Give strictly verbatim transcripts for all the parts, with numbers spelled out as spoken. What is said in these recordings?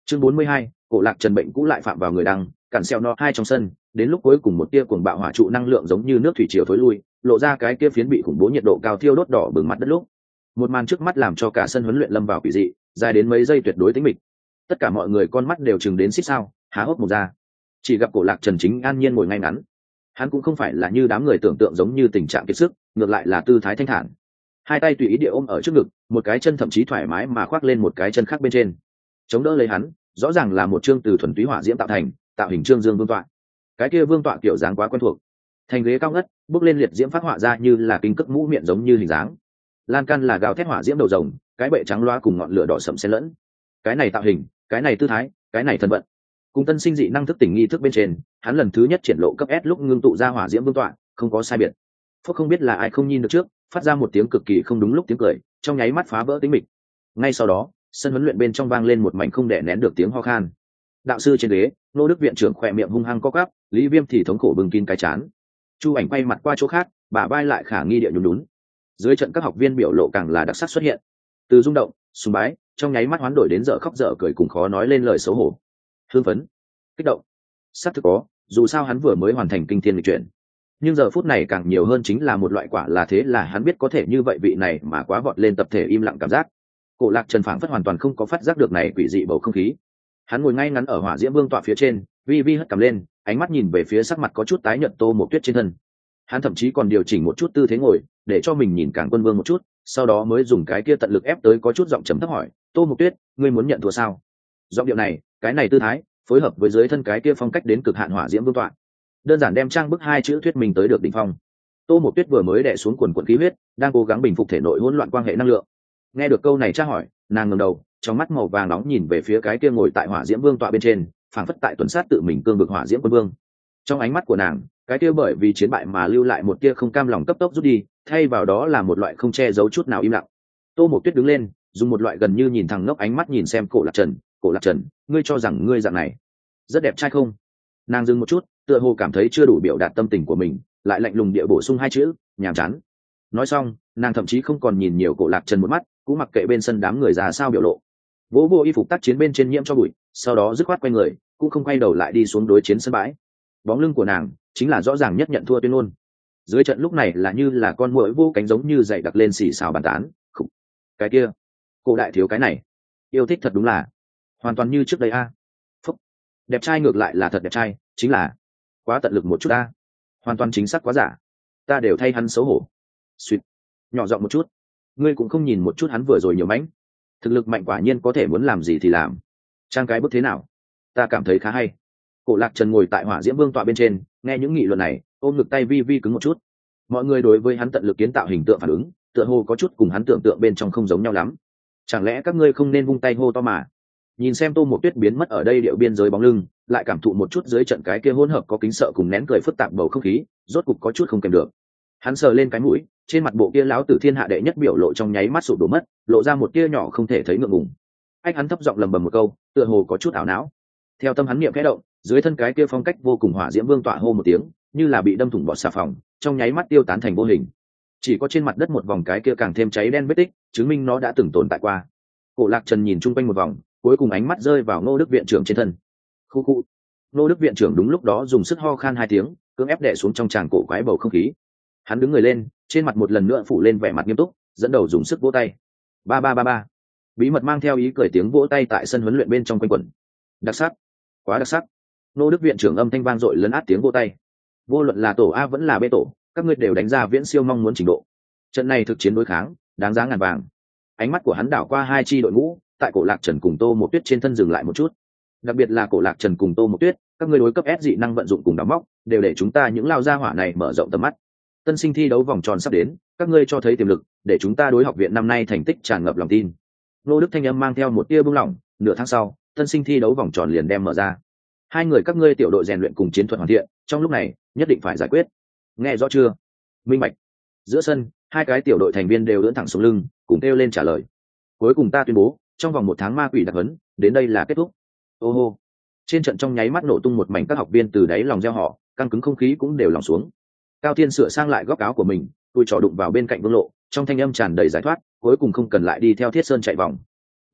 chương bốn mươi hai, cổ lạc trần bệnh cũ lại phạm vào người đăng, cản xeo no hai trong sân, đến lúc cuối cùng một tia cuồng bạo hỏa trụ năng lượng giống như nước thủy triều thối lui, lộ ra cái kia phiến bị khủng bố nhiệt độ cao thiêu đốt đỏ bừng mặt đất lúc. Một màn trước mắt làm cho cả sân huấn luyện lâm vào quỷ dị, dài đến mấy giây tuyệt đối tĩnh mịch. Tất cả mọi người con mắt đều chừng đến xích sao, há hốc mồm ra. Chỉ gặp cổ lạc trần chính an nhiên ngồi ngay ngắn. Hắn cũng không phải là như đám người tưởng tượng giống như tình trạng kiệt sức, ngược lại là tư thái thanh thản. Hai tay tùy ý địa ôm ở trước ngực, một cái chân thậm chí thoải mái mà khoác lên một cái chân khác bên trên. Chống đỡ lấy hắn, rõ ràng là một chương từ thuần túy hỏa diễm tạo thành, tạo hình trương dương vương tọa. Cái kia vương tọa kiểu dáng quá quen thuộc. Thành ghế cao ngất, bước lên liệt diễm phát họa ra như là kinh cức mũ miệng giống như hình dáng. Lan can là gào thét hỏa diễm đầu rồng, cái bệ trắng loa cùng ngọn lửa đỏ sẫm xen lẫn. Cái này tạo hình, cái này tư thái, cái này thân vận. Cùng tân sinh dị năng thức tỉnh nghi thức bên trên, hắn lần thứ nhất triển lộ cấp S lúc ngưng tụ ra hỏa diễm vương tọa, không có sai biệt. Phúc không biết là ai không nhìn được trước, phát ra một tiếng cực kỳ không đúng lúc tiếng cười, trong nháy mắt phá vỡ tĩnh mịch. Ngay sau đó, sân huấn luyện bên trong vang lên một mảnh không đè nén được tiếng ho khan. Đạo sư trên ghế, nô đức viện trưởng khỏe miệng hung hăng co quắp, Lý Viêm thì thống khổ bừng kín cái chán. Chu Ảnh quay mặt qua chỗ khác, bả vai lại khả nghi địa nhún nhún. Dưới trận các học viên biểu lộ càng là đặc sắc xuất hiện, từ rung động, sùng bái, trong nháy mắt hoán đổi đến dở khóc dở cười cùng khó nói lên lời xấu hổ. Hưng phấn, kích động, sắp thực có, dù sao hắn vừa mới hoàn thành kinh thiên lịch chuyển. Nhưng giờ phút này càng nhiều hơn chính là một loại quả là thế là hắn biết có thể như vậy vị này mà quá vọt lên tập thể im lặng cảm giác. Cổ lạc trần phảng phất hoàn toàn không có phát giác được này quỷ dị bầu không khí. Hắn ngồi ngay ngắn ở hỏa diễm vương tọa phía trên, vi vi hất cằm lên, ánh mắt nhìn về phía sắc mặt có chút tái nhợt Tô Mộc Tuyết trên thân. Hắn thậm chí còn điều chỉnh một chút tư thế ngồi, để cho mình nhìn càng quân vương một chút, sau đó mới dùng cái kia tận lực ép tới có chút giọng trầm thấp hỏi, Tô Mộc Tuyết, ngươi muốn nhận thua sao? Giọng điệu này, cái này tư thái, phối hợp với dưới thân cái kia phong cách đến cực hạn hỏa diễm vương tọa, đơn giản đem trang bức hai chữ thuyết mình tới được đỉnh phong. Tô Mộc Tuyết vừa mới đè xuống quần quần khí huyết, đang cố gắng bình phục thể nội hỗn loạn quan hệ năng lượng. Nghe được câu này tra hỏi, nàng ngẩng đầu, trong mắt màu vàng nóng nhìn về phía cái kia ngồi tại hỏa diễm vương tọa bên trên, phảng phất tại tuần sát tự mình cương vực hỏa diễm quân vương. Trong ánh mắt của nàng, cái kia bởi vì chiến bại mà lưu lại một tia không cam lòng cấp tốc rút đi, thay vào đó là một loại không che giấu chút nào im lặng. Tô Mộc Tuyết đứng lên, dùng một loại gần như nhìn thẳng ngốc ánh mắt nhìn xem Cổ Lạc Trần, Cổ Lạc Trần, ngươi cho rằng ngươi dạng này rất đẹp trai không? Nàng dừng một chút, tựa hồ cảm thấy chưa đủ biểu đạt tâm tình của mình, lại lạnh lùng địa bổ sung hai chữ, nhàm chán. Nói xong, nàng thậm chí không còn nhìn nhiều Cổ Lạc Trần một mắt, cũng mặc kệ bên sân đám người già sao biểu lộ. Vỗ vỗ y phục tác chiến bên trên nhiễm cho bụi, sau đó dứt khoát quay người, cũng không quay đầu lại đi xuống đối chiến sân bãi. Bóng lưng của nàng chính là rõ ràng nhất nhận thua tuyên ngôn. Dưới trận lúc này là như là con muỗi vô cánh giống như dậy đặc lên xì xào bàn tán. Khủ. Cái kia, cô đại thiếu cái này, yêu thích thật đúng là hoàn toàn như trước đây a. Phúc. Đẹp trai ngược lại là thật đẹp trai, chính là quá tận lực một chút a. Hoàn toàn chính xác quá giả, ta đều thay hắn xấu hổ. Suýt. Nhỏ giọng một chút, ngươi cũng không nhìn một chút hắn vừa rồi nhiều mánh, thực lực mạnh quả nhiên có thể muốn làm gì thì làm. Trang cái bức thế nào, ta cảm thấy khá hay. Cổ Lạc Trần ngồi tại hỏa diễm vương tọa bên trên, nghe những nghị luận này, ôm ngực tay vi vi cứng một chút. Mọi người đối với hắn tận lực kiến tạo hình tượng phản ứng, tựa hồ có chút cùng hắn tưởng tượng bên trong không giống nhau lắm. Chẳng lẽ các ngươi không nên vung tay hô to mà? Nhìn xem Tô Mộc Tuyết biến mất ở đây điệu biên giới bóng lưng, lại cảm thụ một chút dưới trận cái kia hỗn hợp có kính sợ cùng nén cười phức tạp bầu không khí, rốt cục có chút không kèm được. Hắn sờ lên cái mũi, trên mặt bộ kia lão tử thiên hạ đệ nhất biểu lộ trong nháy mắt sụp đổ mất, lộ ra một tia nhỏ không thể thấy ngượng ngùng. Anh hắn thấp giọng lầm bầm một câu, tựa hồ có chút ảo não. Theo tâm hắn niệm khẽ động, dưới thân cái kia phong cách vô cùng hỏa diễm vương tọa hô một tiếng, như là bị đâm thủng bọt xà phòng, trong nháy mắt tiêu tán thành vô hình. Chỉ có trên mặt đất một vòng cái kia càng thêm cháy đen vết tích, chứng minh nó đã từng tồn tại qua. Cổ Lạc Trần nhìn chung quanh một vòng, cuối cùng ánh mắt rơi vào Ngô Đức viện trưởng trên thân. Khu khu. Ngô Đức viện trưởng đúng lúc đó dùng sức ho khan hai tiếng, cưỡng ép đè xuống trong tràng cổ quái bầu không khí. Hắn đứng người lên, trên mặt một lần nữa phủ lên vẻ mặt nghiêm túc, dẫn đầu dùng sức vỗ tay. Ba ba ba ba. Bí mật mang theo ý cười tiếng vỗ tay tại sân huấn luyện bên trong quanh quẩn. Đặc sắc, quá đặc sắc. Ngô Đức viện trưởng âm thanh vang dội lấn át tiếng vỗ tay. Vô luận là tổ A vẫn là B tổ, các ngươi đều đánh ra viễn siêu mong muốn trình độ. Trận này thực chiến đối kháng, đáng giá ngàn vàng. Ánh mắt của hắn đảo qua hai chi đội ngũ, tại Cổ Lạc Trần cùng Tô Mộc Tuyết trên thân dừng lại một chút. Đặc biệt là Cổ Lạc Trần cùng Tô Mộc Tuyết, các ngươi đối cấp S dị năng vận dụng cùng đóng móc, đều để chúng ta những lao gia hỏa này mở rộng tầm mắt. Tân sinh thi đấu vòng tròn sắp đến, các ngươi cho thấy tiềm lực, để chúng ta đối học viện năm nay thành tích tràn ngập lòng tin. Nô Đức thanh âm mang theo một tia bưng lỏng, nửa tháng sau, tân sinh thi đấu vòng tròn liền đem mở ra. Hai người các ngươi tiểu đội rèn luyện cùng chiến thuật hoàn thiện, trong lúc này, nhất định phải giải quyết. Nghe rõ chưa? Minh bạch. Giữa sân, hai cái tiểu đội thành viên đều ưỡn thẳng xuống lưng, cùng kêu lên trả lời. Cuối cùng ta tuyên bố, trong vòng một tháng ma quỷ đặc huấn, đến đây là kết thúc. Ô hô. Trên trận trong nháy mắt nổ tung một mảnh các học viên từ đáy lòng gieo họ, căng cứng không khí cũng đều lòng xuống. Cao Thiên sửa sang lại góc áo của mình, tôi trò đụng vào bên cạnh Vương Lộ, trong thanh âm tràn đầy giải thoát, cuối cùng không cần lại đi theo Thiết Sơn chạy vòng.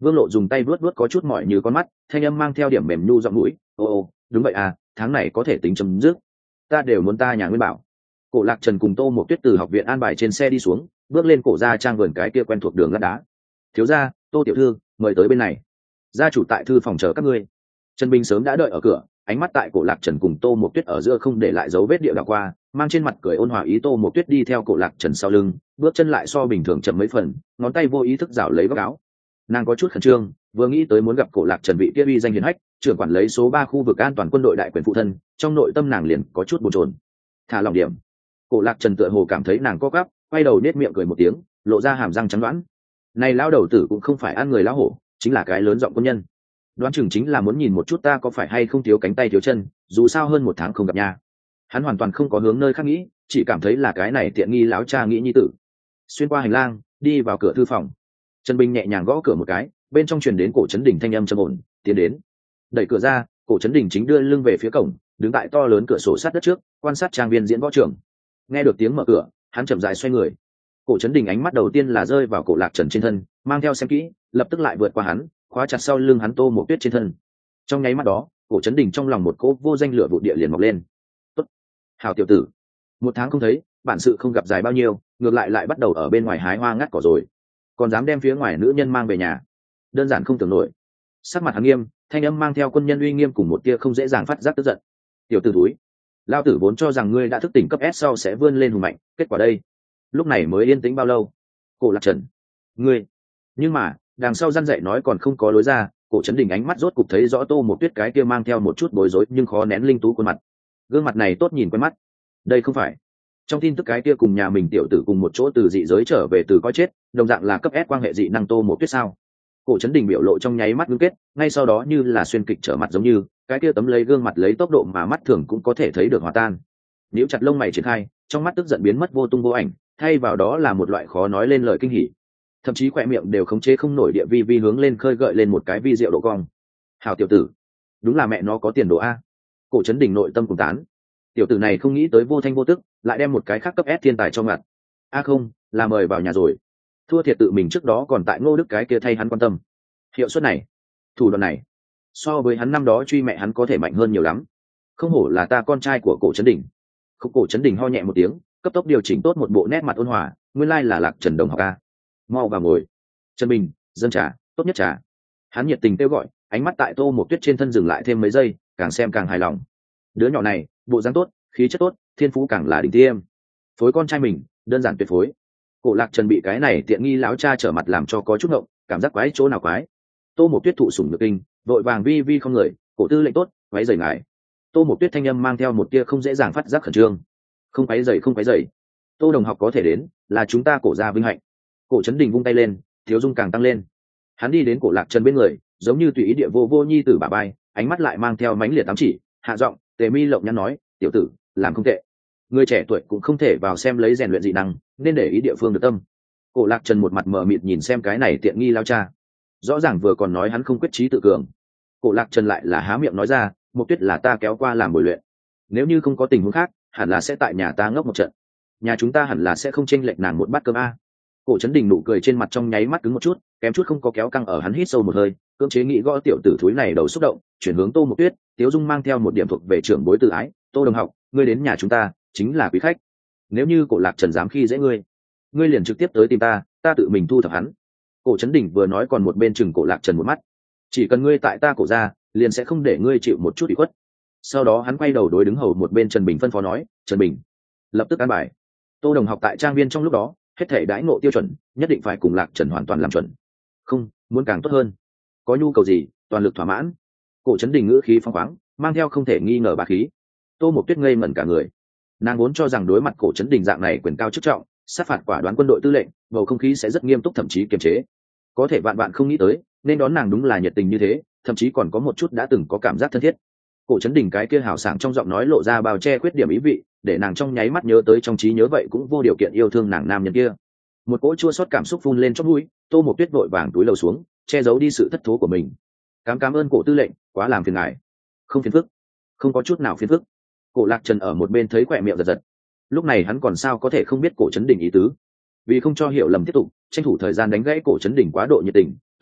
Vương Lộ dùng tay vuốt vuốt có chút mỏi như con mắt, thanh âm mang theo điểm mềm nhu giọng mũi, ô ô đúng vậy à, tháng này có thể tính chấm dứt. Ta đều muốn ta nhà Nguyên Bảo. Cổ Lạc Trần cùng Tô Mộc Tuyết từ học viện an bài trên xe đi xuống, bước lên cổ gia trang vườn cái kia quen thuộc đường lát đá. Thiếu gia, Tô tiểu thư, mời tới bên này. Gia chủ tại thư phòng chờ các ngươi. Trần Bình sớm đã đợi ở cửa, ánh mắt tại Cổ Lạc Trần cùng Tô Mộc Tuyết ở giữa không để lại dấu vết địa đảo qua, mang trên mặt cười ôn hòa ý. Tô Mộc Tuyết đi theo Cổ Lạc Trần sau lưng, bước chân lại so bình thường chậm mấy phần, ngón tay vô ý thức rảo lấy góc áo. Nàng có chút khẩn trương, vừa nghĩ tới muốn gặp Cổ Lạc Trần vị kia uy danh hiển hách, trưởng quản lấy số ba khu vực an toàn quân đội đại quyền phụ thân, trong nội tâm nàng liền có chút bồn chồn. Thả lòng điểm. Cổ Lạc Trần tựa hồ cảm thấy nàng co quắp, quay đầu nết miệng cười một tiếng, lộ ra hàm răng trắng đoán. Này lão đầu tử cũng không phải ăn người lão hổ, chính là cái lớn giọng quân nhân. Đoán chừng chính là muốn nhìn một chút ta có phải hay không thiếu cánh tay thiếu chân, dù sao hơn một tháng không gặp nha. Hắn hoàn toàn không có hướng nơi khác nghĩ, chỉ cảm thấy là cái này tiện nghi lão cha nghĩ nhi tử. Xuyên qua hành lang, đi vào cửa thư phòng. Trần Bình nhẹ nhàng gõ cửa một cái, bên trong truyền đến Cổ Chấn Đình thanh âm trầm ổn, tiến đến. Đẩy cửa ra, Cổ Chấn Đình chính đưa lưng về phía cổng, đứng tại to lớn cửa sổ sát đất trước, quan sát trang viên diễn võ trường. Nghe được tiếng mở cửa, hắn chậm rãi xoay người. Cổ Chấn Đình ánh mắt đầu tiên là rơi vào Cổ Lạc Trần trên thân, mang theo xem kỹ, lập tức lại vượt qua hắn, khóa chặt sau lưng hắn Tô Mộc Tuyết trên thân. Trong nháy mắt đó, Cổ Chấn Đình trong lòng một cỗ vô danh lửa vụ địa liền mọc lên. Tốt, hảo tiểu tử, một tháng không thấy, bản sự không gặp dài bao nhiêu, ngược lại lại bắt đầu ở bên ngoài hái hoa ngắt cỏ rồi, còn dám đem phía ngoài nữ nhân mang về nhà, đơn giản không tưởng nổi. Sắc mặt hắn nghiêm, thanh âm mang theo quân nhân uy nghiêm cùng một tia không dễ dàng phát giác tức giận. Tiểu tử túi, lao tử vốn cho rằng ngươi đã thức tỉnh cấp S sau sẽ vươn lên hùng mạnh, kết quả đây, lúc này mới yên tĩnh bao lâu? Cổ Lạc Trần, ngươi, nhưng mà đằng sau răn dạy nói còn không có lối ra. Cổ Chấn Đình ánh mắt rốt cục thấy rõ Tô Mộc Tuyết cái kia mang theo một chút bối rối nhưng khó nén linh tú khuôn mặt. Gương mặt này tốt nhìn quen mắt, đây không phải trong tin tức cái kia cùng nhà mình tiểu tử cùng một chỗ từ dị giới trở về từ coi chết, đồng dạng là cấp S quan hệ dị năng Tô Mộc Tuyết sao? Cổ Chấn Đình biểu lộ trong nháy mắt ngưng kết, ngay sau đó như là xuyên kịch trở mặt, giống như cái kia tấm lấy gương mặt lấy tốc độ mà mắt thường cũng có thể thấy được hòa tan. Níu chặt lông mày triển khai, trong mắt tức giận biến mất vô tung vô ảnh, thay vào đó là một loại khó nói lên lời kinh hỉ, thậm chí khỏe miệng đều khống chế không nổi địa vi vi hướng lên khơi gợi lên một cái vi diệu độ cong. Hảo tiểu tử, đúng là mẹ nó có tiền đồ a. Cổ Chấn Đình nội tâm cùng tán, tiểu tử này không nghĩ tới vô thanh vô tức lại đem một cái khác cấp S thiên tài cho ngặt. A không, là mời vào nhà rồi. Thua thiệt tự mình trước đó còn tại Ngô Đức cái kia thay hắn quan tâm. Hiệu suất này, thủ đoạn này, so với hắn năm đó truy mẹ hắn có thể mạnh hơn nhiều lắm. Không hổ là ta con trai của Cổ Chấn Đình. Khúc Cổ Chấn Đình ho nhẹ một tiếng, cấp tốc điều chỉnh tốt một bộ nét mặt ôn hòa, nguyên lai là Lạc Trần đồng học a. Mau vào ngồi. Trần Bình, dân trà, tốt nhất trà. Hắn nhiệt tình kêu gọi, ánh mắt tại Tô Mộc Tuyết trên thân dừng lại thêm mấy giây, càng xem càng hài lòng. Đứa nhỏ này, bộ dáng tốt, khí chất tốt, thiên phú càng là đỉnh tiêm. Phối con trai mình, đơn giản tuyệt phối. Cổ Lạc Trần bị cái này tiện nghi lão cha trở mặt làm cho có chút ngộng, cảm giác quái chỗ nào quái. Tô Mộc Tuyết thụ sủng nhược kinh, vội vàng vi vi không người, cổ tư lệnh tốt, quái rầy ngài. Tô Mộc Tuyết thanh âm mang theo một tia không dễ dàng phát giác khẩn trương. Không quái rầy không quái rầy. Tô đồng học có thể đến, là chúng ta Cổ gia vinh hạnh. Cổ Chấn Đình vung tay lên, thiếu dung càng tăng lên. Hắn đi đến Cổ Lạc Trần bên người, giống như tùy ý địa vô vô nhi tử bà bay, ánh mắt lại mang theo mãnh liệt ám chỉ, hạ giọng, Tề Mi lộng nhắn nói, tiểu tử, làm không tệ. Người trẻ tuổi cũng không thể vào xem lấy rèn luyện dị năng, nên để ý địa phương được tâm. Cổ Lạc Trần một mặt mờ mịt nhìn xem cái này tiện nghi lao cha, rõ ràng vừa còn nói hắn không quyết trí tự cường. Cổ Lạc Trần lại là há miệng nói ra, Mộc Tuyết là ta kéo qua làm bồi luyện, nếu như không có tình huống khác, hẳn là sẽ tại nhà ta ngốc một trận. Nhà chúng ta hẳn là sẽ không chênh lệch nàng một bát cơm a. Cổ Chấn Đình nụ cười trên mặt trong nháy mắt cứng một chút, kém chút không có kéo căng ở hắn hít sâu một hơi, cưỡng chế nghĩ gõ tiểu tử thúi này đầu xúc động, chuyển hướng Tô Mộc Tuyết, Tiếu Dung mang theo một điểm thuộc về trưởng bối tự ái, Tô đồng học, ngươi đến nhà chúng ta, chính là quý khách. Nếu như Cổ Lạc Trần dám khi dễ ngươi, ngươi liền trực tiếp tới tìm ta, ta tự mình thu thập hắn. Cổ Chấn Đình vừa nói còn một bên chừng Cổ Lạc Trần một mắt, chỉ cần ngươi tại ta Cổ gia, liền sẽ không để ngươi chịu một chút ủy khuất. Sau đó hắn quay đầu đối đứng hầu một bên Trần Bình phân phó nói, Trần Bình, lập tức an bài. Tô đồng học tại trang viên trong lúc đó, hết thể đãi ngộ tiêu chuẩn, nhất định phải cùng Lạc Trần hoàn toàn làm chuẩn. Không, muốn càng tốt hơn. Có nhu cầu gì, toàn lực thỏa mãn. Cổ Chấn Đình ngữ khí phóng khoáng, mang theo không thể nghi ngờ bá khí. Tô Mộc Tuyết ngây ngẩn cả người. Nàng vốn cho rằng đối mặt Cổ Chấn Đình dạng này quyền cao chức trọng, sát phạt quả đoán quân đội tư lệnh, bầu không khí sẽ rất nghiêm túc thậm chí kiềm chế. Có thể vạn vạn không nghĩ tới, nên đón nàng đúng là nhiệt tình như thế, thậm chí còn có một chút đã từng có cảm giác thân thiết. Cổ Chấn Đình cái kia hào sảng trong giọng nói lộ ra bao che khuyết điểm ý vị, để nàng trong nháy mắt nhớ tới trong trí nhớ vậy cũng vô điều kiện yêu thương nàng nam nhân kia. Một cỗ chua xót cảm xúc phun lên trong mũi, Tô Mộc Tuyết vội vàng túi lầu xuống, che giấu đi sự thất thố của mình. Cám cám ơn Cổ tư lệnh, quá làm phiền ngài. Không phiền phức, không có chút nào phiền phức. Cổ Lạc Trần ở một bên thấy quẹ miệng giật giật. Lúc này hắn còn sao có thể không biết Cổ Chấn Đình ý tứ. Vì không cho hiểu lầm tiếp tục, tranh thủ thời gian đánh gãy Cổ Chấn Đình quá độ nhiệt tình,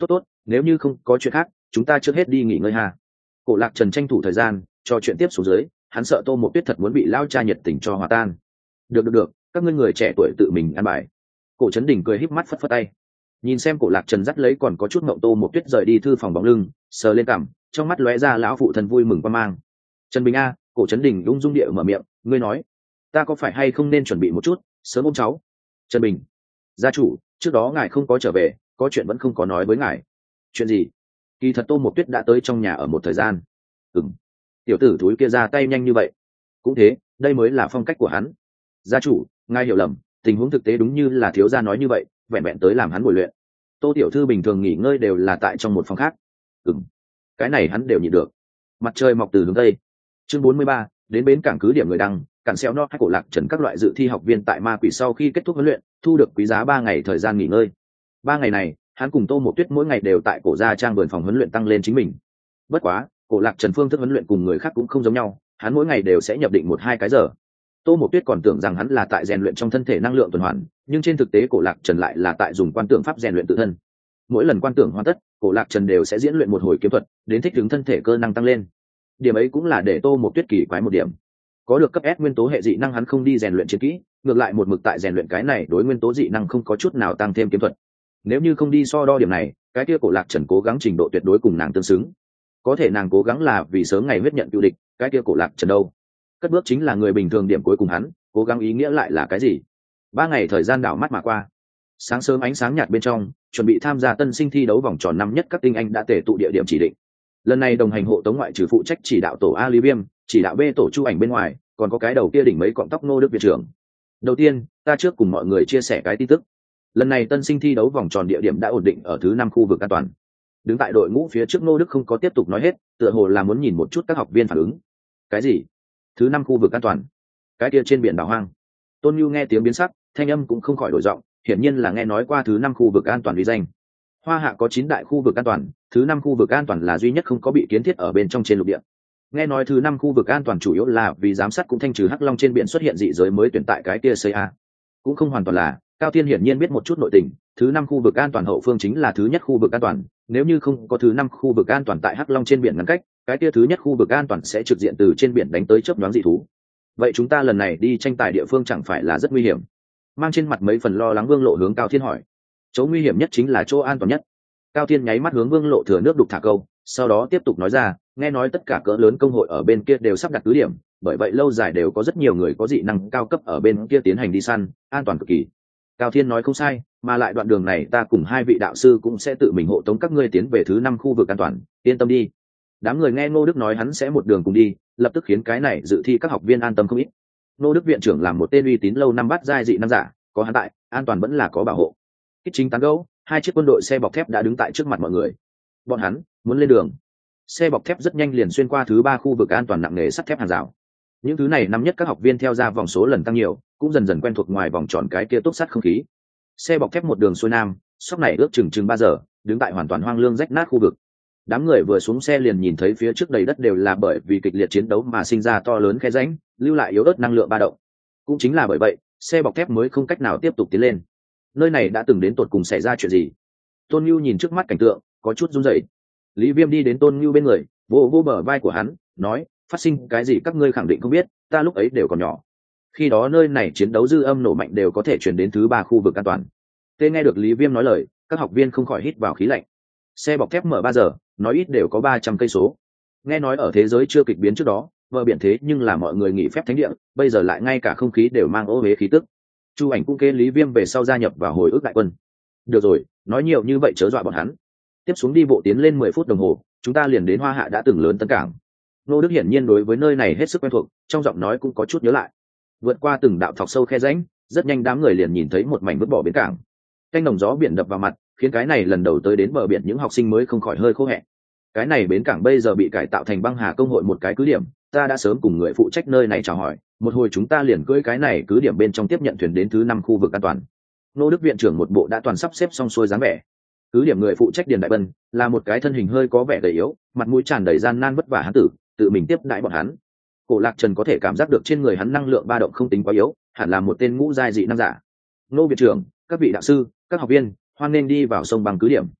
tốt tốt, nếu như không có chuyện khác chúng ta trước hết đi nghỉ ngơi ha. Cổ Lạc Trần tranh thủ thời gian cho chuyện tiếp xuống dưới, hắn sợ Tô Mộc Tuyết thật muốn bị lao cha nhiệt tình cho hòa tan. Được được được, các ngươi người trẻ tuổi tự mình ăn bài. Cổ Trấn Đình cười híp mắt phất phất tay, nhìn xem Cổ Lạc Trần dắt lấy còn có chút ngậu Tô Mộc Tuyết rời đi thư phòng bóng lưng, sờ lên cằm, trong mắt lóe ra lão phụ thân vui mừng quan mang. Trần Bình a, Cổ Trấn Đình ung dung địa mở miệng, ngươi nói ta có phải hay không nên chuẩn bị một chút sớm ôm cháu? Trần Bình, gia chủ, trước đó ngài không có trở về, có chuyện vẫn không có nói với ngài. Chuyện gì? Kỳ thật Tô Mộc Tuyết đã tới trong nhà ở một thời gian. Ừm, tiểu tử thúi kia ra tay nhanh như vậy. Cũng thế, đây mới là phong cách của hắn. Gia chủ, ngài hiểu lầm, tình huống thực tế đúng như là thiếu gia nói như vậy, vẹn vẹn tới làm hắn bồi luyện. Tô tiểu thư bình thường nghỉ ngơi đều là tại trong một phòng khác. Ừm, cái này hắn đều nhịn được. Mặt trời mọc từ hướng tây. Chương bốn mươi ba, đến bến cảng cứ điểm người đăng, cản xeo no hay Cổ Lạc Trần các loại dự thi học viên tại ma quỷ sau khi kết thúc huấn luyện, thu được quý giá ba ngày thời gian nghỉ ngơi. Ba ngày này, hắn cùng Tô Mộc Tuyết mỗi ngày đều tại Cổ gia trang vườn phòng huấn luyện tăng lên chính mình. Bất quá, Cổ Lạc Trần phương thức huấn luyện cùng người khác cũng không giống nhau, hắn mỗi ngày đều sẽ nhập định một hai cái giờ. Tô Mộc Tuyết còn tưởng rằng hắn là tại rèn luyện trong thân thể năng lượng tuần hoàn, nhưng trên thực tế Cổ Lạc Trần lại là tại dùng quan tưởng pháp rèn luyện tự thân. Mỗi lần quan tưởng hoàn tất, Cổ Lạc Trần đều sẽ diễn luyện một hồi kiếm thuật, đến thích ứng thân thể cơ năng tăng lên. Điểm ấy cũng là để Tô Mộc Tuyết kỳ quái một điểm. Có được cấp S nguyên tố hệ dị năng hắn không đi rèn luyện chiến kỹ, ngược lại một mực tại rèn luyện cái này đối nguyên tố dị năng không có chút nào tăng thêm kiếm thuật. Nếu như không đi so đo điểm này, cái kia Cổ Lạc Trần cố gắng trình độ tuyệt đối cùng nàng tương xứng. Có thể nàng cố gắng là vì sớm ngày huyết nhận cựu địch, cái kia Cổ Lạc Trần đâu? Cất bước chính là người bình thường điểm cuối cùng hắn, cố gắng ý nghĩa lại là cái gì? Ba ngày thời gian đảo mắt mà qua. Sáng sớm ánh sáng nhạt bên trong, chuẩn bị tham gia tân sinh thi đấu vòng tròn năm nhất các tinh anh đã tề tụ địa điểm chỉ định. Lần này đồng hành hộ tống ngoại trừ phụ trách chỉ đạo tổ A Lý Viêm, chỉ đạo B tổ Chu Ảnh bên ngoài, còn có cái đầu kia đỉnh mấy cọng tóc Ngô Đức viện trưởng. Đầu tiên, ta trước cùng mọi người chia sẻ cái tin tức. Lần này tân sinh thi đấu vòng tròn địa điểm đã ổn định ở thứ năm khu vực an toàn. Đứng tại đội ngũ phía trước Ngô Đức không có tiếp tục nói hết, tựa hồ là muốn nhìn một chút các học viên phản ứng. Cái gì? Thứ năm khu vực an toàn? Cái kia trên biển đảo hoang? Tôn Nhu nghe tiếng biến sắc, thanh âm cũng không khỏi đổi giọng, hiển nhiên là nghe nói qua thứ năm khu vực an toàn uy danh. Hoa Hạ có chín đại khu vực an toàn, thứ năm khu vực an toàn là duy nhất không có bị kiến thiết ở bên trong trên lục địa. Nghe nói thứ năm khu vực an toàn chủ yếu là vì giám sát cũng thanh trừ hắc long trên biển xuất hiện dị giới mới tuyển tại cái kia xê a. Cũng không hoàn toàn là, Cao Thiên hiển nhiên biết một chút nội tình, thứ năm khu vực an toàn hậu phương chính là thứ nhất khu vực an toàn, nếu như không có thứ năm khu vực an toàn tại hắc long trên biển ngăn cách, cái kia thứ nhất khu vực an toàn sẽ trực diện từ trên biển đánh tới chớp nhoáng dị thú. Vậy chúng ta lần này đi tranh tài địa phương chẳng phải là rất nguy hiểm? Mang trên mặt mấy phần lo lắng Vương Lộ hướng Cao Thiên hỏi. Chỗ nguy hiểm nhất chính là chỗ an toàn nhất. Cao Thiên nháy mắt hướng Vương Lộ thừa nước đục thả câu, sau đó tiếp tục nói ra, nghe nói tất cả cỡ lớn công hội ở bên kia đều sắp đặt cứ điểm, bởi vậy lâu dài đều có rất nhiều người có dị năng cao cấp ở bên kia tiến hành đi săn, an toàn cực kỳ. Cao Thiên nói không sai, mà lại đoạn đường này ta cùng hai vị đạo sư cũng sẽ tự mình hộ tống các ngươi tiến về thứ năm khu vực an toàn, yên tâm đi. Đám người nghe Ngô Đức nói hắn sẽ một đường cùng đi, lập tức khiến cái này dự thi các học viên an tâm không ít. Ngô Đức viện trưởng làm một tên uy tín lâu năm bát giai dị năng giả, có hắn tại, an toàn vẫn là có bảo hộ. Kích chính tán gẫu, hai chiếc quân đội xe bọc thép đã đứng tại trước mặt mọi người. Bọn hắn muốn lên đường. Xe bọc thép rất nhanh liền xuyên qua thứ ba khu vực an toàn nặng nề sắt thép hàng rào. Những thứ này năm nhất các học viên theo ra vòng số lần tăng nhiều, cũng dần dần quen thuộc ngoài vòng tròn cái kia túc sắt không khí. Xe bọc thép một đường xuôi nam, sóc này ước chừng chừng ba giờ, đứng tại hoàn toàn hoang lương rách nát khu vực. Đám người vừa xuống xe liền nhìn thấy phía trước đầy đất đều là bởi vì kịch liệt chiến đấu mà sinh ra to lớn khe rãnh, lưu lại yếu ớt năng lượng ba động. Cũng chính là bởi vậy, xe bọc thép mới không cách nào tiếp tục tiến lên. Nơi này đã từng đến tột cùng xảy ra chuyện gì? Tôn Nhu nhìn trước mắt cảnh tượng, có chút run rẩy. Lý Viêm đi đến Tôn Nhu bên người, vỗ vỗ bờ vai của hắn, nói, phát sinh cái gì các ngươi khẳng định không biết, ta lúc ấy đều còn nhỏ. Khi đó nơi này chiến đấu dư âm nổ mạnh đều có thể truyền đến thứ ba khu vực an toàn. Tê nghe được Lý Viêm nói lời, các học viên không khỏi hít vào khí lạnh. Xe bọc thép mở ba giờ, nói ít đều có ba trăm cây số. Nghe nói ở thế giới chưa kịch biến trước đó, bờ biển thế nhưng là mọi người nghỉ phép thánh địa, bây giờ lại ngay cả không khí đều mang ô uế khí tức. Chu Ảnh cũng kế Lý Viêm về sau gia nhập vào hồi ức đại quân. Được rồi, nói nhiều như vậy chớ dọa bọn hắn. Tiếp xuống đi bộ tiến lên mười phút đồng hồ, chúng ta liền đến Hoa Hạ đã từng lớn tân cảng. Nô Đức hiển nhiên đối với nơi này hết sức quen thuộc, trong giọng nói cũng có chút nhớ lại. Vượt qua từng đạo thọc sâu khe rãnh, rất nhanh đám người liền nhìn thấy một mảnh vứt bỏ bến cảng. Canh đồng gió biển đập vào mặt, khiến cái này lần đầu tới đến bờ biển những học sinh mới không khỏi hơi khô hẹ. Cái này bến cảng bây giờ bị cải tạo thành băng hà công hội một cái cứ điểm, ta đã sớm cùng người phụ trách nơi này chào hỏi, một hồi chúng ta liền cưỡi cái này cứ điểm bên trong tiếp nhận thuyền đến thứ năm khu vực an toàn. Nô Đức viện trưởng một bộ đã toàn sắp xếp xong xuôi dáng vẻ. Cứ điểm người phụ trách Điền Đại Bân là một cái thân hình hơi có vẻ gầy yếu, mặt mũi tràn đầy gian nan vất vả hắn tử, tự mình tiếp đãi bọn hắn. Cổ Lạc Trần có thể cảm giác được trên người hắn năng lượng ba động không tính quá yếu, hẳn là một tên ngũ giai dị năng giả. Nô viện trưởng, các vị đạo sư, các học viên, hoan nên đi vào sông băng cứ điểm.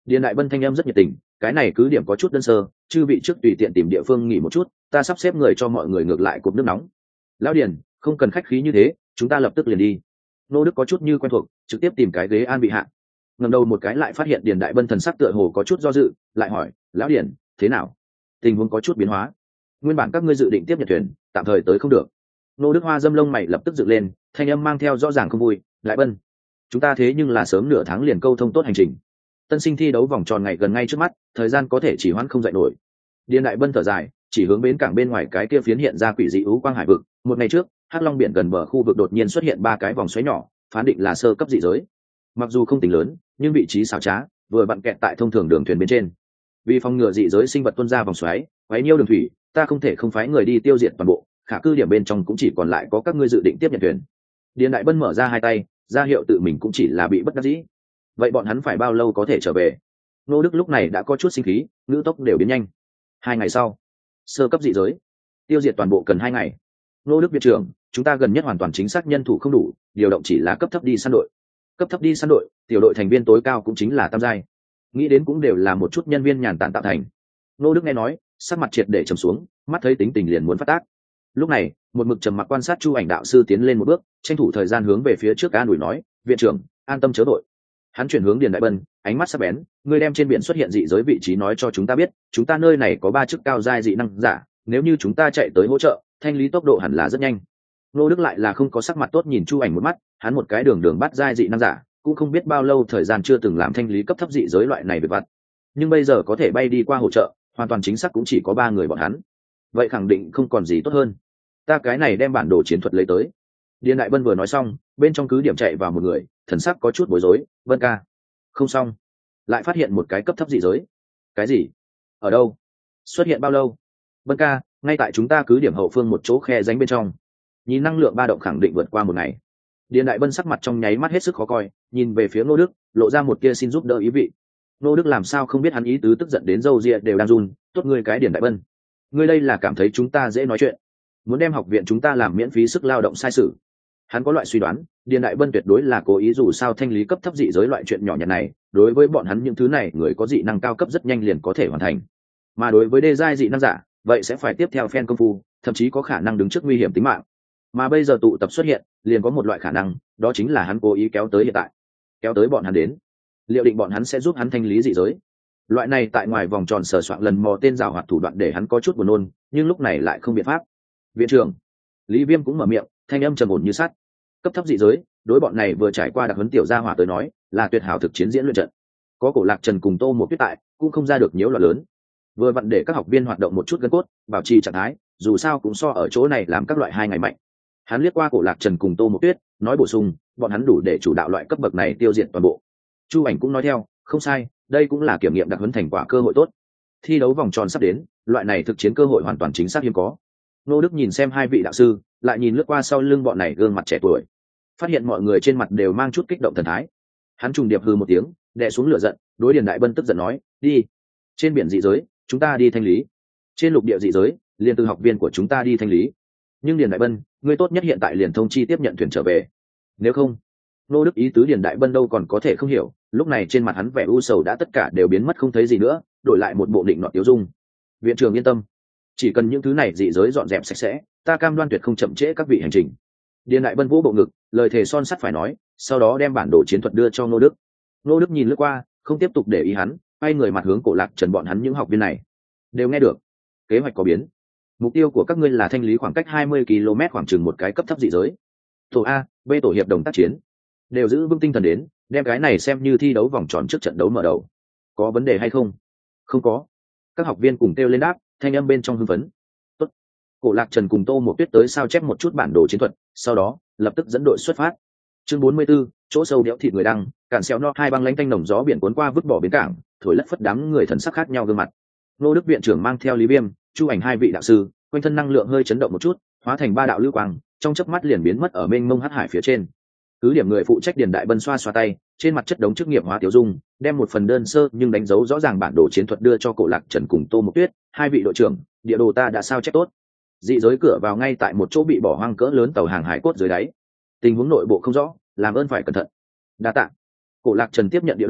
Điền đại bân thanh em rất nhiệt tình, cái này cứ điểm có chút đơn sơ, chư vị trước tùy tiện tìm địa phương nghỉ một chút, ta sắp xếp người cho mọi người ngược lại cột nước nóng. Lão Điền, không cần khách khí như thế, chúng ta lập tức liền đi. Nô Đức có chút như quen thuộc, trực tiếp tìm cái ghế an bị hạ. Ngẩng đầu một cái lại phát hiện Điền đại bân thần sắc tựa hồ có chút do dự, lại hỏi, lão Điền, thế nào? Tình huống có chút biến hóa. Nguyên bản các ngươi dự định tiếp nhận thuyền, tạm thời tới không được. Nô Đức Hoa dâm lông mày lập tức dựng lên, thanh âm mang theo rõ ràng không vui, đại bân, chúng ta thế nhưng là sớm nửa tháng liền câu thông tốt hành trình. Tân sinh thi đấu vòng tròn ngày gần ngay trước mắt, thời gian có thể chỉ hoãn không dậy nổi. Điền đại bân thở dài, chỉ hướng bến cảng bên ngoài cái kia phiến hiện ra quỷ dị ưu quang hải vực. Một ngày trước, hắc long biển gần bờ khu vực đột nhiên xuất hiện ba cái vòng xoáy nhỏ, phán định là sơ cấp dị giới. Mặc dù không tính lớn, nhưng vị trí xảo trá, vừa vặn kẹt tại thông thường đường thuyền bên trên. Vì phòng ngừa dị giới sinh vật tuôn ra vòng xoáy, quấy nhiêu đường thủy, ta không thể không phái người đi tiêu diệt toàn bộ. Khả cư điểm bên trong cũng chỉ còn lại có các ngươi dự định tiếp nhận thuyền. Điền đại bân mở ra hai tay, ra hiệu tự mình cũng chỉ là bị bất đắc dĩ. Vậy bọn hắn phải bao lâu có thể trở về? Nô Đức lúc này đã có chút sinh khí, ngữ tốc đều biến nhanh. Hai ngày sau, sơ cấp dị giới tiêu diệt toàn bộ cần hai ngày. Nô Đức viện trưởng, chúng ta gần nhất hoàn toàn chính xác nhân thủ không đủ, điều động chỉ là cấp thấp đi săn đội. Cấp thấp đi săn đội, tiểu đội thành viên tối cao cũng chính là tam giai. Nghĩ đến cũng đều là một chút nhân viên nhàn tản tạo thành. Nô Đức nghe nói, sắc mặt triệt để trầm xuống, mắt thấy tính tình liền muốn phát tác. Lúc này, một mực trầm mặc quan sát Chu Ảnh đạo sư tiến lên một bước, tranh thủ thời gian hướng về phía trước an ủi nói, viện trưởng, an tâm chớ đội. Hắn chuyển hướng Điền đại bân, ánh mắt sắc bén, người đem trên biển xuất hiện dị giới vị trí nói cho chúng ta biết, chúng ta nơi này có ba chức cao giai dị năng giả, nếu như chúng ta chạy tới hỗ trợ, thanh lý tốc độ hẳn là rất nhanh. Nô Đức lại là không có sắc mặt tốt nhìn Chu Ảnh một mắt, hắn một cái đường đường bắt giai dị năng giả, cũng không biết bao lâu thời gian chưa từng làm thanh lý cấp thấp dị giới loại này về vặt, nhưng bây giờ có thể bay đi qua hỗ trợ, hoàn toàn chính xác cũng chỉ có ba người bọn hắn. Vậy khẳng định không còn gì tốt hơn. Ta cái này đem bản đồ chiến thuật lấy tới. Điền đại bân vừa nói xong, bên trong cứ điểm chạy vào một người, thần sắc có chút bối rối, Vân ca. Không xong, lại phát hiện một cái cấp thấp dị giới. Cái gì? Ở đâu? Xuất hiện bao lâu? Vân ca, ngay tại chúng ta cứ điểm hậu phương một chỗ khe rãnh bên trong. Nhìn năng lượng ba động khẳng định vượt qua một ngày. Điền đại bân sắc mặt trong nháy mắt hết sức khó coi, nhìn về phía Ngô Đức, lộ ra một kia xin giúp đỡ ý vị. Ngô Đức làm sao không biết hắn ý tứ, tức giận đến râu ria đều đang run, tốt ngươi cái Điền đại bân. Ngươi đây là cảm thấy chúng ta dễ nói chuyện, muốn đem học viện chúng ta làm miễn phí sức lao động sai sự. Hắn có loại suy đoán, Điền đại bân tuyệt đối là cố ý, dù sao thanh lý cấp thấp dị giới loại chuyện nhỏ nhặt này, đối với bọn hắn những thứ này người có dị năng cao cấp rất nhanh liền có thể hoàn thành. Mà đối với đê giai dị năng giả, vậy sẽ phải tiếp theo phen công phu, thậm chí có khả năng đứng trước nguy hiểm tính mạng. Mà bây giờ tụ tập xuất hiện, liền có một loại khả năng, đó chính là hắn cố ý kéo tới hiện tại, kéo tới bọn hắn đến, liệu định bọn hắn sẽ giúp hắn thanh lý dị giới. Loại này tại ngoài vòng tròn sờ soạn lần mò tên rào hoạt thủ đoạn để hắn có chút buồn nôn, nhưng lúc này lại không biện pháp. Viện trưởng Lý Viêm cũng mở miệng, thanh âm trầm ổn như sắt. Cấp thấp dị giới, đối bọn này vừa trải qua đặc huấn tiểu gia hỏa tới nói, là tuyệt hảo thực chiến diễn luyện trận. Có Cổ Lạc Trần cùng Tô một Tuyết tại, cũng không ra được nhiễu loạn lớn. Vừa vặn để các học viên hoạt động một chút gân cốt, bảo trì trạng thái, dù sao cũng so ở chỗ này làm các loại hai ngày mạnh. Hắn liếc qua Cổ Lạc Trần cùng Tô một Tuyết, nói bổ sung, bọn hắn đủ để chủ đạo loại cấp bậc này tiêu diệt toàn bộ. Chu Ảnh cũng nói theo, không sai, đây cũng là kiểm nghiệm đặc huấn thành quả cơ hội tốt. Thi đấu vòng tròn sắp đến, loại này thực chiến cơ hội hoàn toàn chính xác hiếm có. Nô Đức nhìn xem hai vị đạo sư, lại nhìn lướt qua sau lưng bọn này gương mặt trẻ tuổi, phát hiện mọi người trên mặt đều mang chút kích động thần thái. Hắn trùng điệp hư một tiếng, đè xuống lửa giận, đối Điền đại bân tức giận nói, đi, trên biển dị giới chúng ta đi thanh lý, trên lục địa dị giới liền từ học viên của chúng ta đi thanh lý. Nhưng Điền đại bân, ngươi tốt nhất hiện tại liền thông chi tiếp nhận thuyền trở về, nếu không. Nô Đức ý tứ Điền đại bân đâu còn có thể không hiểu, lúc này trên mặt hắn vẻ u sầu đã tất cả đều biến mất không thấy gì nữa, đổi lại một bộ định nọ tiêu dung. Viện trưởng yên tâm, chỉ cần những thứ này dị giới dọn dẹp sạch sẽ, ta cam đoan tuyệt không chậm trễ các vị hành trình. Điền đại bân vỗ bộ ngực, lời thề son sắt phải nói, sau đó đem bản đồ chiến thuật đưa cho Ngô Đức. Ngô Đức nhìn lướt qua, không tiếp tục để ý hắn, quay người mặt hướng Cổ Lạc Trần bọn hắn những học viên này. Đều nghe được, kế hoạch có biến. Mục tiêu của các ngươi là thanh lý khoảng cách hai mươi ki lô mét khoảng chừng một cái cấp thấp dị giới. Tổ A, B tổ hiệp đồng tác chiến, đều giữ vững tinh thần đến, đem cái này xem như thi đấu vòng tròn trước trận đấu mở đầu. Có vấn đề hay không? Không có. Các học viên cùng kêu lên đáp, thanh âm bên trong hưng phấn. Tốt. Cổ Lạc Trần cùng Tô một Tuyết tới sao chép một chút bản đồ chiến thuật, sau đó lập tức dẫn đội xuất phát. Chương bốn mươi 44, chỗ sâu đẽo thịt người đăng, cản xéo no hai băng lánh tanh nồng gió biển cuốn qua vứt bỏ bến cảng, thổi lất phất đám người thần sắc khác nhau gương mặt. Nô Đức viện trưởng mang theo Lý Viêm, Chu Ảnh hai vị đạo sư, quanh thân năng lượng hơi chấn động một chút, hóa thành ba đạo lưu quang, trong chớp mắt liền biến mất ở mênh mông hắc hải phía trên. Cứ điểm người phụ trách Điền đại bân xoa xoa tay, trên mặt chất đống chức nghiệp hóa tiểu dung, đem một phần đơn sơ nhưng đánh dấu rõ ràng bản đồ chiến thuật đưa cho Cổ Lạc Trần cùng Tô Mộc Tuyết, hai vị đội trưởng, địa đồ ta đã sao chép tốt. Dị giới cửa vào ngay tại một chỗ bị bỏ hoang cỡ lớn tàu hàng hải cốt dưới đáy. Tình huống nội bộ không rõ, làm ơn phải cẩn thận. Đa tạ. Cổ Lạc Trần tiếp nhận địa đồ,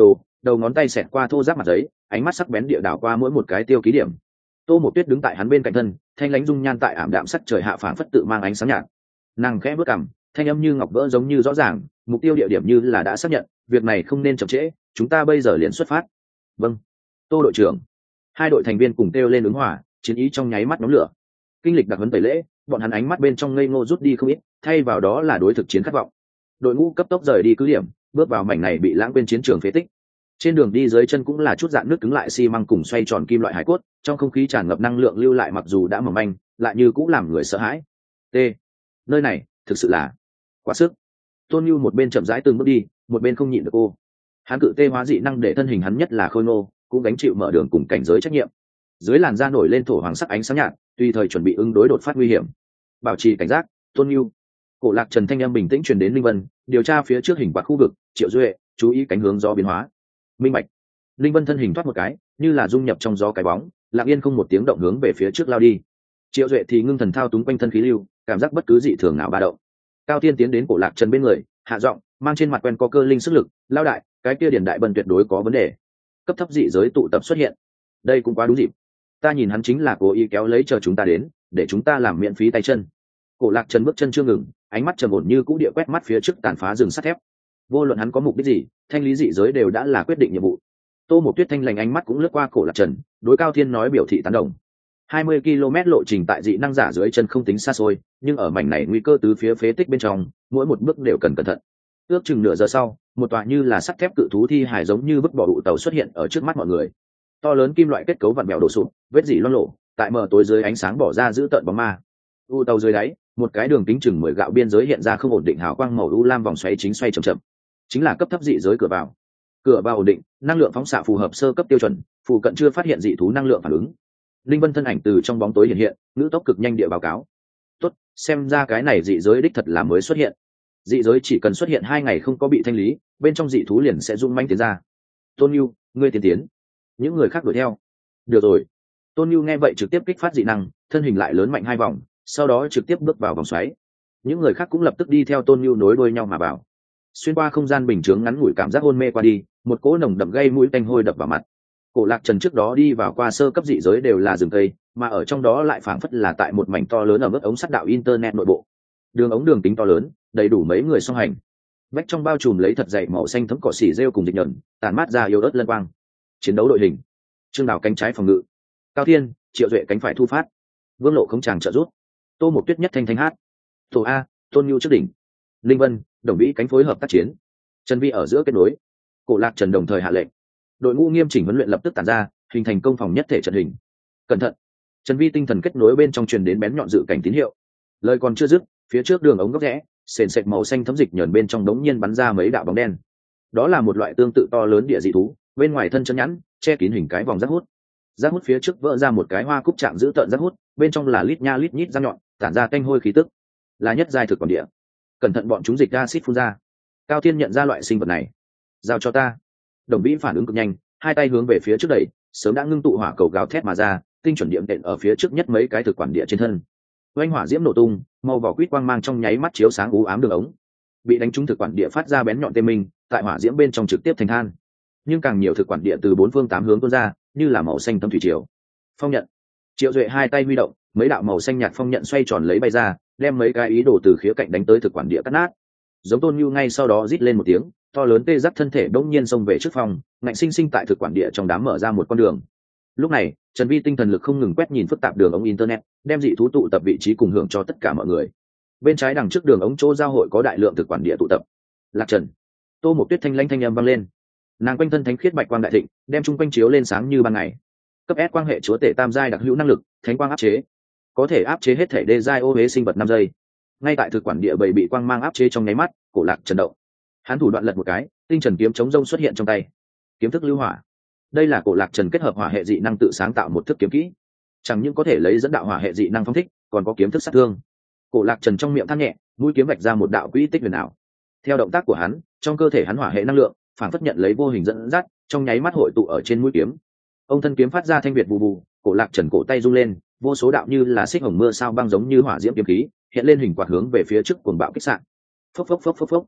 đầu ngón tay xẹt qua thô ráp mặt giấy, ánh mắt sắc bén địa đảo qua mỗi một cái tiêu ký điểm. Tô Mộc Tuyết đứng tại hắn bên cạnh thân, thanh lãnh dung nhan tại ảm đạm sắc trời hạ phảng phất tự mang ánh sáng nhạt. Nàng khẽ bước cằm, thanh âm như ngọc vỡ giống như rõ ràng, mục tiêu địa điểm như là đã xác nhận, việc này không nên chậm trễ, chúng ta bây giờ liền xuất phát. Vâng. Tô đội trưởng. Hai đội thành viên cùng kêu lên ứng hòa, chiến ý trong nháy mắt nóng lửa. Kinh lịch đặc huấn tẩy lễ, bọn hắn ánh mắt bên trong ngây ngô rút đi không ít, thay vào đó là đối thực chiến khát vọng. Đội ngũ cấp tốc rời đi cứ điểm, bước vào mảnh này bị lãng quên chiến trường phế tích. Trên đường đi dưới chân cũng là chút dạn nước cứng lại xi măng cùng xoay tròn kim loại hải cốt, trong không khí tràn ngập năng lượng lưu lại mặc dù đã mỏng manh, lại như cũng làm người sợ hãi. T. Nơi này, thực sự là quá sức. Tôn Nhu một bên chậm rãi từng bước đi, một bên không nhịn được cô. Hắn cự tê hóa dị năng để thân hình hắn nhất là khôi ngô, cũng gánh chịu mở đường cùng cảnh giới trách nhiệm. Dưới làn da nổi lên thổ hoàng sắc ánh sáng nhạt, tùy thời chuẩn bị ứng đối đột phát nguy hiểm. Bảo trì cảnh giác, Tôn Nhu. Cổ Lạc Trần thanh âm bình tĩnh truyền đến Linh Vân, điều tra phía trước hình quạt khu vực, Triệu Duệ, chú ý cánh hướng gió biến hóa. Minh bạch. Linh Vân thân hình thoát một cái, như là dung nhập trong gió cái bóng, lặng yên không một tiếng động hướng về phía trước lao đi. Triệu Duệ thì ngưng thần thao túng quanh thân khí lưu, cảm giác bất cứ dị thường nào ba động. Cao Tiên tiến đến Cổ Lạc Trần bên người, hạ giọng, mang trên mặt quen có cơ linh sức lực, lao đại, cái kia điển đại bần tuyệt đối có vấn đề. Cấp thấp dị giới tụ tập xuất hiện. Đây cũng quá đúng dịp. Ta nhìn hắn chính là cố ý kéo lấy chờ chúng ta đến, để chúng ta làm miễn phí tay chân. Cổ Lạc Trần bước chân chưa ngừng, ánh mắt trầm ổn như cũ địa quét mắt phía trước tàn phá rừng sắt thép. Vô luận hắn có mục đích gì, thanh lý dị giới đều đã là quyết định nhiệm vụ. Tô Mộc Tuyết thanh lành ánh mắt cũng lướt qua Cổ Lạc Trần, đối Cao Thiên nói biểu thị tán đồng. hai mươi ki lô mét lộ trình tại dị năng giả dưới chân không tính xa xôi, nhưng ở mảnh này nguy cơ tứ phía phế tích bên trong, mỗi một bước đều cần cẩn thận. Ước chừng nửa giờ sau, một tòa như là sắt thép cự thú thi hài giống như vứt bỏ ụ tàu xuất hiện ở trước mắt mọi người. To lớn kim loại kết cấu vặn vẹo đổ sụp, vết dỉ loang lổ, tại mờ tối dưới ánh sáng bỏ ra giữ tợn bóng ma. U tàu dưới đáy, một cái đường kính chừng mười gạo biên giới hiện ra không ổn định hào quang màu u lam vòng xoáy chính xoay chậm chậm, chính là cấp thấp dị giới cửa vào. Cửa vào ổn định, năng lượng phóng xạ phù hợp sơ cấp tiêu chuẩn, phụ cận chưa phát hiện dị thú năng lượng phản ứng. Linh Vân thân ảnh từ trong bóng tối hiện hiện, ngữ tốc cực nhanh địa báo cáo. Tốt, xem ra cái này dị giới đích thật là mới xuất hiện. Dị giới chỉ cần xuất hiện hai ngày không có bị thanh lý, bên trong dị thú liền sẽ rung manh tiến ra. Tôn Nhu, ngươi tiến tiến. Những người khác đuổi theo. Được rồi. Tôn Nhu nghe vậy trực tiếp kích phát dị năng, thân hình lại lớn mạnh hai vòng, sau đó trực tiếp bước vào vòng xoáy. Những người khác cũng lập tức đi theo Tôn Nhu nối đuôi nhau mà vào. Xuyên qua không gian bình chướng ngắn ngủi cảm giác hôn mê qua đi, một cỗ nồng đậm gây mũi tanh hôi đập vào mặt. Cổ Lạc Trần trước đó đi vào qua sơ cấp dị giới đều là rừng cây, mà ở trong đó lại phảng phất là tại một mảnh to lớn ở mức ống sắt đạo internet nội bộ. Đường ống đường tính to lớn, đầy đủ mấy người song hành. Vách trong bao trùm lấy thật dày màu xanh thấm cỏ xỉ rêu cùng dịch nhẫn, tàn mát ra yếu ớt lân quang. Chiến đấu đội hình. Trương Đào cánh trái phòng ngự, Cao Thiên, Triệu Duệ cánh phải thu phát, Vương Lộ không chàng trợ rút, Tô Mộc Tuyết nhất thanh thanh hát, Tổ A, Tôn Nhu trước đỉnh, Linh Vân, Đồng Vĩ cánh phối hợp tác chiến, Trần Vi ở giữa kết nối. Cổ Lạc Trần đồng thời hạ lệnh, đội ngũ nghiêm chỉnh huấn luyện lập tức tản ra, hình thành công phòng nhất thể trận hình. Cẩn thận. Trần Vi tinh thần kết nối bên trong truyền đến bén nhọn dự cảnh tín hiệu. Lời còn chưa dứt, phía trước đường ống góc rẽ, sền sệt màu xanh thấm dịch nhờn bên trong đống nhiên bắn ra mấy đạo bóng đen. Đó là một loại tương tự to lớn địa dị thú, bên ngoài thân chân nhẵn, che kín hình cái vòng rác hút. Rác hút phía trước vỡ ra một cái hoa cúc trạng giữ tợn rác hút, bên trong là lít nha lít nhít răng nhọn, tản ra tanh hôi khí tức. Là nhất giai thực quản địa. Cẩn thận bọn chúng dịch acid phun ra. Cao Thiên nhận ra loại sinh vật này. Giao cho ta. Đồng Vĩ phản ứng cực nhanh, hai tay hướng về phía trước đẩy, sớm đã ngưng tụ hỏa cầu gào thét mà ra, tinh chuẩn điểm đệm ở phía trước nhất mấy cái thực quản địa trên thân. Oanh hỏa diễm nổ tung, màu vỏ quýt quang mang trong nháy mắt chiếu sáng u ám đường ống. Bị đánh trúng thực quản địa phát ra bén nhọn tê minh, tại hỏa diễm bên trong trực tiếp thành than. Nhưng càng nhiều thực quản địa từ bốn phương tám hướng tuôn ra, như là màu xanh thâm thủy triều. Phong nhận. Triệu Duệ hai tay huy động, mấy đạo màu xanh nhạt phong nhận xoay tròn lấy bay ra, đem mấy cái ý đồ từ khía cạnh đánh tới thực quản địa cắt nát. Giống Tôn Nhu ngay sau đó rít lên một tiếng, to lớn tê giác thân thể đột nhiên xông về trước phòng, ngạnh sinh sinh tại thực quản địa trong đám mở ra một con đường. Lúc này, Trần Vi tinh thần lực không ngừng quét nhìn phức tạp đường ống internet, đem dị thú tụ tập vị trí cùng hưởng cho tất cả mọi người. Bên trái đằng trước đường ống chỗ giao hội có đại lượng thực quản địa tụ tập. Lạc Trần. Tô Mộc Tuyết thanh lãnh thanh âm vang lên. Nàng quanh thân thánh khiết bạch quang đại thịnh, đem chung quanh chiếu lên sáng như ban ngày. Cấp S quang hệ chúa tể tam giai đặc hữu năng lực, thánh quang áp chế, có thể áp chế hết thể đê giai ô huế sinh vật năm giây. Ngay tại thực quản địa bảy bị quang mang áp chế trong nháy mắt, Cổ Lạc Trần động. Hắn thủ đoạn lật một cái, tinh trần kiếm chống rông xuất hiện trong tay. Kiếm thức lưu hỏa. Đây là Cổ Lạc Trần kết hợp hỏa hệ dị năng tự sáng tạo một thức kiếm kỹ, chẳng những có thể lấy dẫn đạo hỏa hệ dị năng phong thích, còn có kiếm thức sát thương. Cổ Lạc Trần trong miệng than nhẹ, mũi kiếm vạch ra một đạo quỹ tích huyền ảo. Theo động tác của hắn, trong cơ thể hắn hỏa hệ năng lượng phản phất nhận lấy vô hình dẫn dắt, trong nháy mắt hội tụ ở trên mũi kiếm. Ông thân kiếm phát ra thanh việt bù bù, Cổ Lạc Trần cổ tay rung lên, vô số đạo như là xích hồng mưa sao băng giống như hỏa diễm kiếm khí hiện lên hình quạt hướng về phía trước cuồng bạo kích sạn. Phốc phốc phốc phốc phốc.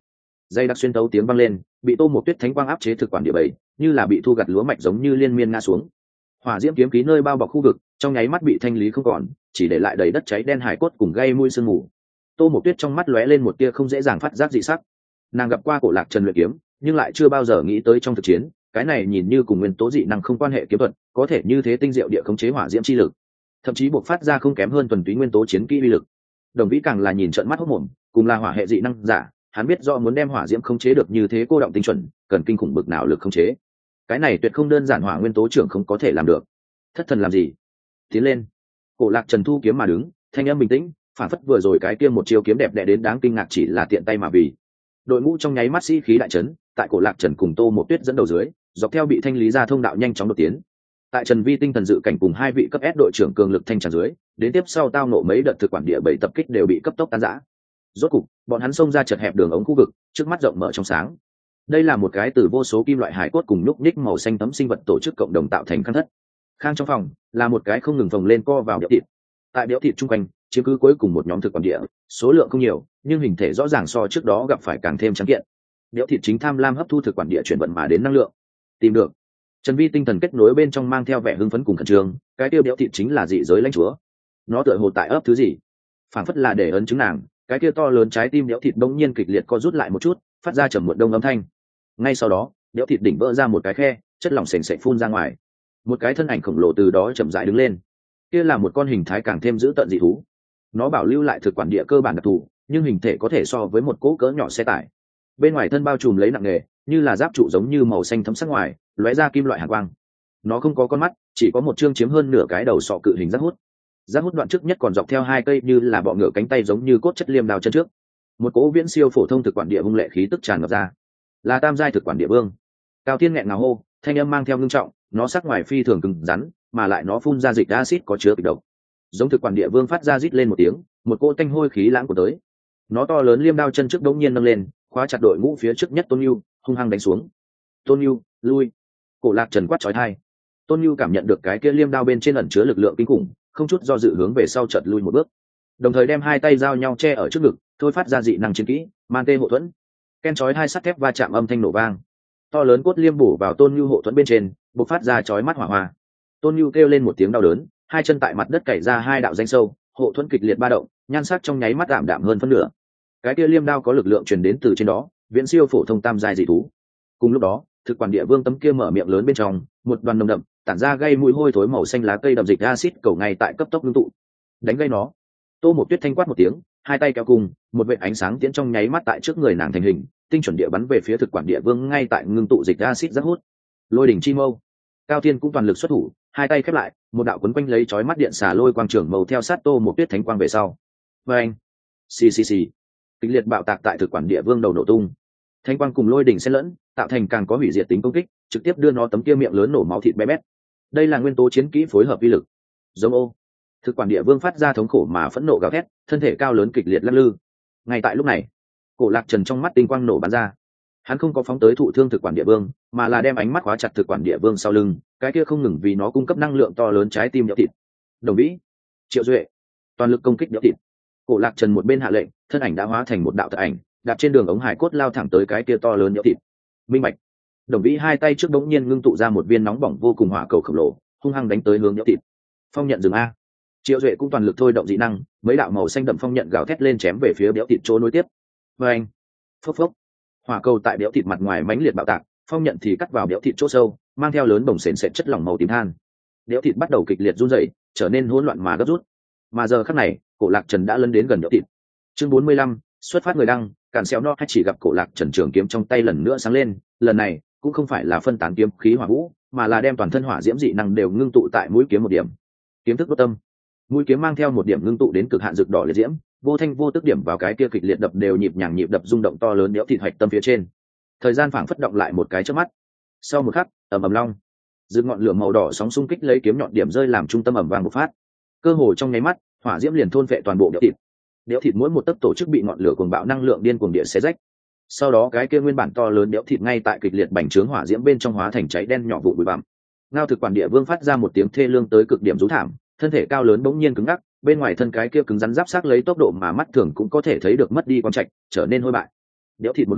dây đặc xuyên tấu tiếng vang lên, bị Tô Mộc Tuyết thánh quang áp chế thực quản địa bầy, như là bị thu gặt lúa mạch giống như liên miên ngã xuống. Hỏa diễm kiếm khí nơi bao bọc khu vực, trong nháy mắt bị thanh lý không còn, chỉ để lại đầy đất cháy đen hải cốt cùng gây mùi sương mù. Tô Mộc Tuyết trong mắt lóe lên một tia không dễ dàng phát giác dị sắc. Nàng gặp qua Cổ Lạc Trần luyện kiếm, nhưng lại chưa bao giờ nghĩ tới trong thực chiến, cái này nhìn như cùng nguyên tố dị năng không quan hệ kiếm thuật, có thể như thế tinh diệu địa khống chế hỏa diễm chi lực, thậm chí buộc phát ra không kém hơn thuần túy nguyên tố chiến kỹ uy lực. Đồng Vĩ càng là nhìn trợn mắt hốt mồm, cùng là hỏa hệ dị năng giả, hắn biết rõ muốn đem hỏa diễm khống chế được như thế cô động tinh chuẩn, cần kinh khủng bực nào lực khống chế. Cái này tuyệt không đơn giản, hỏa nguyên tố trưởng không có thể làm được. Thất thần làm gì? Tiến lên. Cổ Lạc Trần thu kiếm mà đứng, thanh âm bình tĩnh, phản phất vừa rồi cái kia một chiêu kiếm đẹp đẽ đến đáng kinh ngạc chỉ là tiện tay mà vì. Đội ngũ trong nháy mắt sĩ khí đại trấn, tại Cổ Lạc Trần cùng Tô Mộc Tuyết dẫn đầu dưới, dọc theo bị thanh lý ra thông đạo nhanh chóng đột tiến. Tại Trần Vi tinh thần dự cảnh cùng hai vị cấp S đội trưởng cường lực thanh tràn dưới, đến tiếp sau tao nộ mấy đợt thực quản địa bảy tập kích đều bị cấp tốc tan rã. Rốt cục, bọn hắn xông ra chật hẹp đường ống khu vực, trước mắt rộng mở trong sáng. Đây là một cái từ vô số kim loại hải cốt cùng lúc nhích màu xanh tấm sinh vật tổ chức cộng đồng tạo thành khang thất. Khang trong phòng là một cái không ngừng phồng lên co vào béo thịt. Tại béo thịt chung quanh, chiếm cứ cuối cùng một nhóm thực quản địa, số lượng không nhiều, nhưng hình thể rõ ràng so trước đó gặp phải càng thêm trắng kiện. Béo thịt chính tham lam hấp thu thực quản địa chuyển vận mà đến năng lượng. Tìm được. Trần Vi tinh thần kết nối bên trong mang theo vẻ hưng phấn cùng khẩn trương, cái tiêu béo thịt chính là dị giới lãnh chúa. Nó tựa hồ tại ấp thứ gì? Phản phất là để ấn chứng nàng, cái kia to lớn trái tim béo thịt bỗng nhiên kịch liệt co rút lại một chút, phát ra trầm một đông âm thanh. Ngay sau đó, béo thịt đỉnh vỡ ra một cái khe, chất lỏng sền sệt phun ra ngoài. Một cái thân ảnh khổng lồ từ đó chậm rãi đứng lên. Kia là một con hình thái càng thêm dữ tợn dị thú. Nó bảo lưu lại thực quản địa cơ bản đặc thù, nhưng hình thể có thể so với một cỗ cỡ nhỏ xe tải. Bên ngoài thân bao trùm lấy nặng nghề, như là giáp trụ giống như màu xanh thấm sắc ngoài, lóe ra kim loại hàn quang. Nó không có con mắt, chỉ có một chương chiếm hơn nửa cái đầu sọ cự hình rác hút. Rác hút đoạn trước nhất còn dọc theo hai cây như là bọ ngựa cánh tay giống như cốt chất liêm đào chân trước. Một cỗ viễn siêu phổ thông thực quản địa hung lệ khí tức tràn ngập ra. Là tam giai thực quản địa vương. Cao Thiên nghẹn ngào hô, thanh âm mang theo ngưng trọng, nó sắc ngoài phi thường cứng rắn, mà lại nó phun ra dịch acid có chứa kịch độc. Giống thực quản địa vương phát ra rít lên một tiếng, một cỗ tanh hôi khí lãng của tới. Nó to lớn liêm đao chân trước đống nhiên nâng lên, khóa chặt đội ngũ phía trước nhất Tôn Nưu, hung hăng đánh xuống. Tôn Nưu, lui! Cổ Lạc Trần quát chói tai. Tôn Nưu cảm nhận được cái kia liêm đao bên trên ẩn chứa lực lượng kinh khủng, không chút do dự hướng về sau chợt lui một bước, đồng thời đem hai tay giao nhau che ở trước ngực, thôi phát ra dị năng chiến kỹ, man tê hộ thuẫn. Ken chói hai sắt thép va chạm âm thanh nổ vang, to lớn cốt liêm bổ vào Tôn Nưu hộ thuẫn bên trên, bộc phát ra chói mắt hỏa hoa. Tôn Nưu kêu lên một tiếng đau đớn, hai chân tại mặt đất cày ra hai đạo rãnh sâu, hộ thuẫn kịch liệt ba động, nhan sắc trong nháy mắt đạm đạm hơn phân nửa. Cái kia liêm đao có lực lượng truyền đến từ trên đó, viễn siêu phổ thông tam giai dị thú. Cùng lúc đó, thực quản địa vương tấm kia mở miệng lớn bên trong, một đoàn nồng đậm, tản ra gây mùi hôi thối màu xanh lá cây đậm dịch acid cầu ngay tại cấp tốc ngưng tụ. Đánh gây nó. Tô Mộc Tuyết thanh quát một tiếng, hai tay kéo cùng, một vệt ánh sáng tiễn trong nháy mắt tại trước người nàng thành hình, tinh chuẩn địa bắn về phía thực quản địa vương ngay tại ngưng tụ dịch acid rất hút. Lôi đỉnh chi mâu. Cao Thiên cũng toàn lực xuất thủ, hai tay khép lại, một đạo quấn quanh lấy chói mắt điện xà lôi quang trường màu theo sát Tô Mộc Tuyết thánh quang về sau. Oeng. Xì xì xì. Kịch liệt bạo tạc tại thực quản địa vương đầu nổ tung. Thánh quang cùng lôi đỉnh xen lẫn, tạo thành càng có hủy diệt tính công kích, trực tiếp đưa nó tấm kia miệng lớn nổ máu thịt bé bét. Đây là nguyên tố chiến kỹ phối hợp uy lực. Giống ô. Thực quản địa vương phát ra thống khổ mà phẫn nộ gào thét, thân thể cao lớn kịch liệt lắc lư. Ngay tại lúc này, Cổ Lạc Trần trong mắt tinh quang nổ bắn ra. Hắn không có phóng tới thụ thương thực quản địa vương, mà là đem ánh mắt khóa chặt thực quản địa vương sau lưng, cái kia không ngừng vì nó cung cấp năng lượng to lớn trái tim nhỡ thịt. Đồng Vĩ, Triệu Duệ, toàn lực công kích nhỡ thịt. Cổ Lạc Trần một bên hạ lệnh, thân ảnh đã hóa thành một đạo thật ảnh, đạp trên đường ống hải cốt lao thẳng tới cái kia to lớn nhỡ thịt. Minh bạch. Đồng Vĩ hai tay trước đống nhiên ngưng tụ ra một viên nóng bỏng vô cùng hỏa cầu khổng lồ, hung hăng đánh tới hướng nhỡ thịt. Phong nhận dừng a. Triệu Duệ cũng toàn lực thôi động dị năng, mấy đạo màu xanh đậm phong nhận gào thét lên chém về phía béo thịt chỗ nối tiếp. Và anh, phốc phốc, hỏa cầu tại béo thịt mặt ngoài mãnh liệt bạo tạc, phong nhận thì cắt vào béo thịt chỗ sâu, mang theo lớn bồng sền sệt chất lỏng màu tím than. Béo thịt bắt đầu kịch liệt run rẩy, trở nên hỗn loạn mà gấp rút. Mà giờ khắc này, Cổ Lạc Trần đã lấn đến gần béo thịt. Chương bốn mươi lăm, xuất phát người đăng, càn xéo no hay chỉ gặp Cổ Lạc Trần trường kiếm trong tay lần nữa sáng lên, lần này cũng không phải là phân tán kiếm khí hỏa vũ, mà là đem toàn thân hỏa diễm dị năng đều ngưng tụ tại mũi kiếm một điểm. Kiếm thức đốt tâm. Mũi kiếm mang theo một điểm ngưng tụ đến cực hạn rực đỏ liệt diễm, vô thanh vô tức điểm vào cái kia kịch liệt đập đều nhịp nhàng nhịp đập rung động to lớn đẽo thịt hoạch tâm phía trên. Thời gian phảng phất động lại một cái chớp mắt. Sau một khắc, ầm ầm long, dự ngọn lửa màu đỏ sóng xung kích lấy kiếm nhọn điểm rơi làm trung tâm ầm vang bộc phát. Cơ hồ trong nháy mắt, hỏa diễm liền thôn phệ toàn bộ đẽo thịt. Đẽo thịt mỗi một tấc tổ chức bị ngọn lửa cuồng bạo năng lượng điên cuồng địa xé rách. Sau đó cái kia nguyên bản to lớn đẽo thịt ngay tại kịch liệt bành trướng hỏa diễm bên trong hóa thành cháy đen nhỏ vụ bụi bặm. Ngao thực quản địa vương phát ra một tiếng thê lương tới cực điểm rú thảm, thân thể cao lớn bỗng nhiên cứng ngắc, bên ngoài thân cái kia cứng rắn giáp xác lấy tốc độ mà mắt thường cũng có thể thấy được mất đi quang trạch, trở nên hôi bại. Đẽo thịt một hủy,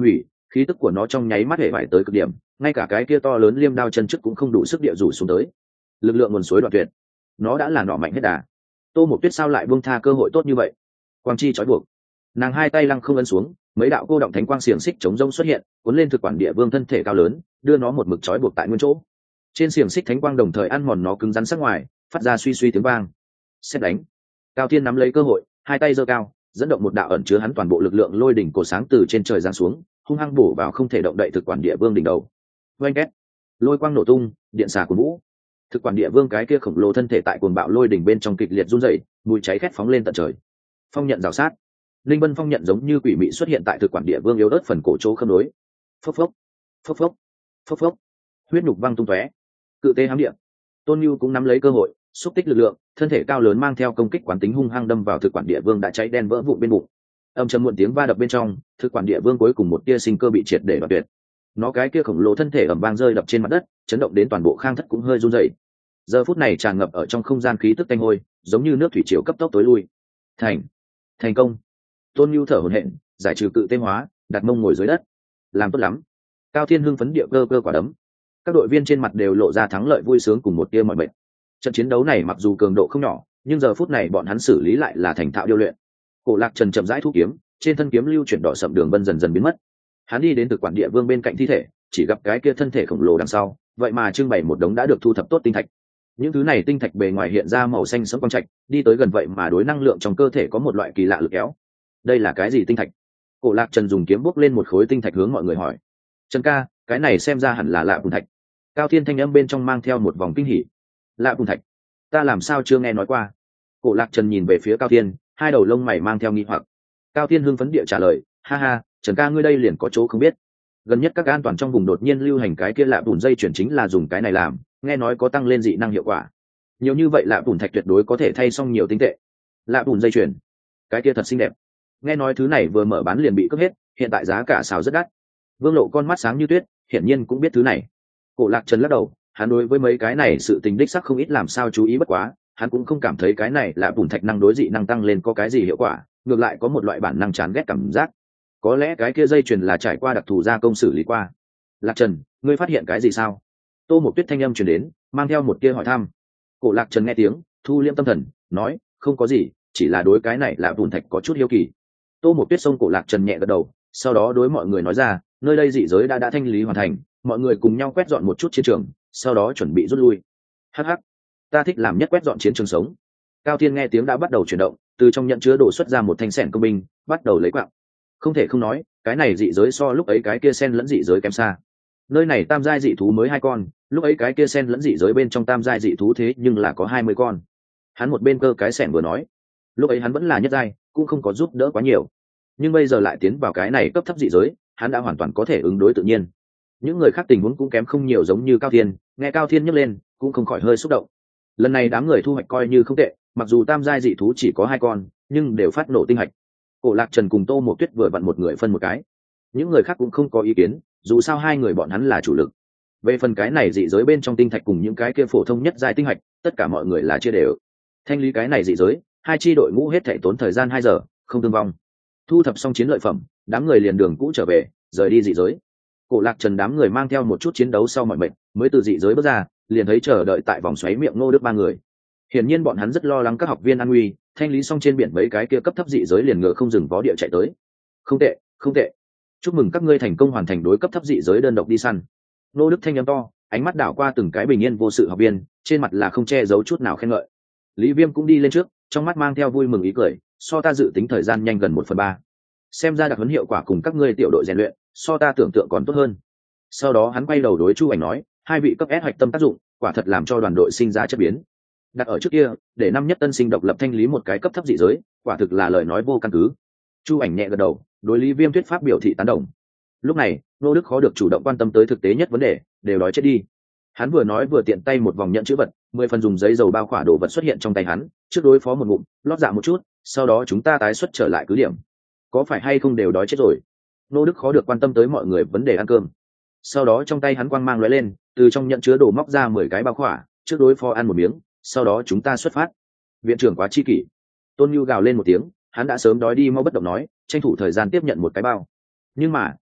khí tức của nó trong nháy mắt hể vải tới cực điểm, ngay cả cái kia to lớn liêm đao chân trước cũng không đủ sức địa rủ xuống tới. Lực lượng nguồn suối đoạn tuyệt, nó đã là nọ mạnh hết đà. Tô Mộc Tuyết sao lại buông tha cơ hội tốt như vậy? Quang chi trói buộc, nàng hai tay lăng không ấn xuống, mấy đạo cô động thánh quang xiềng xích chống rông xuất hiện, cuốn lên thực quản địa vương thân thể cao lớn, đưa nó một mực trói buộc tại nguyên chỗ. Trên xiềng xích thánh quang đồng thời ăn mòn nó cứng rắn sắc ngoài, phát ra suy suy tiếng vang. Xét đánh. Cao Thiên nắm lấy cơ hội, hai tay giơ cao, dẫn động một đạo ẩn chứa hắn toàn bộ lực lượng lôi đỉnh cổ sáng từ trên trời giáng xuống, hung hăng bổ vào không thể động đậy thực quản địa vương đỉnh đầu. Oanh két, lôi quang nổ tung, điện xà cuồn vũ. Thực quản địa vương cái kia khổng lồ thân thể tại cuồng bạo lôi đỉnh bên trong kịch liệt run rẩy, mùi cháy khét phóng lên tận trời. Phong nhận rào sát, linh vân phong nhận giống như quỷ mị xuất hiện tại thực quản địa vương yếu ớt phần cổ chỗ khớp nối. Phốc phốc, phốc phốc, phốc phốc, huyết nhục văng tung tóe. Cự tê hám địa, Tôn Nhu cũng nắm lấy cơ hội, xúc tích lực lượng, thân thể cao lớn mang theo công kích quán tính hung hăng đâm vào thực quản địa vương đã cháy đen vỡ vụn bên bụng. Âm trầm muộn tiếng va đập bên trong, thực quản địa vương cuối cùng một tia sinh cơ bị triệt để đoạt tuyệt. Nó cái kia khổng lồ thân thể ầm vang rơi đập trên mặt đất, chấn động đến toàn bộ khang thất cũng hơi run rẩy. Giờ phút này tràn ngập ở trong không gian khí tức tanh hôi, giống như nước thủy triều cấp tốc tối lui. Thành, thành công. Tôn Nhu thở hổn hển, giải trừ cự tê hóa, đặt mông ngồi dưới đất. Làm tốt lắm. Cao Thiên hưng phấn địa cơ cơ quả đấm. Các đội viên trên mặt đều lộ ra thắng lợi vui sướng cùng một tia mọi mệt. Trận chiến đấu này mặc dù cường độ không nhỏ, nhưng giờ phút này bọn hắn xử lý lại là thành thạo điêu luyện. Cổ Lạc Trần chậm rãi thu kiếm, trên thân kiếm lưu chuyển đỏ sậm đường vân dần dần biến mất. Hắn đi đến thực quản địa vương bên cạnh thi thể, chỉ gặp cái kia thân thể khổng lồ đằng sau, vậy mà trưng bày một đống đã được thu thập tốt tinh thạch. Những thứ này tinh thạch bề ngoài hiện ra màu xanh sẫm quang trạch, đi tới gần vậy mà đối năng lượng trong cơ thể có một loại kỳ lạ lực kéo. Đây là cái gì tinh thạch? Cổ Lạc Trần dùng kiếm bốc lên một khối tinh thạch hướng mọi người hỏi. Trần ca, cái này xem ra hẳn là lạ bùn thạch. Cao Thiên thanh âm bên trong mang theo một vòng kinh hỉ. Lạ bùn thạch? Ta làm sao chưa nghe nói qua? Cổ Lạc Trần nhìn về phía Cao Thiên, hai đầu lông mày mang theo nghi hoặc. Cao Thiên hưng phấn địa trả lời, ha ha, Trần ca ngươi đây liền có chỗ không biết. Gần nhất các an toàn trong vùng đột nhiên lưu hành cái kia lạ bùn dây chuyển chính là dùng cái này làm, nghe nói có tăng lên dị năng hiệu quả. Nhiều như vậy lạ bùn thạch tuyệt đối có thể thay xong nhiều tinh tệ. Lạ bùn dây chuyển, cái kia thật xinh đẹp. Nghe nói thứ này vừa mở bán liền bị cướp hết, hiện tại giá cả xào rất đắt. Vương Lộ con mắt sáng như tuyết, hiển nhiên cũng biết thứ này. Cổ Lạc Trần lắc đầu, hắn đối với mấy cái này sự tình đích sắc không ít làm sao chú ý bất quá, hắn cũng không cảm thấy cái này là bùn thạch năng đối dị năng tăng lên có cái gì hiệu quả, ngược lại có một loại bản năng chán ghét cảm giác. Có lẽ cái kia dây chuyền là trải qua đặc thù gia công xử lý qua. Lạc Trần, ngươi phát hiện cái gì sao? Tô Mộc Tuyết thanh âm truyền đến, mang theo một tia hỏi thăm. Cổ Lạc Trần nghe tiếng, thu liễm tâm thần, nói, không có gì, chỉ là đối cái này là bùn thạch có chút hiếu kỳ. Tô Mộc Tuyết xông Cổ Lạc Trần nhẹ gật đầu, sau đó đối mọi người nói ra, nơi đây dị giới đã đã thanh lý hoàn thành, mọi người cùng nhau quét dọn một chút chiến trường, sau đó chuẩn bị rút lui. Hắc hắc, ta thích làm nhất quét dọn chiến trường sống. Cao Thiên nghe tiếng đã bắt đầu chuyển động, từ trong nhận chứa đổ xuất ra một thanh sẻn công binh, bắt đầu lấy quạng. Không thể không nói, cái này dị giới so lúc ấy cái kia sen lẫn dị giới kém xa. Nơi này tam giai dị thú mới hai con, lúc ấy cái kia sen lẫn dị giới bên trong tam giai dị thú thế nhưng là có hai mươi con. Hắn một bên cơ cái sẻn vừa nói, lúc ấy hắn vẫn là nhất giai, cũng không có giúp đỡ quá nhiều. Nhưng bây giờ lại tiến vào cái này cấp thấp dị giới, hắn đã hoàn toàn có thể ứng đối tự nhiên. Những người khác tình huống cũng kém không nhiều giống như Cao Thiên, nghe Cao Thiên nhắc lên, cũng không khỏi hơi xúc động. Lần này đám người thu hoạch coi như không tệ, mặc dù tam giai dị thú chỉ có hai con, nhưng đều phát nổ tinh hạch. Cổ Lạc Trần cùng Tô Mộc Tuyết vừa vặn một người phân một cái. Những người khác cũng không có ý kiến, dù sao hai người bọn hắn là chủ lực. Về phần cái này dị giới bên trong tinh thạch cùng những cái kia phổ thông nhất giai tinh hạch, tất cả mọi người là chia đều. Thanh lý cái này dị giới, hai chi đội ngũ hết thảy tốn thời gian hai giờ, không thương vong. Thu thập xong chiến lợi phẩm, đám người liền đường cũ trở về, rời đi dị giới. Cổ Lạc Trần đám người mang theo một chút chiến đấu sau mọi mệnh, mới từ dị giới bước ra, liền thấy chờ đợi tại vòng xoáy miệng Ngô Đức ba người. Hiển nhiên bọn hắn rất lo lắng các học viên an nguy, thanh lý xong trên biển mấy cái kia cấp thấp dị giới liền ngựa không dừng vó địa chạy tới. Không tệ, không tệ. Chúc mừng các ngươi thành công hoàn thành đối cấp thấp dị giới đơn độc đi săn. Ngô Đức thanh âm to, ánh mắt đảo qua từng cái bình yên vô sự học viên, trên mặt là không che giấu chút nào khen ngợi. Lý Viêm cũng đi lên trước, trong mắt mang theo vui mừng ý cười, so ta dự tính thời gian nhanh gần một phần ba. Xem ra đặc huấn hiệu quả cùng các ngươi tiểu đội rèn luyện, so ta tưởng tượng còn tốt hơn. Sau đó hắn quay đầu đối Chu Ảnh nói, hai vị cấp S hoạch tâm tác dụng, quả thật làm cho đoàn đội sinh ra chất biến. Đặt ở trước kia, để năm nhất tân sinh độc lập thanh lý một cái cấp thấp dị giới, quả thực là lời nói vô căn cứ. Chu Ảnh nhẹ gật đầu, đối Lý Viêm thuyết pháp biểu thị tán đồng. Lúc này, Nô Đức khó được chủ động quan tâm tới thực tế nhất vấn đề, đều nói chết đi. Hắn vừa nói vừa tiện tay một vòng nhận chữ vật, mười phần dùng giấy dầu bao khỏa đồ vật xuất hiện trong tay hắn, trước đối phó một ngụm, lót dạ một chút, sau đó chúng ta tái xuất trở lại cứ điểm. Có phải hay không đều đói chết rồi? Nô Đức khó được quan tâm tới mọi người vấn đề ăn cơm. Sau đó trong tay hắn quang mang lóe lên, từ trong nhận chứa đồ móc ra mười cái bao khỏa, trước đối phó ăn một miếng, sau đó chúng ta xuất phát. Viện trưởng quá chi kỷ. Tôn Nhu gào lên một tiếng, hắn đã sớm đói đi mau bất động nói, tranh thủ thời gian tiếp nhận một cái bao. Nhưng mà,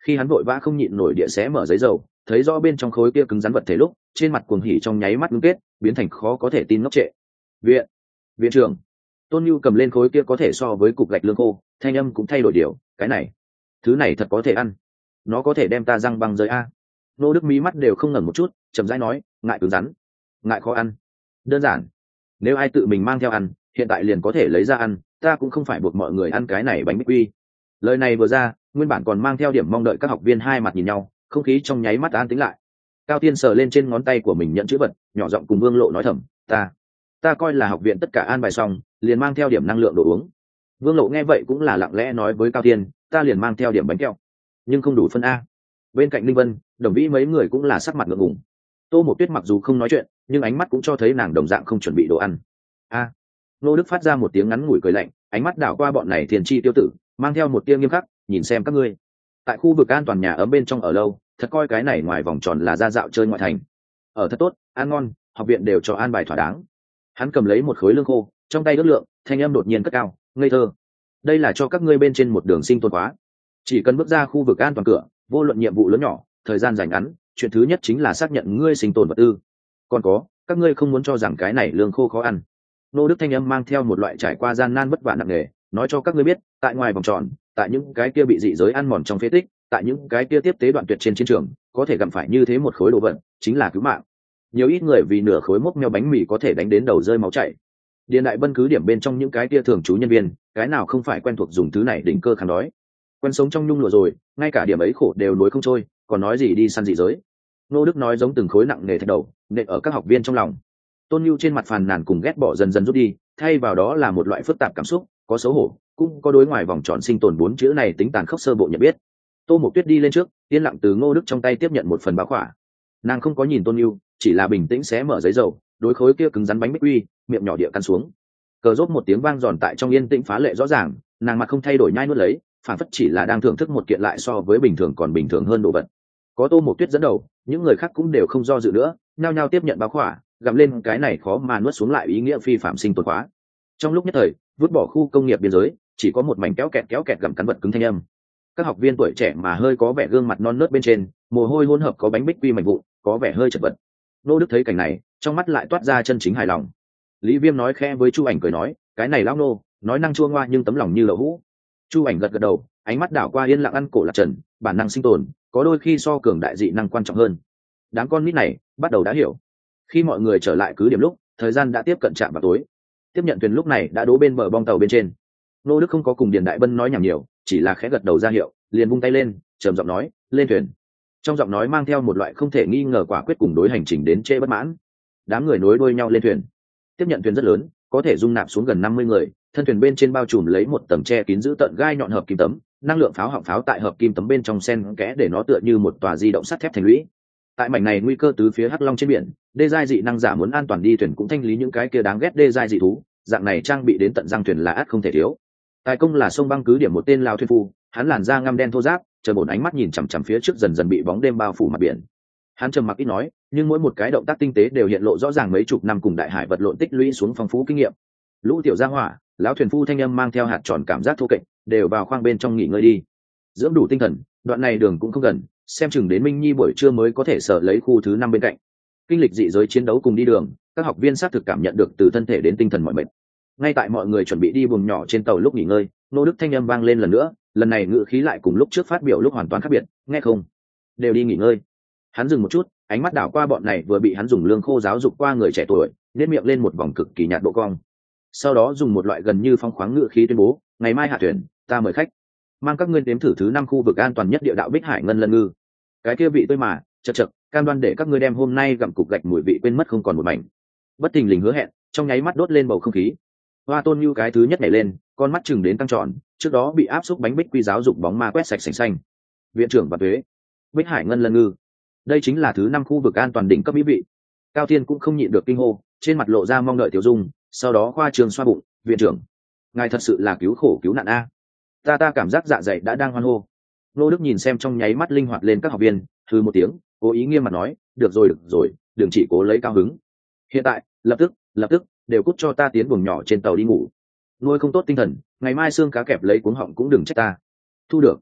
Khi hắn vội vã không nhịn nổi địa xé mở giấy dầu, thấy rõ bên trong khối kia cứng rắn vật thể lúc, trên mặt cuồng hỉ trong nháy mắt ngưng kết, biến thành khó có thể tin ngốc trệ. Viện, viện trưởng. Tôn Nhu cầm lên khối kia có thể so với cục gạch lương khô, thanh âm cũng thay đổi điều, cái này, thứ này thật có thể ăn, nó có thể đem ta răng băng rơi a. Nô Đức mí mắt đều không ngẩng một chút, chậm rãi nói, ngại cứng rắn, ngại khó ăn. Đơn giản, nếu ai tự mình mang theo ăn, hiện tại liền có thể lấy ra ăn, ta cũng không phải buộc mọi người ăn cái này bánh bích quy. Lời này vừa ra, nguyên bản còn mang theo điểm mong đợi các học viên hai mặt nhìn nhau, không khí trong nháy mắt an tĩnh lại. Cao Tiên sờ lên trên ngón tay của mình nhận chữ vật, nhỏ giọng cùng Vương Lộ nói thầm, ta ta coi là học viện tất cả an bài xong, liền mang theo điểm năng lượng đồ uống. Vương Lộ nghe vậy cũng là lặng lẽ nói với Cao Tiên, ta liền mang theo điểm bánh kẹo, nhưng không đủ phân a. Bên cạnh Linh Vân, Đồng Vĩ mấy người cũng là sắc mặt ngượng ngùng. Tô Mộc Tuyết mặc dù không nói chuyện, nhưng ánh mắt cũng cho thấy nàng đồng dạng không chuẩn bị đồ ăn. A. Nô Đức phát ra một tiếng ngắn ngủi cười lạnh, ánh mắt đảo qua bọn này thiền chi tiêu tử, mang theo một tia nghiêm khắc, nhìn xem các ngươi. Tại khu vực an toàn nhà ấm bên trong ở lâu, thật coi cái này ngoài vòng tròn là ra dạo chơi ngoại thành. Ở thật tốt, ăn ngon, học viện đều cho an bài thỏa đáng. Hắn cầm lấy một khối lương khô, trong tay ước lượng, thanh âm đột nhiên cất cao, ngây thơ. Đây là cho các ngươi bên trên một đường sinh tồn khóa. Chỉ cần bước ra khu vực an toàn cửa, vô luận nhiệm vụ lớn nhỏ, thời gian dài ngắn, chuyện thứ nhất chính là xác nhận ngươi sinh tồn vật tư. Còn có, các ngươi không muốn cho rằng cái này lương khô khó ăn. Nô Đức thanh âm mang theo một loại trải qua gian nan vất vả nặng nề, nói cho các ngươi biết, tại ngoài vòng tròn, tại những cái kia bị dị giới ăn mòn trong phế tích, tại những cái kia tiếp tế đoạn tuyệt trên chiến trường, có thể gặp phải như thế một khối đồ vật, chính là cứu mạng. Nhiều ít người vì nửa khối mốc meo bánh mì có thể đánh đến đầu rơi máu chảy. Điền Đại Bân cứ điểm bên trong những cái kia thường trú nhân viên, cái nào không phải quen thuộc dùng thứ này đỉnh cơ kháng đói. Quen sống trong nhung lụa rồi, ngay cả điểm ấy khổ đều nối không trôi, còn nói gì đi săn dị giới. Nô Đức nói giống từng khối nặng nề thạch đầu, nện ở các học viên trong lòng. Tôn Nhu trên mặt phàn nàn cùng ghét bỏ dần dần rút đi, thay vào đó là một loại phức tạp cảm xúc, có xấu hổ, cũng có đối ngoài vòng tròn sinh tồn bốn chữ này tính tàn khốc sơ bộ nhận biết. Tô Mộc Tuyết đi lên trước, yên lặng từ Ngô Đức trong tay tiếp nhận một phần báo khỏa. Nàng không có nhìn Tôn Nhu, chỉ là bình tĩnh xé mở giấy dầu, đối khối kia cứng rắn bánh bích quy, miệng nhỏ địa căn xuống. Cờ rốt một tiếng vang giòn tại trong yên tĩnh phá lệ rõ ràng, nàng mặt không thay đổi nhai nuốt lấy, phản phất chỉ là đang thưởng thức một kiện lại so với bình thường còn bình thường hơn đồ vật. Có Tô Mộc Tuyết dẫn đầu, những người khác cũng đều không do dự nữa, nhao nhao tiếp nhận báo khỏa, gặm lên cái này khó mà nuốt xuống lại ý nghĩa phi phạm sinh tồn khóa. Trong lúc nhất thời, vứt bỏ khu công nghiệp biên giới, chỉ có một mảnh kéo kẹt kéo kẹt gặm cắn vật cứng thanh âm. Các học viên tuổi trẻ mà hơi có vẻ gương mặt non nớt bên trên, mồ hôi hỗn hợp có bánh bích quy mảnh vụn, có vẻ hơi chật vật. Nô Đức thấy cảnh này, trong mắt lại toát ra chân chính hài lòng. Lý Viêm nói khẽ với Chu Ảnh cười nói, cái này lão nô, nói năng chua ngoa nhưng tấm lòng như lẩu hũ. Chu Ảnh gật gật đầu, ánh mắt đảo qua yên lặng ăn cổ lạc trần, bản năng sinh tồn, có đôi khi so cường đại dị năng quan trọng hơn. Đám con nít này bắt đầu đã hiểu. Khi mọi người trở lại cứ điểm lúc, thời gian đã tiếp cận trạm vào tối. Tiếp nhận thuyền lúc này đã đỗ bên bờ bong tàu bên trên. Nô Đức không có cùng Điền Đại Bân nói nhảm nhiều, chỉ là khẽ gật đầu ra hiệu, liền vung tay lên, trầm giọng nói, lên thuyền. Trong giọng nói mang theo một loại không thể nghi ngờ quả quyết cùng đối hành trình đến trễ bất mãn. Đám người nối đuôi nhau lên thuyền. Tiếp nhận thuyền rất lớn, có thể dung nạp xuống gần năm mươi người, thân thuyền bên trên bao trùm lấy một tầng che kín giữ tận gai nhọn hợp kim tấm, năng lượng pháo họng pháo tại hợp kim tấm bên trong sen kẽ để nó tựa như một tòa di động sắt thép thành lũy. Tại mảnh này nguy cơ tứ phía hắc long trên biển, đê giai dị năng giả muốn an toàn đi thuyền cũng thanh lý những cái kia đáng ghét đê giai dị thú, dạng này trang bị đến tận răng thuyền là ắt không thể thiếu. Tài công là sông băng cứ điểm một tên lao thuyền phu, hắn làn da ngăm đen thô ráp, chờ bổn ánh mắt nhìn chằm chằm phía trước dần dần bị bóng đêm bao phủ mặt biển. Hắn trầm mặc ít nói, nhưng mỗi một cái động tác tinh tế đều hiện lộ rõ ràng mấy chục năm cùng đại hải vật lộn tích lũy xuống phong phú kinh nghiệm. Lũ tiểu gia hỏa, lão thuyền phu thanh âm mang theo hạt tròn cảm giác thô kệch, đều vào khoang bên trong nghỉ ngơi đi, dưỡng đủ tinh thần, đoạn này đường cũng không gần, xem chừng đến Minh Nhi buổi trưa mới có thể sở lấy khu thứ năm bên cạnh. Kinh lịch dị giới chiến đấu cùng đi đường, các học viên xác thực cảm nhận được từ thân thể đến tinh thần mọi mệt. Ngay tại mọi người chuẩn bị đi buồng nhỏ trên tàu lúc nghỉ ngơi, Nô Đức thanh âm vang lên lần nữa, lần này ngữ khí lại cùng lúc trước phát biểu lúc hoàn toàn khác biệt, nghe không? Đều đi nghỉ ngơi. Hắn dừng một chút, ánh mắt đảo qua bọn này vừa bị hắn dùng lương khô giáo dục qua người trẻ tuổi, nhếch miệng lên một vòng cực kỳ nhạt độ cong. Sau đó dùng một loại gần như phong khoáng ngữ khí tuyên bố, ngày mai hạ thuyền, ta mời khách, mang các ngươi đếm thử thứ năm khu vực an toàn nhất địa đạo Bích Hải Ngân Lân Ngư. Cái kia vị tôi mà, chật chật, cam đoan để các ngươi đem hôm nay gặm cục gạch mùi vị quên mất không còn một mảnh. Bất thình lình hứa hẹn, trong nháy mắt đốt lên bầu không khí. Hoa Tôn Nhu cái thứ nhất nhảy lên, con mắt chừng đến căng tròn, trước đó bị áp xúc bánh bích quy giáo dục bóng ma quét sạch sành xanh. Viện trưởng và thuế, Bích Hải Ngân Lân Ngư, đây chính là thứ năm khu vực an toàn đỉnh cấp mỹ vị. Cao Thiên cũng không nhịn được kinh hô, trên mặt lộ ra mong đợi tiểu dung, sau đó khoa trường xoa bụng, viện trưởng, ngài thật sự là cứu khổ cứu nạn a. Ta ta cảm giác dạ dày đã đang hoan hô. Nô Đức nhìn xem trong nháy mắt linh hoạt lên các học viên, thư một tiếng, cố ý nghiêm mặt nói, được rồi được rồi, đừng chỉ cố lấy cao hứng. Hiện tại, lập tức, lập tức, đều cút cho ta tiến buồng nhỏ trên tàu đi ngủ. Nuôi không tốt tinh thần, ngày mai xương cá kẹp lấy cuống họng cũng đừng trách ta. Thu được.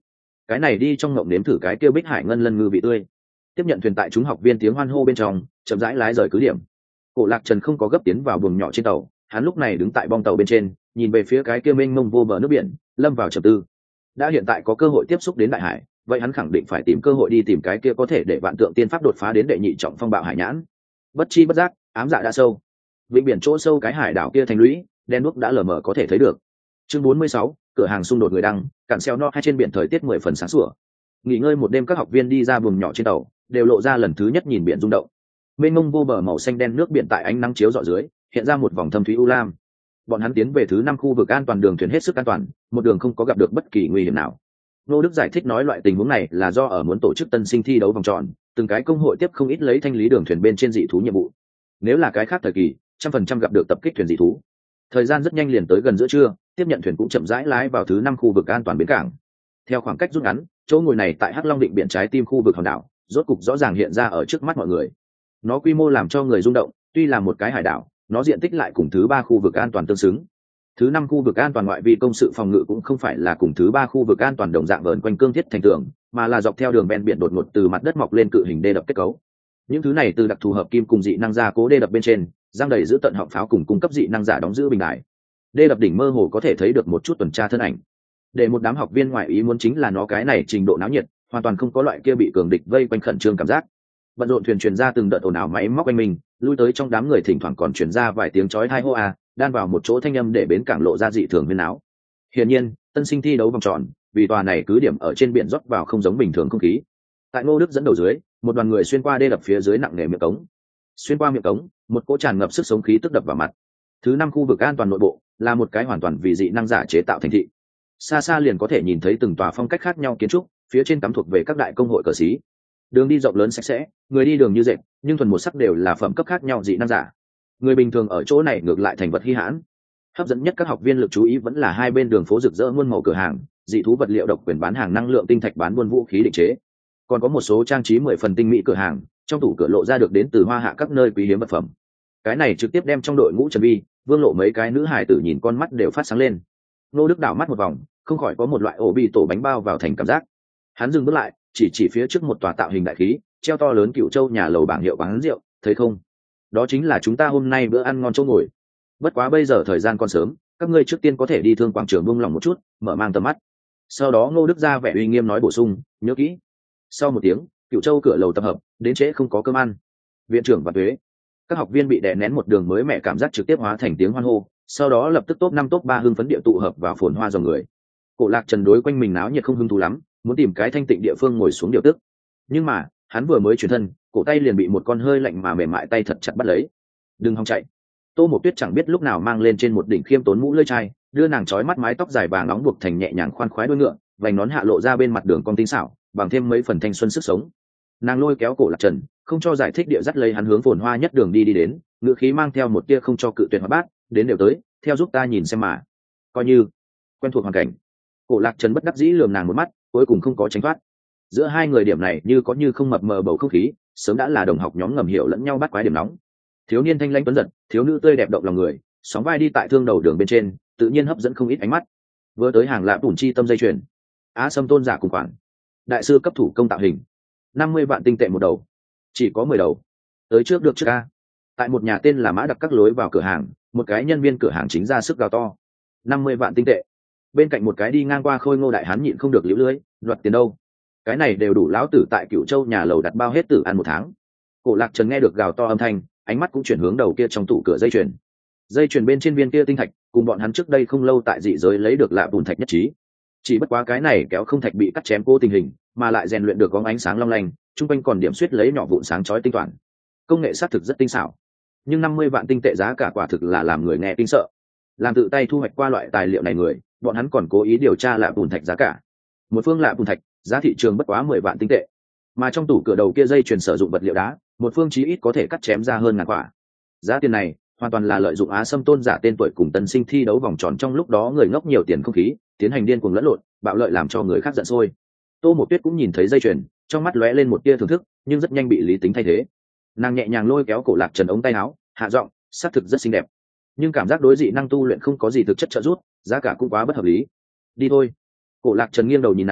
cái này đi trong ngộng nếm thử cái kia bích hải ngân lân ngư vị tươi. Tiếp nhận thuyền tại chúng học viên tiếng hoan hô bên trong, chậm rãi lái rời cứ điểm. Cổ Lạc Trần không có gấp tiến vào buồng nhỏ trên tàu, hắn lúc này đứng tại bong tàu bên trên, nhìn về phía cái kia mênh mông vô bờ nước biển, lâm vào trầm tư. Đã hiện tại có cơ hội tiếp xúc đến đại hải, vậy hắn khẳng định phải tìm cơ hội đi tìm cái kia có thể để vạn tượng tiên pháp đột phá đến đệ nhị trọng phong bạo hải nhãn. Bất chi bất giác, ám dạ đã sâu. Vịnh biển chỗ sâu cái hải đảo kia thành lũy, đen đuốc đã lờ mờ có thể thấy được. Chương bốn mươi sáu, cửa hàng xung đột người đăng, cạn xeo no hai trên biển thời tiết mười phần sáng sủa. Nghỉ ngơi một đêm các học viên đi ra buồng nhỏ trên tàu, đều lộ ra lần thứ nhất nhìn biển rung động. Mênh mông vô bờ màu xanh đen nước biển tại ánh nắng chiếu rọi dưới, hiện ra một vòng thâm thúy u lam. Bọn hắn tiến về thứ năm khu vực an toàn, đường thuyền hết sức an toàn, một đường không có gặp được bất kỳ nguy hiểm nào. Nô Đức giải thích nói loại tình huống này là do ở muốn tổ chức tân sinh thi đấu vòng tròn, từng cái công hội tiếp không ít lấy thanh lý đường thuyền bên trên dị thú nhiệm vụ. Nếu là cái khác thời kỳ, trăm phần trăm gặp được tập kích thuyền dị thú. Thời gian rất nhanh liền tới gần giữa trưa, tiếp nhận thuyền cũng chậm rãi lái vào thứ năm khu vực an toàn bến cảng. Theo khoảng cách rút ngắn, chỗ ngồi này tại Hắc Long Định biển trái tim khu vực hòn đảo, rốt cục rõ ràng hiện ra ở trước mắt mọi người. Nó quy mô làm cho người rung động, tuy là một cái hải đảo, nó diện tích lại cùng thứ ba khu vực an toàn tương xứng. Thứ năm khu vực an toàn ngoại vi công sự phòng ngự cũng không phải là cùng thứ ba khu vực an toàn đồng dạng vờn quanh cương thiết thành tường, mà là dọc theo đường ven biển đột ngột từ mặt đất mọc lên cự hình đê đập kết cấu. Những thứ này từ đặc thù hợp kim cùng dị năng gia cố đê đập bên trên, giang đầy giữ tận họng pháo cùng cung cấp dị năng giả đóng giữ bình đài. Đê đập đỉnh mơ hồ có thể thấy được một chút tuần tra thân ảnh. Để một đám học viên ngoại ý muốn chính là nó cái này trình độ náo nhiệt, hoàn toàn không có loại kia bị cường địch vây quanh khẩn trương cảm giác. Bận rộn thuyền truyền ra từng đợt ồn ào máy móc quanh mình, lui tới trong đám người thỉnh thoảng còn truyền ra vài tiếng chói tai hô a, đan vào một chỗ thanh âm để bến cảng lộ ra dị thường huyên áo. Hiển nhiên, tân sinh thi đấu vòng tròn, vì tòa này cứ điểm ở trên biển rót vào không giống bình thường không khí. Tại Ngô Đức dẫn đầu dưới, một đoàn người xuyên qua đê đập phía dưới nặng nề miệng cống. Xuyên qua miệng cống, một cỗ tràn ngập sức sống khí tức đập vào mặt. Thứ năm khu vực an toàn nội bộ là một cái hoàn toàn vì dị năng giả chế tạo thành thị. Xa xa liền có thể nhìn thấy từng tòa phong cách khác nhau kiến trúc, phía trên cắm thuộc về các đại công hội cờ xí. Đường đi rộng lớn sạch sẽ, người đi đường như dệt, nhưng thuần một sắc đều là phẩm cấp khác nhau dị năng giả. Người bình thường ở chỗ này ngược lại thành vật hi hãn. Hấp dẫn nhất các học viên lực chú ý vẫn là hai bên đường phố rực rỡ muôn màu cửa hàng, dị thú vật liệu độc quyền bán hàng năng lượng tinh thạch bán buôn vũ khí định chế. Còn có một số trang trí mười phần tinh mỹ cửa hàng, trong tủ cửa lộ ra được đến từ hoa hạ các nơi quý hiếm vật phẩm. Cái này trực tiếp đem trong đội ngũ Trần Vi, Vương Lộ mấy cái nữ hài tử nhìn con mắt đều phát sáng lên. Nô Đức đảo mắt một vòng, không khỏi có một loại ổ bị tổ bánh bao vào thành cảm giác. Hắn dừng bước lại, chỉ chỉ phía trước một tòa tạo hình đại khí, treo to lớn Cựu Châu nhà lầu bảng hiệu quán rượu, thấy không? Đó chính là chúng ta hôm nay bữa ăn ngon chỗ ngồi. Bất quá bây giờ thời gian còn sớm, các ngươi trước tiên có thể đi thương quảng trường buông lòng một chút, mở mang tầm mắt. Sau đó Ngô Đức ra vẻ uy nghiêm nói bổ sung, nhớ kỹ. Sau một tiếng, Cựu Châu cửa lầu tập hợp, đến trễ không có cơm ăn. Viện trưởng và thuế. Các học viên bị đè nén một đường mới mẹ cảm giác trực tiếp hóa thành tiếng hoan hô, sau đó lập tức top năm top ba hưng phấn địa tụ hợp vào phồn hoa dòng người. Cổ Lạc Trần đối quanh mình náo nhiệt không hứng thú lắm, muốn tìm cái thanh tịnh địa phương ngồi xuống điều tức. Nhưng mà, hắn vừa mới chuyển thân, cổ tay liền bị một con hơi lạnh mà mềm mại tay thật chặt bắt lấy. Đừng hòng chạy. Tô Mộc Tuyết chẳng biết lúc nào mang lên trên một đỉnh khiêm tốn mũ lưỡi chai, đưa nàng trói mắt mái tóc dài vàng nóng buộc thành nhẹ nhàng khoan khoái đuôi ngựa, vành nón hạ lộ ra bên mặt đường cong tinh xảo, bằng thêm mấy phần thanh xuân sức sống. Nàng lôi kéo Cổ Lạc Trần, không cho giải thích địa dắt lấy hắn hướng phồn hoa nhất đường đi đi đến, ngựa khí mang theo một tia không cho cự tuyệt hoạt bát, đến đều tới, theo giúp ta nhìn xem mà. Coi như quen thuộc hoàn cảnh. Cổ Lạc Trần bất đắc dĩ lườm nàng một mắt, cuối cùng không có tránh thoát. Giữa hai người điểm này như có như không mập mờ bầu không khí, sớm đã là đồng học nhóm ngầm hiểu lẫn nhau bắt quái điểm nóng. Thiếu niên thanh lãnh tuấn giật, thiếu nữ tươi đẹp động lòng người, sóng vai đi tại thương đầu đường bên trên, tự nhiên hấp dẫn không ít ánh mắt. Vừa tới hàng lạ tủn chi tâm dây chuyền, á sâm tôn giả cùng khoản, đại sư cấp thủ công tạo hình, năm mươi vạn tinh tệ một đầu, chỉ có mười đầu, tới trước được trước a. Tại một nhà tên là Mã Đặc các lối vào cửa hàng, một cái nhân viên cửa hàng chính ra sức gào to, năm mươi vạn tinh tệ. Bên cạnh một cái đi ngang qua khôi ngô đại hán nhịn không được liễu lưới, đoạt tiền đâu? Cái này đều đủ lão tử tại Cựu Châu nhà lầu đặt bao hết tử ăn một tháng. Cổ Lạc Trần nghe được gào to âm thanh, ánh mắt cũng chuyển hướng đầu kia trong tủ cửa dây chuyền. Dây chuyền bên trên viên kia tinh thạch, cùng bọn hắn trước đây không lâu tại dị giới lấy được lạ bùn thạch nhất trí. Chỉ bất quá cái này kéo không thạch bị cắt chém cố tình hình, mà lại rèn luyện được có ánh sáng long lanh, trung quanh còn điểm xuyết lấy nhỏ vụn sáng chói tinh toàn. Công nghệ xác thực rất tinh xảo, nhưng năm mươi vạn tinh tệ giá cả quả thực là làm người nghe kinh sợ. Làm tự tay thu hoạch qua loại tài liệu này người, bọn hắn còn cố ý điều tra lạ bùn thạch giá cả. Một phương lạ bùn thạch, giá thị trường bất quá mười vạn tinh tệ, mà trong tủ cửa đầu kia dây chuyền sử dụng vật liệu đá, một phương chí ít có thể cắt chém ra hơn ngàn quả. Giá tiền này hoàn toàn là lợi dụng Á Sâm tôn giả tên tuổi cùng tân sinh thi đấu vòng tròn trong lúc đó người ngốc nhiều tiền không khí, tiến hành điên cuồng lẫn lộn, bạo lợi làm cho người khác giận sôi. Tô Mộc Tuyết cũng nhìn thấy dây chuyền, trong mắt lóe lên một tia thưởng thức, nhưng rất nhanh bị lý tính thay thế. Nàng nhẹ nhàng lôi kéo Cổ Lạc Trần ống tay áo, hạ giọng, xác thực rất xinh đẹp, nhưng cảm giác đối dị năng tu luyện không có gì thực chất trợ giúp, giá cả cũng quá bất hợp lý. Đi thôi. Cổ Lạc Trần nghiêng đầu nhìn nàng,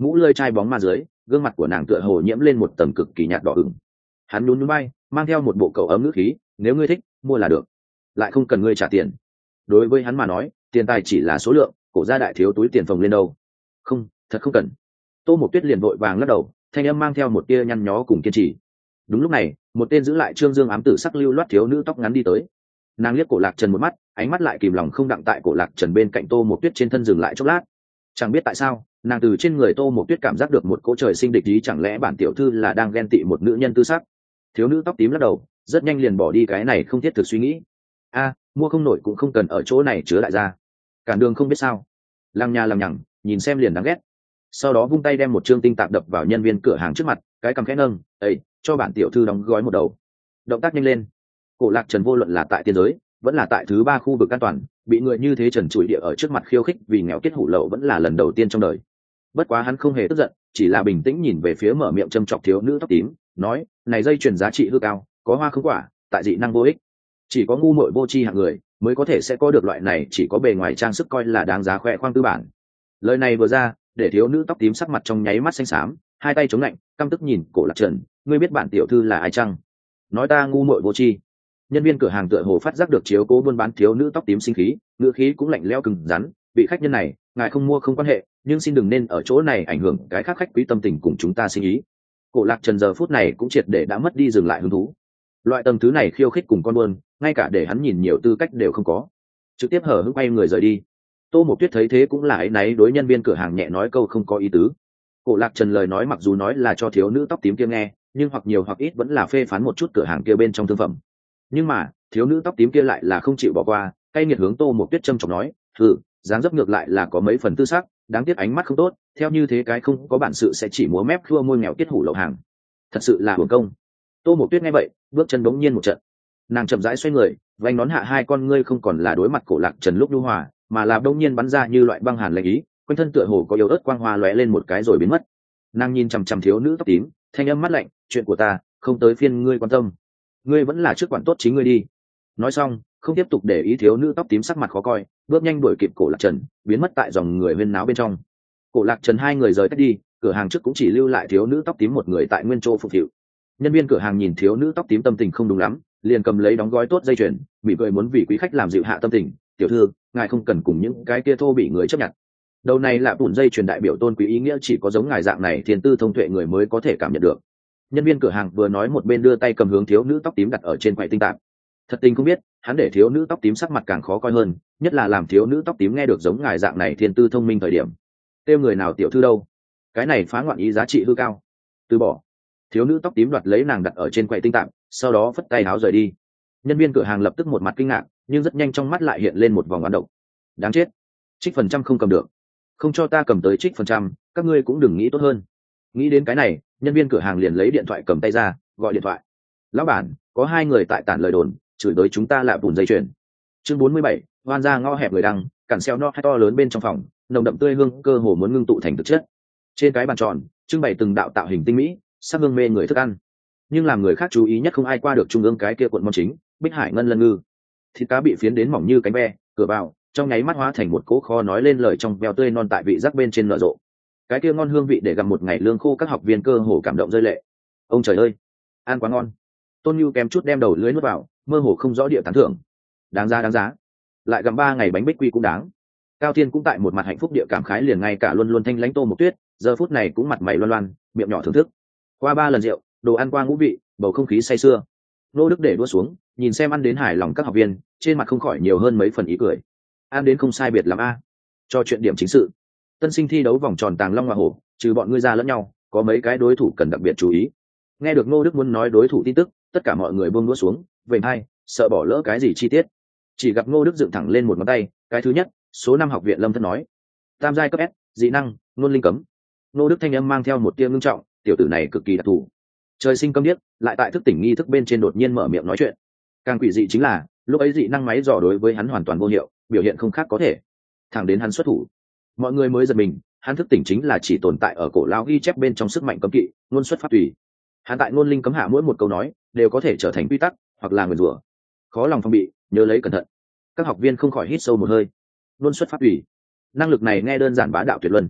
mũ lơi chai bóng ma dưới, gương mặt của nàng tựa hồ nhiễm lên một tầng cực kỳ nhạt đỏ ửng. Hắn nhún nhún bay, mang theo một bộ cậu ấm ngữ khí, nếu ngươi thích mua là được, lại không cần ngươi trả tiền. Đối với hắn mà nói, tiền tài chỉ là số lượng, cổ gia đại thiếu túi tiền phồng lên đâu. Không, thật không cần. Tô Mộc Tuyết liền vội vàng lắc đầu, thanh âm mang theo một tia nhăn nhó cùng kiên trì. Đúng lúc này, một tên giữ lại trương dương ám tử sắc lưu loát thiếu nữ tóc ngắn đi tới. Nàng liếc cổ Lạc Trần một mắt, ánh mắt lại kìm lòng không đặng tại cổ Lạc Trần bên cạnh Tô Mộc Tuyết trên thân dừng lại chốc lát. Chẳng biết tại sao, nàng từ trên người Tô Mộc Tuyết cảm giác được một cỗ trời sinh địch ý, chẳng lẽ bản tiểu thư là đang ghen tị một nữ nhân tư sắc. Thiếu nữ tóc tím lắc đầu, rất nhanh liền bỏ đi cái này không thiết thực suy nghĩ. A, mua không nổi cũng không cần ở chỗ này chứa đại gia. Cản đường không biết sao. Lăng nhà lằng nhằng, nhìn xem liền đáng ghét. Sau đó vung tay đem một trương tinh tạp đập vào nhân viên cửa hàng trước mặt, cái cầm khẽ nâng, "Ê, cho bản tiểu thư đóng gói một đầu." Động tác nhanh lên. Cổ Lạc Trần vô luận là tại tiên giới, vẫn là tại thứ ba khu vực an toàn, bị người như thế trần trụi địa ở trước mặt khiêu khích vì nghèo kết hủ lậu vẫn là lần đầu tiên trong đời. Bất quá hắn không hề tức giận, chỉ là bình tĩnh nhìn về phía mở miệng châm chọc thiếu nữ tóc tím, nói, "Này dây chuyền giá trị hư cao, có hoa không quả, tại dị năng vô ích. Chỉ có ngu muội vô tri hạng người mới có thể sẽ có được loại này chỉ có bề ngoài trang sức coi là đáng giá khoe khoang tư bản." Lời này vừa ra, để thiếu nữ tóc tím sắc mặt trong nháy mắt xanh xám, hai tay chống lạnh, căm tức nhìn Cổ Lạc Trần, "Ngươi biết bản tiểu thư là ai chăng? Nói ta ngu muội vô tri." Nhân viên cửa hàng tựa hồ phát giác được chiếu cố buôn bán thiếu nữ tóc tím sinh khí, ngữ khí cũng lạnh lẽo cứng rắn, "Vị khách nhân này, ngài không mua không quan hệ, nhưng xin đừng nên ở chỗ này ảnh hưởng cái khác khách quý tâm tình cùng chúng ta sinh ý." Cổ Lạc Trần giờ phút này cũng triệt để đã mất đi dừng lại hứng thú. Loại tầng thứ này khiêu khích cùng con buôn, ngay cả để hắn nhìn nhiều tư cách đều không có, trực tiếp hở hững quay người rời đi. Tô Mộc Tuyết thấy thế cũng là áy náy đối nhân viên cửa hàng nhẹ nói câu không có ý tứ. Cổ Lạc Trần lời nói mặc dù nói là cho thiếu nữ tóc tím kia nghe, nhưng hoặc nhiều hoặc ít vẫn là phê phán một chút cửa hàng kia bên trong thương phẩm. Nhưng mà thiếu nữ tóc tím kia lại là không chịu bỏ qua, cay nghiệt hướng Tô Mộc Tuyết châm chọc nói, "Ừ, dáng dấp ngược lại là có mấy phần tư sắc, đáng tiếc ánh mắt không tốt, theo như thế cái không có bản sự sẽ chỉ múa mép khua môi nghèo kết hủ lậu hàng. Thật sự là hưởng công." Tô Mộc Tuyết nghe vậy, bước chân bỗng nhiên một trận. Nàng chậm rãi xoay người, vành nón hạ hai con ngươi không còn là đối mặt Cổ Lạc Trần lúc nhu hòa, mà là bỗng nhiên bắn ra như loại băng hàn lạnh ý, quanh thân tựa hồ có yếu ớt quang hoa lóe lên một cái rồi biến mất. Nàng nhìn chằm chằm thiếu nữ tóc tím, thanh âm mắt lạnh, "Chuyện của ta, không tới phiên ngươi quan tâm. Ngươi vẫn là trước quản tốt chính ngươi đi." Nói xong, không tiếp tục để ý thiếu nữ tóc tím sắc mặt khó coi, bước nhanh đuổi kịp Cổ Lạc Trần, biến mất tại dòng người huyên náo bên trong. Cổ Lạc Trần hai người rời tách đi, cửa hàng trước cũng chỉ lưu lại thiếu nữ tóc tím một người tại nguyên chỗ phục vụ. Nhân viên cửa hàng nhìn thiếu nữ tóc tím tâm tình không đúng lắm, liền cầm lấy đóng gói tốt dây chuyền, mỉm cười muốn vì quý khách làm dịu hạ tâm tình, "Tiểu thư, ngài không cần cùng những cái kia thô bị người chấp nhận. Đầu này là bùn dây chuyền đại biểu tôn quý ý nghĩa chỉ có giống ngài dạng này thiên tư thông tuệ người mới có thể cảm nhận được." Nhân viên cửa hàng vừa nói một bên đưa tay cầm hướng thiếu nữ tóc tím đặt ở trên quầy tinh tạp. Thật tình không biết, hắn để thiếu nữ tóc tím sắc mặt càng khó coi hơn, nhất là làm thiếu nữ tóc tím nghe được giống ngài dạng này thiên tư thông minh thời điểm. Tiêu người nào tiểu thư đâu? Cái này phá ngoạn ý giá trị hư cao. Từ bỏ. Thiếu nữ tóc tím đoạt lấy nàng đặt ở trên quầy tinh tạp, sau đó phất tay áo rời đi. Nhân viên cửa hàng lập tức một mặt kinh ngạc, nhưng rất nhanh trong mắt lại hiện lên một vòng oán độc. Đáng chết, trích phần trăm không cầm được, không cho ta cầm tới trích phần trăm, các ngươi cũng đừng nghĩ tốt hơn. Nghĩ đến cái này, nhân viên cửa hàng liền lấy điện thoại cầm tay ra, gọi điện thoại. "Lão bản, có hai người tại tản lời đồn, chửi tới chúng ta là bùn dây chuyền." Chương bốn mươi bảy, hoan ra ngõ hẹp người đăng, cản xeo no hai to lớn bên trong phòng, nồng đậm tươi hương cơ hồ muốn ngưng tụ thành thực chất. Trên cái bàn tròn, trưng bày từng đạo tạo hình tinh mỹ, sắc hương mê người thức ăn. Nhưng làm người khác chú ý nhất không ai qua được trung ương cái kia cuộn món chính, Bích Hải ngân lân ngư. Thịt cá bị phiến đến mỏng như cánh ve, cửa vào, trong nháy mắt hóa thành một cỗ kho nói lên lời trong veo tươi non tại vị giác bên trên nở rộ. Cái kia ngon hương vị để gặm một ngày lương khô các học viên cơ hồ cảm động rơi lệ. Ông trời ơi, ăn quá ngon. Tôn Nhu kém chút đem đầu lưới nuốt vào, mơ hồ không rõ địa tán thưởng. Đáng giá đáng giá. Lại gặm ba ngày bánh bích quy cũng đáng. Cao Thiên cũng tại một mặt hạnh phúc địa cảm khái, liền ngay cả luôn luôn thanh lãnh Tô Mộc Tuyết, giờ phút này cũng mặt mày loan loan, miệng nhỏ thưởng thức. Qua ba lần rượu, đồ ăn qua ngũ vị, bầu không khí say sưa. Nô Đức để đua xuống, nhìn xem ăn đến hài lòng các học viên, trên mặt không khỏi nhiều hơn mấy phần ý cười. Ăn đến không sai biệt lắm a. Cho chuyện điểm chính sự. Tân sinh thi đấu vòng tròn tàng long hoa hổ, trừ bọn ngươi ra lẫn nhau, có mấy cái đối thủ cần đặc biệt chú ý. Nghe được Nô Đức muốn nói đối thủ tin tức, tất cả mọi người buông đũa xuống, về hai, sợ bỏ lỡ cái gì chi tiết. Chỉ gặp Nô Đức dựng thẳng lên một ngón tay, cái thứ nhất, số năm học viện Lâm Thất nói. Tam giai cấp S, dị năng, luôn linh cấm. Nô Đức thanh âm mang theo một tia ngưng trọng, tiểu tử này cực kỳ đặc thù. Trời sinh câm điếc, lại tại thức tỉnh nghi thức bên trên đột nhiên mở miệng nói chuyện. Càng quỷ dị chính là, lúc ấy dị năng máy dò đối với hắn hoàn toàn vô hiệu, biểu hiện không khác có thể. Thẳng đến hắn xuất thủ, mọi người mới giật mình, hắn thức tỉnh chính là chỉ tồn tại ở cổ lao ghi chép bên trong sức mạnh cấm kỵ, luôn xuất phát tùy. Hắn tại ngôn linh cấm hạ mỗi một câu nói đều có thể trở thành quy tắc hoặc là nguyền rủa, khó lòng phòng bị, nhớ lấy cẩn thận. Các học viên không khỏi hít sâu một hơi. Luôn xuất phát tùy, năng lực này nghe đơn giản bá đạo tuyệt luân,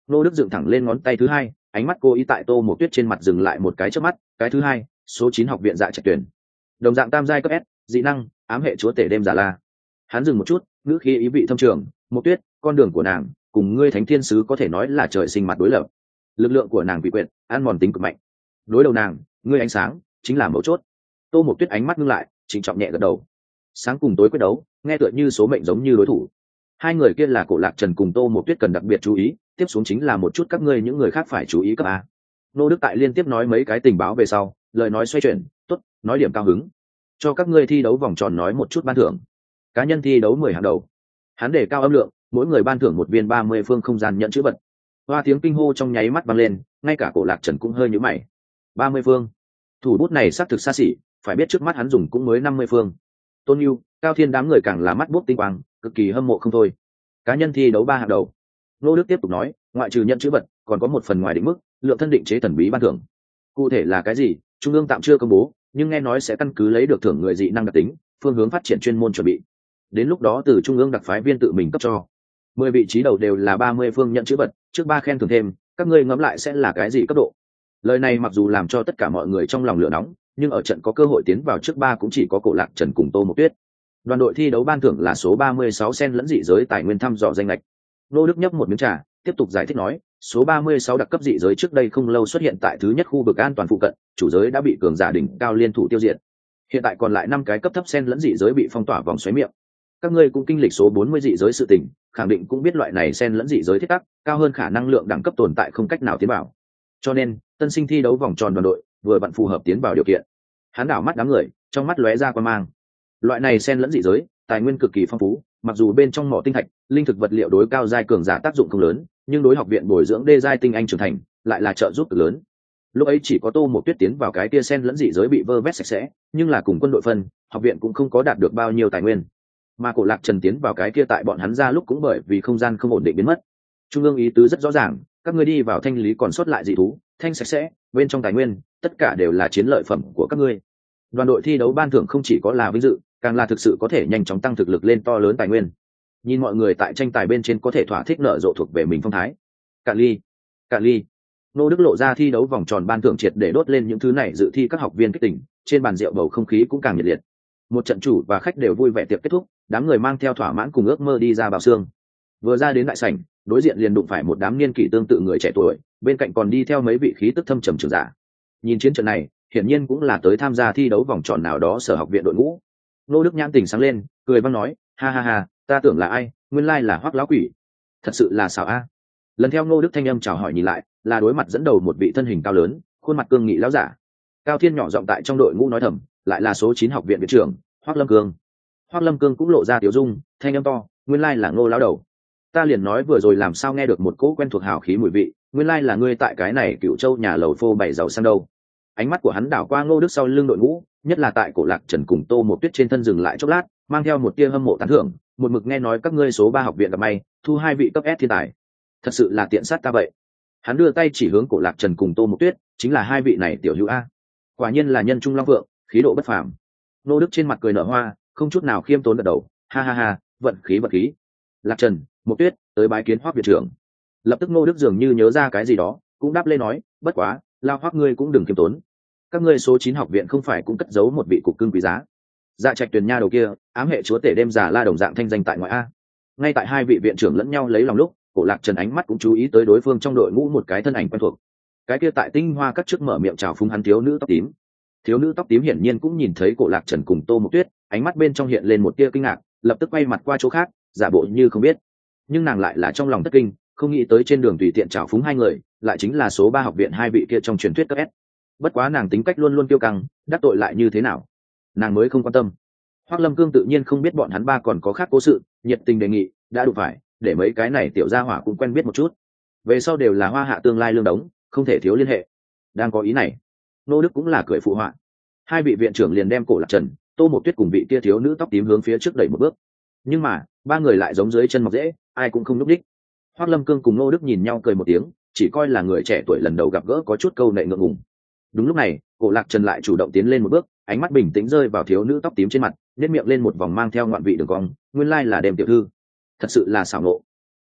Nô Đức dựng thẳng lên ngón tay thứ hai, ánh mắt cô ý tại Tô Mộc Tuyết trên mặt dừng lại một cái chớp mắt. Cái thứ hai, số chín học viện Dạ Trạch Tuyển, đồng dạng tam giai cấp S, dị năng ám hệ chúa tể đêm giả la. Hắn dừng một chút, ngữ khí ý vị thâm trường. Mộc Tuyết, con đường của nàng cùng ngươi thánh thiên sứ có thể nói là trời sinh mặt đối lập. Lực lượng của nàng quỷ quyệt, ăn mòn tính cực mạnh. Đối đầu nàng, ngươi ánh sáng chính là mấu chốt. Tô Mộc Tuyết ánh mắt ngưng lại, trịnh trọng nhẹ gật đầu. Sáng cùng tối quyết đấu, nghe tựa như số mệnh giống như đối thủ. Hai người kia là Cổ Lạc Trần cùng Tô Mộc Tuyết cần đặc biệt chú ý, tiếp xuống chính là một chút các ngươi những người khác phải chú ý cấp a. Nô Đức tại liên tiếp nói mấy cái tình báo về sau, lời nói xoay chuyển, tốt, nói điểm cao hứng. Cho các ngươi thi đấu vòng tròn nói một chút ban thưởng. Cá nhân thi đấu mười hàng đầu. Hắn để cao âm lượng, mỗi người ban thưởng một viên ba mươi phương không gian nhận chữ vật. Hoa tiếng kinh hô trong nháy mắt vang lên, ngay cả Cổ Lạc Trần cũng hơi nhíu mày. ba mươi phương. Thủ bút này xác thực xa xỉ, phải biết trước mắt hắn dùng cũng mới năm mươi phương. Tôn Nưu, Cao Thiên đám người càng là mắt buốc tinh quang, cực kỳ hâm mộ không thôi. Cá nhân thi đấu ba hạng đầu. Nô Đức tiếp tục nói, ngoại trừ nhận chữ vật, còn có một phần ngoài định mức, lượng thân định chế thần bí ban thưởng. Cụ thể là cái gì, trung ương tạm chưa công bố, nhưng nghe nói sẽ căn cứ lấy được thưởng người dị năng đặc tính, phương hướng phát triển chuyên môn chuẩn bị. Đến lúc đó từ trung ương đặc phái viên tự mình cấp cho. Mười vị trí đầu đều là ba mươi phương nhận chữ vật, trước ba khen thưởng thêm, các ngươi ngẫm lại sẽ là cái gì cấp độ. Lời này mặc dù làm cho tất cả mọi người trong lòng lửa nóng, nhưng ở trận có cơ hội tiến vào trước ba cũng chỉ có Cổ Lạc Trần cùng Tô Mộc Tuyết. Đoàn đội thi đấu ban thưởng là số ba mươi sáu sen lẫn dị giới tài nguyên thăm dò danh lệch. Nô Đức nhấp một miếng trà, tiếp tục giải thích nói, số ba mươi sáu đặc cấp dị giới trước đây không lâu xuất hiện tại thứ nhất khu vực an toàn phụ cận, chủ giới đã bị cường giả đỉnh cao liên thủ tiêu diệt. Hiện tại còn lại năm cái cấp thấp sen lẫn dị giới bị phong tỏa vòng xoáy miệng. Các ngươi cũng kinh lịch số bốn mươi dị giới sự tình, khẳng định cũng biết loại này sen lẫn dị giới thiết tắc, cao hơn khả năng lượng đẳng cấp tồn tại không cách nào tiến vào. Cho nên, tân sinh thi đấu vòng tròn đoàn đội vừa bạn phù hợp tiến vào điều kiện. Hắn đảo mắt đám người, trong mắt lóe ra quan mang. Loại này sen lẫn dị giới, tài nguyên cực kỳ phong phú, mặc dù bên trong mỏ tinh thạch, linh thực vật liệu đối cao giai cường giả tác dụng không lớn, nhưng đối học viện bồi dưỡng đê giai tinh anh trưởng thành, lại là trợ giúp cực lớn. Lúc ấy chỉ có Tô Mộc Tuyết tiến vào cái kia sen lẫn dị giới bị vơ vét sạch sẽ, nhưng là cùng quân đội phân, học viện cũng không có đạt được bao nhiêu tài nguyên. Mà Cổ Lạc Trần tiến vào cái kia tại bọn hắn ra lúc cũng bởi vì không gian không ổn định biến mất. Trung ương ý tứ rất rõ ràng, các ngươi đi vào thanh lý còn sót lại dị thú, thanh sạch sẽ, bên trong tài nguyên, tất cả đều là chiến lợi phẩm của các ngươi. Đoàn đội thi đấu ban thưởng không chỉ có là vinh dự, càng là thực sự có thể nhanh chóng tăng thực lực lên to lớn tài nguyên. Nhìn mọi người tại tranh tài bên trên có thể thỏa thích nở rộ thuộc về mình phong thái. Cạn ly, cạn ly. Nô Đức lộ ra thi đấu vòng tròn ban thưởng triệt để đốt lên những thứ này dự thi các học viên kích tỉnh, trên bàn rượu bầu không khí cũng càng nhiệt liệt. Một trận chủ và khách đều vui vẻ tiệc kết thúc, đám người mang theo thỏa mãn cùng ước mơ đi ra bao xương. Vừa ra đến đại sảnh, đối diện liền đụng phải một đám niên kỷ tương tự người trẻ tuổi, bên cạnh còn đi theo mấy vị khí tức thâm trầm trưởng giả. Nhìn chiến trận này, hiển nhiên cũng là tới tham gia thi đấu vòng tròn nào đó sở học viện đội ngũ. Nô Đức nhãn tình sáng lên, cười vang nói, ha ha ha, ta tưởng là ai, nguyên lai là Hoắc lão quỷ. Thật sự là xảo a. Lần theo Nô Đức thanh âm chào hỏi nhìn lại, là đối mặt dẫn đầu một vị thân hình cao lớn, khuôn mặt cương nghị lão giả. Cao Thiên nhỏ giọng tại trong đội ngũ nói thầm, lại là số chín học viện viện trưởng, Hoắc Lâm Cương. Hoắc Lâm Cương cũng lộ ra tiểu dung, thanh âm to, nguyên lai là Ngô lão đầu. Ta liền nói vừa rồi làm sao nghe được một cỗ quen thuộc hào khí mùi vị, nguyên lai là ngươi tại cái này Cựu Châu nhà lầu phô bày giàu sang đâu. Ánh mắt của hắn đảo qua Ngô Đức sau lưng đội ngũ, nhất là tại Cổ Lạc Trần cùng Tô Mộc Tuyết trên thân dừng lại chốc lát, mang theo một tia hâm mộ tán thưởng, một mực nghe nói các ngươi số ba học viện gặp may, thu hai vị cấp S thiên tài. Thật sự là tiện sát ta vậy. Hắn đưa tay chỉ hướng Cổ Lạc Trần cùng Tô Mộc Tuyết, chính là hai vị này tiểu hữu a. Quả nhiên là nhân trung long vượng, khí độ bất phàm. Ngô Đức trên mặt cười nở hoa, không chút nào khiêm tốn gật đầu, ha ha ha, vận khí vận khí. Lạc Trần, Mộc Tuyết, tới bái kiến Hoắc viện trưởng. Lập tức Ngô Đức dường như nhớ ra cái gì đó, cũng đáp lên nói, bất quá, lao Hoắc ngươi cũng đừng khiêm tốn. Các ngươi số chín học viện không phải cũng cất giấu một vị cục cưng quý giá. Dạ Trạch Tuyền nha đầu kia, ám hệ chúa tể đêm già la đồng dạng thanh danh tại ngoại a. Ngay tại hai vị viện trưởng lẫn nhau lấy lòng lúc, Cổ Lạc Trần ánh mắt cũng chú ý tới đối phương trong đội ngũ một cái thân ảnh quen thuộc. Cái kia tại Tinh Hoa các trước mở miệng chào phúng hắn thiếu nữ tóc tím. Thiếu nữ tóc tím hiển nhiên cũng nhìn thấy Cổ Lạc Trần cùng Tô Mộc Tuyết, ánh mắt bên trong hiện lên một tia kinh ngạc, lập tức quay mặt qua chỗ khác, giả bộ như không biết. Nhưng nàng lại là trong lòng thất kinh, không nghĩ tới trên đường tùy tiện chào phúng hai người, lại chính là số ba học viện hai vị kia trong truyền thuyết cấp S. Bất quá nàng tính cách luôn luôn kiêu căng, đắc tội lại như thế nào, nàng mới không quan tâm. Hoắc Lâm Cương tự nhiên không biết bọn hắn ba còn có khác cố sự, nhiệt tình đề nghị, đã đủ phải, để mấy cái này tiểu gia hỏa cũng quen biết một chút. Về sau đều là hoa hạ tương lai lương đống, không thể thiếu liên hệ. Đang có ý này, Nô Đức cũng là cười phụ họa. Hai vị viện trưởng liền đem Cổ Lạc Trần, Tô Mộc Tuyết cùng vị kia thiếu nữ tóc tím hướng phía trước đẩy một bước. Nhưng mà, ba người lại giống dưới chân mọc rễ, ai cũng không núp đích. Hoắc Lâm Cương cùng Nô Đức nhìn nhau cười một tiếng, chỉ coi là người trẻ tuổi lần đầu gặp gỡ có chút câu nệ ngượng ngùng. Đúng lúc này, Cổ Lạc Trần lại chủ động tiến lên một bước, ánh mắt bình tĩnh rơi vào thiếu nữ tóc tím trên mặt, nhếch miệng lên một vòng mang theo ngoạn vị đường cong, nguyên lai là Đêm tiểu thư. Thật sự là xảo nộ.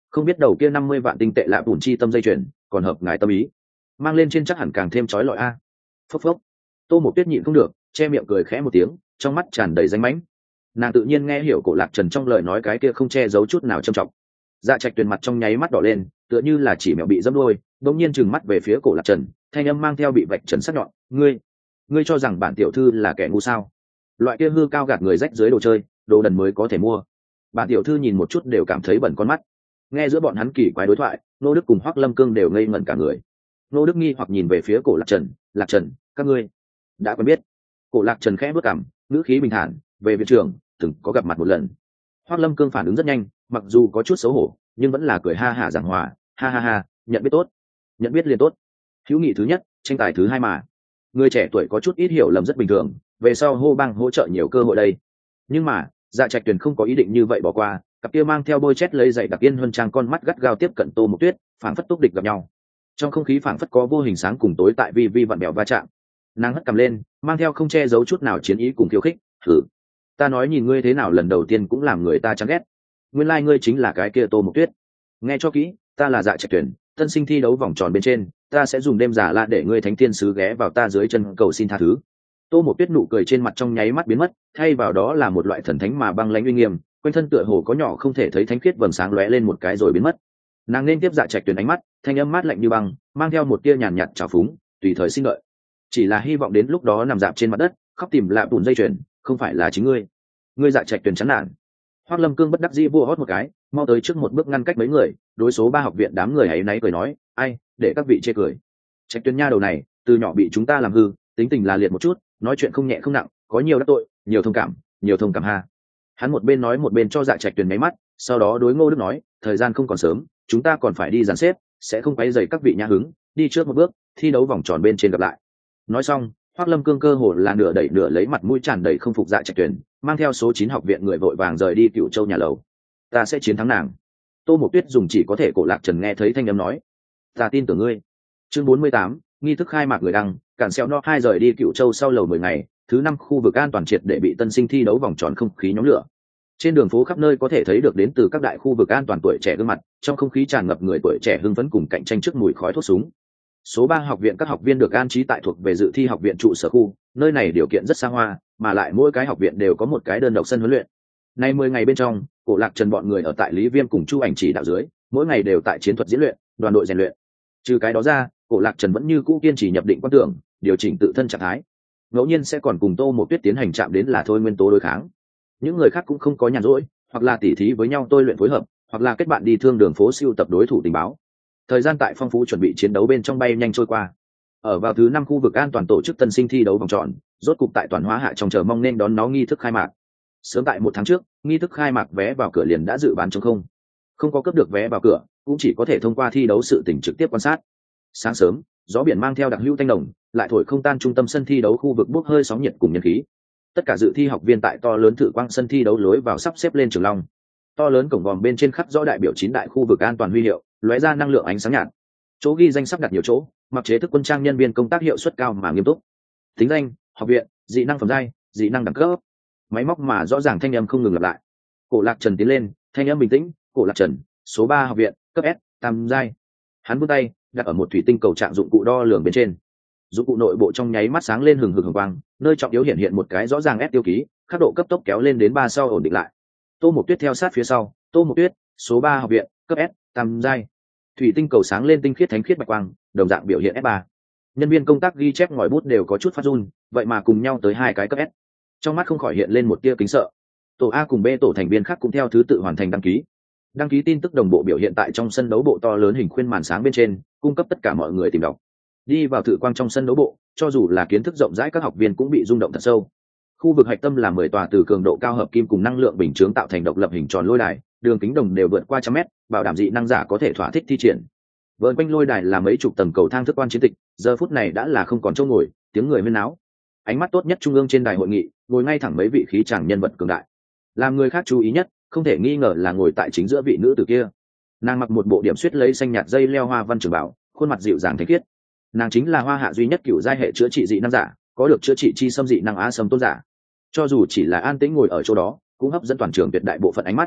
không biết đầu kia năm mươi vạn tinh tệ lạ bùn chi tâm dây chuyền còn hợp ngài tâm ý, mang lên trên chắc hẳn càng thêm trói lọi a. Phốc phốc. Tô Mộc Tuyết nhịn không được che miệng cười khẽ một tiếng, trong mắt tràn đầy danh mãnh. Nàng tự nhiên nghe hiểu Cổ Lạc Trần trong lời nói cái kia không che giấu chút nào trầm trọng. Dạ Trạch Tuyền mặt trong nháy mắt đỏ lên, tựa như là chỉ mèo bị dẫm đuôi, đột nhiên trừng mắt về phía Cổ Lạc Trần, thanh âm mang theo bị vạch trần sắc nhọn, "Ngươi, ngươi cho rằng bản tiểu thư là kẻ ngu sao? Loại kia hư cao gạt người rách dưới đồ chơi, đồ đần mới có thể mua. Bản tiểu thư nhìn một chút đều cảm thấy bẩn con mắt." Nghe giữa bọn hắn kỳ quái đối thoại, Nô Đức cùng Hoắc Lâm Cương đều ngây ngẩn cả người. Nô Đức nghi hoặc nhìn về phía Cổ Lạc Trần, "Lạc Trần, các ngươi đã quen biết?" Cổ Lạc Trần khẽ bước cằm, ngữ khí bình thản, "Về viện trưởng, từng có gặp mặt một lần." Hoắc Lâm Cương phản ứng rất nhanh, mặc dù có chút xấu hổ, nhưng vẫn là cười ha hả giảng hòa, "Ha ha ha, nhận biết tốt, nhận biết liền tốt. Hữu nghị thứ nhất, tranh tài thứ hai mà. Người trẻ tuổi có chút ít hiểu lầm rất bình thường, về sau hô bang hỗ trợ nhiều cơ hội đây." Nhưng mà, Dạ Trạch Tuyền không có ý định như vậy bỏ qua, cặp kia mang theo bôi chét lấy dậy đặc yên huân trang con mắt gắt gao tiếp cận Tô Mộc Tuyết, phảng phất túc địch gặp nhau. Trong không khí phảng phất có vô hình sáng cùng tối tại vi vi vặn bèo va chạm. Nàng hất cầm lên, mang theo không che giấu chút nào chiến ý cùng khiêu khích, "Thử, ta nói nhìn ngươi thế nào lần đầu tiên cũng làm người ta chán ghét. Nguyên lai like ngươi chính là cái kia Tô Mộc Tuyết. Nghe cho kỹ, ta là Dạ Trạch Tuyền, tân sinh thi đấu vòng tròn bên trên, ta sẽ dùng đêm giả la để ngươi thánh tiên sứ ghé vào ta dưới chân cầu xin tha thứ." Tô Mộc Tuyết nụ cười trên mặt trong nháy mắt biến mất, thay vào đó là một loại thần thánh mà băng lãnh uy nghiêm, quanh thân tựa hồ có nhỏ không thể thấy thánh khiết vầng sáng lóe lên một cái rồi biến mất. Nàng nên tiếp Dạ Trạch Tuyền ánh mắt, thanh âm mát lạnh như băng, mang theo một tia nhàn nhạt trào phúng, tùy thời xin đợi. Chỉ là hy vọng đến lúc đó nằm dạp trên mặt đất, khóc tìm lạ bùn dây chuyền, không phải là chính ngươi. Ngươi Dạ Trạch Tuyền chán nản. Hoắc Lâm Cương bất đắc dĩ vua hót một cái, mau tới trước một bước ngăn cách mấy người, đối số ba học viện đám người ấy náy cười nói, "Ai, để các vị chê cười. Trạch Tuyền nha đầu này, từ nhỏ bị chúng ta làm hư, tính tình là liệt một chút, nói chuyện không nhẹ không nặng, có nhiều đắc tội, nhiều thông cảm, nhiều thông cảm ha." Hắn một bên nói một bên cho Dạ Trạch Tuyền mấy mắt, sau đó đối Ngô Đức nói, "Thời gian không còn sớm, chúng ta còn phải đi dàn xếp, sẽ không quấy rầy các vị nhã hứng, đi trước một bước, thi đấu vòng tròn bên trên gặp lại." Nói xong, Hoắc Lâm Cương cơ hồ là nửa đẩy nửa lấy mặt mũi tràn đầy không phục Dạ Trạch Tuyền, mang theo số chín học viện người vội vàng rời đi Cửu Châu nhà lầu. "Ta sẽ chiến thắng nàng." Tô Mộc Tuyết dùng chỉ có thể Cổ Lạc Trần nghe thấy thanh âm nói, "Ta tin tưởng ngươi." Chương bốn mươi tám, nghi thức khai mạc người đăng, cản xeo no hai rời đi Cửu Châu sau lầu mười ngày, thứ năm khu vực an toàn triệt để bị tân sinh thi đấu vòng tròn không khí nhóm lửa. Trên đường phố khắp nơi có thể thấy được đến từ các đại khu vực an toàn tuổi trẻ gương mặt, trong không khí tràn ngập người tuổi trẻ hưng phấn cùng cạnh tranh trước mùi khói thuốc súng. Số ba học viện các học viên được an trí tại thuộc về dự thi học viện trụ sở khu, nơi này điều kiện rất xa hoa, mà lại mỗi cái học viện đều có một cái đơn độc sân huấn luyện. Nay mười ngày bên trong, Cổ Lạc Trần bọn người ở tại Lý Viêm cùng Chu Ảnh chỉ đạo dưới, mỗi ngày đều tại chiến thuật diễn luyện, đoàn đội rèn luyện. Trừ cái đó ra, Cổ Lạc Trần vẫn như cũ kiên trì nhập định quan tưởng, điều chỉnh tự thân trạng thái. Ngẫu nhiên sẽ còn cùng Tô Mộc Tuyết tiến hành chạm đến là thôi nguyên tố đối kháng. Những người khác cũng không có nhàn rỗi, hoặc là tỉ thí với nhau tôi luyện phối hợp, hoặc là kết bạn đi thương đường phố siêu tập đối thủ tình báo. Thời gian tại phong phú chuẩn bị chiến đấu bên trong bay nhanh trôi qua. Ở vào thứ năm khu vực an toàn tổ chức tân sinh thi đấu vòng tròn, rốt cục tại toàn hóa hạ trong chờ mong nên đón nó nghi thức khai mạc. Sớm tại một tháng trước, nghi thức khai mạc vé vào cửa liền đã dự bán trống không. Không có cấp được vé vào cửa, cũng chỉ có thể thông qua thi đấu sự tình trực tiếp quan sát. Sáng sớm, gió biển mang theo đặc hữu thanh đồng, lại thổi không tan trung tâm sân thi đấu khu vực bốc hơi sóng nhiệt cùng nhân khí. Tất cả dự thi học viên tại to lớn thử quang sân thi đấu lối vào sắp xếp lên trường long. To lớn cổng vòm bên trên khắc rõ đại biểu chín đại khu vực an toàn huy hiệu, lóe ra năng lượng ánh sáng nhạt. Chỗ ghi danh sắp đặt nhiều chỗ, mặc chế thức quân trang nhân viên công tác hiệu suất cao mà nghiêm túc. Tính danh, học viện, dị năng phẩm giai, dị năng đẳng cấp. Máy móc mà rõ ràng thanh âm không ngừng lặp lại. Cổ Lạc Trần tiến lên, thanh âm bình tĩnh, "Cổ Lạc Trần, số ba học viện, cấp S, tam giai." Hắn vươn tay, đặt ở một thủy tinh cầu trạng dụng cụ đo lường bên trên. Dụng cụ nội bộ trong nháy mắt sáng lên hừng hực hừng quang, nơi trọng yếu hiện hiện một cái rõ ràng S tiêu ký, khắc độ cấp tốc kéo lên đến ba sau ổn định lại. Tô Mộc Tuyết theo sát phía sau, "Tô Mộc Tuyết, số ba học viện, cấp S, tam giai." Thủy tinh cầu sáng lên tinh khiết thánh khiết bạch quang, đồng dạng biểu hiện S ba. Nhân viên công tác ghi chép ngòi bút đều có chút phát run, vậy mà cùng nhau tới hai cái cấp S. Trong mắt không khỏi hiện lên một tia kính sợ. Tổ A cùng B tổ thành viên khác cũng theo thứ tự hoàn thành đăng ký. Đăng ký tin tức đồng bộ biểu hiện tại trong sân đấu bộ to lớn hình khuyên màn sáng bên trên, cung cấp tất cả mọi người tìm đọc. Đi vào thử quang trong sân đấu bộ, cho dù là kiến thức rộng rãi các học viên cũng bị rung động thật sâu. Khu vực hạch tâm là mười tòa từ cường độ cao hợp kim cùng năng lượng bình chướng tạo thành độc lập hình tròn lôi đài, đường kính đồng đều vượt qua trăm mét, bảo đảm dị năng giả có thể thỏa thích thi triển. Vợn quanh lôi đài là mấy chục tầng cầu thang thức quan chiến tịch, giờ phút này đã là không còn chỗ ngồi, tiếng người huyên náo. Ánh mắt tốt nhất trung ương trên đài hội nghị, ngồi ngay thẳng mấy vị khí chàng nhân vật cường đại. Làm người khác chú ý nhất, không thể nghi ngờ là ngồi tại chính giữa vị nữ tử kia. Nàng mặc một bộ điểm xuyết lấy xanh nhạt dây leo hoa văn trường bảo, khuôn mặt dịu dàng thanh khiết. Nàng chính là Hoa Hạ duy nhất cựu giai hệ chữa trị dị năng giả, có được chữa trị chi xâm dị năng á sâm tôn giả. Cho dù chỉ là an tĩnh ngồi ở chỗ đó, cũng hấp dẫn toàn trường tuyệt đại bộ phận ánh mắt.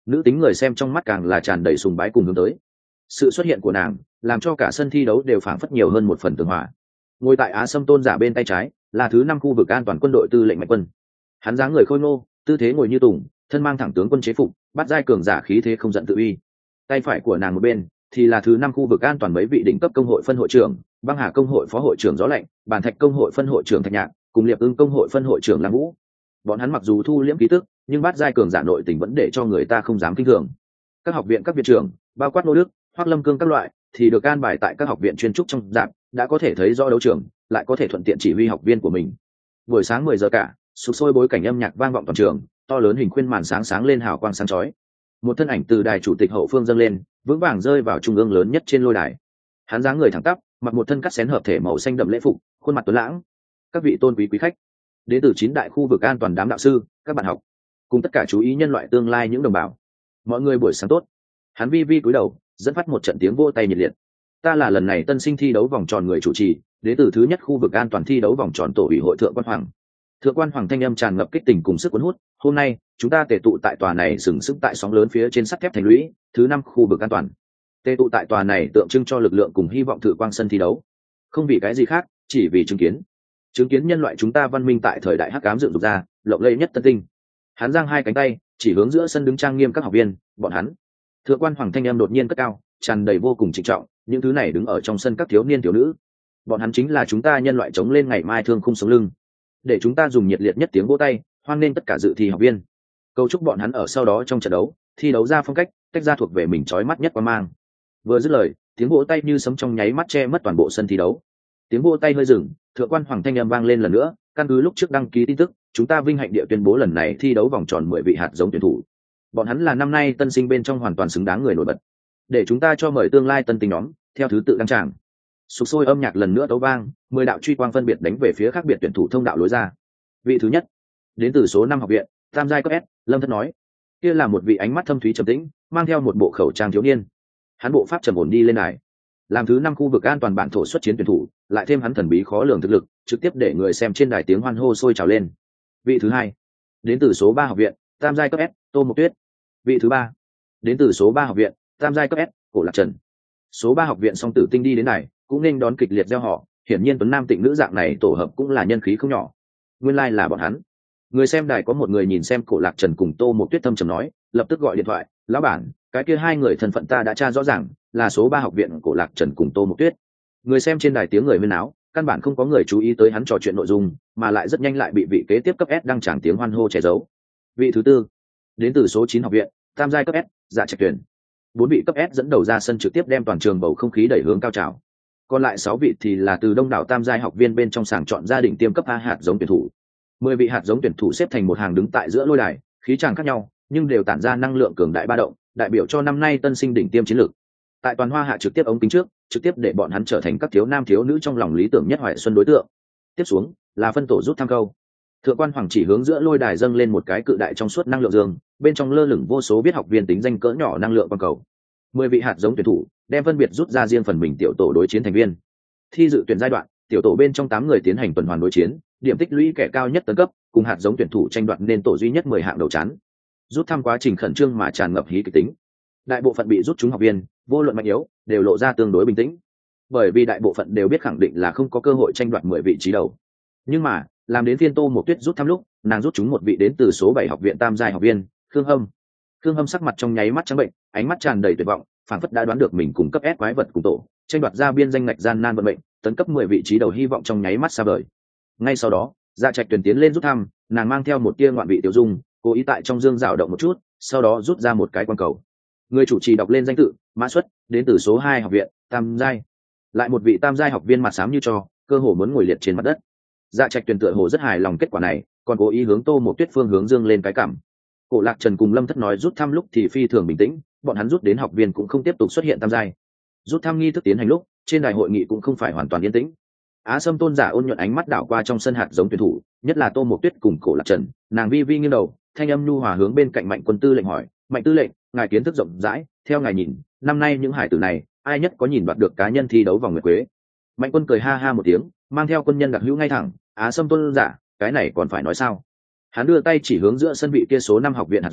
nữ tính người xem trong mắt càng là tràn đầy sùng bái cùng hướng tới. Sự xuất hiện của nàng làm cho cả sân thi đấu đều phảng phất nhiều hơn một phần tường hòa. Ngồi tại Á Sâm tôn giả bên tay trái là thứ năm khu vực an toàn quân đội tư lệnh Mạnh Quân. Hắn dáng người khôi ngô, tư thế ngồi như tùng, thân mang thẳng tướng quân chế phục, bắt giai cường giả khí thế không giận tự uy. Tay phải của nàng một bên thì là thứ năm khu vực an toàn mấy vị đỉnh cấp công hội phân hội trưởng, băng hà công hội phó hội trưởng gió lạnh, bản thạch công hội phân hội trưởng thạch nhạc, cùng liệp ưng công hội phân hội trưởng lam vũ. Bọn hắn mặc dù thu liễm khí tức, nhưng bắt giai cường giả nội tình vẫn để cho người ta không dám kinh thường. Các học viện các viện trưởng, bao quát Nô Đức, Hoắc Lâm Cương các loại, thì được an bài tại các học viện chuyên trúc trong dạng, đã có thể thấy rõ đấu trường, lại có thể thuận tiện chỉ huy học viên của mình. Buổi sáng mười giờ cả, sục sôi bối cảnh âm nhạc vang vọng toàn trường, to lớn hình khuyên màn sáng sáng lên hào quang sáng chói. Một thân ảnh từ đài chủ tịch hậu phương dâng lên, vững vàng rơi vào trung ương lớn nhất trên lôi đài. Hắn dáng người thẳng tắp, mặc một thân cắt xén hợp thể màu xanh đậm lễ phục, khuôn mặt tuấn lãng. Các vị tôn quý quý khách, đến từ chín đại khu vực an toàn đám đạo sư, các bạn học, cùng tất cả chú ý nhân loại tương lai những đồng bào, mọi người buổi sáng tốt. Hắn vi vi cúi đầu, dẫn phát một trận tiếng vỗ tay nhiệt liệt. Ta là lần này tân sinh thi đấu vòng tròn người chủ trì, đến từ thứ nhất khu vực an toàn thi đấu vòng tròn tổ ủy hội thượng quan hoàng. Thượng quan hoàng thanh âm tràn ngập kích tình cùng sức cuốn hút. Hôm nay chúng ta tề tụ tại tòa này sừng sững tại sóng lớn phía trên sắt thép thành lũy thứ năm khu vực an toàn. Tề tụ tại tòa này tượng trưng cho lực lượng cùng hy vọng thử quang sân thi đấu, không vì cái gì khác, chỉ vì chứng kiến chứng kiến nhân loại chúng ta văn minh tại thời đại hắc ám dựng dục ra lộng lẫy nhất tân tinh. Hắn giang hai cánh tay chỉ hướng giữa sân đứng trang nghiêm các học viên, bọn hắn. Thượng quan hoàng thanh âm đột nhiên cất cao, tràn đầy vô cùng trịnh trọng. Những thứ này đứng ở trong sân các thiếu niên thiếu nữ, bọn hắn chính là chúng ta nhân loại chống lên ngày mai thương khung sống lưng. Để chúng ta dùng nhiệt liệt nhất tiếng vỗ tay hoan nghênh tất cả dự thi học viên, cầu chúc bọn hắn ở sau đó trong trận đấu thi đấu ra phong cách tách ra thuộc về mình chói mắt nhất qua mang. Vừa dứt lời, tiếng vỗ tay như sấm trong nháy mắt che mất toàn bộ sân thi đấu. Tiếng vỗ tay hơi dừng, thượng quan hoàng thanh âm vang lên lần nữa. Căn cứ lúc trước đăng ký tin tức, chúng ta vinh hạnh địa tuyên bố lần này thi đấu vòng tròn mười vị hạt giống tuyển thủ, bọn hắn là năm nay tân sinh bên trong hoàn toàn xứng đáng người nổi bật. Để chúng ta cho mời tương lai tân tinh nhóm theo thứ tự đăng tràng. Sục sôi âm nhạc lần nữa tấu vang, mười đạo truy quang phân biệt đánh về phía khác biệt tuyển thủ thông đạo lối ra. Vị thứ nhất đến từ số năm học viện tam giai cấp S, Lâm Thất nói. Kia là một vị ánh mắt thâm thúy trầm tĩnh, mang theo một bộ khẩu trang thiếu niên. Hắn bộ pháp trầm ổn đi lên đài, làm thứ năm khu vực an toàn bản thổ xuất chiến tuyển thủ, lại thêm hắn thần bí khó lường thực lực, trực tiếp để người xem trên đài tiếng hoan hô sôi trào lên. Vị thứ hai đến từ số ba học viện tam giai cấp S, Tô Mộc Tuyết. Vị thứ ba đến từ số ba học viện tam giai cấp S, Cổ Lạc Trần. Số ba học viện song tử tinh đi đến này cũng nên đón kịch liệt gieo họ. Hiển nhiên tuấn nam tịnh nữ dạng này tổ hợp cũng là nhân khí không nhỏ. Nguyên lai like là bọn hắn. Người xem đài có một người nhìn xem Cổ Lạc Trần cùng Tô Mộc Tuyết thâm trầm nói, lập tức gọi điện thoại, lão bản, cái kia hai người thân phận ta đã tra rõ ràng, là số ba học viện Cổ Lạc Trần cùng Tô Mộc Tuyết. Người xem trên đài tiếng người huyên náo, căn bản không có người chú ý tới hắn trò chuyện nội dung, mà lại rất nhanh lại bị vị kế tiếp cấp S đăng tràng tiếng hoan hô che giấu. Vị thứ tư đến từ số chín học viện tam giai cấp S, Dạ Trạch Tuyển. Bốn vị cấp S dẫn đầu ra sân trực tiếp đem toàn trường bầu không khí đẩy hướng cao trào. Còn lại sáu vị thì là từ đông đảo tam giai học viên bên trong sàng chọn gia đình tiêm cấp A hạt giống tuyển thủ. Mười vị hạt giống tuyển thủ xếp thành một hàng đứng tại giữa lôi đài, khí tràng khác nhau, nhưng đều tản ra năng lượng cường đại ba động, đại biểu cho năm nay tân sinh đỉnh tiêm chiến lược. Tại toàn hoa hạ trực tiếp ống kính trước, trực tiếp để bọn hắn trở thành các thiếu nam thiếu nữ trong lòng lý tưởng nhất hoài xuân đối tượng. Tiếp xuống là phân tổ rút thăm câu. Thượng quan hoàng chỉ hướng giữa lôi đài dâng lên một cái cự đại trong suốt năng lượng dương, bên trong lơ lửng vô số biết học viên tính danh cỡ nhỏ năng lượng quang cầu. Mười vị hạt giống tuyển thủ đem phân biệt rút ra riêng phần mình tiểu tổ đối chiến thành viên. Thi dự tuyển giai đoạn, tiểu tổ bên trong tám người tiến hành tuần hoàn đối chiến, điểm tích lũy kẻ cao nhất tấn cấp, cùng hạt giống tuyển thủ tranh đoạt nên tổ duy nhất mười hạng đầu chắn. Rút thăm quá trình khẩn trương mà tràn ngập hí kịch tính. Đại bộ phận bị rút chúng học viên, vô luận mạnh yếu, đều lộ ra tương đối bình tĩnh, bởi vì đại bộ phận đều biết khẳng định là không có cơ hội tranh đoạt mười vị trí đầu. Nhưng mà làm đến phiên Tô Mộc Tuyết rút thăm lúc, nàng rút chúng một vị đến từ số bảy học viện tam giai học viên, Khương Hâm. Khương Hâm sắc mặt trong nháy mắt trắng bệnh, ánh mắt tràn đầy tuyệt vọng, phảng phất đã đoán được mình cùng cấp S quái vật cùng tổ, tranh đoạt ra biên danh ngạch gian nan vận mệnh, tấn cấp mười vị trí đầu hy vọng trong nháy mắt xa vời. Ngay sau đó, Dạ Trạch Tuyển tiến lên rút thăm, nàng mang theo một tia ngoạn vị tiểu dung, cố ý tại trong dương dạo động một chút, sau đó rút ra một cái quan cầu. Người chủ trì đọc lên danh tự, mã xuất, đến từ số hai học viện tam giai. Lại một vị tam giai học viên mặt xám như tro, cơ hồ muốn ngồi liệt trên mặt đất. Dạ Trạch Tuyển tựa hồ rất hài lòng kết quả này, còn cố ý hướng Tô Mộc Tuyết phương hướng dương lên cái cảm. Cổ Lạc Trần cùng Lâm Thất nói rút thăm lúc thì phi thường bình tĩnh, bọn hắn rút đến học viên cũng không tiếp tục xuất hiện tam giai. Rút thăm nghi thức tiến hành lúc, trên đài hội nghị cũng không phải hoàn toàn yên tĩnh. Á Sâm tôn giả ôn nhuận ánh mắt đảo qua trong sân hạt giống tuyển thủ, nhất là Tô Mộc Tuyết cùng Cổ Lạc Trần, nàng vi vi nghiêng đầu, thanh âm nhu hòa hướng bên cạnh Mạnh Quân tư lệnh hỏi, "Mạnh tư lệnh, ngài kiến thức rộng rãi, theo ngài nhìn, năm nay những hải tử này, ai nhất có nhìn đoạt được cá nhân thi đấu vòng nguyệt quế?" Mạnh Quân cười ha ha một tiếng, mang theo quân nhân đặc hữu ngay thẳng, "Á Sâm tôn giả, cái này còn phải nói sao?" Hắn đưa tay chỉ hướng giữa sân vị kia số năm học viện hạt giống,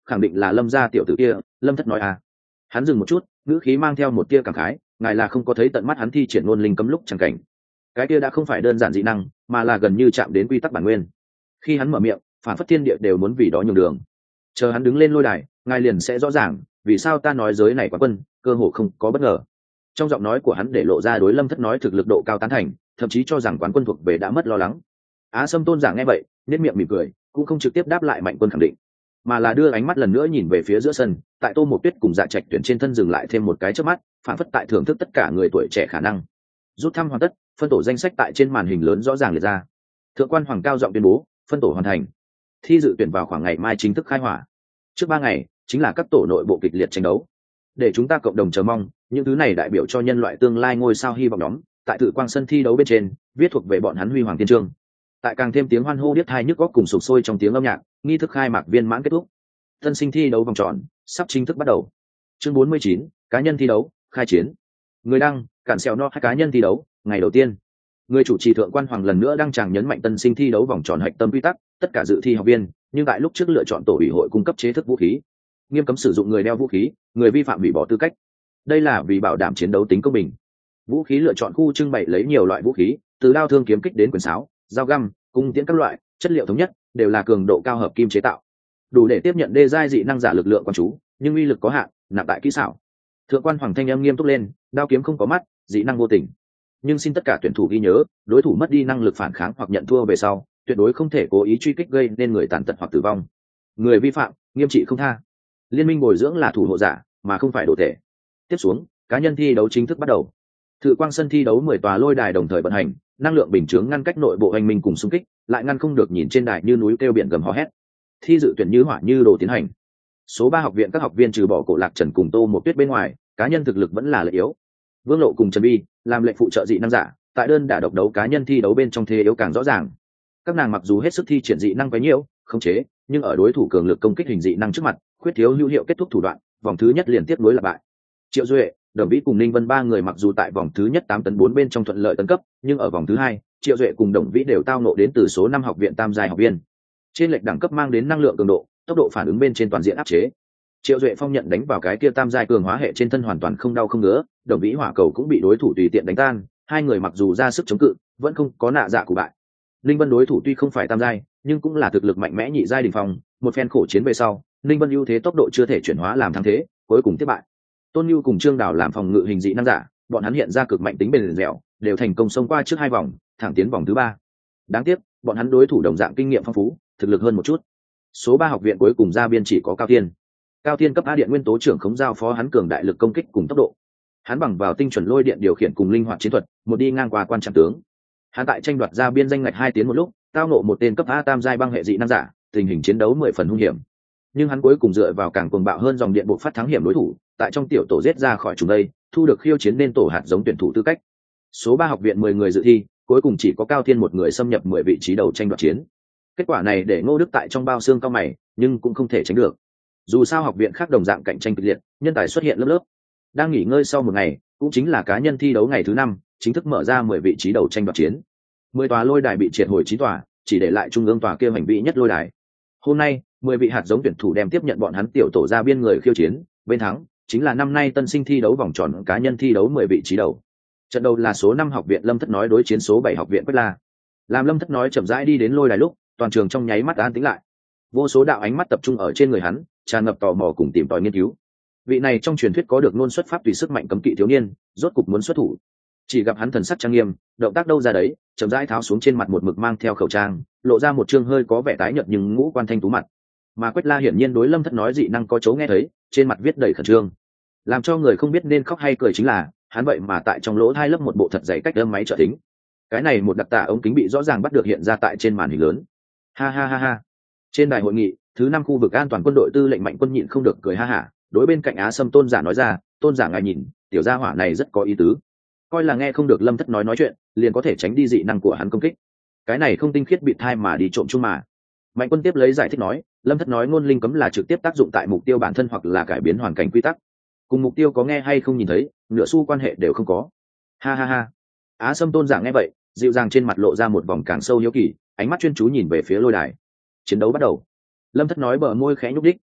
khẳng định là lâm gia tiểu tử kia. Lâm thất nói à. Hắn dừng một chút, ngữ khí mang theo một tia cảm khái, ngài là không có thấy tận mắt hắn thi triển ngôn linh cấm lúc chẳng cảnh. Cái kia đã không phải đơn giản dị năng, mà là gần như chạm đến quy tắc bản nguyên. Khi hắn mở miệng, phản phất thiên địa đều muốn vì đó nhường đường. Chờ hắn đứng lên lôi đài, ngài liền sẽ rõ ràng vì sao ta nói giới này quá quân cơ hồ không có bất ngờ. Trong giọng nói của hắn để lộ ra đối Lâm thất nói thực lực độ cao tán thành, thậm chí cho rằng quán quân thuộc về đã mất lo lắng. Á Sâm tôn giả nghe vậy nét miệng mỉm cười, cũng không trực tiếp đáp lại Mạnh Quân khẳng định, mà là đưa ánh mắt lần nữa nhìn về phía giữa sân. Tại Tô Mộc Tuyết cùng Dạ Trạch Tuyển trên thân dừng lại thêm một cái chớp mắt, phản phất tại thưởng thức tất cả người tuổi trẻ khả năng. Rút thăm hoàn tất, phân tổ danh sách tại trên màn hình lớn rõ ràng liệt ra. Thượng quan Hoàng cao giọng tuyên bố phân tổ hoàn thành, thi dự tuyển vào khoảng ngày mai chính thức khai hỏa. Trước ba ngày chính là các tổ nội bộ kịch liệt tranh đấu, để chúng ta cộng đồng chờ mong những thứ này đại biểu cho nhân loại tương lai ngôi sao hy vọng nhóm tại Tự Quang sân thi đấu bên trên viết thuộc về bọn hắn huy hoàng tiên chương. Tại càng thêm tiếng hoan hô điếc tai nhức góc cùng sục sôi trong tiếng âm nhạc, nghi thức khai mạc viên mãn kết thúc. Tân sinh thi đấu vòng tròn sắp chính thức bắt đầu. Chương bốn mươi chín, cá nhân thi đấu khai chiến. Người đăng cản xèo no hai cá nhân thi đấu ngày đầu tiên. Người chủ trì Thượng quan Hoàng lần nữa đăng tràng nhấn mạnh tân sinh thi đấu vòng tròn hạch tâm quy tắc, tất cả dự thi học viên, nhưng tại lúc trước lựa chọn tổ ủy hội cung cấp chế thức vũ khí, nghiêm cấm sử dụng người đeo vũ khí, người vi phạm hủy bỏ tư cách. Đây là vì bảo đảm chiến đấu tính công bình. Vũ khí lựa chọn khu trưng bày lấy nhiều loại vũ khí, từ đao thương kiếm kích đến quyền sáo, dao găm, cung tiễn các loại, chất liệu thống nhất, đều là cường độ cao hợp kim chế tạo, đủ để tiếp nhận đê giai dị năng giả lực lượng quan chú, nhưng uy lực có hạn, nặng tại kỹ xảo. Thượng quan Hoàng thanh âm nghiêm túc lên, đao kiếm không có mắt, dị năng vô tình. Nhưng xin tất cả tuyển thủ ghi nhớ, đối thủ mất đi năng lực phản kháng hoặc nhận thua về sau, tuyệt đối không thể cố ý truy kích gây nên người tàn tật hoặc tử vong. Người vi phạm, nghiêm trị không tha. Liên minh bồi dưỡng là thủ hộ giả, mà không phải đồ tể. Tiếp xuống, cá nhân thi đấu chính thức bắt đầu. Thự Quang sân thi đấu mười tòa lôi đài đồng thời vận hành, năng lượng bình chướng ngăn cách nội bộ hành minh cùng xung kích, lại ngăn không được nhìn trên đài như núi kêu biển gầm hò hét. Thi dự tuyển như hỏa như đồ tiến hành. Số ba học viện các học viên trừ bỏ Cổ Lạc Trần cùng Tô Mộc Tuyết bên ngoài, cá nhân thực lực vẫn là lợi yếu. Vương Lộ cùng Trần Vi làm lệnh phụ trợ dị năng giả, tại đơn đả độc đấu cá nhân thi đấu bên trong thế yếu càng rõ ràng. Các nàng mặc dù hết sức thi triển dị năng quấy nhiễu, khống chế, nhưng ở đối thủ cường lực công kích hình dị năng trước mặt, khuyết thiếu hữu hiệu kết thúc thủ đoạn, vòng thứ nhất liền tiếp nối là bại. Triệu Duệ, Đồng Vĩ cùng Ninh Vân ba người mặc dù tại vòng thứ nhất tám tấn bốn bên trong thuận lợi tấn cấp, nhưng ở vòng thứ hai, Triệu Duệ cùng Đồng Vĩ đều tao ngộ đến từ số năm học viện tam giai học viên. Trên lệch đẳng cấp mang đến năng lượng cường độ, tốc độ phản ứng bên trên toàn diện áp chế. Triệu Duệ phong nhận đánh vào cái kia tam giai cường hóa hệ trên thân hoàn toàn không đau không ngứa, Đồng Vĩ hỏa cầu cũng bị đối thủ tùy tiện đánh tan, hai người mặc dù ra sức chống cự, vẫn không có nạ dạ của bại. Ninh Vân đối thủ tuy không phải tam giai, nhưng cũng là thực lực mạnh mẽ nhị giai đỉnh phong, một phen khổ chiến về sau, Ninh Vân ưu thế tốc độ chưa thể chuyển hóa làm thắng thế, cuối cùng tiếp bại. Tôn Nưu cùng Trương Đào làm phòng ngự hình dị năng giả, bọn hắn hiện ra cực mạnh tính bền dẻo, đều thành công xông qua trước hai vòng, thẳng tiến vòng thứ ba. Đáng tiếc, bọn hắn đối thủ đồng dạng kinh nghiệm phong phú, thực lực hơn một chút. Số ba học viện cuối cùng ra biên chỉ có Cao Tiên. Cao Tiên cấp A điện nguyên tố trưởng khống giao phó hắn cường đại lực công kích cùng tốc độ. Hắn bằng vào tinh chuẩn lôi điện điều khiển cùng linh hoạt chiến thuật, một đi ngang qua quan trọng tướng. Hắn tại tranh đoạt ra biên danh ngạch hai tiến một lúc, tao nộ một tên cấp A tam giai băng hệ dị năng giả, tình hình chiến đấu mười phần hung hiểm. Nhưng hắn cuối cùng dựa vào càng cuồng bạo hơn dòng điện buộc phát thắng hiểm đối thủ, tại trong tiểu tổ giết ra khỏi chúng đây, thu được khiêu chiến nên tổ hạt giống tuyển thủ tư cách. Số ba học viện mười người dự thi, cuối cùng chỉ có Cao Thiên một người xâm nhập mười vị trí đầu tranh đoạt chiến. Kết quả này để Ngô Đức tại trong bao xương cao mày, nhưng cũng không thể tránh được. Dù sao học viện khác đồng dạng cạnh tranh kịch liệt, nhân tài xuất hiện lớp lớp. Đang nghỉ ngơi sau một ngày, cũng chính là cá nhân thi đấu ngày thứ năm, chính thức mở ra mười vị trí đầu tranh đoạt chiến. Mười tòa lôi đài bị triệt hồi chín tòa, chỉ để lại trung ương tòa kia hành vị nhất lôi đài. Hôm nay, mười vị hạt giống tuyển thủ đem tiếp nhận bọn hắn tiểu tổ ra biên người khiêu chiến, bên thắng chính là năm nay tân sinh thi đấu vòng tròn cá nhân thi đấu mười vị trí đầu. Trận đầu là số năm học viện Lâm Thất nói đối chiến số bảy học viện Quách La. Làm Lâm Thất nói chậm rãi đi đến lôi đài lúc, toàn trường trong nháy mắt an tĩnh lại. Vô số đạo ánh mắt tập trung ở trên người hắn, tràn ngập tò mò cùng tìm tòi nghiên cứu. Vị này trong truyền thuyết có được ngôn xuất pháp tùy sức mạnh cấm kỵ thiếu niên, rốt cục muốn xuất thủ. Chỉ gặp hắn thần sắc trang nghiêm, động tác đâu ra đấy, chậm rãi tháo xuống trên mặt một mực mang theo khẩu trang, lộ ra một trương hơi có vẻ tái nhợt nhưng ngũ quan thanh tú mặt. Mà Quách La hiển nhiên đối Lâm Thất nói dị năng có chỗ nghe thấy, trên mặt viết đầy khẩn trương. Làm cho người không biết nên khóc hay cười chính là, hắn vậy mà tại trong lỗ hai lớp một bộ thật dày cách âm máy trợ thính. Cái này một đặc tả ống kính bị rõ ràng bắt được hiện ra tại trên màn hình lớn. Ha ha ha ha. Trên đài hội nghị, thứ năm khu vực an toàn quân đội tư lệnh Mạnh Quân nhịn không được cười ha hả, đối bên cạnh Á Sâm tôn giả nói ra, tôn giả ngài nhìn, tiểu gia hỏa này rất có ý tứ. Coi là nghe không được Lâm Thất nói nói chuyện, liền có thể tránh đi dị năng của hắn công kích. Cái này không tinh khiết bị thai mà đi trộm chung mà. Mạnh Quân tiếp lấy giải thích nói, Lâm Thất nói ngôn linh cấm là trực tiếp tác dụng tại mục tiêu bản thân hoặc là cải biến hoàn cảnh quy tắc. Cùng mục tiêu có nghe hay không nhìn thấy, nửa xu quan hệ đều không có. Ha ha ha. Á Sâm tôn giả nghe vậy, dịu dàng trên mặt lộ ra một vòng càng sâu hiếu kỳ, ánh mắt chuyên chú nhìn về phía lôi đài. Chiến đấu bắt đầu. Lâm Thất nói bờ môi khẽ nhúc đích,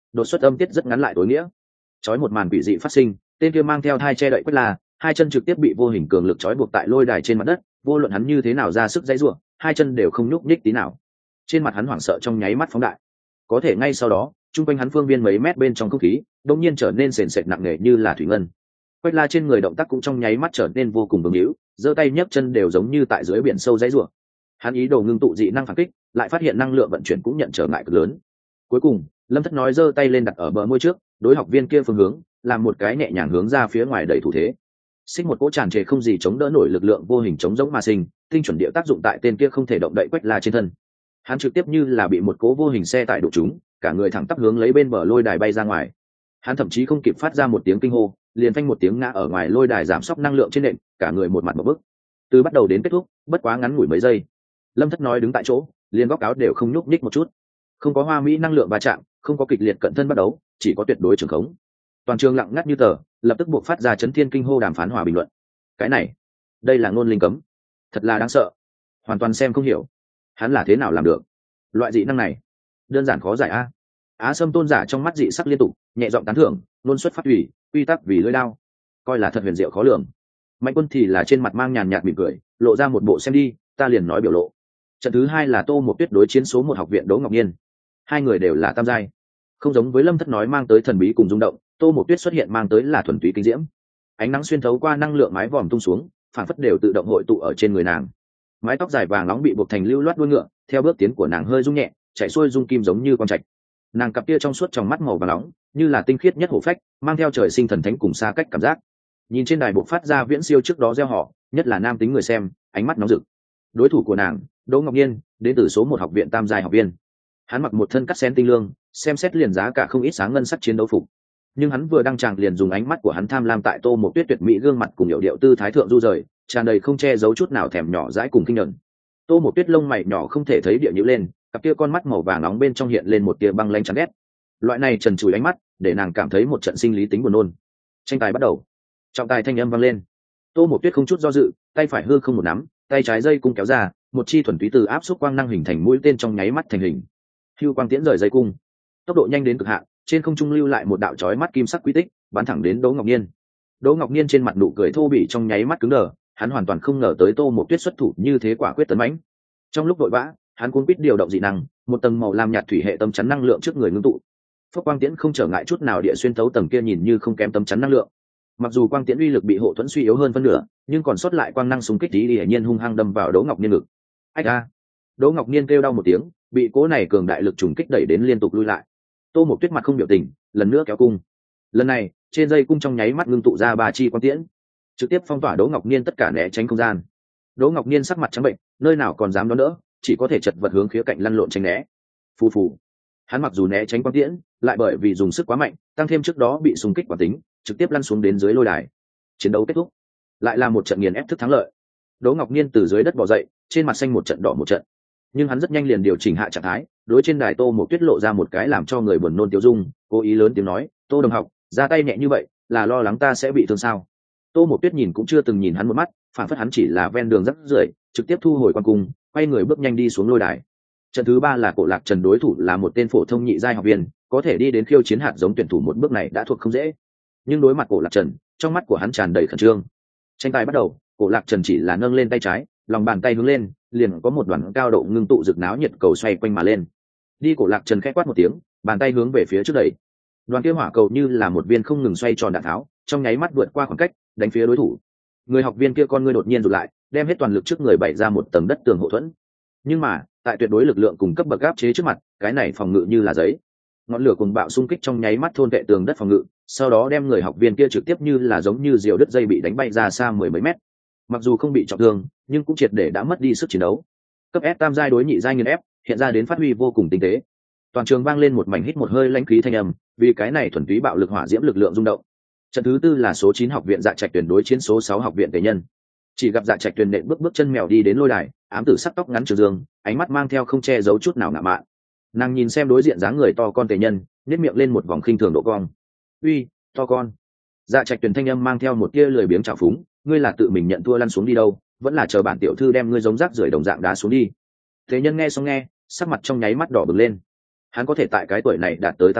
đột xuất âm tiết rất ngắn lại tối nghĩa. Chói một màn quỷ dị phát sinh, tên kia mang theo thai che đậy Quách La, hai chân trực tiếp bị vô hình cường lực trói buộc tại lôi đài trên mặt đất, vô luận hắn như thế nào ra sức dãy rủa, hai chân đều không nhúc nhích tí nào. Trên mặt hắn hoảng sợ trong nháy mắt phóng đại. Có thể ngay sau đó, trung quanh hắn phương viên mấy mét bên trong không khí, đột nhiên trở nên sền sệt nặng nề như là thủy ngân. Quách La trên người động tác cũng trong nháy mắt trở nên vô cùng bướng hữu, giơ tay nhấc chân đều giống như tại dưới biển sâu dãy rủa. Hắn ý đồ ngưng tụ dị năng phản kích, lại phát hiện năng lượng vận chuyển cũng nhận trở ngại cực lớn. Cuối cùng, Lâm Thất nói giơ tay lên đặt ở bờ môi trước, đối học viên kia phương hướng, làm một cái nhẹ nhàng hướng ra phía ngoài đẩy thủ thế. Xích một cỗ tràn trề không gì chống đỡ nổi lực lượng vô hình chống giống mà sinh, tinh chuẩn địa tác dụng tại tên kia không thể động đậy Quách La trên thân. Hắn trực tiếp như là bị một cỗ vô hình xe tải đụng trúng, cả người thẳng tắp hướng lấy bên bờ lôi đài bay ra ngoài. Hắn thậm chí không kịp phát ra một tiếng kinh hô, liền phanh một tiếng ngã ở ngoài lôi đài giảm sốc năng lượng trên nệm, cả người một mặt một bức. Từ bắt đầu đến kết thúc, bất quá ngắn ngủi mấy giây. Lâm Thất nói đứng tại chỗ, liền góc áo đều không nhúc nhích một chút. Không có hoa mỹ năng lượng va chạm, không có kịch liệt cận thân bắt đấu, chỉ có tuyệt đối trường khống. Toàn trường lặng ngắt như tờ, lập tức buộc phát ra chấn thiên kinh hô đàm phán hòa bình luận. Cái này, đây là ngôn linh cấm, thật là đáng sợ, hoàn toàn xem không hiểu, hắn là thế nào làm được loại dị năng này, đơn giản khó giải a. Á Sâm tôn giả trong mắt dị sắc liên tục, nhẹ giọng tán thưởng, luôn xuất phát ủy, quy tắc vì lưỡi đao, coi là thật huyền diệu khó lường. Mạnh Quân thì là trên mặt mang nhàn nhạt mỉm cười, lộ ra một bộ xem đi, ta liền nói biểu lộ. Trận thứ hai là Tô Mộc Tuyết đối chiến số một học viện Đỗ Ngọc Nhiên, hai người đều là tam giai, không giống với Lâm Thất nói mang tới thần bí cùng rung động, Tô Mộc Tuyết xuất hiện mang tới là thuần túy kinh diễm. Ánh nắng xuyên thấu qua năng lượng mái vòm tung xuống, phản phất đều tự động hội tụ ở trên người nàng. Mái tóc dài vàng nóng bị buộc thành lưu loát đuôi ngựa, theo bước tiến của nàng hơi rung nhẹ, chạy xuôi rung kim giống như con trạch. Nàng cặp kia trong suốt trong mắt màu vàng nóng, như là tinh khiết nhất hổ phách, mang theo trời sinh thần thánh cùng xa cách cảm giác. Nhìn trên đài buộc phát ra viễn siêu trước đó gieo họ, nhất là nam tính người xem, ánh mắt nóng rực. Đối thủ của nàng, Đỗ Ngọc Nhiên, đến từ số một học viện tam giai học viên. Hắn mặc một thân cắt xén tinh lương, xem xét liền giá cả không ít sáng ngân sắc chiến đấu phục. Nhưng hắn vừa đăng tràng liền dùng ánh mắt của hắn tham lam tại Tô Mộc Tuyết tuyệt mỹ gương mặt cùng điệu điệu tư thái thượng du rời, tràn đầy không che giấu chút nào thèm nhỏ dãi cùng kinh nhẫn. Tô Mộc Tuyết lông mày nhỏ không thể thấy địa nhíu lên, cặp kia con mắt màu vàng nóng bên trong hiện lên một tia băng lãnh chán ghét. Loại này trần trụi ánh mắt, để nàng cảm thấy một trận sinh lý tính buồn nôn. Tranh tài bắt đầu. Trọng tài thanh âm vang lên. Tô Mộc Tuyết không chút do dự, tay phải hư không một nắm, tay trái dây cung kéo ra, một chi thuần túy từ áp suất quang năng hình thành mũi tên trong nháy mắt thành hình. Hưu quang tiễn rời dây cung, tốc độ nhanh đến cực hạn, trên không trung lưu lại một đạo chói mắt kim sắc quy tích, bắn thẳng đến Đỗ Ngọc Nhiên. Đỗ Ngọc Nhiên trên mặt nụ cười thô bỉ trong nháy mắt cứng đờ, hắn hoàn toàn không ngờ tới Tô Mộc Tuyết xuất thủ như thế quả quyết tấn mãnh. Trong lúc vội vã, hắn cuống quýt điều động dị năng, một tầng màu lam nhạt thủy hệ tâm chắn năng lượng trước người ngưng tụ. Phốc quang tiễn không trở ngại chút nào địa xuyên thấu tầng kia nhìn như không kém tâm chắn năng lượng. Mặc dù quang tiễn uy lực bị hộ thuẫn suy yếu hơn phân nửa, nhưng còn sót lại quang năng xung kích tí hiển nhiên hung hăng đâm vào Đỗ Ngọc Nhiên ngực. Ách a! Đỗ Ngọc Nhiên kêu đau một tiếng, bị cố này cường đại lực trùng kích đẩy đến liên tục lui lại. Tô Mộc Tuyết mặt không biểu tình, lần nữa kéo cung. Lần này, trên dây cung trong nháy mắt ngưng tụ ra ba chi quang tiễn, trực tiếp phong tỏa Đỗ Ngọc Nhiên tất cả né tránh không gian. Đỗ Ngọc Nhiên sắc mặt trắng bệnh, nơi nào còn dám đón đỡ, chỉ có thể chật vật hướng khía cạnh lăn lộn tránh né. Phù phù. Hắn mặc dù né tránh quang tiễn, lại bởi vì dùng sức quá mạnh, tăng thêm trước đó bị xung kích quả tính, trực tiếp lăn xuống đến dưới lôi đài. Chiến đấu kết thúc, lại là một trận nghiền ép thức thắng lợi. Đỗ Ngọc Nhiên từ dưới đất bò dậy, trên mặt xanh một trận đỏ một trận, nhưng hắn rất nhanh liền điều chỉnh hạ trạng thái, đối trên đài Tô Mộc Tuyết lộ ra một cái làm cho người buồn nôn tiêu dung, cố ý lớn tiếng nói, Tô đồng học, ra tay nhẹ như vậy, là lo lắng ta sẽ bị thương sao? Tô Mộc Tuyết nhìn cũng chưa từng nhìn hắn một mắt, phản phất hắn chỉ là ven đường rắc rưởi, trực tiếp thu hồi quan cung, quay người bước nhanh đi xuống lôi đài. Trận thứ ba là Cổ Lạc Trần, đối thủ là một tên phổ thông nhị giai học viên, có thể đi đến khiêu chiến hạt giống tuyển thủ một bước này đã thuộc không dễ. Nhưng đối mặt Cổ Lạc Trần, trong mắt của hắn tràn đầy khẩn trương. Tranh tài bắt đầu, Cổ Lạc Trần chỉ là nâng lên tay trái, lòng bàn tay hướng lên, liền có một đoàn cao độ ngưng tụ rực náo nhiệt cầu xoay quanh mà lên. Đi Cổ Lạc Trần khẽ quát một tiếng, bàn tay hướng về phía trước đẩy. Đoàn kia hỏa cầu như là một viên không ngừng xoay tròn đạn tháo, trong nháy mắt vượt qua khoảng cách, đánh phía đối thủ. Người học viên kia con ngươi đột nhiên rụt lại, đem hết toàn lực trước người bày ra một tầng đất tường hộ thuẫn. Nhưng mà, tại tuyệt đối lực lượng cùng cấp bậc áp chế trước mặt, cái này phòng ngự như là giấy. Ngọn lửa cuồng bạo xung kích trong nháy mắt thôn vệ tường đất phòng ngự, sau đó đem người học viên kia trực tiếp như là giống như diều đứt dây bị đánh bay ra xa mười mấy mét. Mặc dù không bị trọng thương, nhưng cũng triệt để đã mất đi sức chiến đấu. Cấp S tam giai đối nhị giai nghiền ép, hiện ra đến phát huy vô cùng tinh tế. Toàn trường vang lên một mảnh hít một hơi lãnh khí thanh âm, vì cái này thuần túy bạo lực hỏa diễm lực lượng rung động. Trận thứ tư là số chín học viện Dạ Trạch tuyển đối chiến số sáu học viện Tề Nhân. Chỉ gặp Dạ Trạch tuyển nện bước bước chân mèo đi đến lôi đài, ám tử sắc tóc ngắn trường dương, ánh mắt mang theo không che giấu chút nào ngạo mạn. Nàng nhìn xem đối diện dáng người to con Tề Nhân, nhếch miệng lên một vòng khinh thường độ cong. "Uy, to con." Dạ Trạch tuyển thanh âm mang theo một tia lười biếng trào phúng, "Ngươi là tự mình nhận thua lăn xuống đi đâu, vẫn là chờ bản tiểu thư đem ngươi giống rác rưởi đồng dạng đá xuống đi." Tề Nhân nghe xong nghe, sắc mặt trong nháy mắt đỏ bừng lên. Hắn có thể tại cái tuổi này đạt tới tam giai,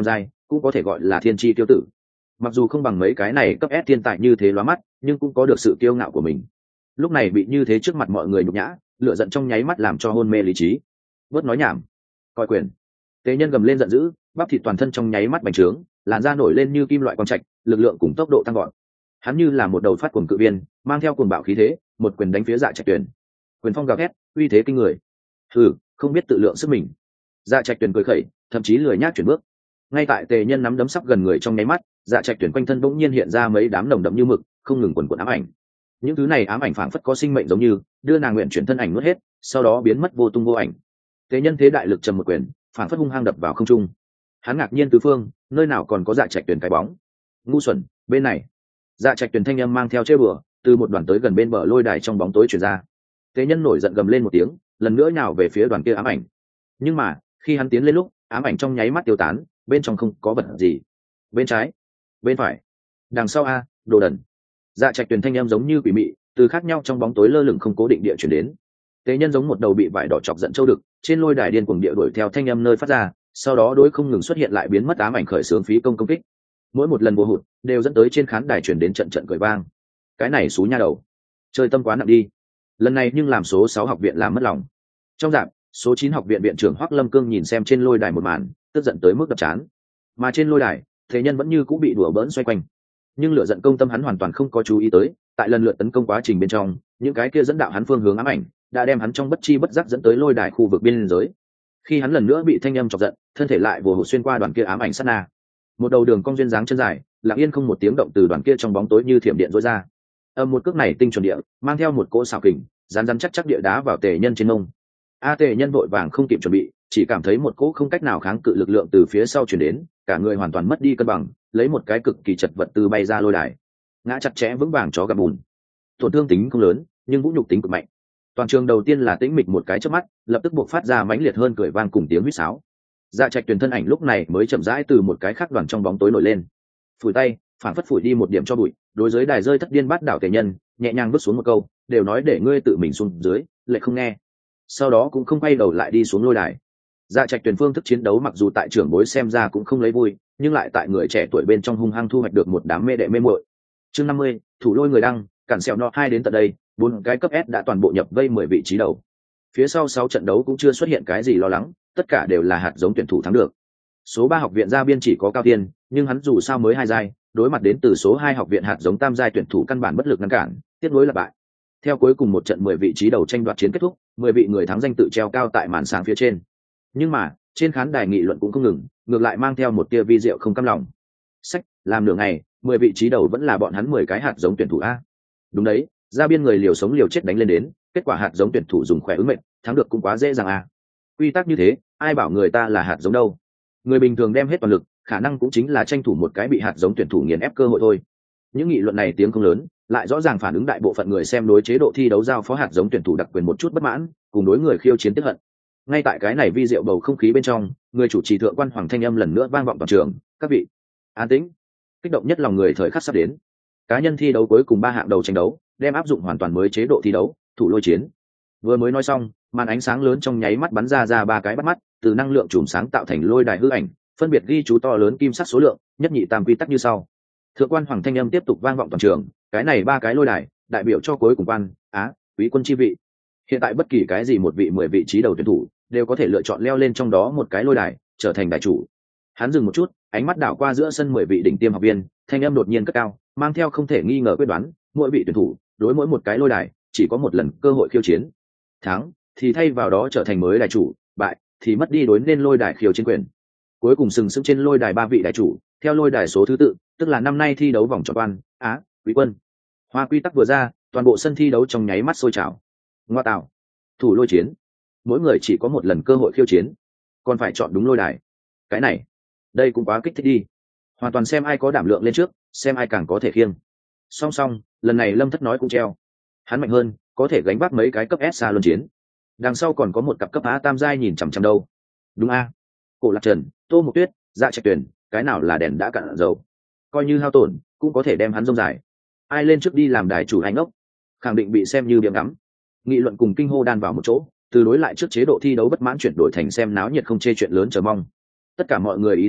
cũng có thể gọi là thiên tri tiêu tử. Mặc dù không bằng mấy cái này cấp S thiên tài như thế lóa mắt, nhưng cũng có được sự kiêu ngạo của mình. Lúc này bị như thế trước mặt mọi người nhục nhã, lửa giận trong nháy mắt làm cho hôn mê lý trí. Bớt nói nhảm, coi quyền. Tế nhân gầm lên giận dữ, bắp thịt toàn thân trong nháy mắt bành trướng, làn da nổi lên như kim loại quang trạch, lực lượng cùng tốc độ tăng gọn. Hắn như là một đầu phát cuồng cự viên, mang theo cuồng bạo khí thế, một quyền đánh phía Dạ Trạch Tuyền. Quyền phong gào thét, uy thế kinh người. Hừ, không biết tự lượng sức mình. Dạ Trạch Tuyền cười khẩy, thậm chí lười nhác chuyển bước. Ngay tại Tề Nhân nắm đấm sắp gần người trong nháy mắt, Dạ Trạch Tuyền quanh thân bỗng nhiên hiện ra mấy đám nồng đậm như mực, không ngừng quần quần ám ảnh. Những thứ này ám ảnh phảng phất có sinh mệnh giống như, đưa nàng nguyện chuyển thân ảnh nuốt hết, sau đó biến mất vô tung vô ảnh. Tề Nhân thế đại lực trầm một quyền, phảng phất hung hăng đập vào không trung. Hắn ngạc nhiên tứ phương, nơi nào còn có Dạ Trạch Tuyền cái bóng. Ngu xuẩn, bên này. Dạ Trạch Tuyền thanh âm mang theo chế bừa, từ một đoàn tới gần bên bờ lôi đài trong bóng tối truyền ra. Tế nhân nổi giận gầm lên một tiếng, lần nữa nhào về phía đoàn kia ám ảnh. Nhưng mà, khi hắn tiến lên lúc, ám ảnh trong nháy mắt tiêu tán, bên trong không có vật gì. Bên trái, bên phải, đằng sau a, đồ đần. Dạ Trạch Tuyền thanh âm giống như quỷ mị, từ khác nhau trong bóng tối lơ lửng không cố định địa chuyển đến. Tế nhân giống một đầu bị vải đỏ chọc giận châu đực, trên lôi đài điên cuồng địa đuổi theo thanh âm nơi phát ra, sau đó đối không ngừng xuất hiện lại biến mất ám ảnh khởi xướng phí công công kích. Mỗi một lần vô hụt đều dẫn tới trên khán đài chuyển đến trận trận cười vang. Cái này xú nha đầu, chơi tâm quá nặng đi. Lần này nhưng làm số sáu học viện làm mất lòng. Trong dạp, số chín học viện viện trưởng Hoắc Lâm Cương nhìn xem trên lôi đài một màn, tức giận tới mức đập chán. Mà trên lôi đài, thế nhân vẫn như cũng bị đùa bỡn xoay quanh. Nhưng lửa giận công tâm hắn hoàn toàn không có chú ý tới, tại lần lượt tấn công quá trình bên trong, những cái kia dẫn đạo hắn phương hướng ám ảnh, đã đem hắn trong bất chi bất giác dẫn tới lôi đài khu vực biên giới. Khi hắn lần nữa bị thanh âm chọc giận, thân thể lại vồ hụt xuyên qua đoàn kia ám ảnh sát na. Một đầu đường cong duyên dáng chân dài, lặng yên không một tiếng động từ đoàn kia trong bóng tối như thiểm điện rối ra. Âm một cước này tinh chuẩn địa, mang theo một cỗ xảo kình, rắn rắn chắc chắc địa đá vào Tề Nhân trên mông. A Tề Nhân vội vàng không kịp chuẩn bị, chỉ cảm thấy một cỗ không cách nào kháng cự lực lượng từ phía sau truyền đến, cả người hoàn toàn mất đi cân bằng, lấy một cái cực kỳ chật vật từ bay ra lôi đài, ngã chặt chẽ vững vàng chó gặp bùn. Tổn thương tính không lớn, nhưng vũ nhục tính cực mạnh. Toàn trường đầu tiên là tĩnh mịch một cái chớp mắt, lập tức buộc phát ra mãnh liệt hơn cười vang cùng tiếng huýt sáo. Dạ Trạch Tuyền thân ảnh lúc này mới chậm rãi từ một cái khác đoàn trong bóng tối nổi lên, phủi tay, phản phất phủi đi một điểm cho bụi, đối với đài rơi thất điên bát đảo Tề Nhân, nhẹ nhàng bước xuống một câu, đều nói để ngươi tự mình xuống dưới, lại không nghe. Sau đó cũng không quay đầu lại đi xuống lôi đài. Dạ Trạch Tuyền phương thức chiến đấu mặc dù tại trưởng bối xem ra cũng không lấy vui, nhưng lại tại người trẻ tuổi bên trong hung hăng thu hoạch được một đám mê đệ mê muội. Chương năm mươi, thủ lôi người đăng, cản sẹo nọ hai đến tận đây, bốn cái cấp S đã toàn bộ nhập vây mười vị trí đầu. Phía sau sáu trận đấu cũng chưa xuất hiện cái gì lo lắng, tất cả đều là hạt giống tuyển thủ thắng được. Số ba học viện gia biên chỉ có Cao Tiên, nhưng hắn dù sao mới hai giai, đối mặt đến từ số hai học viện hạt giống tam giai tuyển thủ căn bản bất lực ngăn cản, tiếp nối là bại. Theo cuối cùng một trận mười vị trí đầu tranh đoạt chiến kết thúc, mười vị người thắng danh tự treo cao tại màn sáng phía trên. Nhưng mà, trên khán đài nghị luận cũng không ngừng, ngược lại mang theo một tia vi diệu không cam lòng. Sách, làm nửa ngày, mười vị trí đầu vẫn là bọn hắn mười cái hạt giống tuyển thủ a. Đúng đấy, gia biên người liều sống liều chết đánh lên đến, kết quả hạt giống tuyển thủ dùng khỏe ứng mệnh, thắng được cũng quá dễ dàng a. Quy tắc như thế, ai bảo người ta là hạt giống đâu. Người bình thường đem hết toàn lực, khả năng cũng chính là tranh thủ một cái bị hạt giống tuyển thủ nghiền ép cơ hội thôi. Những nghị luận này tiếng không lớn, lại rõ ràng phản ứng đại bộ phận người xem đối chế độ thi đấu giao phó hạt giống tuyển thủ đặc quyền một chút bất mãn, cùng đối người khiêu chiến tiếp hận. Ngay tại cái này vi diệu bầu không khí bên trong, người chủ trì thượng quan hoàng thanh âm lần nữa vang vọng toàn trường, các vị an tĩnh. Kích động nhất lòng người thời khắc sắp đến. Cá nhân thi đấu cuối cùng ba hạng đầu tranh đấu, đem áp dụng hoàn toàn mới chế độ thi đấu, thủ lôi chiến. Vừa mới nói xong, màn ánh sáng lớn trong nháy mắt bắn ra ra ba cái bắt mắt, từ năng lượng chùm sáng tạo thành lôi đài hư ảnh, phân biệt ghi chú to lớn kim sắc số lượng, nhất nhị tam quy tắc như sau. Thượng quan hoàng thanh âm tiếp tục vang vọng toàn trường, cái này ba cái lôi đài, đại biểu cho cuối cùng quan, á, quý quân chi vị. Hiện tại bất kỳ cái gì một vị mười vị trí đầu tuyển thủ, đều có thể lựa chọn leo lên trong đó một cái lôi đài, trở thành đại chủ. Hắn dừng một chút, ánh mắt đảo qua giữa sân mười vị đỉnh tiêm học viên, thanh âm đột nhiên cất cao, mang theo không thể nghi ngờ quyết đoán, mỗi vị tuyển thủ, đối mỗi một cái lôi đài, chỉ có một lần cơ hội khiêu chiến. Thắng thì thay vào đó trở thành mới đại chủ, bại thì mất đi đối nên lôi đài khiêu chiến quyền. Cuối cùng sừng sững trên lôi đài ba vị đại chủ, theo lôi đài số thứ tự, tức là năm nay thi đấu vòng tròn quan, á, quý quân. Hoa quy tắc vừa ra, toàn bộ sân thi đấu trong nháy mắt sôi trào. Ngoa tạo, thủ lôi chiến, mỗi người chỉ có một lần cơ hội khiêu chiến, còn phải chọn đúng lôi đài. Cái này, đây cũng quá kích thích đi. Hoàn toàn xem ai có đảm lượng lên trước, xem ai càng có thể khiêng. Song song, lần này Lâm Thất nói cũng treo. Hắn mạnh hơn, có thể gánh vác mấy cái cấp S xa luân chiến. Đằng sau còn có một cặp cấp A tam giai nhìn chằm chằm đâu. Đúng a. Cổ Lạc Trần, Tô Mộc Tuyết, Dạ Trạch Tuyền, cái nào là đèn đã cạn dầu. Coi như hao tổn, cũng có thể đem hắn rông dài. Ai lên trước đi làm đài chủ hành ốc, khẳng định bị xem như biếng ngắm. Nghị luận cùng kinh hô đan vào một chỗ, từ đối lại trước chế độ thi đấu bất mãn chuyển đổi thành xem náo nhiệt không chê chuyện lớn chờ mong. Tất cả mọi người ý thức được,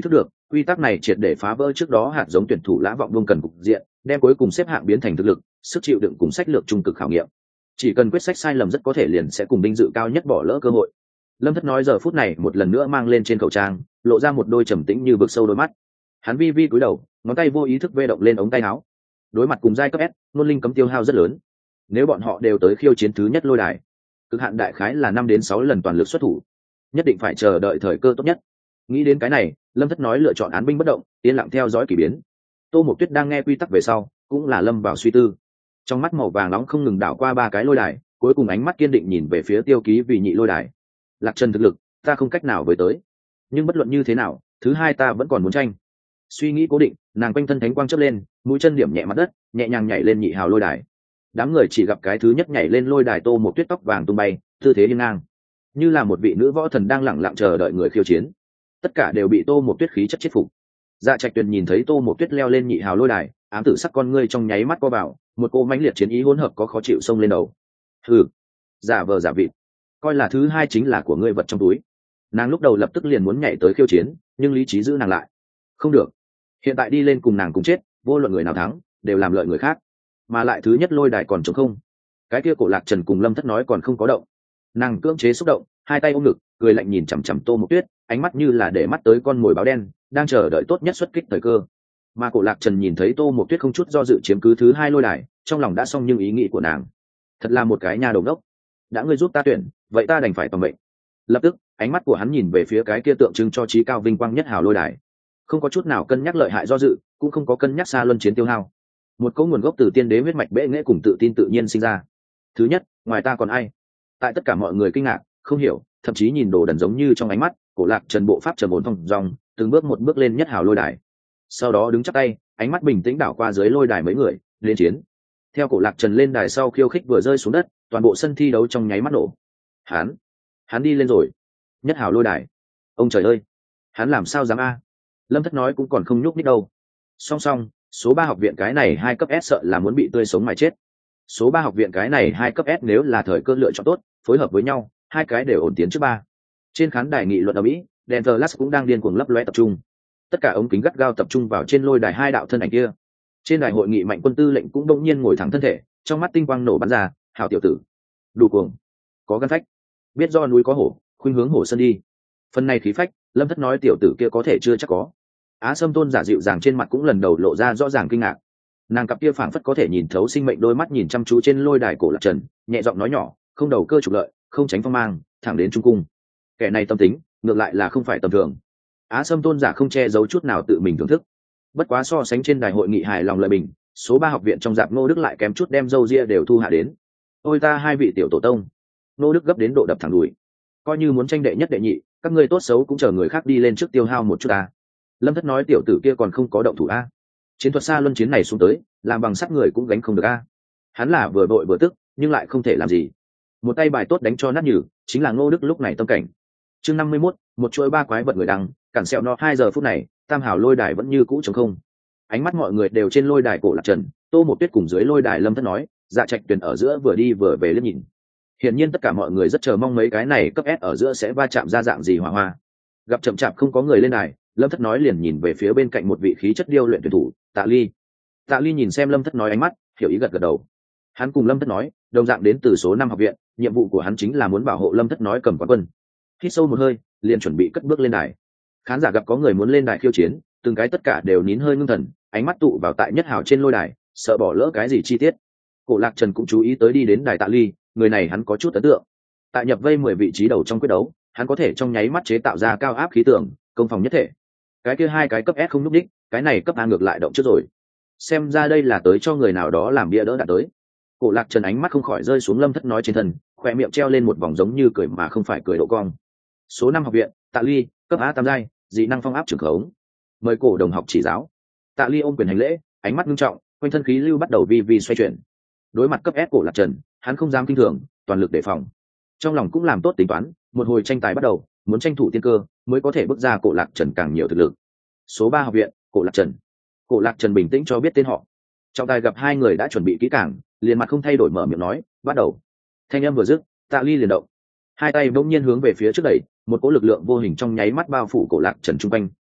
Quy tắc này triệt để phá vỡ trước đó hạt giống tuyển thủ lã vọng vương cần cục diện, đem cuối cùng xếp hạng biến thành thực lực, sức chịu đựng cùng sách lược trung cực khảo nghiệm. Chỉ cần quyết sách sai lầm rất có thể liền sẽ cùng binh dự cao nhất bỏ lỡ cơ hội. Lâm Thất nói giờ phút này một lần nữa mang lên trên khẩu trang, lộ ra một đôi trầm tĩnh như vực sâu đôi mắt. Hắn vi vi cúi đầu, ngón tay vô ý thức vê động lên ống tay áo. Đối mặt cùng giai cấp S, nôn linh cấm tiêu hao rất lớn. Nếu bọn họ đều tới khiêu chiến thứ nhất lôi đài, cực hạn đại khái là năm đến sáu lần toàn lực xuất thủ, nhất định phải chờ đợi thời cơ tốt nhất. Nghĩ đến cái này, Lâm Thất nói lựa chọn án binh bất động, yên lặng theo dõi kỳ biến. Tô Mộc Tuyết đang nghe quy tắc về sau, cũng là lâm vào suy tư. Trong mắt màu vàng nóng không ngừng đảo qua ba cái lôi đài, cuối cùng ánh mắt kiên định nhìn về phía Tiêu Ký vì nhị lôi đài. Lạc Trần thực lực, ta không cách nào với tới, nhưng bất luận như thế nào, thứ hai ta vẫn còn muốn tranh. Suy nghĩ cố định, nàng quanh thân thánh quang chớp lên, mũi chân điểm nhẹ mặt đất, nhẹ nhàng nhảy lên nhị hào lôi đài. Đám người chỉ gặp cái thứ nhất nhảy lên lôi đài Tô Mộc Tuyết tóc vàng tung bay, tư thế hiên ngang, như là một vị nữ võ thần đang lẳng lặng chờ đợi người khiêu chiến. Tất cả đều bị Tô Mộc Tuyết khí chất chết phục. Dạ Trạch Tuyền nhìn thấy Tô Mộc Tuyết leo lên nhị hào lôi đài, ám tử sắc con ngươi trong nháy mắt co vào, một cô mãnh liệt chiến ý hỗn hợp có khó chịu xông lên đầu. Hừ, giả vờ giả vịt, coi là thứ hai chính là của ngươi vật trong túi. Nàng lúc đầu lập tức liền muốn nhảy tới khiêu chiến, nhưng lý trí giữ nàng lại. Không được, hiện tại đi lên cùng nàng cùng chết, vô luận người nào thắng, đều làm lợi người khác. Mà lại thứ nhất lôi đài còn trống không, cái kia Cổ Lạc Trần cùng Lâm Thất nói còn không có động. Nàng cưỡng chế xúc động, hai tay ôm ngực, cười lạnh nhìn chằm chằm Tô Mộc Tuyết, ánh mắt như là để mắt tới con mồi báo đen, đang chờ đợi tốt nhất xuất kích thời cơ. Mà Cổ Lạc Trần nhìn thấy Tô Mộc Tuyết không chút do dự chiếm cứ thứ hai lôi đài, trong lòng đã xong nhưng ý nghĩ của nàng. Thật là một cái nhà đầu đốc. Đã ngươi giúp ta tuyển, vậy ta đành phải toàn mệnh. Lập tức, ánh mắt của hắn nhìn về phía cái kia tượng trưng cho trí cao vinh quang nhất hào lôi đài. Không có chút nào cân nhắc lợi hại do dự, cũng không có cân nhắc xa luân chiến tiêu hao. Một cấu nguồn gốc từ tiên đế huyết mạch bệ nghệ cùng tự tin tự nhiên sinh ra. Thứ nhất, ngoài ta còn ai? Tại tất cả mọi người kinh ngạc, không hiểu, thậm chí nhìn đồ đần giống như trong ánh mắt, Cổ Lạc Trần bộ pháp trầm ổn thong dong, từng bước một bước lên nhất hào lôi đài. Sau đó đứng chắp tay, ánh mắt bình tĩnh đảo qua dưới lôi đài mấy người, lên chiến. Theo Cổ Lạc Trần lên đài sau khiêu khích vừa rơi xuống đất, toàn bộ sân thi đấu trong nháy mắt nổ. Hắn, hắn đi lên rồi. Nhất hào lôi đài. Ông trời ơi, hắn làm sao dám a? Lâm Thất nói cũng còn không nhúc nhích đâu. Song song, số ba học viện cái này hai cấp S sợ là muốn bị tươi sống mà chết. Số ba học viện cái này hai cấp S nếu là thời cơ lựa chọn tốt, phối hợp với nhau, hai cái đều ổn tiến trước ba. Trên khán đài nghị luận ở Mỹ, Denverlas cũng đang điên cuồng lấp lóe tập trung. Tất cả ống kính gắt gao tập trung vào trên lôi đài hai đạo thân ảnh kia. Trên đài hội nghị mạnh quân tư lệnh cũng đông nhiên ngồi thẳng thân thể, trong mắt tinh quang nổ bắn ra, hảo tiểu tử, đủ cuồng, có gan phách, biết do núi có hổ, khuynh hướng hổ sơn đi. Phần này khí phách, Lâm Thất nói tiểu tử kia có thể chưa chắc có. Á Sâm Tôn giả dịu dàng trên mặt cũng lần đầu lộ ra rõ ràng kinh ngạc. Nàng cặp kia phảng phất có thể nhìn thấu sinh mệnh đôi mắt nhìn chăm chú trên lôi đài Cổ Lạc Trần, nhẹ giọng nói nhỏ, không đầu cơ trục lợi, không tránh phong mang, thẳng đến trung cung. Kẻ này tâm tính, ngược lại là không phải tầm thường. Á Sâm Tôn giả không che giấu chút nào tự mình thưởng thức. Bất quá so sánh trên đài hội nghị hài lòng lợi bình, số ba học viện trong dạp Ngô Đức lại kém chút đem râu ria đều thu hạ đến. Ôi ta hai vị tiểu tổ tông. Ngô Đức gấp đến độ đập thẳng đùi. Coi như muốn tranh đệ nhất đệ nhị, các ngươi tốt xấu cũng chờ người khác đi lên trước tiêu hao một chút ta. Lâm Thất nói tiểu tử kia còn không có động thủ a. Chiến thuật xa luân chiến này xuống tới, làm bằng sắt người cũng gánh không được a. Hắn là vừa đội vừa tức, nhưng lại không thể làm gì. Một tay bài tốt đánh cho nát nhừ, chính là Ngô Đức lúc này tâm cảnh. Chương năm mươi mốt, một chuỗi ba quái vật người đăng, cản sẹo nó hai giờ phút này, tam hào lôi đài vẫn như cũ trống không. Ánh mắt mọi người đều trên lôi đài Cổ Lạc Trần, Tô Mộc Tuyết cùng dưới lôi đài Lâm Thất nói, Dạ Trạch Tuyền ở giữa vừa đi vừa về liếc nhìn. Hiển nhiên tất cả mọi người rất chờ mong mấy cái này cấp S ở giữa sẽ va chạm ra dạng gì hỏa hoa. Gặp chậm chạp không có người lên đài, Lâm Thất nói liền nhìn về phía bên cạnh một vị khí chất điêu luyện tuyển thủ, Tạ Ly. Tạ Ly nhìn xem Lâm Thất nói ánh mắt, hiểu ý gật gật đầu. Hắn cùng Lâm Thất nói, đồng dạng đến từ số năm học viện, nhiệm vụ của hắn chính là muốn bảo hộ Lâm Thất nói cầm quán quân. Hít sâu một hơi, liền chuẩn bị cất bước lên đài. Khán giả gặp có người muốn lên đài khiêu chiến, từng cái tất cả đều nín hơi ngưng thần, ánh mắt tụ vào tại nhất hào trên lôi đài, sợ bỏ lỡ cái gì chi tiết. Cổ Lạc Trần cũng chú ý tới đi đến đài Tạ Ly, người này hắn có chút ấn tượng. Tại nhập vây mười vị trí đầu trong quyết đấu, hắn có thể trong nháy mắt chế tạo ra cao áp khí tượng, công phòng nhất thể. Cái kia hai cái cấp S không núp đích, cái này cấp A ngược lại động trước rồi. Xem ra đây là tới cho người nào đó làm bia đỡ đã tới. Cổ Lạc Trần ánh mắt không khỏi rơi xuống Lâm Thất nói trên thân, khỏe miệng treo lên một vòng giống như cười mà không phải cười độ cong. Số năm học viện, Tạ Ly, cấp A tam giai, dị năng phong áp trưởng khống. Mời cổ đồng học chỉ giáo. Tạ Ly ôm quyền hành lễ, ánh mắt nghiêm trọng, quanh thân khí lưu bắt đầu vi vi xoay chuyển. Đối mặt cấp S Cổ Lạc Trần, hắn không dám kinh thường, toàn lực đề phòng. Trong lòng cũng làm tốt tính toán, một hồi tranh tài bắt đầu, muốn tranh thủ tiên cơ, mới có thể bước ra Cổ Lạc Trần càng nhiều thực lực. Số ba học viện, Cổ Lạc Trần. Cổ Lạc Trần bình tĩnh cho biết tên họ. Trọng tài gặp hai người đã chuẩn bị kỹ càng, liền mặt không thay đổi mở miệng nói, bắt đầu. Thanh âm vừa dứt, Tạ Ly liền động, hai tay bỗng nhiên hướng về phía trước đẩy, một cỗ lực lượng vô hình trong nháy mắt bao phủ Cổ Lạc Trần trung quanh,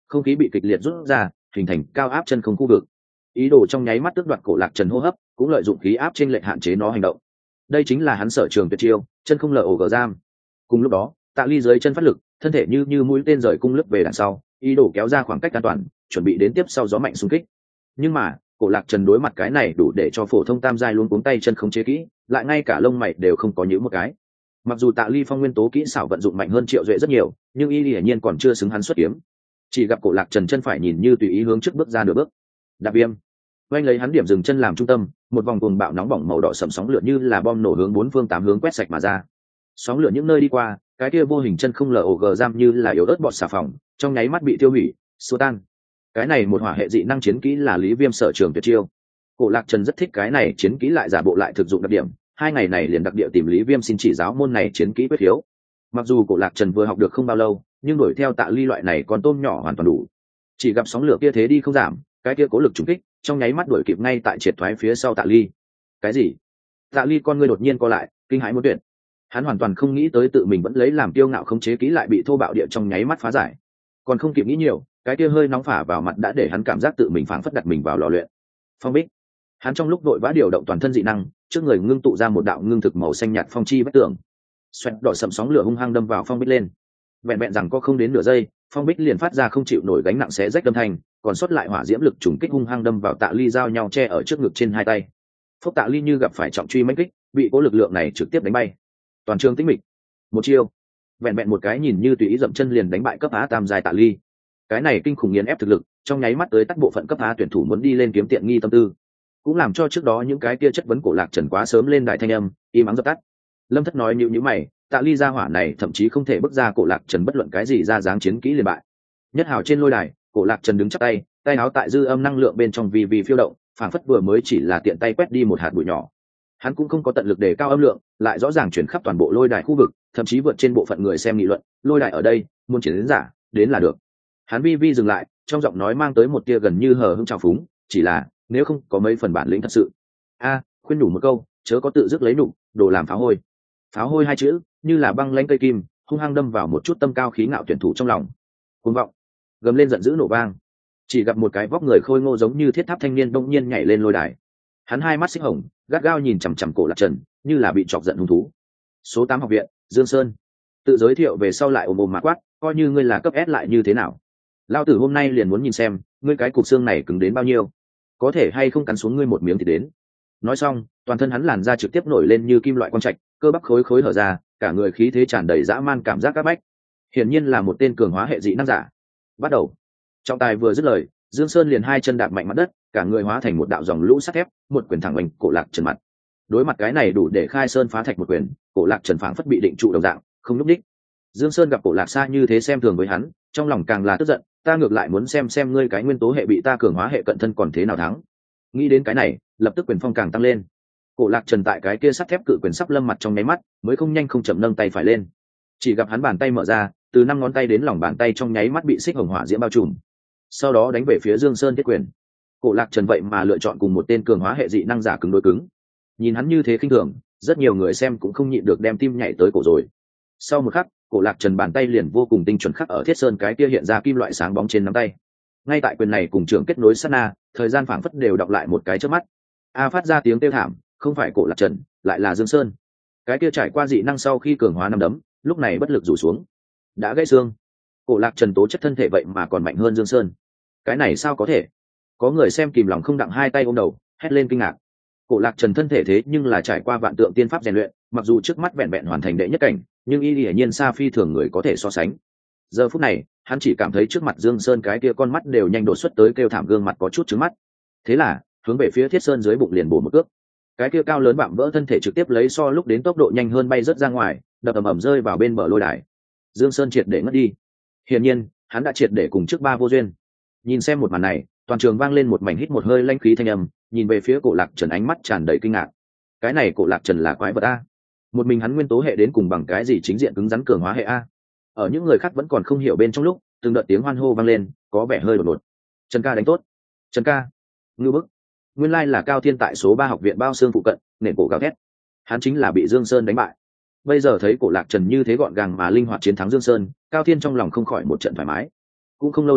không khí bị kịch liệt rút ra, hình thành cao áp chân không khu vực. Ý đồ trong nháy mắt tước đoạt Cổ Lạc Trần hô hấp, cũng lợi dụng khí áp trên lệnh hạn chế nó hành động. Đây chính là hắn sở trường tuyệt chiêu, chân không log giam. Cùng lúc đó, Tạ Ly dưới chân phát lực, thân thể như như mũi tên rời cung lướt về đằng sau, ý đồ kéo ra khoảng cách an toàn, chuẩn bị đến tiếp sau gió mạnh xung kích. Nhưng mà, Cổ Lạc Trần đối mặt cái này đủ để cho phổ thông tam giai luôn cuống tay chân không chế kỹ, lại ngay cả lông mày đều không có nhíu một cái. Mặc dù Tạ Ly Phong nguyên tố kỹ xảo vận dụng mạnh hơn Triệu Duệ rất nhiều, nhưng y hiển nhiên còn chưa xứng hắn xuất kiếm. Chỉ gặp Cổ Lạc Trần chân phải nhìn như tùy ý hướng trước bước ra nửa bước. Đạp viêm. Oanh lấy hắn điểm dừng chân làm trung tâm, một vòng cuồng bạo nóng bỏng màu đỏ sẫm sóng lửa như là bom nổ hướng bốn phương tám hướng quét sạch mà ra. Sóng lửa những nơi đi qua, cái kia vô hình chân không log giam như là yếu ớt bọt xà phòng, trong nháy mắt bị tiêu hủy, xua tan. Cái này một hỏa hệ dị năng chiến kỹ là Lý Viêm sở trường tuyệt chiêu. Cổ Lạc Trần rất thích cái này chiến kỹ lại giả bộ lại thực dụng đặc điểm, hai ngày này liền đặc địa tìm Lý Viêm xin chỉ giáo môn này chiến kỹ quyết hiếu. Mặc dù Cổ Lạc Trần vừa học được không bao lâu, nhưng đuổi theo Tạ Ly loại này con tôm nhỏ hoàn toàn đủ. Chỉ gặp sóng lửa kia thế đi không giảm, cái kia cố lực trùng kích, trong nháy mắt đuổi kịp ngay tại triệt thoái phía sau Tạ Ly. Cái gì? Tạ Ly con ngươi đột nhiên co lại, kinh hãi muốn tuyệt. Hắn hoàn toàn không nghĩ tới tự mình vẫn lấy làm kiêu ngạo khống chế kỹ lại bị thô bạo địa trong nháy mắt phá giải. Còn không kịp nghĩ nhiều, cái kia hơi nóng phả vào mặt đã để hắn cảm giác tự mình phảng phất đặt mình vào lò luyện. Phong bích. Hắn trong lúc vội vã điều động toàn thân dị năng, trước người ngưng tụ ra một đạo ngưng thực màu xanh nhạt phong chi vách tường. Xoẹt đỏ sầm sóng lửa hung hăng đâm vào phong bích lên. Vẹn vẹn rằng có không đến nửa giây, phong bích liền phát ra không chịu nổi gánh nặng xé rách đâm thành, còn sót lại hỏa diễm lực trùng kích hung hăng đâm vào Tạ Ly giao nhau che ở trước ngực trên hai tay. Phúc Tạ Ly như gặp phải trọng truy mãnh kích, bị cố lực lượng này trực tiếp đánh bay. Toàn trường tĩnh mịch. Một chiêu, vẹn vẹn một cái nhìn như tùy ý dậm chân liền đánh bại cấp á tam giai Tạ Ly. Cái này kinh khủng nghiền ép thực lực, trong nháy mắt tới tắt bộ phận cấp á tuyển thủ muốn đi lên kiếm tiện nghi tâm tư, cũng làm cho trước đó những cái kia chất vấn Cổ Lạc Trần quá sớm lên đại thanh âm im ắng dập tắt. Lâm Thất nói nhíu nhíu mày, Tạ Ly gia hỏa này thậm chí không thể bước ra Cổ Lạc Trần bất luận cái gì ra dáng chiến kỹ liền bại. Nhất hào trên lôi đài, Cổ Lạc Trần đứng chắp tay, tay áo tại dư âm năng lượng bên trong vì vì phiêu động, phảng phất vừa mới chỉ là tiện tay quét đi một hạt bụi nhỏ. Hắn cũng không có tận lực để cao âm lượng, lại rõ ràng chuyển khắp toàn bộ lôi đài khu vực, thậm chí vượt trên bộ phận người xem nghị luận, lôi đài ở đây, muốn chiến đến giả, đến là được. Hắn vi vi dừng lại, trong giọng nói mang tới một tia gần như hờ hững trào phúng, chỉ là, nếu không có mấy phần bản lĩnh thật sự. A, khuyên nhủ một câu, chớ có tự dứt lấy nụ, đồ làm pháo hôi. Pháo hôi hai chữ, như là băng lãnh cây kim, hung hăng đâm vào một chút tâm cao khí ngạo tuyển thủ trong lòng. Cuồng vọng, gầm lên giận dữ nổ vang. Chỉ gặp một cái vóc người khôi ngô giống như thiết tháp thanh niên đông nhiên nhảy lên lôi đài. Hắn hai mắt xích hồng, gắt gao nhìn chằm chằm Cổ Lạc Trần, như là bị chọc giận hung thú. Số tám học viện, Dương Sơn. Tự giới thiệu về sau lại ồm ồm mà quát, coi như ngươi là cấp S lại như thế nào. Lao tử hôm nay liền muốn nhìn xem, ngươi cái cục xương này cứng đến bao nhiêu, có thể hay không cắn xuống ngươi một miếng thì đến. Nói xong, toàn thân hắn làn da trực tiếp nổi lên như kim loại quang trạch, cơ bắp khối khối hở ra, cả người khí thế tràn đầy dã man cảm giác áp bách. Hiển nhiên là một tên cường hóa hệ dị năng giả. Bắt đầu. Trọng tài vừa dứt lời, Dương Sơn liền hai chân đạp mạnh mặt đất, cả người hóa thành một đạo dòng lũ sắt thép, một quyền thẳng oanh Cổ Lạc Trần mặt. Đối mặt cái này đủ để khai sơn phá thạch một quyền, Cổ Lạc Trần phảng phất bị định trụ đồng dạng, không lúc đích. Dương Sơn gặp Cổ Lạc Sa như thế xem thường với hắn, trong lòng càng là tức giận, ta ngược lại muốn xem xem ngươi cái nguyên tố hệ bị ta cường hóa hệ cận thân còn thế nào thắng. Nghĩ đến cái này, lập tức quyền phong càng tăng lên. Cổ Lạc Trần tại cái kia sắt thép cự quyền sắp lâm mặt trong nháy mắt, mới không nhanh không chậm nâng tay phải lên. Chỉ gặp hắn bàn tay mở ra, từ năm ngón tay đến lòng bàn tay trong nháy mắt bị xích hồng hỏa diễm bao trùm. Sau đó đánh về phía Dương Sơn thiết quyền. Cổ Lạc Trần vậy mà lựa chọn cùng một tên cường hóa hệ dị năng giả cứng đối cứng. Nhìn hắn như thế khinh thường, rất nhiều người xem cũng không nhịn được đem tim nhảy tới cổ rồi. Sau một khắc, Cổ Lạc Trần bàn tay liền vô cùng tinh chuẩn khắc ở thiết sơn cái kia hiện ra kim loại sáng bóng trên nắm tay. Ngay tại quyền này cùng trưởng kết nối sát na, thời gian phảng phất đều đọc lại một cái trước mắt. A phát ra tiếng kêu thảm, không phải Cổ Lạc Trần, lại là Dương Sơn. Cái kia trải qua dị năng sau khi cường hóa năm đấm, lúc này bất lực rủ xuống, đã gãy xương. Cổ Lạc Trần tố chất thân thể vậy mà còn mạnh hơn Dương Sơn, cái này sao có thể? Có người xem kìm lòng không đặng hai tay ôm đầu, hét lên kinh ngạc. Cổ Lạc Trần thân thể thế nhưng là trải qua vạn tượng tiên pháp rèn luyện, mặc dù trước mắt vẹn vẹn hoàn thành đệ nhất cảnh, nhưng y hiển nhiên xa phi thường người có thể so sánh. Giờ phút này, hắn chỉ cảm thấy trước mặt Dương Sơn cái kia con mắt đều nhanh đột xuất tới kêu thảm, gương mặt có chút trứng mắt. Thế là, hướng về phía Thiết Sơn dưới bụng liền bổ một cước. Cái kia cao lớn vạm vỡ thân thể trực tiếp lấy so lúc đến tốc độ nhanh hơn bay rớt ra ngoài, đập ầm ầm rơi vào bên bờ lôi đài. Dương Sơn triệt để ngất đi. Hiển nhiên, hắn đã triệt để cùng trước ba vô duyên. Nhìn xem một màn này, toàn trường vang lên một mảnh hít một hơi lanh khí thanh âm, nhìn về phía Cổ Lạc Trần ánh mắt tràn đầy kinh ngạc. Cái này Cổ Lạc Trần là quái vật a? Một mình hắn nguyên tố hệ đến cùng bằng cái gì chính diện cứng rắn cường hóa hệ a? Ở những người khác vẫn còn không hiểu bên trong lúc, từng đợt tiếng hoan hô vang lên, có vẻ hơi đột ngột. Trần ca đánh tốt, Trần ca, ngưu bức. Nguyên lai là Cao Thiên tại số ba học viện bao xương phụ cận, nền cổ gào thét. Hắn chính là bị Dương Sơn đánh bại. Bây giờ thấy Cổ Lạc Trần như thế gọn gàng mà linh hoạt chiến thắng Dương Sơn, Cao Thiên trong lòng không khỏi một trận thoải mái. Cũng không lâu lắm,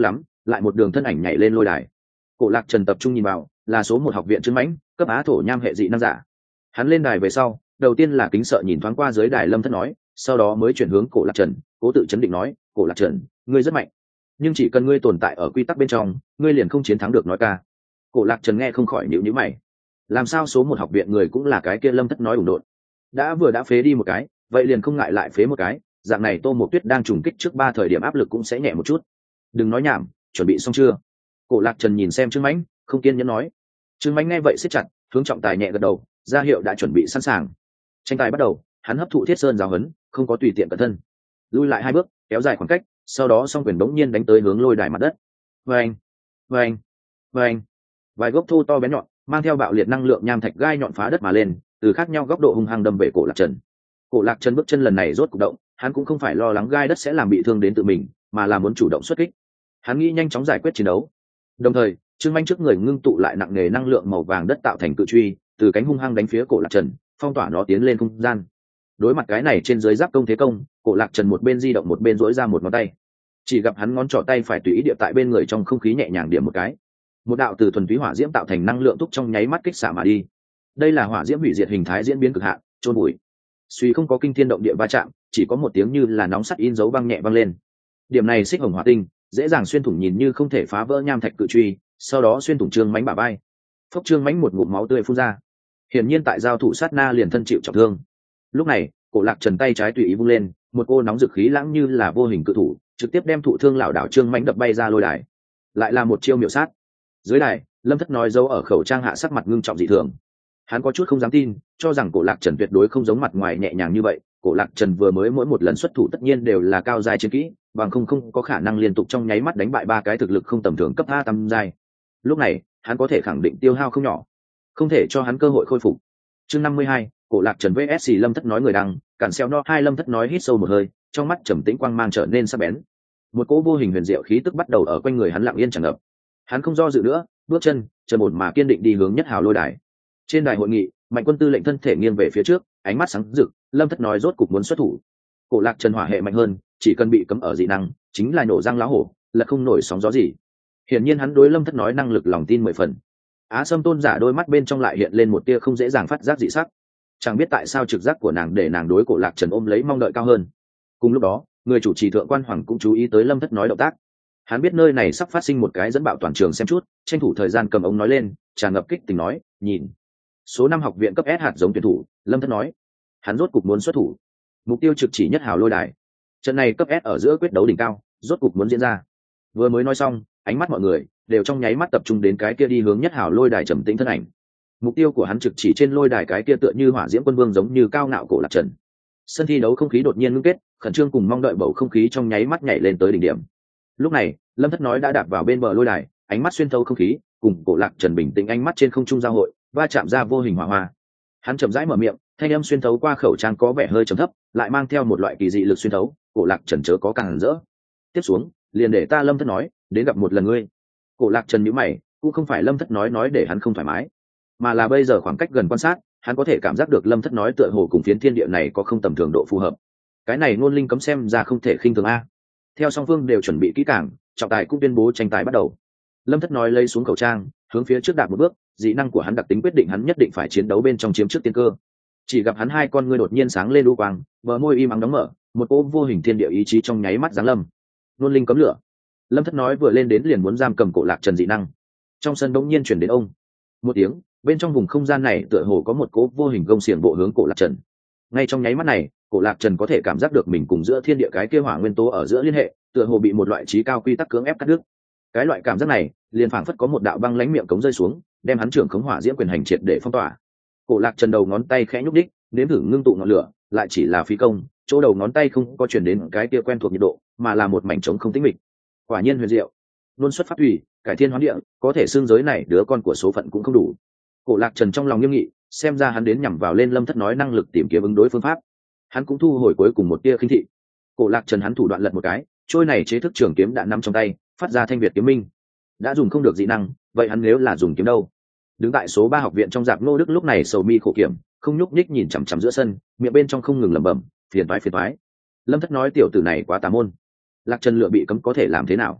lại một đường thân ảnh nhảy lên lôi đài. Cổ Lạc Trần tập trung nhìn vào, là số một học viện Trương Mãnh, cấp á thổ nham hệ dị năng giả. Hắn lên đài về sau, đầu tiên là kính sợ nhìn thoáng qua dưới đài Lâm Thất nói, sau đó mới chuyển hướng Cổ Lạc Trần, cố tự chấn định nói, Cổ Lạc Trần, ngươi rất mạnh, nhưng chỉ cần ngươi tồn tại ở quy tắc bên trong, ngươi liền không chiến thắng được nói ca. Cổ Lạc Trần nghe không khỏi nhíu nhíu mày, làm sao số một học viện người cũng là cái kia Lâm Thất nói ủng đột, đã vừa đã phế đi một cái, vậy liền không ngại lại phế một cái, dạng này Tô Mộc Tuyết đang trùng kích trước ba thời điểm áp lực cũng sẽ nhẹ một chút. Đừng nói nhảm, chuẩn bị xong chưa? Cổ Lạc Trần nhìn xem Trương Mãnh, không kiên nhẫn nói. Trương Mãnh nghe vậy siết chặt, hướng trọng tài nhẹ gật đầu, ra hiệu đã chuẩn bị sẵn sàng. Tranh tài bắt đầu, hắn hấp thụ Thiết Sơn giáo huấn, không có tùy tiện cẩn thân, lui lại hai bước, kéo dài khoảng cách, sau đó song quyền bỗng nhiên đánh tới hướng lôi đài mặt đất. Vâng, vâng, vâng, vài gốc thô to bén nhọn, mang theo bạo liệt năng lượng nham thạch gai nhọn phá đất mà lên, từ khác nhau góc độ hung hăng đâm về Cổ Lạc Trần. Cổ Lạc Trần bước chân lần này rốt cục động, hắn cũng không phải lo lắng gai đất sẽ làm bị thương đến tự mình, mà là muốn chủ động xuất kích. Hắn nghĩ nhanh chóng giải quyết chiến đấu. Đồng thời, Trương Manh trước người ngưng tụ lại nặng nề năng lượng màu vàng đất tạo thành cự truy, từ cánh hung hăng đánh phía Cổ Lạc Trần, phong tỏa nó tiến lên không gian. Đối mặt cái này trên dưới giáp công thế công, Cổ Lạc Trần một bên di động một bên duỗi ra một ngón tay. Chỉ gặp hắn ngón trỏ tay phải tùy ý địa tại bên người trong không khí nhẹ nhàng điểm một cái. Một đạo từ thuần túy hỏa diễm tạo thành năng lượng thúc trong nháy mắt kích xạ mà đi. Đây là hỏa diễm hủy diệt hình thái diễn biến cực hạn, chôn bụi. Suy không có kinh thiên động địa va chạm, chỉ có một tiếng như là nóng sắt in dấu băng nhẹ văng lên. Điểm này xích hồng hỏa tinh, dễ dàng xuyên thủng nhìn như không thể phá vỡ nham thạch cự truy, sau đó xuyên thủng Trương Mãnh bả vai. Phốc Trương Mãnh một ngụm máu tươi phun ra. Hiển nhiên tại giao thủ sát na liền thân chịu trọng thương. Lúc này, Cổ Lạc Trần tay trái tùy ý vung lên, một cô nóng dực khí lãng như là vô hình cự thủ, trực tiếp đem thụ thương lão đảo Trương Mãnh đập bay ra lôi đài. Lại là một chiêu miểu sát. Dưới đài, Lâm Thất nói dấu ở khẩu trang hạ sắc mặt ngưng trọng dị thường. Hắn có chút không dám tin, cho rằng Cổ Lạc Trần tuyệt đối không giống mặt ngoài nhẹ nhàng như vậy. Cổ Lạc Trần vừa mới mỗi một lần xuất thủ tất nhiên đều là cao giai chiến kỹ, bằng không không có khả năng liên tục trong nháy mắt đánh bại ba cái thực lực không tầm thường cấp A tam giai. Lúc này, hắn có thể khẳng định tiêu hao không nhỏ, không thể cho hắn cơ hội khôi phục. Chương năm mươi hai, Cổ Lạc Trần vs Lâm Thất nói người đăng, cản xeo no hai Lâm Thất nói hít sâu một hơi, trong mắt trầm tĩnh quang mang trở nên sắc bén. Một cỗ vô hình huyền diệu khí tức bắt đầu ở quanh người hắn lặng yên tràn ngập. Hắn không do dự nữa, bước chân, chân một mà kiên định đi hướng nhất hào lôi đài. Trên đài hội nghị, Mạnh Quân Tư lệnh thân thể nghiêng về phía trước, ánh mắt sáng rực, Lâm Thất nói rốt cục muốn xuất thủ. Cổ Lạc Trần hỏa hệ mạnh hơn, chỉ cần bị cấm ở dị năng, chính là nổ răng lá hổ, là không nổi sóng gió gì. Hiển nhiên hắn đối Lâm Thất nói năng lực lòng tin mười phần. Á Sâm Tôn giả đôi mắt bên trong lại hiện lên một tia không dễ dàng phát giác dị sắc. Chẳng biết tại sao trực giác của nàng để nàng đối Cổ Lạc Trần ôm lấy mong đợi cao hơn. Cùng lúc đó, người chủ trì thượng quan hoàng cũng chú ý tới Lâm Thất nói động tác. Hắn biết nơi này sắp phát sinh một cái dẫn bạo toàn trường xem chút, tranh thủ thời gian cầm ống nói lên, tràn ngập kích tình nói, nhìn, số năm học viện cấp S hạt giống tuyển thủ, Lâm Thất nói, hắn rốt cục muốn xuất thủ, mục tiêu trực chỉ nhất hào lôi đài. Trận này cấp S ở giữa quyết đấu đỉnh cao, rốt cục muốn diễn ra. Vừa mới nói xong, ánh mắt mọi người đều trong nháy mắt tập trung đến cái kia đi hướng nhất hào lôi đài trầm tĩnh thân ảnh. Mục tiêu của hắn trực chỉ trên lôi đài cái kia tựa như hỏa diễm quân vương giống như cao ngạo Cổ Lạc Trần. Sân thi đấu không khí đột nhiên ngưng kết, khẩn trương cùng mong đợi bầu không khí trong nháy mắt nhảy lên tới đỉnh điểm. Lúc này, Lâm Thất nói đã đạp vào bên bờ lôi đài, ánh mắt xuyên thấu không khí, cùng Cổ Lạc Trần bình tĩnh ánh mắt trên không trung giao hội, va chạm ra vô hình hỏa hoa. Hắn chậm rãi mở miệng, thanh âm xuyên thấu qua khẩu trang có vẻ hơi trầm thấp, lại mang theo một loại kỳ dị lực xuyên thấu, Cổ Lạc Trần chớ có càng rỡ. Tiếp xuống, liền để ta Lâm Thất nói, đến gặp một lần ngươi. Cổ Lạc Trần nhíu mày, cũng không phải Lâm Thất nói nói để hắn không thoải mái, mà là bây giờ khoảng cách gần quan sát, hắn có thể cảm giác được Lâm Thất nói tựa hồ cùng phiến thiên địa này có không tầm thường độ phù hợp. Cái này ngôn linh cấm xem ra không thể khinh thường a. Theo song phương đều chuẩn bị kỹ càng, trọng tài cũng tuyên bố tranh tài bắt đầu. Lâm Thất nói lấy xuống khẩu trang, hướng phía trước đạp một bước, dị năng của hắn đặc tính quyết định hắn nhất định phải chiến đấu bên trong chiếm trước tiên cơ. Chỉ gặp hắn hai con ngươi đột nhiên sáng lên u quang, bờ môi im ắng đóng mở, một cỗ vô hình thiên địa ý chí trong nháy mắt giáng lâm. Ngôn linh cấm lửa. Lâm Thất nói vừa lên đến liền muốn giam cầm Cổ Lạc Trần dị năng. Trong sân bỗng nhiên truyền đến ông một tiếng, bên trong vùng không gian này tựa hồ có một cỗ vô hình gông xiềng bộ hướng Cổ Lạc Trần. Ngay trong nháy mắt này, Cổ Lạc Trần có thể cảm giác được mình cùng giữa thiên địa cái kia hỏa nguyên tố ở giữa liên hệ, tựa hồ bị một loại trí cao quy tắc cưỡng ép cắt đứt. Cái loại cảm giác này, liền phảng phất có một đạo băng lãnh miệng cống rơi xuống, đem hắn trưởng khống hỏa diễm quyền hành triệt để phong tỏa. Cổ Lạc Trần đầu ngón tay khẽ nhúc đích, nếm thử ngưng tụ ngọn lửa, lại chỉ là phí công, chỗ đầu ngón tay không có truyền đến cái kia quen thuộc nhiệt độ, mà là một mảnh trống không tĩnh mịch. Quả nhiên huyền diệu, luôn xuất phát thủy, cải thiên hóa địa, có thể xương giới này đứa con của số phận cũng không đủ. Cổ Lạc Trần trong lòng nghiêm nghị, xem ra hắn đến nhằm vào lên Lâm Thất nói năng lực tìm kiếm ứng đối phương pháp. Hắn cũng thu hồi cuối cùng một tia khinh thị. Cổ Lạc Trần hắn thủ đoạn lật một cái, trôi này chế thức trường kiếm đã nắm trong tay, phát ra thanh việt kiếm minh. Đã dùng không được dị năng, vậy hắn nếu là dùng kiếm đâu? Đứng tại số ba học viện trong dạp Ngô Đức lúc này sầu mi khổ kiểm, không nhúc nhích nhìn chằm chằm giữa sân, miệng bên trong không ngừng lẩm bẩm, phiền toái phiền toái. Lâm Thất nói tiểu tử này quá tà môn. Lạc Trần lựa bị cấm có thể làm thế nào?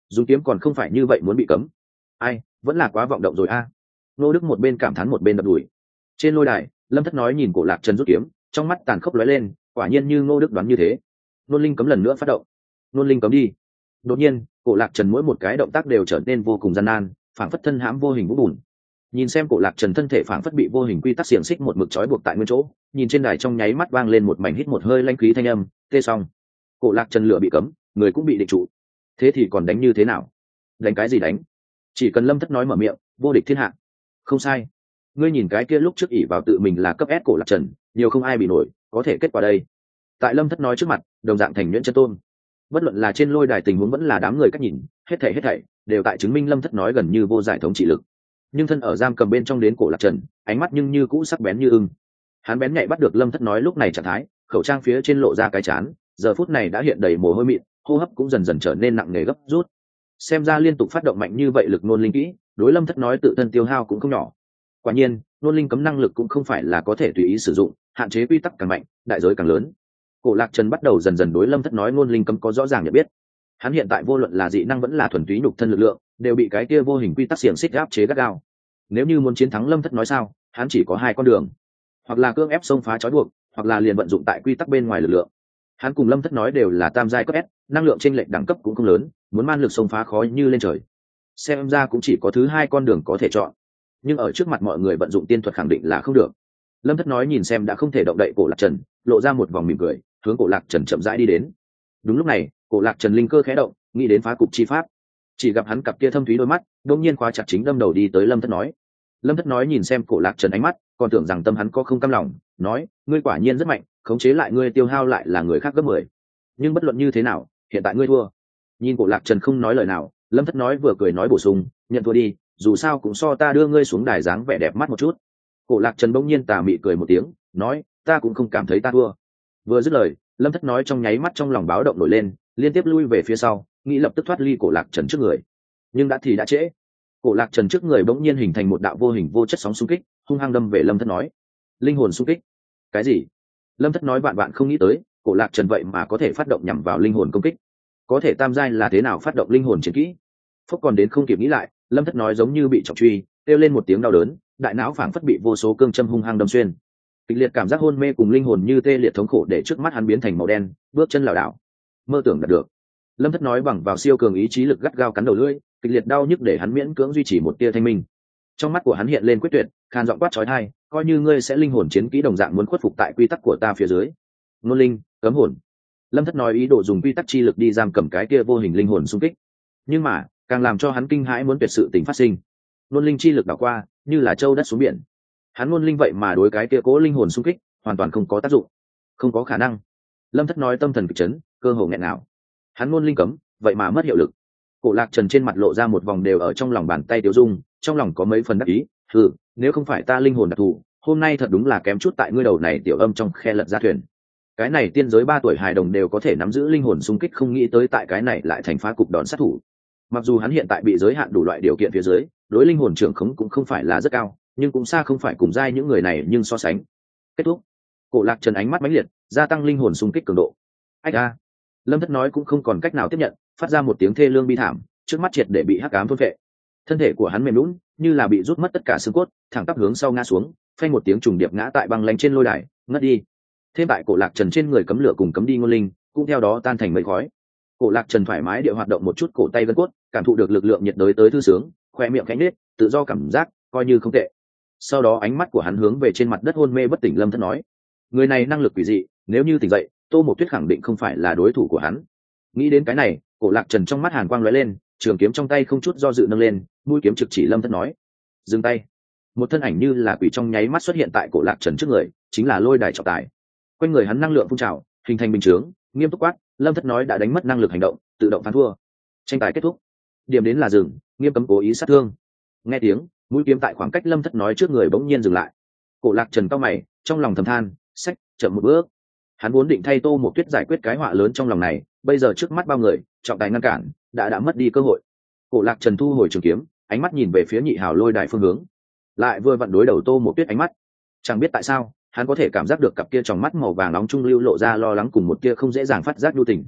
dùng kiếm còn không phải như vậy muốn bị cấm. Ai, vẫn là quá vọng động rồi a. Ngô Đức một bên cảm thán một bên đập đùi. Trên lôi đài, Lâm Thất nói nhìn Cổ Lạc Trần rút kiếm, trong mắt tàn khốc lóe lên, quả nhiên như Ngô Đức đoán như thế. Nôn linh cấm lần nữa phát động. Nôn linh cấm đi. Đột nhiên, Cổ Lạc Trần mỗi một cái động tác đều trở nên vô cùng gian nan, phảng phất thân hãm vô hình vũ bùn. Nhìn xem Cổ Lạc Trần thân thể phảng phất bị vô hình quy tắc xiềng xích một mực trói buộc tại nguyên chỗ, nhìn trên đài trong nháy mắt vang lên một mảnh hít một hơi lanh khí thanh âm, tê xong. Cổ Lạc Trần lửa bị cấm, người cũng bị định trụ. Thế thì còn đánh như thế nào? Đánh cái gì đánh? Chỉ cần Lâm Thất nói mở miệng, vô địch thiên hạ. Không sai. Ngươi nhìn cái kia lúc trước ỷ vào tự mình là cấp S Cổ Lạc Trần, nhiều không ai bị nổi, có thể kết quả đây. Tại Lâm Thất nói trước mặt, đồng dạng thành nhuyễn chân tôn. Bất luận là trên lôi đài tình huống vẫn là đám người cách nhìn, hết thảy hết thảy đều tại chứng minh Lâm Thất nói gần như vô giải thống trị lực. Nhưng thân ở giam cầm bên trong đến Cổ Lạc Trần, ánh mắt nhưng như cũ sắc bén như ưng. Hắn bén nhạy bắt được Lâm Thất nói lúc này trạng thái, khẩu trang phía trên lộ ra cái chán, giờ phút này đã hiện đầy mồ hôi mịn, hô hấp cũng dần dần trở nên nặng nề gấp rút. Xem ra liên tục phát động mạnh như vậy lực nôn linh kỹ, đối Lâm Thất nói tự thân tiêu hao cũng không nhỏ. Quả nhiên, nôn linh cấm năng lực cũng không phải là có thể tùy ý sử dụng, hạn chế quy tắc càng mạnh, đại giới càng lớn. Cổ Lạc Trần bắt đầu dần dần đối Lâm Thất nói nôn linh cấm có rõ ràng nhận biết. Hắn hiện tại vô luận là dị năng vẫn là thuần túy nhục thân lực lượng, đều bị cái kia vô hình quy tắc xiềng xích áp chế gắt gao. Nếu như muốn chiến thắng Lâm Thất nói sao, hắn chỉ có hai con đường, hoặc là cưỡng ép xông phá trói buộc, hoặc là liền vận dụng tại quy tắc bên ngoài lực lượng. Hắn cùng Lâm Thất nói đều là tam giai cấp S, năng lượng chênh lệch đẳng cấp cũng không lớn, muốn man lực xông phá khó như lên trời. Xem ra cũng chỉ có thứ hai con đường có thể chọn, nhưng ở trước mặt mọi người vận dụng tiên thuật khẳng định là không được. Lâm Thất nói nhìn xem đã không thể động đậy Cổ Lạc Trần, lộ ra một vòng mỉm cười, hướng Cổ Lạc Trần chậm rãi đi đến. Đúng lúc này, Cổ Lạc Trần linh cơ khẽ động, nghĩ đến phá cục chi pháp. Chỉ gặp hắn cặp kia thâm thúy đôi mắt, đột nhiên khóa chặt chính đâm đầu đi tới Lâm Thất nói. Lâm Thất nói nhìn xem Cổ Lạc Trần ánh mắt, còn tưởng rằng tâm hắn có không cam lòng, nói, ngươi quả nhiên rất mạnh, khống chế lại ngươi tiêu hao lại là người khác gấp mười. Nhưng bất luận như thế nào, hiện tại ngươi thua. Nhìn Cổ Lạc Trần không nói lời nào, Lâm Thất nói vừa cười nói bổ sung, nhận thua đi, dù sao cũng so ta đưa ngươi xuống đài dáng vẻ đẹp mắt một chút. Cổ Lạc Trần bỗng nhiên tà mị cười một tiếng, nói, ta cũng không cảm thấy ta thua. Vừa dứt lời, Lâm Thất nói trong nháy mắt trong lòng báo động nổi lên, liên tiếp lui về phía sau, nghĩ lập tức thoát ly Cổ Lạc Trần trước người. Nhưng đã thì đã trễ. Cổ Lạc Trần trước người bỗng nhiên hình thành một đạo vô hình vô chất sóng xung kích, hung hăng đâm về Lâm Thất nói. Linh hồn xung kích? Cái gì? Lâm Thất nói vạn vạn không nghĩ tới, Cổ Lạc Trần vậy mà có thể phát động nhằm vào linh hồn công kích. Có thể tam giai là thế nào phát động linh hồn chiến kỹ? Phúc còn đến không kịp nghĩ lại, Lâm Thất nói giống như bị trọng truy, kêu lên một tiếng đau đớn, đại não phảng phất bị vô số cương châm hung hăng đâm xuyên. Kịch liệt cảm giác hôn mê cùng linh hồn như tê liệt thống khổ để trước mắt hắn biến thành màu đen, bước chân lảo đảo. Mơ tưởng đạt được. Lâm Thất nói bằng vào siêu cường ý chí lực gắt gao cắn đầu lưỡi, kịch liệt đau nhức để hắn miễn cưỡng duy trì một tia thanh minh. Trong mắt của hắn hiện lên quyết tuyệt, khan giọng quát chói tai, coi như ngươi sẽ linh hồn chiến kỹ đồng dạng muốn khuất phục tại quy tắc của ta phía dưới. Ngôn linh, cấm hồn. Lâm Thất nói ý đồ dùng quy tắc chi lực đi giam cầm cái kia vô hình linh hồn xung kích. Nhưng mà, càng làm cho hắn kinh hãi muốn tuyệt sự tình phát sinh. Ngôn linh chi lực đảo qua, như là châu đất xuống biển. Hắn ngôn linh vậy mà đối cái kia cố linh hồn xung kích, hoàn toàn không có tác dụng. Không có khả năng. Lâm Thất nói tâm thần kịch chấn, cơ hồ nghẹn nào. Hắn ngôn linh cấm, vậy mà mất hiệu lực. Cổ Lạc Trần trên mặt lộ ra một vòng đều ở trong lòng bàn tay Tiêu Dung, trong lòng có mấy phần đắc ý, "Hừ, nếu không phải ta linh hồn đặc thù, hôm nay thật đúng là kém chút tại ngươi đầu này tiểu âm trong khe lật ra thuyền." Cái này tiên giới ba tuổi hài đồng đều có thể nắm giữ linh hồn xung kích, không nghĩ tới tại cái này lại thành phá cục đòn sát thủ. Mặc dù hắn hiện tại bị giới hạn đủ loại điều kiện phía dưới, đối linh hồn trưởng khống cũng không phải là rất cao, nhưng cũng xa không phải cùng giai những người này nhưng so sánh. Kết thúc. Cổ Lạc Trần ánh mắt mãnh liệt, gia tăng linh hồn xung kích cường độ. Ách a. Lâm Thất nói cũng không còn cách nào tiếp nhận, phát ra một tiếng thê lương bi thảm, trước mắt triệt để bị hắc ám thôn phệ. Thân thể của hắn mềm nhũn, như là bị rút mất tất cả xương cốt, thẳng tắp hướng sau ngã xuống, phanh một tiếng trùng điệp ngã tại băng lánh trên lôi đài, ngất đi. Thêm tại Cổ Lạc Trần trên người cấm lửa cùng cấm đi ngôn linh, cũng theo đó tan thành mây khói. Cổ Lạc Trần thoải mái địa hoạt động một chút cổ tay gân cốt, cảm thụ được lực lượng nhiệt đới tới thư sướng, khoe miệng khẽ nhếch, tự do cảm giác, coi như không tệ. Sau đó ánh mắt của hắn hướng về trên mặt đất hôn mê bất tỉnh Lâm Thất nói: "Người này năng lực quỷ dị, nếu như tỉnh dậy, Tô Mộc Tuyết khẳng định không phải là đối thủ của hắn." Nghĩ đến cái này, Cổ Lạc Trần trong mắt hàn quang lóe lên, trường kiếm trong tay không chút do dự nâng lên, mũi kiếm trực chỉ Lâm Thất nói: "Dừng tay." Một thân ảnh như là quỷ trong nháy mắt xuất hiện tại Cổ Lạc Trần trước người, chính là Lôi Đài trọng tài. Quanh người hắn năng lượng phun trào, hình thành bình chướng, nghiêm túc quát: "Lâm Thất nói đã đánh mất năng lực hành động, tự động phán thua." Tranh tài kết thúc. Điểm đến là dừng, nghiêm cấm cố ý sát thương. Nghe tiếng, mũi kiếm tại khoảng cách Lâm Thất nói trước người bỗng nhiên dừng lại. Cổ Lạc Trần cau mày, trong lòng thầm than, sách, chậm một bước. Hắn vốn định thay Tô Mộc Tuyết giải quyết cái họa lớn trong lòng này, bây giờ trước mắt bao người, trọng tài ngăn cản, đã đã mất đi cơ hội. Cổ Lạc Trần thu hồi trường kiếm, ánh mắt nhìn về phía Nhị Hào Lôi Đài phương hướng, lại vừa vặn đối đầu Tô Mộc Tuyết ánh mắt. Chẳng biết tại sao, hắn có thể cảm giác được cặp kia trong mắt màu vàng nóng trung lưu lộ ra lo lắng cùng một kia không dễ dàng phát giác nhu tình.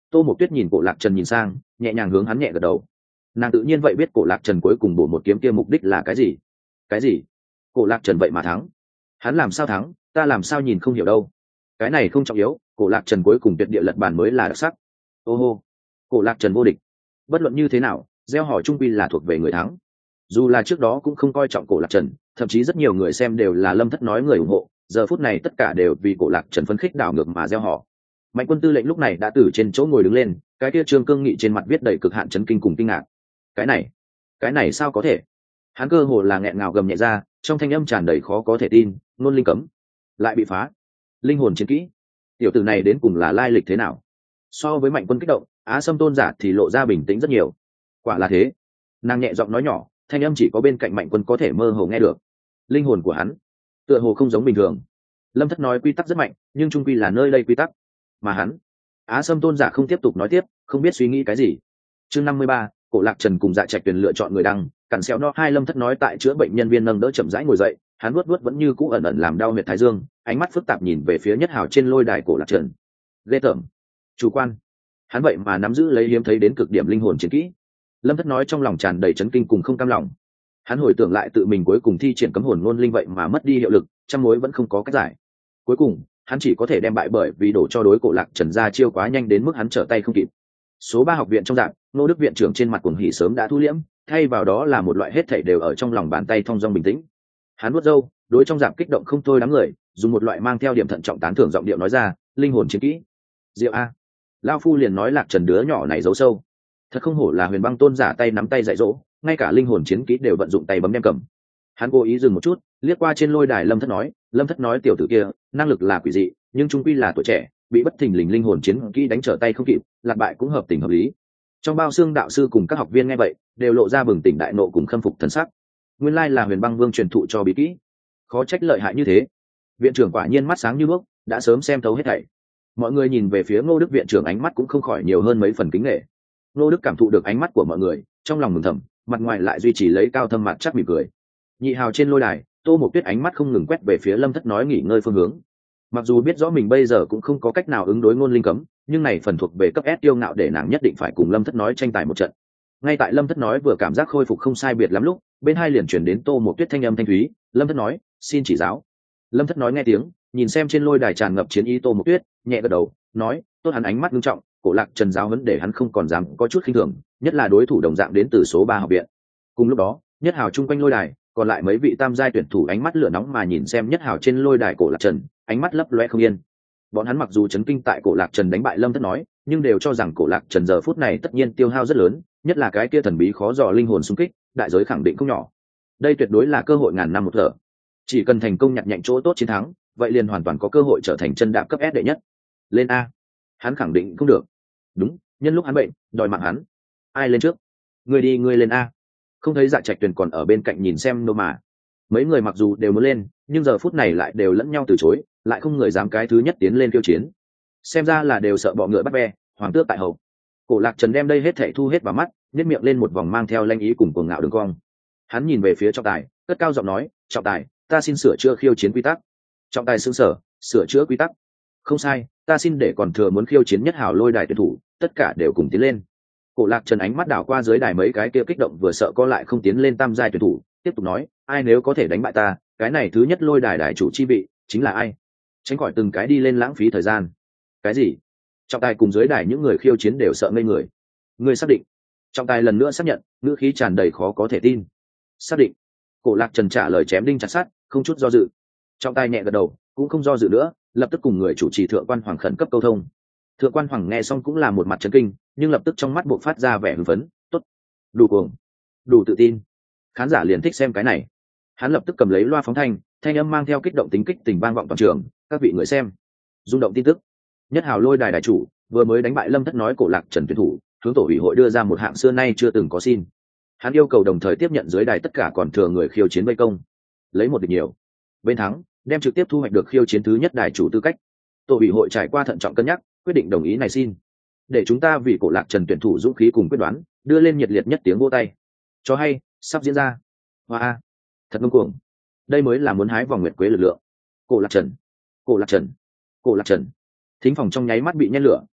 Tô Mộc Tuyết nhìn Cổ Lạc Trần nhìn sang, nhẹ nhàng hướng hắn nhẹ gật đầu. Nàng tự nhiên vậy biết Cổ Lạc Trần cuối cùng bổ một kiếm kia mục đích là cái gì. Cái gì? Cổ Lạc Trần vậy mà thắng? Hắn làm sao thắng, ta làm sao nhìn không hiểu đâu. Cái này không trọng yếu, Cổ Lạc Trần cuối cùng tuyệt địa lật bàn mới là đặc sắc. Ô hô, Cổ Lạc Trần vô địch. Bất luận như thế nào, gieo hỏi trung quy là thuộc về người thắng. Dù là trước đó cũng không coi trọng Cổ Lạc Trần, thậm chí rất nhiều người xem đều là Lâm Thất nói người ủng hộ, giờ phút này tất cả đều vì Cổ Lạc Trần phấn khích đảo ngược mà gieo họ. Mạnh Quân tư lệnh lúc này đã từ trên chỗ ngồi đứng lên, cái kia Trương Cương Nghị trên mặt viết đầy cực hạn chấn kinh cùng kinh ngạc. Cái này, cái này sao có thể? Hắn cơ hồ là nghẹn ngào gầm nhẹ ra, trong thanh âm tràn đầy khó có thể tin, ngôn linh cấm lại bị phá, linh hồn chiến kỹ, tiểu tử này đến cùng là lai lịch thế nào? So với Mạnh Quân kích động, Á Sâm tôn giả thì lộ ra bình tĩnh rất nhiều. Quả là thế. Nàng nhẹ giọng nói nhỏ, thanh âm chỉ có bên cạnh Mạnh Quân có thể mơ hồ nghe được. Linh hồn của hắn tựa hồ không giống bình thường. Lâm Thất nói quy tắc rất mạnh, nhưng trung quy là nơi đây quy tắc, mà hắn, Á Sâm tôn giả không tiếp tục nói tiếp, không biết suy nghĩ cái gì. Chương năm mươi ba, Cổ Lạc Trần cùng Dạ Trạch Tuyền lựa chọn người đăng, cản xéo no hai. Lâm Thất nói tại chữa bệnh nhân viên nâng đỡ chậm rãi ngồi dậy, hắn vuốt vuốt vẫn như cũ ẩn ẩn làm đau huyệt thái dương, ánh mắt phức tạp nhìn về phía Nhất Hào trên lôi đài Cổ Lạc Trần. Ghê tởm, chủ quan, hắn vậy mà nắm giữ lấy hiếm thấy đến cực điểm linh hồn chiến kỹ. Lâm Thất nói trong lòng tràn đầy chấn kinh cùng không cam lòng. Hắn hồi tưởng lại tự mình cuối cùng thi triển cấm hồn ngôn linh vậy mà mất đi hiệu lực, trăm mối vẫn không có cách giải. Cuối cùng hắn chỉ có thể đem bại bởi vì đổ cho đối Cổ Lạc Trần ra chiêu quá nhanh đến mức hắn trở tay không kịp. Số ba học viện trong dạng, Ngô Đức viện trưởng trên mặt cuồng hỉ sớm đã thu liễm, thay vào đó là một loại hết thảy đều ở trong lòng bàn tay thong dong bình tĩnh. Hắn vuốt râu, đối trong dạng kích động không thôi đám người, dùng một loại mang theo điểm thận trọng tán thưởng giọng điệu nói ra, linh hồn chiến kỹ. Diệu a. Lão phu liền nói Lạc Trần đứa nhỏ này giấu sâu. Thật không hổ là Huyền Băng tôn giả tay nắm tay dạy dỗ, ngay cả linh hồn chiến kỹ đều vận dụng tay bấm đem cầm. Hắn cố ý dừng một chút, liếc qua trên lôi đài Lâm Thất nói, Lâm Thất nói tiểu tử kia, năng lực là quỷ dị, nhưng trung quy là tuổi trẻ, bị bất thình lình linh hồn chiến kỹ đánh trở tay không kịp, lạc bại cũng hợp tình hợp lý. Trong bao xương đạo sư cùng các học viên nghe vậy, đều lộ ra bừng tỉnh đại nộ cùng khâm phục thần sắc. Nguyên lai là Huyền Băng Vương truyền thụ cho bí kỹ, khó trách lợi hại như thế. Viện trưởng quả nhiên mắt sáng như đuốc, đã sớm xem thấu hết thảy. Mọi người nhìn về phía Ngô Đức viện trưởng, ánh mắt cũng không khỏi nhiều hơn mấy phần kính nể. Ngô Đức cảm thụ được ánh mắt của mọi người, trong lòng mừng thầm, mặt ngoài lại duy trì lấy cao thâm mặt chắc mỉm cười. Nhị Hào trên lôi đài, Tô Mộc Tuyết ánh mắt không ngừng quét về phía Lâm Thất nói nghỉ ngơi phương hướng. Mặc dù biết rõ mình bây giờ cũng không có cách nào ứng đối ngôn linh cấm, nhưng này phần thuộc về cấp S tiêu ngạo để nàng nhất định phải cùng Lâm Thất nói tranh tài một trận. Ngay tại Lâm Thất nói vừa cảm giác khôi phục không sai biệt lắm lúc, bên hai liền chuyển đến Tô Mộc Tuyết thanh âm thanh thúy, Lâm Thất nói, xin chỉ giáo. Lâm Thất nói nghe tiếng, nhìn xem trên lôi đài tràn ngập chiến ý Tô Mộc Tuyết, nhẹ gật đầu, nói, tốt. Hắn ánh mắt nghiêm trọng, Cổ Lạc Trần giáo huấn để hắn không còn dám có chút khinh thường, nhất là đối thủ đồng dạng đến từ số ba học viện. Cùng lúc đó, Nhất Hào chung quanh lôi đài, còn lại mấy vị tam giai tuyển thủ ánh mắt lửa nóng mà nhìn xem Nhất Hào trên lôi đài Cổ Lạc Trần, ánh mắt lấp loe không yên. Bọn hắn mặc dù chấn kinh tại Cổ Lạc Trần đánh bại Lâm Thất nói, nhưng đều cho rằng Cổ Lạc Trần giờ phút này tất nhiên tiêu hao rất lớn, nhất là cái kia thần bí khó dò linh hồn xung kích, đại giới khẳng định không nhỏ. Đây tuyệt đối là cơ hội ngàn năm một thở. Chỉ cần thành công nhặt nhạnh chỗ tốt chiến thắng, vậy liền hoàn toàn có cơ hội trở thành chân đạp cấp S đệ nhất. Lên a. Hắn khẳng định không được. Đúng, nhân lúc hắn bệnh, đòi mạng hắn. Ai lên trước? Người đi, người lên a. Không thấy Dạ Trạch Tuyền còn ở bên cạnh nhìn xem nô mà. Mấy người mặc dù đều muốn lên, nhưng giờ phút này lại đều lẫn nhau từ chối, lại không người dám cái thứ nhất tiến lên khiêu chiến. Xem ra là đều sợ bọ ngựa bắt ve, hoàng tước tại hậu. Cổ Lạc Trần đem đây hết thảy thu hết vào mắt, nhếch miệng lên một vòng mang theo lanh ý cùng cuồng ngạo đường cong. Hắn nhìn về phía Trọng Tài, cất cao giọng nói, Trọng Tài, ta xin sửa chữa khiêu chiến quy tắc. Trọng Tài sững sờ, sửa chữa quy tắc? Không sai, ta xin để còn thừa muốn khiêu chiến Nhất Hào lôi đài tuyển thủ, tất cả đều cùng tiến lên. Cổ Lạc Trần ánh mắt đảo qua dưới đài mấy cái kia kích động vừa sợ co lại không tiến lên tam giai tuyển thủ, tiếp tục nói, ai nếu có thể đánh bại ta, cái này thứ nhất lôi đài đài chủ chi vị chính là ai? Tránh khỏi từng cái đi lên lãng phí thời gian. Cái gì? Trọng Tài cùng dưới đài những người khiêu chiến đều sợ ngây người. Người xác định? Trọng Tài lần nữa xác nhận, ngữ khí tràn đầy khó có thể tin. Xác định. Cổ Lạc Trần trả lời chém đinh chặt sắt, không chút do dự. Trọng Tài nhẹ gật đầu, cũng không do dự nữa, lập tức cùng người chủ trì Thượng quan Hoàng khẩn cấp câu thông. Thượng quan Hoàng nghe xong cũng là một mặt chấn kinh, nhưng lập tức trong mắt bộc phát ra vẻ hưng phấn, tốt, đủ cuồng, đủ tự tin. Khán giả liền thích xem cái này. Hắn lập tức cầm lấy loa phóng thanh, thanh âm mang theo kích động tính kích tình vang vọng toàn trường, các vị người xem. Rung động tin tức. Nhất Hào lôi đài đài chủ vừa mới đánh bại Lâm Thất nói Cổ Lạc Trần tuyển thủ, hướng tổ ủy hội đưa ra một hạng xưa nay chưa từng có xin. Hắn yêu cầu đồng thời tiếp nhận dưới đài tất cả còn thừa người khiêu chiến vây công, lấy một địch nhiều. Bên thắng đem trực tiếp thu hoạch được khiêu chiến thứ nhất đài chủ tư cách. Tổ ủy hội trải qua thận trọng cân nhắc, quyết định đồng ý này xin. Để chúng ta vì Cổ Lạc Trần tuyển thủ dũng khí cùng quyết đoán, đưa lên nhiệt liệt nhất tiếng vỗ tay. Cho hay, sắp diễn ra. Wow, thật ngông cuồng. Đây mới là muốn hái vòng nguyệt quế lực lượng. Cổ Lạc Trần, Cổ Lạc Trần, Cổ Lạc Trần. Thính phòng trong nháy mắt bị nhen lửa,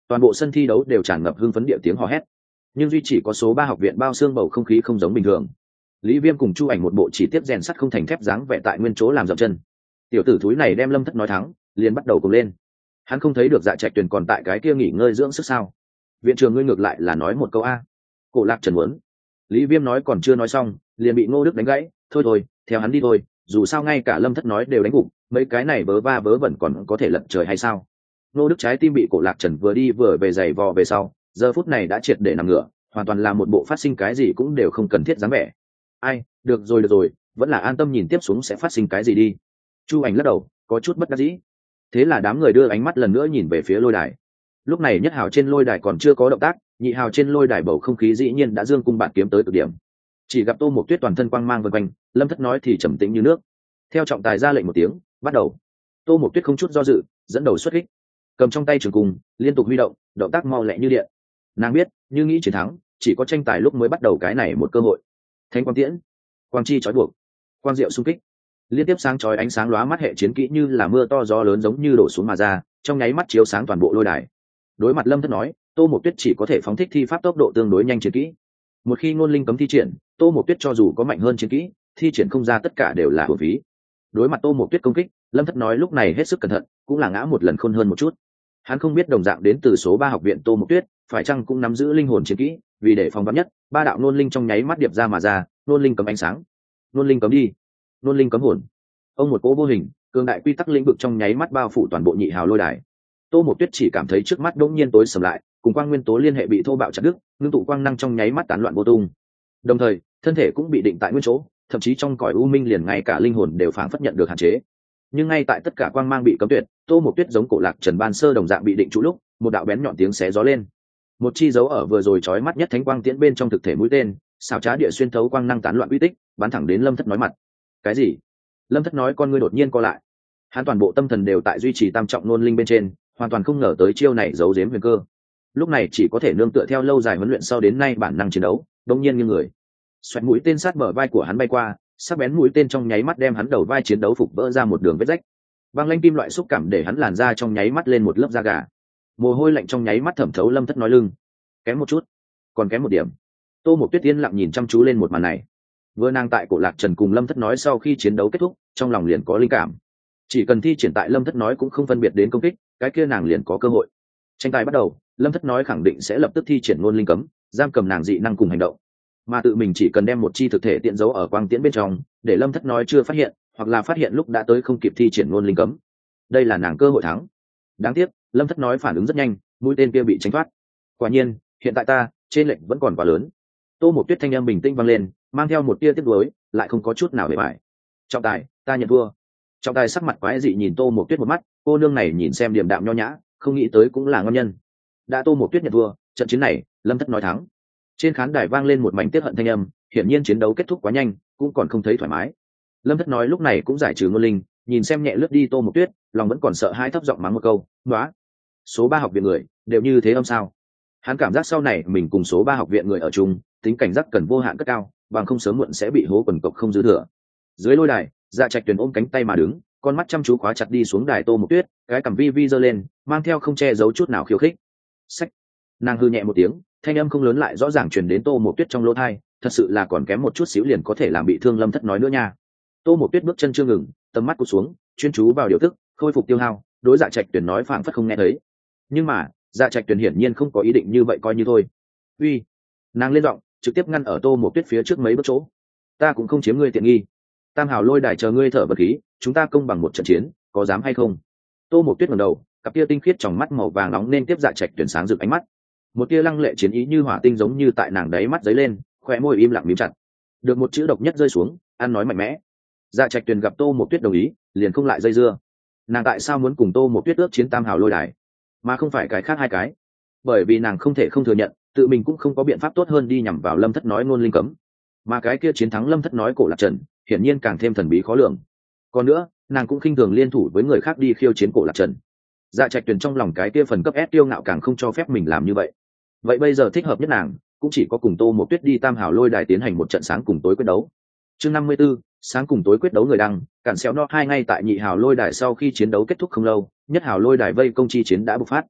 toàn bộ sân thi đấu đều tràn ngập hưng phấn địa tiếng hò hét, nhưng duy chỉ có số ba học viện bao xương bầu không khí không giống bình thường. Lý Viêm cùng Chu Ảnh một bộ chỉ tiếp rèn sắt không thành thép dáng vẻ tại nguyên chỗ làm dậm chân. Tiểu tử thúi này đem Lâm Thất nói thắng, liền bắt đầu cùng lên. Hắn không thấy được Dạ Trạch Tuyền còn tại cái kia nghỉ ngơi dưỡng sức sao? Viện trưởng ngươi ngược lại là nói một câu a. Cổ Lạc Trần muốn. Lý Viêm nói còn chưa nói xong, liền bị Ngô Đức đánh gãy, thôi thôi, theo hắn đi thôi, dù sao ngay cả Lâm Thất nói đều đánh gục, mấy cái này vớ va vớ vẩn còn có thể lật trời hay sao? Ngô Đức trái tim bị Cổ Lạc Trần vừa đi vừa về giày vò về sau, giờ phút này đã triệt để nằm ngửa, hoàn toàn là một bộ phát sinh cái gì cũng đều không cần thiết dáng vẻ. Ai, được rồi được rồi, vẫn là an tâm nhìn tiếp xuống sẽ phát sinh cái gì đi. Chu Ảnh lắc đầu, có chút bất đắc dĩ. Thế là đám người đưa ánh mắt lần nữa nhìn về phía lôi đài. Lúc này nhất hào trên lôi đài còn chưa có động tác, nhị hào trên lôi đài bầu không khí dĩ nhiên đã dương cung bạn kiếm tới cực điểm. Chỉ gặp Tô Mộc Tuyết toàn thân quang mang vần quanh, Lâm Thất nói thì trầm tĩnh như nước. Theo trọng tài ra lệnh một tiếng, bắt đầu. Tô Mộc Tuyết không chút do dự, dẫn đầu xuất kích, cầm trong tay trường cung, liên tục huy động, động tác mau lẹ như điện. Nàng biết, như nghĩ chiến thắng, chỉ có tranh tài lúc mới bắt đầu cái này một cơ hội. Thánh quang tiễn, quang chi chói buộc, quang diệu xung kích, liên tiếp sáng chói ánh sáng lóa mắt hệ chiến kỹ như là mưa to gió lớn giống như đổ xuống mà ra, trong nháy mắt chiếu sáng toàn bộ lôi đài. Đối mặt Lâm Thất nói, Tô Mộc Tuyết chỉ có thể phóng thích thi pháp tốc độ tương đối nhanh chiến kỹ. Một khi ngôn linh cấm thi triển, Tô Mộc Tuyết cho dù có mạnh hơn chiến kỹ, thi triển không ra tất cả đều là hưởng phí. Đối mặt Tô Mộc Tuyết công kích, Lâm Thất nói lúc này hết sức cẩn thận, cũng là ngã một lần khôn hơn một chút. Hắn không biết đồng dạng đến từ số ba học viện Tô Mộc Tuyết, phải chăng cũng nắm giữ linh hồn chiến kỹ, vì để phòng vắn nhất, ba đạo nôn linh trong nháy mắt điệp ra mà ra, nôn linh cấm ánh sáng, nôn linh cấm đi, nôn linh cấm hồn. Ông một cỗ vô hình, cường đại quy tắc lĩnh vực trong nháy mắt bao phủ toàn bộ nhị hào lôi đài. Tô Mộc Tuyết chỉ cảm thấy trước mắt đột nhiên tối sầm lại, cùng quang nguyên tố liên hệ bị thô bạo chặt đứt, ngưng tụ quang năng trong nháy mắt tán loạn vô tung. Đồng thời, thân thể cũng bị định tại nguyên chỗ, thậm chí trong cõi u minh liền ngay cả linh hồn đều phảng phất nhận được hạn chế. Nhưng ngay tại tất cả quang mang bị cấm tuyệt, Tô Mộc Tuyết giống Cổ Lạc Trần ban sơ đồng dạng bị định trụ lúc, một đạo bén nhọn tiếng xé gió lên. Một chi dấu ở vừa rồi chói mắt nhất thánh quang tiễn bên trong thực thể mũi tên, xảo trá địa xuyên thấu quang năng tán loạn uy tích, bắn thẳng đến Lâm Thất nói mặt. Cái gì? Lâm Thất nói con ngươi đột nhiên co lại. Hắn toàn bộ tâm thần đều tại duy trì tam trọng nôn linh bên trên, hoàn toàn không ngờ tới chiêu này giấu giếm huyền cơ. Lúc này chỉ có thể nương tựa theo lâu dài huấn luyện sau đến nay bản năng chiến đấu, đống nhiên như người. Xoẹt mũi tên sát bờ vai của hắn bay qua, sắc bén mũi tên trong nháy mắt đem hắn đầu vai chiến đấu phục vỡ ra một đường vết rách. Băng lanh kim loại xúc cảm để hắn làn da trong nháy mắt lên một lớp da gà. Mồ hôi lạnh trong nháy mắt thẩm thấu Lâm Thất nói lưng. Kém một chút, còn kém một điểm. Tô Mộc Tuyết yên lặng nhìn chăm chú lên một màn này. Vừa nàng tại Cổ Lạc Trần cùng Lâm Thất nói sau khi chiến đấu kết thúc, trong lòng liền có linh cảm. Chỉ cần thi triển tại Lâm Thất nói cũng không phân biệt đến công kích, cái kia nàng liền có cơ hội. Tranh tài bắt đầu, Lâm Thất nói khẳng định sẽ lập tức thi triển ngôn linh cấm, giam cầm nàng dị năng cùng hành động. Mà tự mình chỉ cần đem một chi thực thể tiện dấu ở quang tiễn bên trong, để Lâm Thất nói chưa phát hiện, hoặc là phát hiện lúc đã tới không kịp thi triển ngôn linh cấm. Đây là nàng cơ hội thắng. Đáng tiếc, Lâm Thất nói phản ứng rất nhanh, mũi tên kia bị tránh thoát. Quả nhiên, hiện tại ta, trên lệnh vẫn còn quá lớn. Tô Mộc Tuyết thanh âm bình tĩnh vang lên, mang theo một tia tiếc nuối, lại không có chút nào để bại. Trọng tài, ta nhận thua. Trọng tài sắc mặt quái dị nhìn Tô Mộc Tuyết một mắt, cô nương này nhìn xem điềm đạm nho nhã, không nghĩ tới cũng là ngon nhân. Đã Tô Mộc Tuyết nhận thua, trận chiến này, Lâm Thất nói thắng. Trên khán đài vang lên một mảnh tiếc hận thanh âm, hiển nhiên chiến đấu kết thúc quá nhanh, cũng còn không thấy thoải mái. Lâm Thất nói lúc này cũng giải trừ ngôn linh, nhìn xem nhẹ lướt đi Tô Mộc Tuyết, lòng vẫn còn sợ hãi thấp giọng mắng một câu, "Nóa, số ba học viện người, đều như thế âm sao?" Hắn cảm giác sau này mình cùng số ba học viện người ở chung, tính cảnh giác cần vô hạn cất cao, bằng không sớm muộn sẽ bị hố quần cộc không dư thừa. Dưới lôi đài, Dạ Trạch Tuyền ôm cánh tay mà đứng, con mắt chăm chú khóa chặt đi xuống đài Tô Mộc Tuyết, cái cằm vi vi giơ lên, mang theo không che giấu chút nào khiêu khích. Sách. Nàng hư nhẹ một tiếng, thanh âm không lớn lại rõ ràng truyền đến Tô Mộc Tuyết trong lỗ tai, thật sự là còn kém một chút xíu liền có thể làm bị thương Lâm Thất nói nữa nha. Tô Mộc Tuyết bước chân chưa ngừng, tầm mắt cụt xuống, chuyên chú vào điều tức, khôi phục tiêu hao, đối Dạ Trạch Tuyền nói phảng phất không nghe thấy. Nhưng mà, Dạ Trạch Tuyền hiển nhiên không có ý định như vậy coi như thôi. Uy. Nàng lên giọng, trực tiếp ngăn ở Tô Mộc Tuyết phía trước mấy bước chỗ. Ta cũng không chiếm ngươi tiện nghi. Tam hào lôi đài chờ ngươi thở vật khí, chúng ta công bằng một trận chiến, có dám hay không? Tô Mộc Tuyết ngẩng đầu, cặp tia tinh khiết trong mắt màu vàng nóng nên tiếp Dạ Trạch Tuyền sáng rực ánh mắt. Một tia lăng lệ chiến ý như hỏa tinh giống như tại nàng đáy mắt dấy lên, khóe môi im lặng mím chặt. Được một chữ độc nhất rơi xuống, ăn nói mạnh mẽ. Dạ Trạch Tuyền gặp Tô Mộc Tuyết đồng ý, liền không lại dây dưa. Nàng tại sao muốn cùng Tô Mộc Tuyết ước chiến tam hào lôi đài, mà không phải cái khác hai cái? Bởi vì nàng không thể không thừa nhận, tự mình cũng không có biện pháp tốt hơn đi nhằm vào Lâm Thất nói ngôn linh cấm, mà cái kia chiến thắng Lâm Thất nói Cổ Lạc Trần, hiển nhiên càng thêm thần bí khó lường. Còn nữa, nàng cũng khinh thường liên thủ với người khác đi khiêu chiến Cổ Lạc Trần. Dạ Trạch Tuyền trong lòng cái kia phần cấp ép tiêu ngạo càng không cho phép mình làm như vậy. Vậy bây giờ thích hợp nhất nàng, cũng chỉ có cùng Tô Mộc Tuyết đi tam hào lôi đài tiến hành một trận sáng cùng tối quyết đấu. Chương năm mươi 54, sáng cùng tối quyết đấu người đăng, cản xéo no hai ngay tại nhị hào lôi đài sau khi chiến đấu kết thúc không lâu, nhất hào lôi đài vây công chi chiến đã bộc phát.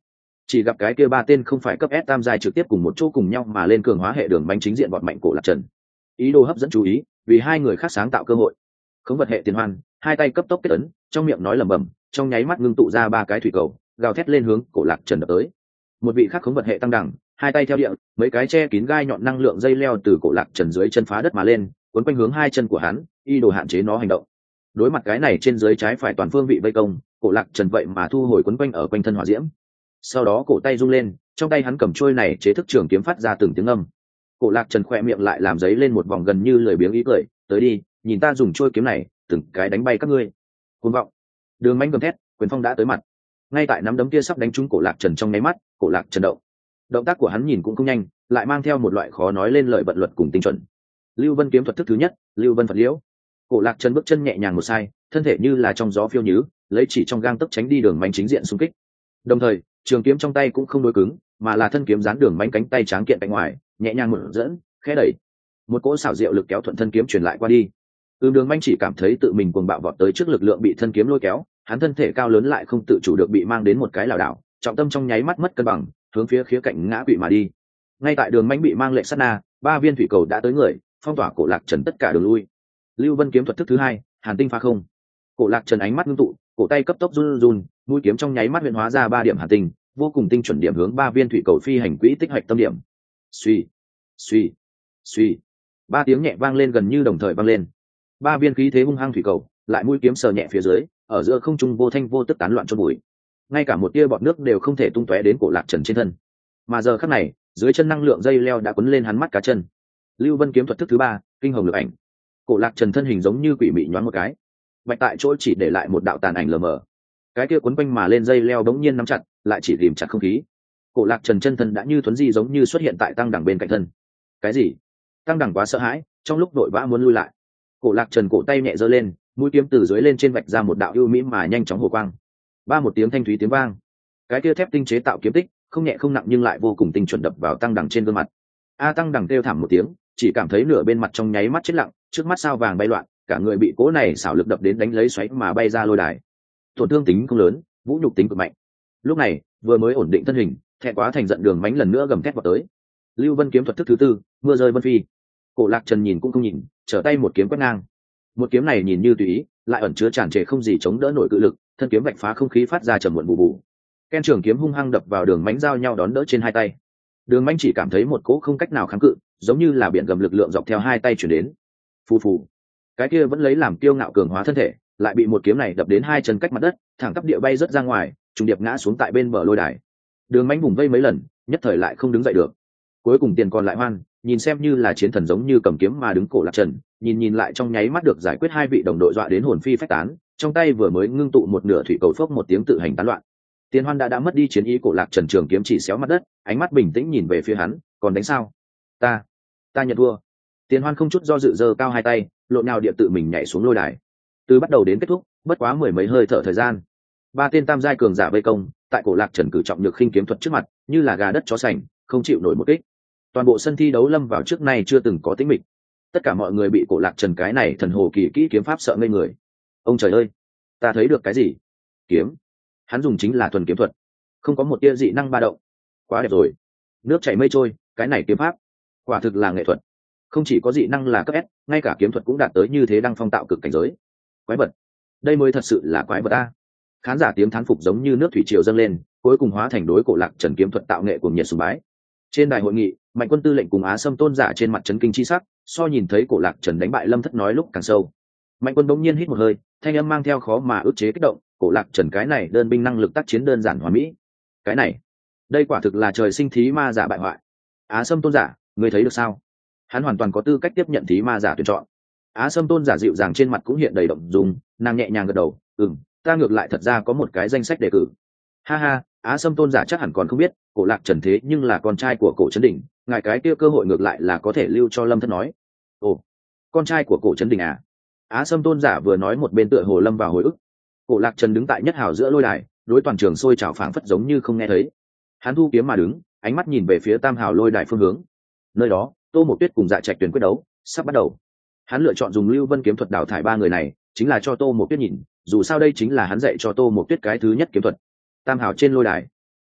chỉ gặp cái kia ba tên không phải cấp S tam giai trực tiếp cùng một chỗ cùng nhau mà lên cường hóa hệ đường bánh chính diện bọn mạnh cổ lạc trần, ý đồ hấp dẫn chú ý vì hai người khác sáng tạo cơ hội. Khống vật hệ tiền hoan hai tay cấp tốc kết ấn, trong miệng nói lẩm bẩm, trong nháy mắt ngưng tụ ra ba cái thủy cầu gào thét lên hướng cổ lạc trần đập tới. Một vị khác khống vật hệ tăng đẳng hai tay theo địa, mấy cái che kín gai nhọn năng lượng dây leo từ cổ lạc trần dưới chân phá đất mà lên, cuốn quanh hướng hai chân của hắn, ý đồ hạn chế nó hành động. Đối mặt cái này trên dưới trái phải toàn phương vị vây công, cổ lạc trần vậy mà thu hồi quấn quanh ở quanh thân hỏa diễm. Sau đó cổ tay rung lên, trong tay hắn cầm trôi này chế thức trường kiếm phát ra từng tiếng âm. Cổ lạc trần khỏe miệng lại làm giấy lên một vòng gần như lười biếng ý cười, tới đi, nhìn ta dùng trôi kiếm này từng cái đánh bay các ngươi. Cuồng vọng. Đường mãnh gầm thét, quyền phong đã tới mặt. Ngay tại nắm đấm kia sắp đánh trúng cổ lạc trần trong nháy mắt, cổ lạc trần động. Động tác của hắn nhìn cũng không nhanh, lại mang theo một loại khó nói lên lời bận luật cùng tinh chuẩn. Lưu Vân kiếm thuật thức thứ nhất, Lưu Vân Phật Liễu. Cổ lạc trần bước chân nhẹ nhàng một sai, thân thể như là trong gió phiêu nhứ, lấy chỉ trong gang tấc tránh đi đường mãnh chính diện xung kích. Đồng thời, trường kiếm trong tay cũng không đối cứng, mà là thân kiếm dán đường mãnh cánh tay tráng kiện cạnh ngoài, nhẹ nhàng mở dẫn, khẽ đẩy. Một cỗ xảo diệu lực kéo thuận thân kiếm truyền lại qua đi. Ưm Đường Manh chỉ cảm thấy tự mình cuồng bạo vọt tới trước lực lượng bị thân kiếm lôi kéo, hắn thân thể cao lớn lại không tự chủ được bị mang đến một cái lảo đảo, trọng tâm trong nháy mắt mất cân bằng, hướng phía khía cạnh ngã quỵ mà đi. Ngay tại Đường Manh bị mang lệnh sát na, ba viên thủy cầu đã tới người, phong tỏa cổ lạc trần tất cả đường lui. Lưu Vân kiếm thuật thức thứ hai, Hàn tinh phá không. Cổ lạc trần ánh mắt ngưng tụ, cổ tay cấp tốc run run, mũi kiếm trong nháy mắt luyện hóa ra ba điểm hàn tinh, vô cùng tinh chuẩn điểm hướng ba viên thủy cầu phi hành quỹ tích hoạch tâm điểm. Suy, suy, suy, ba tiếng nhẹ vang lên gần như đồng thời vang lên. Ba viên khí thế hung hăng thủy cầu, lại mũi kiếm sờ nhẹ phía dưới, ở giữa không trung vô thanh vô tức tán loạn trong bụi. Ngay cả một tia bọt nước đều không thể tung tóe đến cổ lạc trần trên thân. Mà giờ khắc này, dưới chân năng lượng dây leo đã quấn lên hắn mắt cá chân. Lưu Vân kiếm thuật thức thứ ba, kinh hồng lực ảnh. Cổ lạc trần thân hình giống như quỷ mị nhoáng một cái, bạch tại chỗ chỉ để lại một đạo tàn ảnh lờ mờ. Cái kia quấn quanh mà lên dây leo bỗng nhiên nắm chặt, lại chỉ rìm chặt không khí. Cổ lạc trần chân thân đã như thuấn di giống như xuất hiện tại tăng đẳng bên cạnh thân. Cái gì? Tăng đẳng quá sợ hãi, trong lúc vội vã muốn lui lại. Cổ lạc trần cổ tay nhẹ giơ lên, mũi kiếm từ dưới lên trên vạch ra một đạo ưu mỹ mà nhanh chóng hồ quang. Ba một tiếng thanh thúy tiếng vang, cái kia thép tinh chế tạo kiếm tích không nhẹ không nặng nhưng lại vô cùng tinh chuẩn đập vào tăng đẳng trên gương mặt. A tăng đẳng kêu thảm một tiếng, chỉ cảm thấy nửa bên mặt trong nháy mắt chết lặng, trước mắt sao vàng bay loạn, cả người bị cố này xảo lực đập đến đánh lấy xoáy mà bay ra lôi đài. Tổn thương tính không lớn, vũ nhục tính cực mạnh. Lúc này vừa mới ổn định thân hình, thẹn quá thành giận đường mánh lần nữa gầm thét vào tới. Lưu Vân kiếm thuật thức thứ tư, mưa rơi vân phi. Cổ lạc trần nhìn cũng không nhìn, trở tay một kiếm quét ngang. Một kiếm này nhìn như tùy ý, lại ẩn chứa tràn trề không gì chống đỡ nổi cự lực, thân kiếm vạch phá không khí phát ra trầm muộn bù bù. Ken trường kiếm hung hăng đập vào đường mánh giao nhau đón đỡ trên hai tay. Đường mánh chỉ cảm thấy một cỗ không cách nào kháng cự, giống như là biển gầm lực lượng dọc theo hai tay chuyển đến. Phù phù. Cái kia vẫn lấy làm kiêu ngạo cường hóa thân thể, lại bị một kiếm này đập đến hai chân cách mặt đất, thẳng tắp địa bay rớt ra ngoài, trùng điệp ngã xuống tại bên bờ lôi đài. Đường mánh vùng vây mấy lần, nhất thời lại không đứng dậy được. Cuối cùng tiền còn lại hoan, nhìn xem như là chiến thần giống như cầm kiếm mà đứng cổ lạc trần, nhìn nhìn lại trong nháy mắt được giải quyết hai vị đồng đội dọa đến hồn phi phách tán, trong tay vừa mới ngưng tụ một nửa thủy cầu phốc một tiếng tự hành tán loạn. Tiền hoan đã đã mất đi chiến ý, cổ lạc trần trường kiếm chỉ xéo mặt đất, ánh mắt bình tĩnh nhìn về phía hắn, còn đánh sao? Ta, ta nhận thua. Tiền hoan không chút do dự giơ cao hai tay, lộn nhào địa tự mình nhảy xuống lôi đài. Từ bắt đầu đến kết thúc, bất quá mười mấy hơi thở thời gian. Ba tên tam giai cường giả vây công, tại cổ lạc trần cử trọng nhược khinh kiếm thuật trước mặt, như là gà đất chó sành, không chịu nổi một kích. Toàn bộ sân thi đấu lâm vào trước nay chưa từng có tĩnh mịch. Tất cả mọi người bị cổ lạc trần cái này thần hồ kỳ kỹ kiếm pháp sợ ngây người. Ông trời ơi, ta thấy được cái gì? Kiếm. Hắn dùng chính là thuần kiếm thuật, không có một tia dị năng ba động. Quá đẹp rồi. Nước chảy mây trôi, cái này kiếm pháp, quả thực là nghệ thuật. Không chỉ có dị năng là cấp S, ngay cả kiếm thuật cũng đạt tới như thế đăng phong tạo cực cảnh giới. Quái vật. Đây mới thật sự là quái vật a. Khán giả tiếng thán phục giống như nước thủy triều dâng lên, cuối cùng hóa thành đối cổ lạc trần kiếm thuật tạo nghệ của nhiệt sùng bái. Trên đài hội nghị, Mạnh Quân tư lệnh cùng Á Sâm tôn giả trên mặt chấn kinh chi sắc, so nhìn thấy cổ lạc trần đánh bại Lâm Thất nói lúc càng sâu. Mạnh Quân bỗng nhiên hít một hơi, thanh âm mang theo khó mà ức chế kích động, cổ lạc trần cái này đơn binh năng lực tác chiến đơn giản hoàn mỹ. Cái này, đây quả thực là trời sinh thí ma giả bại hoại. Á Sâm tôn giả, ngươi thấy được sao? Hắn hoàn toàn có tư cách tiếp nhận thí ma giả tuyển chọn. Á Sâm tôn giả dịu dàng trên mặt cũng hiện đầy động dung, nàng nhẹ nhàng gật đầu, ừm, ta ngược lại thật ra có một cái danh sách đề cử. Ha ha, Á Sâm tôn giả chắc hẳn còn không biết, cổ lạc trần thế nhưng là con trai của cổ trấn đỉnh, ngài cái kia cơ hội ngược lại là có thể lưu cho Lâm Thất nói. Ồ, con trai của cổ trấn đỉnh à? Á Sâm tôn giả vừa nói một bên tựa hồ lâm vào hồi ức. Cổ lạc trần đứng tại nhất hào giữa lôi đài, đối toàn trường sôi trào phảng phất giống như không nghe thấy. Hắn thu kiếm mà đứng, ánh mắt nhìn về phía tam hào lôi đài phương hướng. Nơi đó, Tô Mộc Tuyết cùng Dạ Trạch tuyển quyết đấu sắp bắt đầu. Hắn lựa chọn dùng Lưu Vân kiếm thuật đào thải ba người này, chính là cho Tô Mộc Tuyết nhìn, dù sao đây chính là hắn dạy cho Tô Mộc Tuyết cái thứ nhất kiếm thuật. Tam hào trên lôi đài,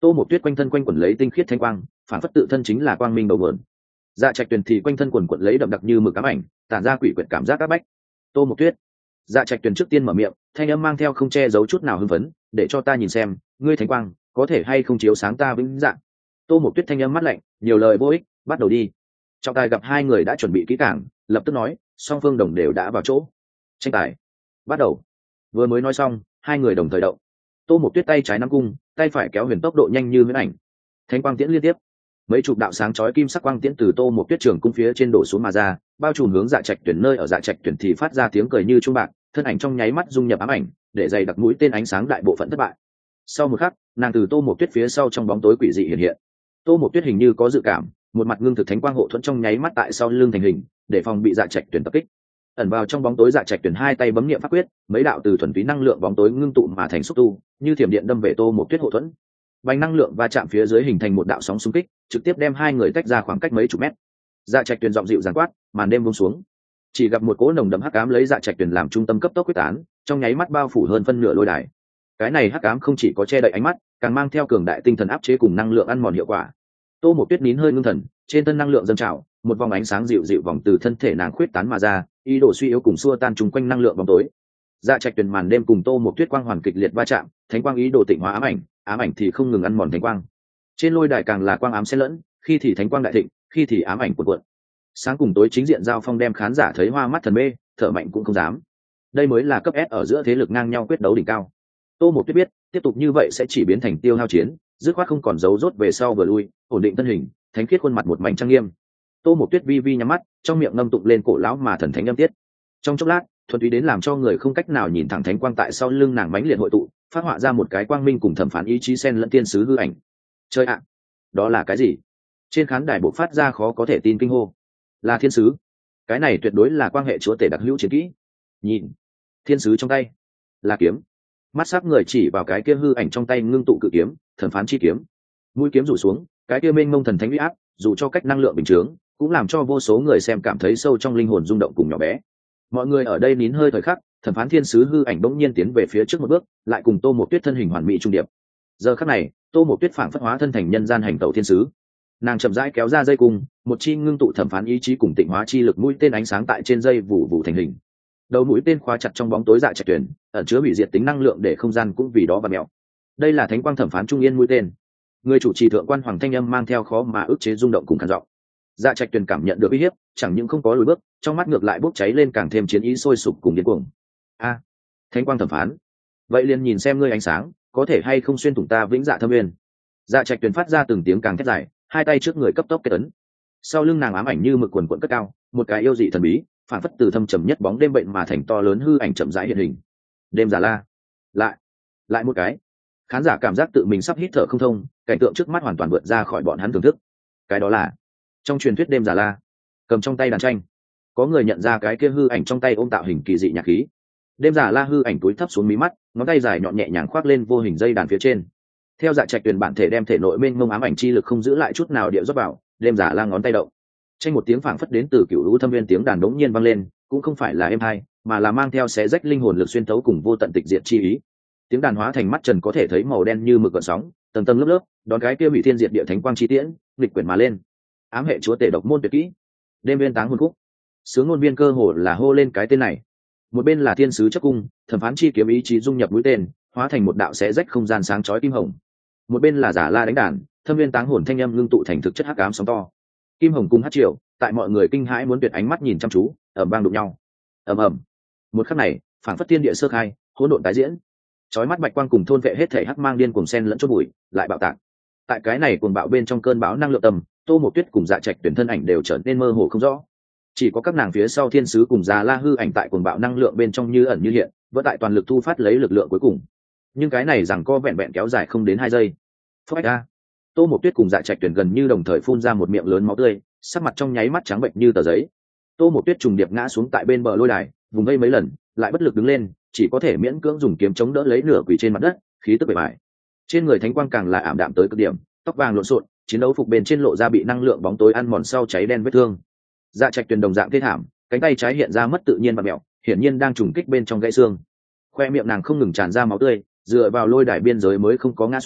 Tô Mộc Tuyết quanh thân quanh quẩn lấy tinh khiết thanh quang, phản phất tự thân chính là quang minh đầu nguồn. Dạ Trạch Tuyền thì quanh thân quần quẩn lấy đậm đặc như mực ám ảnh, tản ra quỷ quyệt cảm giác áp bách. Tô Mộc Tuyết, Dạ Trạch Tuyền trước tiên mở miệng, thanh âm mang theo không che giấu chút nào hưng phấn, để cho ta nhìn xem, ngươi thánh quang có thể hay không chiếu sáng ta vĩnh dạng. Tô Mộc Tuyết thanh âm mắt lạnh, nhiều lời vô ích, bắt đầu đi. Trọng tài gặp hai người đã chuẩn bị kỹ càng, lập tức nói, song phương đồng đều đã vào chỗ. Tranh tài bắt đầu. Vừa mới nói xong, hai người đồng thời động. Tô Mộc Tuyết tay trái nắm cung, tay phải kéo huyền tốc độ nhanh như huyễn ảnh. Thánh quang tiễn liên tiếp, mấy chục đạo sáng chói kim sắc quang tiễn từ Tô Mộc Tuyết trường cung phía trên đổ xuống mà ra, bao trùm hướng Dạ Trạch Tuyển. Nơi ở Dạ Trạch Tuyển thì phát ra tiếng cười như trung bạc, thân ảnh trong nháy mắt dung nhập ám ảnh, để dày đặc mũi tên ánh sáng đại bộ phận thất bại. Sau một khắc, nàng từ Tô Mộc Tuyết phía sau trong bóng tối quỷ dị hiện hiện. Tô Mộc Tuyết hình như có dự cảm, một mặt ngưng thực thánh quang hộ thuẫn trong nháy mắt tại sau lưng thành hình, để phòng bị Dạ Trạch Tuyển tập kích. Ẩn vào trong bóng tối Dạ Trạch Tuyển hai tay bấm niệm pháp quyết, mấy đạo từ thuần túy năng lượng bóng tối ngưng tụ mà thành xúc tu, như thiểm điện đâm về Tô Mộc Tuyết hộ thuẫn. Bành năng lượng va chạm phía dưới hình thành một đạo sóng xung kích, trực tiếp đem hai người tách ra khoảng cách mấy chục mét. Dạ Trạch Tuyển giọng dịu dàng quát, màn đêm buông xuống. Chỉ gặp một cỗ nồng đậm hắc ám lấy Dạ Trạch Tuyển làm trung tâm cấp tốc quyết tán, trong nháy mắt bao phủ hơn phân nửa lôi đài. Cái này hắc ám không chỉ có che đậy ánh mắt, càng mang theo cường đại tinh thần áp chế cùng năng lượng ăn mòn hiệu quả. Tô Mộc Tuyết nín hơi ngưng thần, trên thân năng lượng dâng trào, một vòng ánh sáng dịu dịu vòng từ thân thể nàng khuyết tán mà ra, ý đồ suy yếu cùng xua tan trùng quanh năng lượng bóng tối. Dạ Trạch Tuyển màn đêm cùng Tô Mộc Tuyết quang hoàn kịch liệt va chạm, thánh quang ý đồ tịnh hóa ám ảnh, ám ảnh thì không ngừng ăn mòn thánh quang. Trên lôi đài càng là quang ám xen lẫn, khi thì thánh quang đại thịnh, khi thì ám ảnh cuộn cuộn. Sáng cùng tối chính diện giao phong đem khán giả thấy hoa mắt thần mê, thở mạnh cũng không dám. Đây mới là cấp S ở giữa thế lực ngang nhau quyết đấu đỉnh cao. Tô Mộc Tuyết biết, tiếp tục như vậy sẽ chỉ biến thành tiêu hao chiến, dứt khoát không còn giấu rốt về sau vừa lui, ổn định thân hình, thánh khiết khuôn mặt một mảnh trang nghiêm. Tô Mộc Tuyết vi vi nhắm mắt, trong miệng ngâm tụng lên cổ lão mà thần thánh âm tiết. Trong chốc lát, thuần túy đến làm cho người không cách nào nhìn thẳng thánh quang tại sau lưng nàng mãnh liệt hội tụ, phát họa ra một cái quang minh cùng thẩm phán ý chí sen lẫn tiên sứ hư ảnh. Chơi ạ, đó là cái gì? Trên khán đài bộc phát ra khó có thể tin kinh hô. Là thiên sứ? Cái này tuyệt đối là quan hệ chúa tể đặc hữu chiến kỹ. Nhìn, thiên sứ trong tay là kiếm. Mắt sắc người chỉ vào cái kia hư ảnh trong tay ngưng tụ cự kiếm, thẩm phán chi kiếm. Mũi kiếm rủ xuống, cái kia mênh mông thần thánh uy áp, dù cho cách năng lượng bình thường, cũng làm cho vô số người xem cảm thấy sâu trong linh hồn rung động cùng nhỏ bé. Mọi người ở đây nín hơi thời khắc, thẩm phán thiên sứ hư ảnh bỗng nhiên tiến về phía trước một bước, lại cùng Tô Mộc Tuyết thân hình hoàn mỹ trung điệp. Giờ khắc này, Tô Mộc Tuyết phảng phất hóa thân thành nhân gian hành tẩu thiên sứ. Nàng chậm rãi kéo ra dây cung, một chi ngưng tụ thẩm phán ý chí cùng tịnh hóa chi lực mũi tên ánh sáng tại trên dây vụ vụ thành hình. Đầu mũi tên khóa chặt trong bóng tối Dạ Trạch Tuyển, ẩn chứa hủy diệt tính năng lượng để không gian cũng vì đó vặn mèo. Đây là thánh quang thẩm phán trung yên mũi tên. Người chủ trì thượng quan hoàng thanh âm mang theo khó mà ức chế rung động cùng khàn giọng. Dạ Trạch Tuyển cảm nhận được uy hiếp, chẳng những không có lùi bước, trong mắt ngược lại bốc cháy lên càng thêm chiến ý sôi sục cùng điên cuồng. A, thánh quang thẩm phán, vậy liền nhìn xem ngươi ánh sáng có thể hay không xuyên thủng ta vĩnh dạ thâm nguyên. Dạ Trạch Tuyển phát ra từng tiếng càng thét dài, hai tay trước người cấp tốc kết ấn. Sau lưng nàng ám ảnh như mực quần quần cất cao, một cái yêu dị thần bí, phản phất từ thâm trầm nhất bóng đêm bệnh mà thành to lớn hư ảnh chậm rãi hiện hình. Đêm Già La, lại, lại một cái. Khán giả cảm giác tự mình sắp hít thở không thông, cảnh tượng trước mắt hoàn toàn vượt ra khỏi bọn hắn thưởng thức. Cái đó là trong truyền thuyết Đêm Già La, cầm trong tay đàn tranh. Có người nhận ra cái kia hư ảnh trong tay ôm tạo hình kỳ dị nhạc khí. Đêm Già La hư ảnh túi thấp xuống mí mắt, ngón tay dài nhọn nhẹ nhàng khoác lên vô hình dây đàn phía trên. Theo Dạ Trạch Tuyển bản thể đem thể nội mênh mông ám ảnh chi lực không giữ lại chút nào địa rót vào, Đêm Già La ngón tay động. Tranh một tiếng phảng phất đến từ cựu lũ thâm viên tiếng đàn đống nhiên vang lên, cũng không phải là êm hai, mà là mang theo xé rách linh hồn lực xuyên thấu cùng vô tận tịch diệt chi ý. Tiếng đàn hóa thành mắt trần có thể thấy màu đen như mực gợn sóng, tầng tầng lớp lớp, đón cái kia hủy thiên diệt địa thánh quang chi tiễn, nghịch quyển mà lên. Ám hệ chúa tể độc môn tuyệt kỹ, Đêm Viên Táng Hồn Khúc. Sướng ngôn viên cơ hồ là hô lên cái tên này. Một bên là thiên sứ chấp cung, thẩm phán chi kiếm ý chí dung nhập mũi tên, hóa thành một đạo xé rách không gian sáng chói kim hồng. Một bên là Giả La đánh đàn, thâm viên táng hồn thanh âm ngưng tụ thành thực chất hắc ám sóng to. Kim hồng cùng hát triều, tại mọi người kinh hãi muốn tuyệt ánh mắt nhìn chăm chú, ầm vang đụng nhau. Ầm ầm. Một khắc này, phảng phất thiên địa sơ khai, hỗn độn tái diễn. Chói mắt bạch quang cùng thôn vệ hết thể hắc mang điên cuồng xen lẫn chốt bụi, lại bạo tạc. Tại cái này cuồng bạo bên trong cơn bão năng lượng tầm, Tô Mộc Tuyết cùng Dạ Trạch Tuyển thân ảnh đều trở nên mơ hồ không rõ. Chỉ có các nàng phía sau thiên sứ cùng Già La hư ảnh tại cuồng bạo năng lượng bên trong như ẩn như hiện, vẫn tại toàn lực thu phát lấy lực lượng cuối cùng. Nhưng cái này rằng co vẹn vẹn kéo dài không đến hai giây. Phốc a. Tô Mộc Tuyết cùng Dạ Trạch Tuyển gần như đồng thời phun ra một miệng lớn máu tươi, sắc mặt trong nháy mắt trắng bệnh như tờ giấy. Tô Mộc Tuyết trùng điệp ngã xuống tại bên bờ lôi đài, vùng vây mấy lần, lại bất lực đứng lên, chỉ có thể miễn cưỡng dùng kiếm chống đỡ lấy nửa quỳ trên mặt đất, khí tức bề bại. Trên người thánh quang càng là ảm đạm tới cực điểm, tóc vàng lộn xộn, chiến đấu phục bên trên lộ ra bị năng lượng bóng tối ăn mòn sau cháy đen vết thương. Dạ Trạch Tuyển đồng dạng thê thảm, cánh tay trái hiện ra mất tự nhiên và mẹo, hiển nhiên đang trùng kích bên trong gãy xương. Khoe miệng nàng không ngừng tràn ra máu tươi, dựa vào lôi đài biên giới mới không có ngã xuống,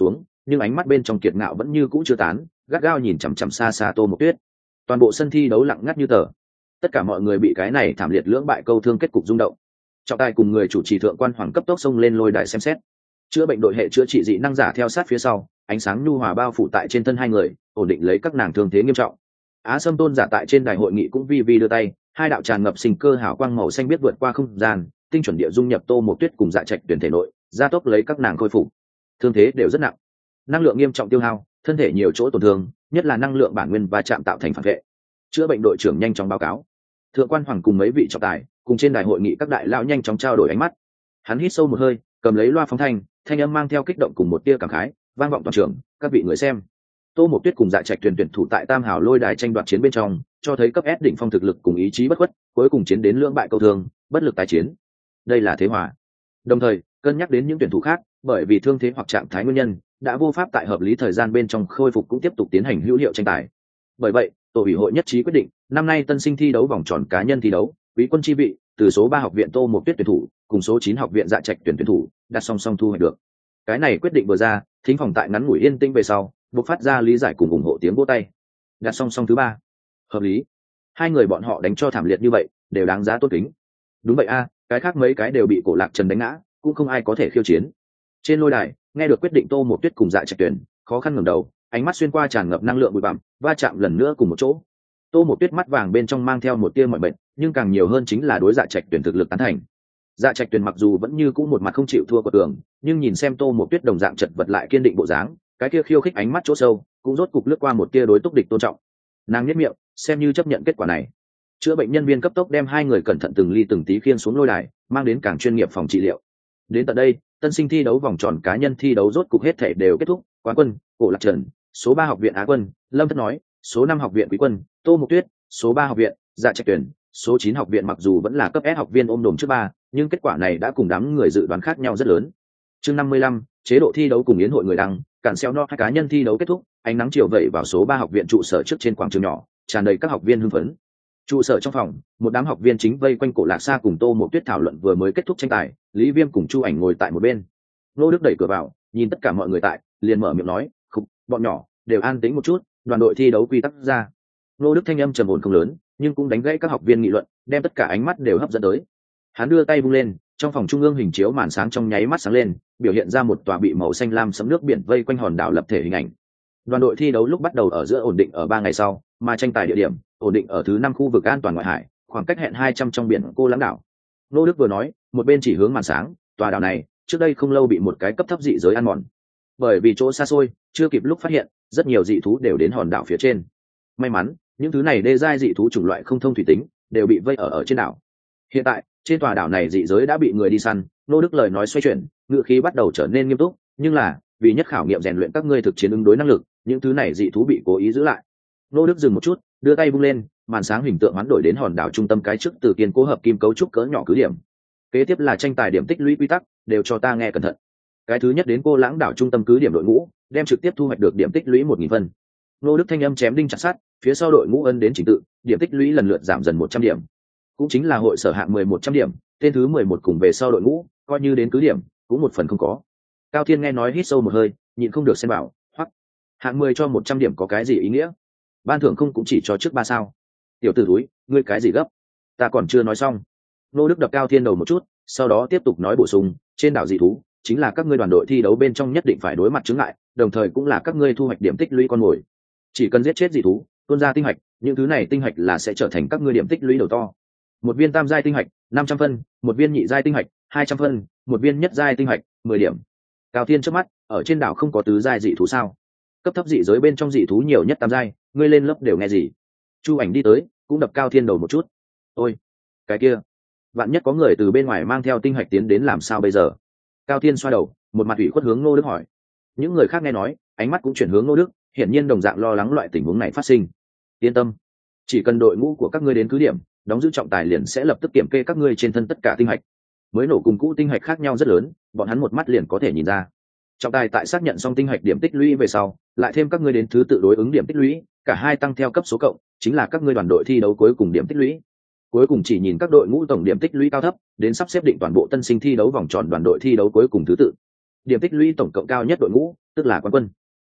nhưng ánh mắt bên trong kiệt ngạo vẫn như cũ chưa tán, gắt gao nhìn chằm chằm xa xa Tô Mộc Tuyết. Toàn bộ sân thi đấu lặng ngắt như tờ, tất cả mọi người bị cái này thảm liệt lưỡng bại câu thương kết cục rung động. Trọng tài cùng người chủ trì thượng quan hoàng cấp tốc xông lên lôi đài xem xét. Chữa bệnh đội hệ chữa trị dị năng giả theo sát phía sau, ánh sáng nhu hòa bao phủ tại trên thân hai người, ổn định lấy các nàng thương thế nghiêm trọng. Á Sâm tôn giả tại trên đài hội nghị cũng vi vi đưa tay, hai đạo tràn ngập sinh cơ hào quang màu xanh biết vượt qua không gian, tinh chuẩn địa dung nhập Tô Mộc Tuyết cùng Dạ Trạch tuyển thể nội, gia tốc lấy các nàng khôi phục. Thương thế đều rất nặng, năng lượng nghiêm trọng tiêu hao, thân thể nhiều chỗ tổn thương, nhất là năng lượng bản nguyên và chạm tạo thành phản vệ. Chữa bệnh đội trưởng nhanh chóng báo cáo. Thượng quan hoàng cùng mấy vị trọng tài cùng trên đài hội nghị các đại lão nhanh chóng trao đổi ánh mắt. Hắn hít sâu một hơi, cầm lấy loa phóng thanh, thanh âm mang theo kích động cùng một tia cảm khái, vang vọng toàn trường. Các vị người xem, Tô Mộc Tuyết cùng Dạ Trạch tuyển tuyển thủ tại Tam Hào lôi đài tranh đoạt chiến bên trong, cho thấy cấp S đỉnh phong thực lực cùng ý chí bất khuất, cuối cùng chiến đến lưỡng bại câu thương, bất lực tái chiến. Đây là thế hòa. Đồng thời, cân nhắc đến những tuyển thủ khác, bởi vì thương thế hoặc trạng thái nguyên nhân, đã vô pháp tại hợp lý thời gian bên trong khôi phục cũng tiếp tục tiến hành hữu hiệu tranh tài. Bởi vậy, tổ ủy hội nhất trí quyết định, năm nay tân sinh thi đấu vòng tròn cá nhân thi đấu, quý quân chi vị, từ số ba học viện Tô Mộc Tuyết tuyển thủ, cùng số chín học viện Dạ Trạch tuyển tuyển thủ, đặt song song thu hoạch được. Cái này quyết định vừa ra, thính phòng tại ngắn ngủi yên tĩnh về sau, bộc phát ra lý giải cùng ủng hộ tiếng vỗ tay. Đặt song song thứ ba, hợp lý. Hai người bọn họ đánh cho thảm liệt như vậy, đều đáng giá tôn kính. Đúng vậy a, cái khác mấy cái đều bị Cổ Lạc Trần đánh ngã, cũng không ai có thể khiêu chiến. Trên lôi đài, nghe được quyết định Tô Mộc Tuyết cùng Dạ Trạch tuyển, khó khăn ngẩng đầu, ánh mắt xuyên qua tràn ngập năng lượng bụi bặm, va chạm lần nữa cùng một chỗ. Tô Mộc Tuyết mắt vàng bên trong mang theo một tia mọi bệnh, nhưng càng nhiều hơn chính là đối Dạ Trạch tuyển thực lực tán thành. Dạ Trạch tuyển mặc dù vẫn như cũ một mặt không chịu thua của tường, nhưng nhìn xem Tô Mộc Tuyết đồng dạng chật vật lại kiên định bộ dáng, cái kia khiêu khích ánh mắt chỗ sâu, cũng rốt cục lướt qua một tia đối túc địch tôn trọng. Nàng nhếch miệng, xem như chấp nhận kết quả này. Chữa bệnh nhân viên cấp tốc đem hai người cẩn thận từng ly từng tí khiêng xuống lôi đài, mang đến càng chuyên nghiệp phòng trị liệu. Đến tận đây, tân sinh thi đấu vòng tròn cá nhân thi đấu rốt cục hết thể đều kết thúc. Quán quân, Cổ Lạc Trần, số ba học viện Á quân, Lâm Thất Nói, số năm học viện Quý quân, Tô Mộc Tuyết, số ba học viện, Dạ Trạch tuyển, số chín học viện mặc dù vẫn là cấp S học viên ôm đồm trước ba, nhưng kết quả này đã cùng đám người dự đoán khác nhau rất lớn. Chương năm mươi lăm, chế độ thi đấu cùng yến hội người đăng, cản xeo no hai cá nhân thi đấu kết thúc, ánh nắng chiều vẩy vào số ba học viện trụ sở trước trên quảng trường nhỏ, tràn đầy các học viên hưng phấn. Trụ sở trong phòng, một đám học viên chính vây quanh Cổ Lạc Sa cùng Tô Mộc Tuyết thảo luận vừa mới kết thúc tranh tài, Lý Viêm cùng Chu Ảnh ngồi tại một bên. Nô Đức đẩy cửa vào, nhìn tất cả mọi người tại, liền mở miệng nói, "Khục, bọn nhỏ, đều an tĩnh một chút, đoàn đội thi đấu quy tắc ra." Nô Đức thanh âm trầm ổn không lớn, nhưng cũng đánh gãy các học viên nghị luận, đem tất cả ánh mắt đều hấp dẫn tới. Hắn đưa tay vung lên, trong phòng trung ương hình chiếu màn sáng trong nháy mắt sáng lên, biểu hiện ra một tòa bị màu xanh lam sẫm nước biển vây quanh hòn đảo lập thể hình ảnh. Đoàn đội thi đấu lúc bắt đầu ở giữa ổn định ở ba ngày sau, mà tranh tài địa điểm ổn định ở thứ năm khu vực an toàn ngoại hải, khoảng cách hẹn hai trăm trong biển Cô Lãng đảo. Nô Đức vừa nói, một bên chỉ hướng màn sáng, tòa đảo này trước đây không lâu bị một cái cấp thấp dị giới ăn mòn. Bởi vì chỗ xa xôi, chưa kịp lúc phát hiện, rất nhiều dị thú đều đến hòn đảo phía trên. May mắn, những thứ này đê giai dị thú chủng loại không thông thủy tính, đều bị vây ở ở trên đảo. Hiện tại, trên tòa đảo này dị giới đã bị người đi săn. Nô Đức lời nói xoay chuyển, ngữ khí bắt đầu trở nên nghiêm túc, nhưng là vì nhất khảo nghiệm rèn luyện các ngươi thực chiến ứng đối năng lực, những thứ này dị thú bị cố ý giữ lại. Nô Đức dừng một chút, đưa tay vung lên, màn sáng hình tượng hoán đổi đến hòn đảo trung tâm cái trước từ kiên cố hợp kim cấu trúc cỡ nhỏ cứ điểm. Kế tiếp là tranh tài điểm tích lũy quy tắc, đều cho ta nghe cẩn thận. Cái thứ nhất đến Cô Lãng đảo trung tâm cứ điểm đội ngũ, đem trực tiếp thu hoạch được điểm tích lũy một nghìn phân. Nô Đức thanh âm chém đinh chặt sắt, phía sau đội ngũ ân đến trình tự, điểm tích lũy lần lượt giảm dần một trăm điểm. Cũng chính là hội sở hạng mười một trăm điểm, tên thứ mười một cùng về sau đội ngũ, coi như đến cứ điểm, cũng một phần không có. Cao Thiên nghe nói hít sâu một hơi, nhịn không được xen bảo, hoặc hạng mười cho một trăm điểm có cái gì ý nghĩa? Ban thưởng không cũng chỉ cho trước ba sao? Tiểu tử túi, ngươi cái gì gấp? Ta còn chưa nói xong. Nô Đức đập Cao Thiên đầu một chút, sau đó tiếp tục nói bổ sung, trên đảo dị thú chính là các ngươi đoàn đội thi đấu bên trong nhất định phải đối mặt chướng ngại, đồng thời cũng là các ngươi thu hoạch điểm tích lũy con mồi. Chỉ cần giết chết dị thú, tuôn ra tinh hạch, những thứ này tinh hạch là sẽ trở thành các ngươi điểm tích lũy đầu to. Một viên tam giai tinh hạch, năm trăm phân, một viên nhị giai tinh hạch, hai trăm phân, một viên nhất giai tinh hạch, mười điểm. Cao Thiên chớp mắt, ở trên đảo không có tứ giai dị thú sao? Cấp thấp dị giới bên trong dị thú nhiều nhất tam giai, ngươi lên lớp đều nghe gì? Chu Ảnh đi tới, cũng đập Cao Thiên đầu một chút. Ôi, cái kia, vạn nhất có người từ bên ngoài mang theo tinh hạch tiến đến làm sao bây giờ? Cao Thiên xoa đầu, một mặt ủy khuất hướng Ngô Đức hỏi. Những người khác nghe nói, ánh mắt cũng chuyển hướng Ngô Đức, hiển nhiên đồng dạng lo lắng loại tình huống này phát sinh. Yên tâm, chỉ cần đội ngũ của các ngươi đến cứ điểm, đóng giữ trọng tài liền sẽ lập tức kiểm kê các ngươi trên thân tất cả tinh hạch. Mới nổ cùng cũ tinh hạch khác nhau rất lớn, bọn hắn một mắt liền có thể nhìn ra. Trọng tài tại xác nhận xong tinh hạch điểm tích lũy về sau, lại thêm các ngươi đến thứ tự đối ứng điểm tích lũy, cả hai tăng theo cấp số cộng, chính là các ngươi đoàn đội thi đấu cuối cùng điểm tích lũy. Cuối cùng chỉ nhìn các đội ngũ tổng điểm tích lũy cao thấp, đến sắp xếp định toàn bộ tân sinh thi đấu vòng tròn đoàn đội thi đấu cuối cùng thứ tự. Điểm tích lũy tổng cộng cao nhất đội ngũ, tức là quán quân.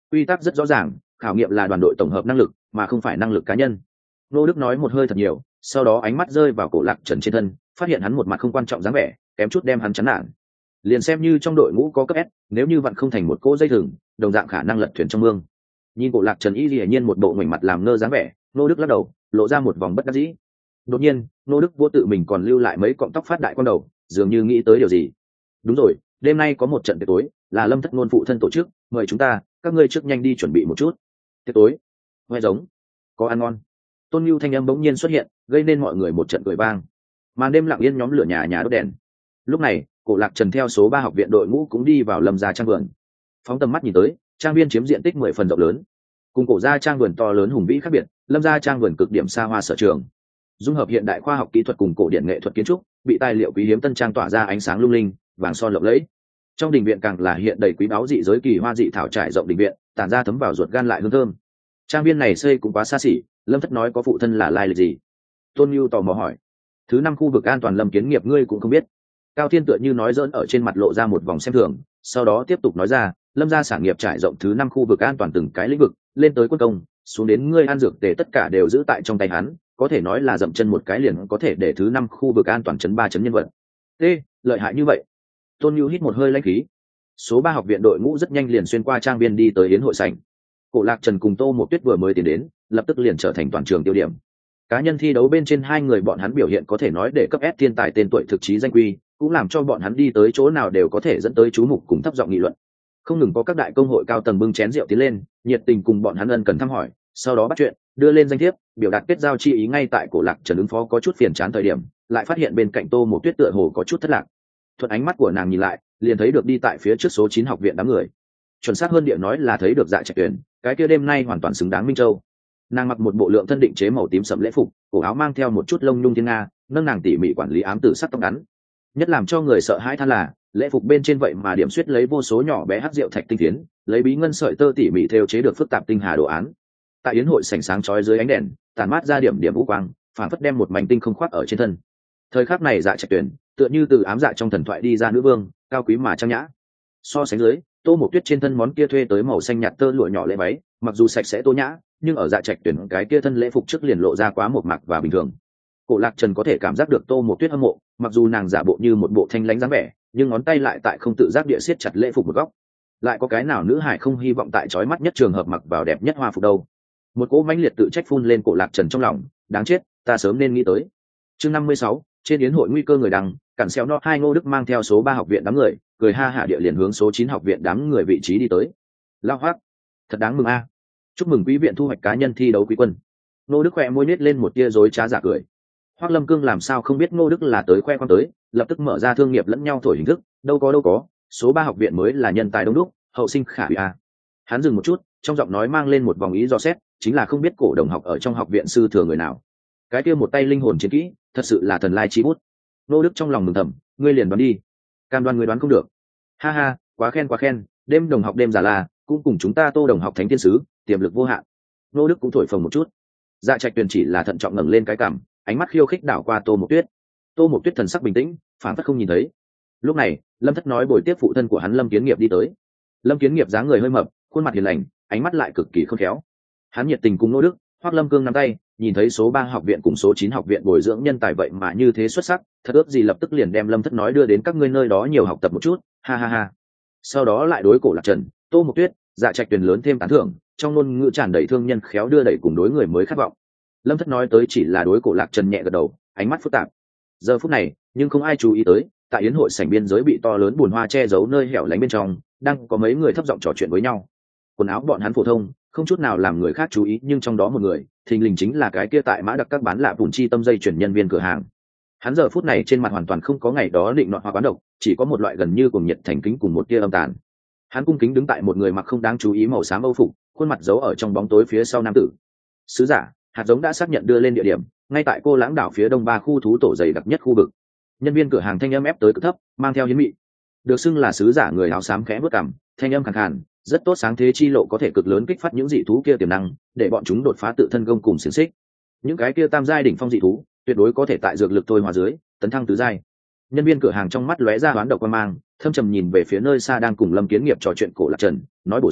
quy tắc rất rõ ràng, khảo nghiệm là đoàn đội tổng hợp năng lực mà không phải năng lực cá nhân. Ngô Đức nói một hơi thật nhiều, sau đó ánh mắt rơi vào cổ Lạc Trần trên thân, phát hiện hắn một mặt không quan trọng dáng vẻ, kém chút đem hắn chán nản. Liền xem như trong đội ngũ có cấp S, nếu như vẫn không thành một cỗ dây thừng, đồng dạng khả năng lật thuyền trong mương. Nhìn cổ Lạc Trần y hiển nhiên một bộ ngoảnh mặt làm ngơ dáng vẻ, Ngô Đức lắc đầu, lộ ra một vòng bất đắc dĩ. Đột nhiên, Ngô Đức vô tự mình còn lưu lại mấy cọng tóc phát đại quan đầu, dường như nghĩ tới điều gì. Đúng rồi, đêm nay có một trận tiệc tối, là Lâm Thất Ngôn phụ thân tổ chức, mời chúng ta, các ngươi trước nhanh đi chuẩn bị một chút. Tiệc tối? Nghe giống, có ăn ngon. Tôn Nưu thanh âm bỗng nhiên xuất hiện, gây nên mọi người một trận cười vang. Màn đêm lặng yên nhóm lửa nhà nhà đốt đèn. Lúc này, cổ Lạc Trần theo số ba học viện đội ngũ cũng đi vào Lâm gia trang vườn. Phóng tầm mắt nhìn tới, trang viên chiếm diện tích mười phần rộng lớn. Cùng cổ gia trang vườn to lớn hùng vĩ khác biệt, Lâm gia trang vườn cực điểm xa hoa sở trường. Dung hợp hiện đại khoa học kỹ thuật cùng cổ điển nghệ thuật kiến trúc, bị tài liệu quý hiếm tân trang tỏa ra ánh sáng lung linh, vàng son lộng lẫy. Trong đình viện càng là hiện đầy quý báu dị giới kỳ hoa dị thảo trải rộng đình viện, tản ra thấm vào ruột gan lại hương thơm. Trang viên này xây cũng quá xa xỉ, Lâm Thất nói có phụ thân là lai lịch gì? Tôn Nưu tò mò hỏi. Thứ năm khu vực an toàn Lâm Kiến Nghiệp ngươi cũng không biết. Cao Thiên tựa như nói dỡn ở trên mặt lộ ra một vòng xem thường, sau đó tiếp tục nói ra, Lâm gia sản nghiệp trải rộng thứ năm khu vực an toàn từng cái lĩnh vực, lên tới quân công, xuống đến ngươi an dược tề tất cả đều giữ tại trong tay hắn, có thể nói là dậm chân một cái liền có thể để thứ năm khu vực an toàn chấn ba chấn nhân vật. Ê, lợi hại như vậy. Tôn Nưu hít một hơi lãnh khí. Số ba học viện đội ngũ rất nhanh liền xuyên qua trang viên đi tới yến hội sảnh. Cổ Lạc Trần cùng Tô Mộc Tuyết vừa mới tiến đến, lập tức liền trở thành toàn trường tiêu điểm. Cá nhân thi đấu bên trên hai người bọn hắn biểu hiện có thể nói để cấp S thiên tài tên tuổi thực chí danh quy, cũng làm cho bọn hắn đi tới chỗ nào đều có thể dẫn tới chú mục cùng thấp giọng nghị luận. Không ngừng có các đại công hội cao tầng bưng chén rượu tiến lên, nhiệt tình cùng bọn hắn ân cần thăm hỏi, sau đó bắt chuyện, đưa lên danh thiếp, biểu đạt kết giao chi ý. Ngay tại Cổ Lạc Trần ứng phó có chút phiền chán thời điểm, lại phát hiện bên cạnh Tô Mộc Tuyết tựa hồ có chút thất lạc. Thuận ánh mắt của nàng nhìn lại, liền thấy được đi tại phía trước số chín học viện đám người. Chuẩn xác hơn địa nói là thấy được Dạ Trạch Tuyển, cái kia đêm nay hoàn toàn xứng đáng Minh Châu. Nàng mặc một bộ lượng thân định chế màu tím sẫm lễ phục, cổ áo mang theo một chút lông nhung thiên nga, nâng nàng tỉ mỉ quản lý ám tử sắc tóc ngắn. Nhất làm cho người sợ hãi than là, lễ phục bên trên vậy mà điểm xuyết lấy vô số nhỏ bé hắc rượu thạch tinh phiến, lấy bí ngân sợi tơ tỉ mỉ thêu chế được phức tạp tinh hà đồ án. Tại yến hội sảnh sáng chói dưới ánh đèn, tàn mát ra điểm điểm vũ quang, phản phất đem một mảnh tinh không khoác ở trên thân. Thời khắc này Dạ Trạch Tuyển, tựa như từ ám dạ trong thần thoại đi ra nữ vương, cao quý mà trang nhã. So sánh dưới, Tô Mộc Tuyết trên thân món kia thuê tới màu xanh nhạt tơ lụa nhỏ lễ váy, mặc dù sạch sẽ tố nhã, nhưng ở Dạ Trạch Tuyển cái kia thân lễ phục trước liền lộ ra quá mộc mạc và bình thường. Cổ Lạc Trần có thể cảm giác được Tô Mộc Tuyết hâm mộ, mặc dù nàng giả bộ như một bộ thanh lãnh dáng vẻ, nhưng ngón tay lại tại không tự giác địa siết chặt lễ phục một góc. Lại có cái nào nữ hải không hy vọng tại chói mắt nhất trường hợp mặc vào đẹp nhất hoa phục đâu? Một cỗ mãnh liệt tự trách phun lên Cổ Lạc Trần trong lòng, đáng chết, ta sớm nên nghĩ tới. Chương năm mươi sáu, trên yến hội nguy cơ người đằng, cản xéo no hai Ngô Đức mang theo số ba học viện đám người, cười ha hạ địa liền hướng số chín học viện đám người vị trí đi tới. Lao Hoắc, thật đáng mừng a. Chúc mừng quý viện thu hoạch cá nhân thi đấu quý quân. Ngô Đức khẽ môi nhếch lên một tia rối trá giả cười. Hoắc Lâm Cương làm sao không biết Ngô Đức là tới khoe khoang tới, lập tức mở ra thương nghiệp lẫn nhau thổi hình thức, đâu có đâu có, số ba học viện mới là nhân tài đông đúc, hậu sinh khả hủy a. Hắn dừng một chút, trong giọng nói mang lên một vòng ý dò xét, chính là không biết cổ đồng học ở trong học viện sư thừa người nào. Cái kia một tay linh hồn chiến kỹ, thật sự là thần lai chi bút. Ngô Đức trong lòng mừng thầm, ngươi liền đoán đi. Cam đoan ngươi đoán không được. Ha ha, quá khen quá khen, đêm đồng học đêm giả là, cũng cùng chúng ta Tô đồng học thánh thiên sứ, tiềm lực vô hạn. Ngô Đức cũng thổi phồng một chút. Dạ Trạch Tuyền chỉ là thận trọng ngẩng lên cái cằm, ánh mắt khiêu khích đảo qua Tô Mộc Tuyết. Tô Mộc Tuyết thần sắc bình tĩnh, phản phất không nhìn thấy. Lúc này, Lâm Thất nói bồi tiếp phụ thân của hắn Lâm Kiến Nghiệp đi tới. Lâm Kiến Nghiệp dáng người hơi mập, khuôn mặt hiền lành, ánh mắt lại cực kỳ khôn khéo. Hắn nhiệt tình cùng Ngô Đức, Hoắc Lâm Cương nắm tay, nhìn thấy số ba học viện cùng số chín học viện bồi dưỡng nhân tài vậy mà như thế xuất sắc, thật ước gì lập tức liền đem Lâm Thất nói đưa đến các ngươi nơi đó nhiều học tập một chút, ha ha ha. Sau đó lại đối Cổ Lạc Trần, Tô Mộc Tuyết, Dạ Trạch Tuyền lớn thêm tán thưởng, trong ngôn ngữ tràn đầy thương nhân khéo đưa đẩy cùng đối người mới khát vọng. Lâm Thất nói tới chỉ là đối Cổ Lạc Trần nhẹ gật đầu, ánh mắt phức tạp. Giờ phút này, nhưng không ai chú ý tới, tại yến hội sảnh biên giới bị to lớn buồn hoa che giấu nơi hẻo lánh bên trong, đang có mấy người thấp giọng trò chuyện với nhau. Quần áo bọn hắn phổ thông, không chút nào làm người khác chú ý, nhưng trong đó một người, thình lình chính là cái kia tại Mã Đặc các bán lạ vụn chi tâm dây chuyển nhân viên cửa hàng. Hắn giờ phút này trên mặt hoàn toàn không có ngày đó định nọt hoa quán độc, chỉ có một loại gần như cuồng nhiệt thành kính cùng một tia âm tàn. Hắn cung kính đứng tại một người mặc không đáng chú ý màu xám âu phục, khuôn mặt giấu ở trong bóng tối phía sau nam tử. Sứ giả, hạt giống đã xác nhận đưa lên địa điểm, ngay tại Cô Lãng đảo phía đông ba khu thú tổ dày đặc nhất khu vực. Nhân viên cửa hàng thanh âm ép tới cực thấp, mang theo hiến mị. Được xưng là sứ giả người áo xám khẽ bước cằm, thanh âm khàn khàn, rất tốt, sáng thế chi lộ có thể cực lớn kích phát những dị thú kia tiềm năng, để bọn chúng đột phá tự thân công cùng xiển xích. Những cái kia tam giai đỉnh phong dị thú, tuyệt đối có thể tại dược lực thôi hòa dưới, tấn thăng tứ giai. Nhân viên cửa hàng trong mắt lóe ra hoán độc quan mang, thâm trầm nhìn về phía nơi xa đang cùng Lâm Kiến Nghiệp trò chuyện Cổ Lạc Trần, nói bổ sung,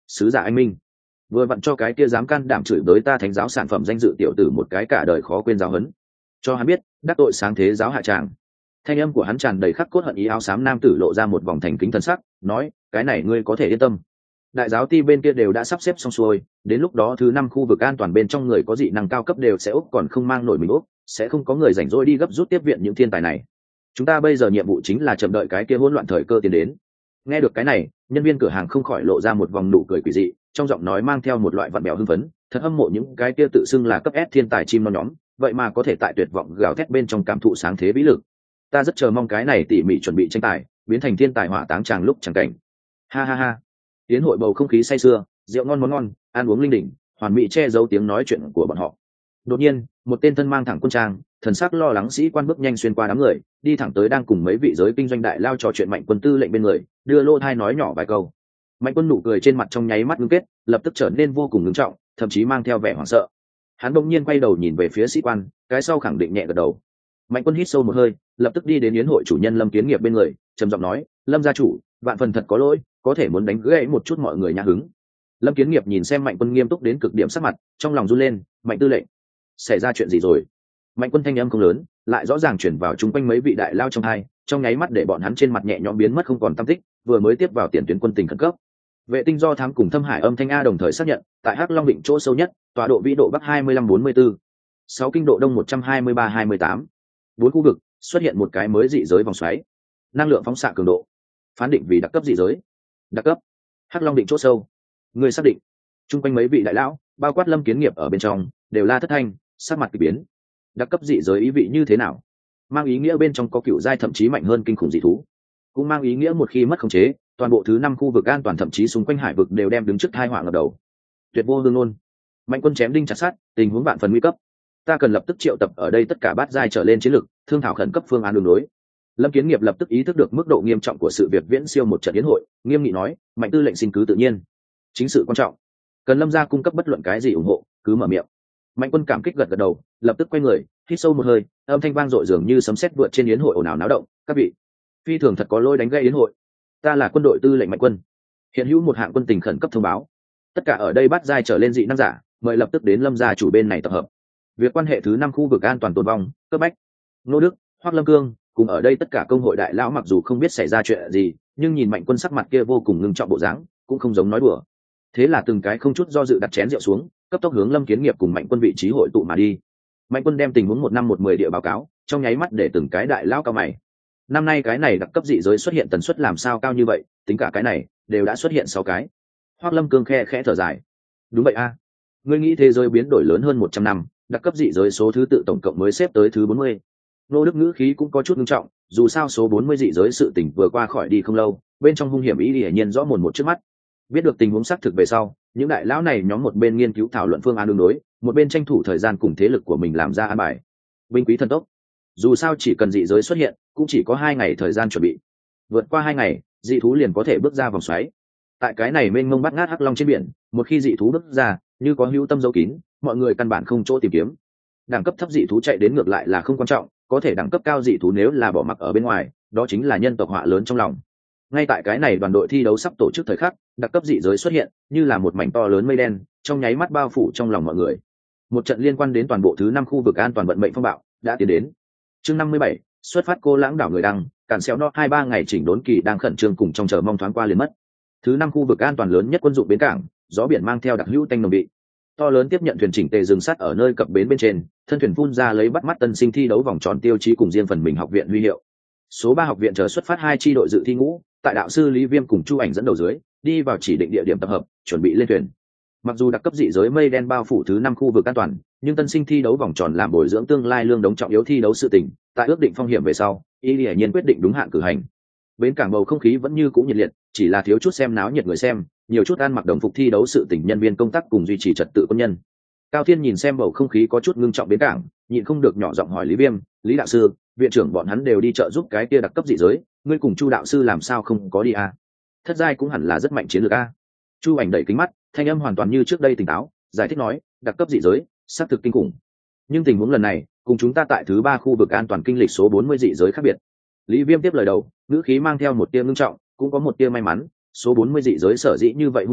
sứ giả anh minh, vừa vặn cho cái kia dám can đảm chửi bới ta thánh giáo sản phẩm danh dự tiểu tử một cái cả đời khó quên giáo huấn, cho hắn biết đắc tội sáng thế giáo hạ tràng. Thanh âm của hắn tràn đầy khắc cốt hận ý. Áo xám nam tử lộ ra một vòng thành kính thần sắc, nói, cái này ngươi có thể yên tâm, đại giáo ti bên kia đều đã sắp xếp xong xuôi, đến lúc đó thứ năm khu vực an toàn bên trong người có dị năng cao cấp đều sẽ úp, còn không mang nổi mình úp, sẽ không có người rảnh rỗi đi gấp rút tiếp viện những thiên tài này. Chúng ta bây giờ nhiệm vụ chính là chờ đợi cái kia hỗn loạn thời cơ tiến đến. Nghe được cái này, nhân viên cửa hàng không khỏi lộ ra một vòng nụ cười quỷ dị, trong giọng nói mang theo một loại vặn bèo hưng phấn, thật hâm mộ những cái kia tự xưng là cấp S thiên tài chim non nhóm, vậy mà có thể tại tuyệt vọng gào thét bên trong cảm thụ sáng thế vĩ lực. Ta rất chờ mong cái này tỉ mỉ chuẩn bị tranh tài biến thành thiên tài hỏa táng tràng lúc chẳng cảnh. Ha ha ha. Tiến hội bầu không khí say sưa, rượu ngon món ngon, ăn uống linh đình, hoàn mỹ che giấu tiếng nói chuyện của bọn họ. Đột nhiên, một tên thân mang thẳng quân trang, thần sắc lo lắng sĩ quan bước nhanh xuyên qua đám người, đi thẳng tới đang cùng mấy vị giới kinh doanh đại lao trò chuyện Mạnh Quân tư lệnh bên người, đưa lô thai nói nhỏ vài câu. Mạnh Quân nụ cười trên mặt trong nháy mắt ngưng kết, lập tức trở nên vô cùng ngưng trọng, thậm chí mang theo vẻ hoảng sợ. Hắn bỗng nhiên quay đầu nhìn về phía sĩ quan, cái sau khẳng định nhẹ gật đầu. Mạnh Quân hít sâu một hơi, lập tức đi đến yến hội chủ nhân Lâm Kiến Nghiệp bên người, trầm giọng nói, Lâm gia chủ, vạn phần thật có lỗi, có thể muốn đánh gãy một chút mọi người nhã hứng. Lâm Kiến Nghiệp nhìn xem Mạnh Quân nghiêm túc đến cực điểm sắc mặt, trong lòng run lên. Mạnh tư lệnh, xảy ra chuyện gì rồi? Mạnh Quân thanh âm không lớn, lại rõ ràng chuyển vào chung quanh mấy vị đại lao trong hai, trong nháy mắt để bọn hắn trên mặt nhẹ nhõm biến mất không còn tăm tích, vừa mới tiếp vào tiền tuyến quân tình khẩn cấp. Vệ tinh do thám cùng Thâm Hải âm thanh A đồng thời xác nhận, tại Hắc Long Định chỗ sâu nhất, tọa độ vĩ độ bắc hai mươi lăm bốn mươi tư, sáu kinh độ đông một trăm hai mươi ba hai mươi tám, bốn khu vực xuất hiện một cái mới dị giới vòng xoáy, năng lượng phóng xạ cường độ phán định vì đặc cấp dị giới. Đặc cấp. Hắc Long Định chỗ sâu. Người xác định. Chung quanh mấy vị đại lão, bao quát Lâm Kiến Nghiệp ở bên trong, đều la thất thanh, sắc mặt kỳ biến. Đặc cấp dị giới ý vị như thế nào? Mang ý nghĩa bên trong có cựu giai thậm chí mạnh hơn kinh khủng dị thú, cũng mang ý nghĩa một khi mất khống chế, toàn bộ thứ năm khu vực an toàn thậm chí xung quanh hải vực đều đem đứng trước tai họa ngập đầu. Tuyệt vô hương luôn. Mạnh Quân chém đinh chặt sắt, tình huống vạn phần nguy cấp. Ta cần lập tức triệu tập ở đây tất cả bát giai trở lên chiến lực, thương thảo khẩn cấp phương án đường đối. Lâm Kiến Nghiệp lập tức ý thức được mức độ nghiêm trọng của sự việc viễn siêu một trận yến hội, nghiêm nghị nói, Mạnh tư lệnh xin cứ tự nhiên, chính sự quan trọng, cần Lâm gia cung cấp bất luận cái gì ủng hộ, cứ mở miệng. Mạnh Quân cảm kích gật gật đầu, lập tức quay người, hít sâu một hơi, âm thanh vang dội dường như sấm sét vượt trên yến hội ồn ào náo động. Các vị, phi thường thật có lỗi đánh gây yến hội, ta là quân đội tư lệnh Mạnh Quân, hiện hữu một hạng quân tình khẩn cấp thông báo, tất cả ở đây bắt giai trở lên dị năng giả, mời lập tức đến Lâm gia chủ bên này tập hợp. Việc quan hệ thứ năm khu vực an toàn tồn vong, cấp bách. Nô Đức, Hoắc Lâm Cương, cùng ở đây tất cả công hội đại lão mặc dù không biết xảy ra chuyện gì, nhưng nhìn Mạnh Quân sắc mặt kia vô cùng ngưng trọng bộ dáng, cũng không giống nói đùa. Thế là từng cái không chút do dự đặt chén rượu xuống, cấp tốc hướng Lâm Kiến Nghiệp cùng Mạnh Quân vị trí hội tụ mà đi. Mạnh Quân đem tình huống một năm một mười địa báo cáo, trong nháy mắt để từng cái đại lão cao mày. Năm nay cái này đặc cấp dị giới xuất hiện tần suất làm sao cao như vậy, tính cả cái này đều đã xuất hiện sáu cái. Hoắc Lâm Cương khe khẽ thở dài. Đúng vậy a, à. Ngươi nghĩ thế giới biến đổi lớn hơn một trăm năm, đặc cấp dị giới số thứ tự tổng cộng mới xếp tới thứ bốn mươi. Nô Đức ngữ khí cũng có chút nghiêm trọng, dù sao số bốn mươi dị giới sự tình vừa qua khỏi đi không lâu, bên trong hung hiểm ý hiển nhiên rõ mồn một trước mắt. Biết được tình huống xác thực về sau, những đại lão này nhóm một bên nghiên cứu thảo luận phương án đường đối, một bên tranh thủ thời gian cùng thế lực của mình làm ra an bài. Binh quý thần tốc. Dù sao chỉ cần dị giới xuất hiện, cũng chỉ có hai ngày thời gian chuẩn bị. Vượt qua hai ngày, dị thú liền có thể bước ra vòng xoáy. Tại cái này mênh mông bát ngát hắc long trên biển, một khi dị thú bước ra, như có hữu tâm giấu kín, mọi người căn bản không chỗ tìm kiếm. Đẳng cấp thấp dị thú chạy đến ngược lại là không quan trọng, có thể đẳng cấp cao dị thú nếu là bỏ mặc ở bên ngoài, đó chính là nhân tộc họa lớn trong lòng. Ngay tại cái này đoàn đội thi đấu sắp tổ chức thời khắc, đặc cấp dị giới xuất hiện, như là một mảnh to lớn mây đen, trong nháy mắt bao phủ trong lòng mọi người. Một trận liên quan đến toàn bộ thứ năm khu vực an toàn vận mệnh phong bạo đã tiến đến. Chương năm mươi bảy, xuất phát cô lãng đảo người đăng, cản xéo no hai ba ngày chỉnh đốn kỳ đang khẩn trương cùng trong chờ mong thoáng qua liền mất. Thứ năm khu vực an toàn lớn nhất quân dụng bến cảng, gió biển mang theo đặc hữu tanh nồng vị. To lớn tiếp nhận thuyền chỉnh tề dừng sắt ở nơi cập bến bên trên, thân thuyền phun ra lấy bắt mắt tân sinh thi đấu vòng tròn tiêu chí cùng riêng phần mình học viện huy hiệu. Số ba học viện chờ xuất phát hai chi đội dự thi ngũ, tại đạo sư Lý Viêm cùng Chu Ảnh dẫn đầu dưới, đi vào chỉ định địa điểm tập hợp, chuẩn bị lên thuyền. Mặc dù đặc cấp dị giới mây đen bao phủ thứ năm khu vực an toàn, nhưng tân sinh thi đấu vòng tròn làm bồi dưỡng tương lai lương đống trọng yếu thi đấu sự tình, tại ước định phong hiểm về sau, y hiển nhiên quyết định đúng hạn cử hành. Bến cảng bầu không khí vẫn như cũ nhiệt liệt, chỉ là thiếu chút xem náo nhiệt người xem, nhiều chút ăn mặc đồng phục thi đấu sự tình nhân viên công tác cùng duy trì trật tự quân nhân. Cao Thiên nhìn xem bầu không khí có chút ngưng trọng bến cảng, nhịn không được nhỏ giọng hỏi Lý Viêm, Lý đạo sư, viện trưởng bọn hắn đều đi trợ giúp cái kia đặc cấp dị giới, ngươi cùng Chu đạo sư làm sao không có đi à? Thất giai cũng hẳn là rất mạnh chiến lược a. Chu Ảnh đẩy kính mắt, thanh âm hoàn toàn như trước đây tỉnh táo, giải thích nói, đặc cấp dị giới, xác thực kinh khủng. Nhưng tình huống lần này, cùng chúng ta tại thứ ba khu vực an toàn kinh lịch số bốn mươi dị giới khác biệt. Lý Viêm tiếp lời đầu, ngữ khí mang theo một tia ngưng trọng, cũng có một tia may mắn, số bốn mươi dị giới sở dĩ như vậy hung hiểm,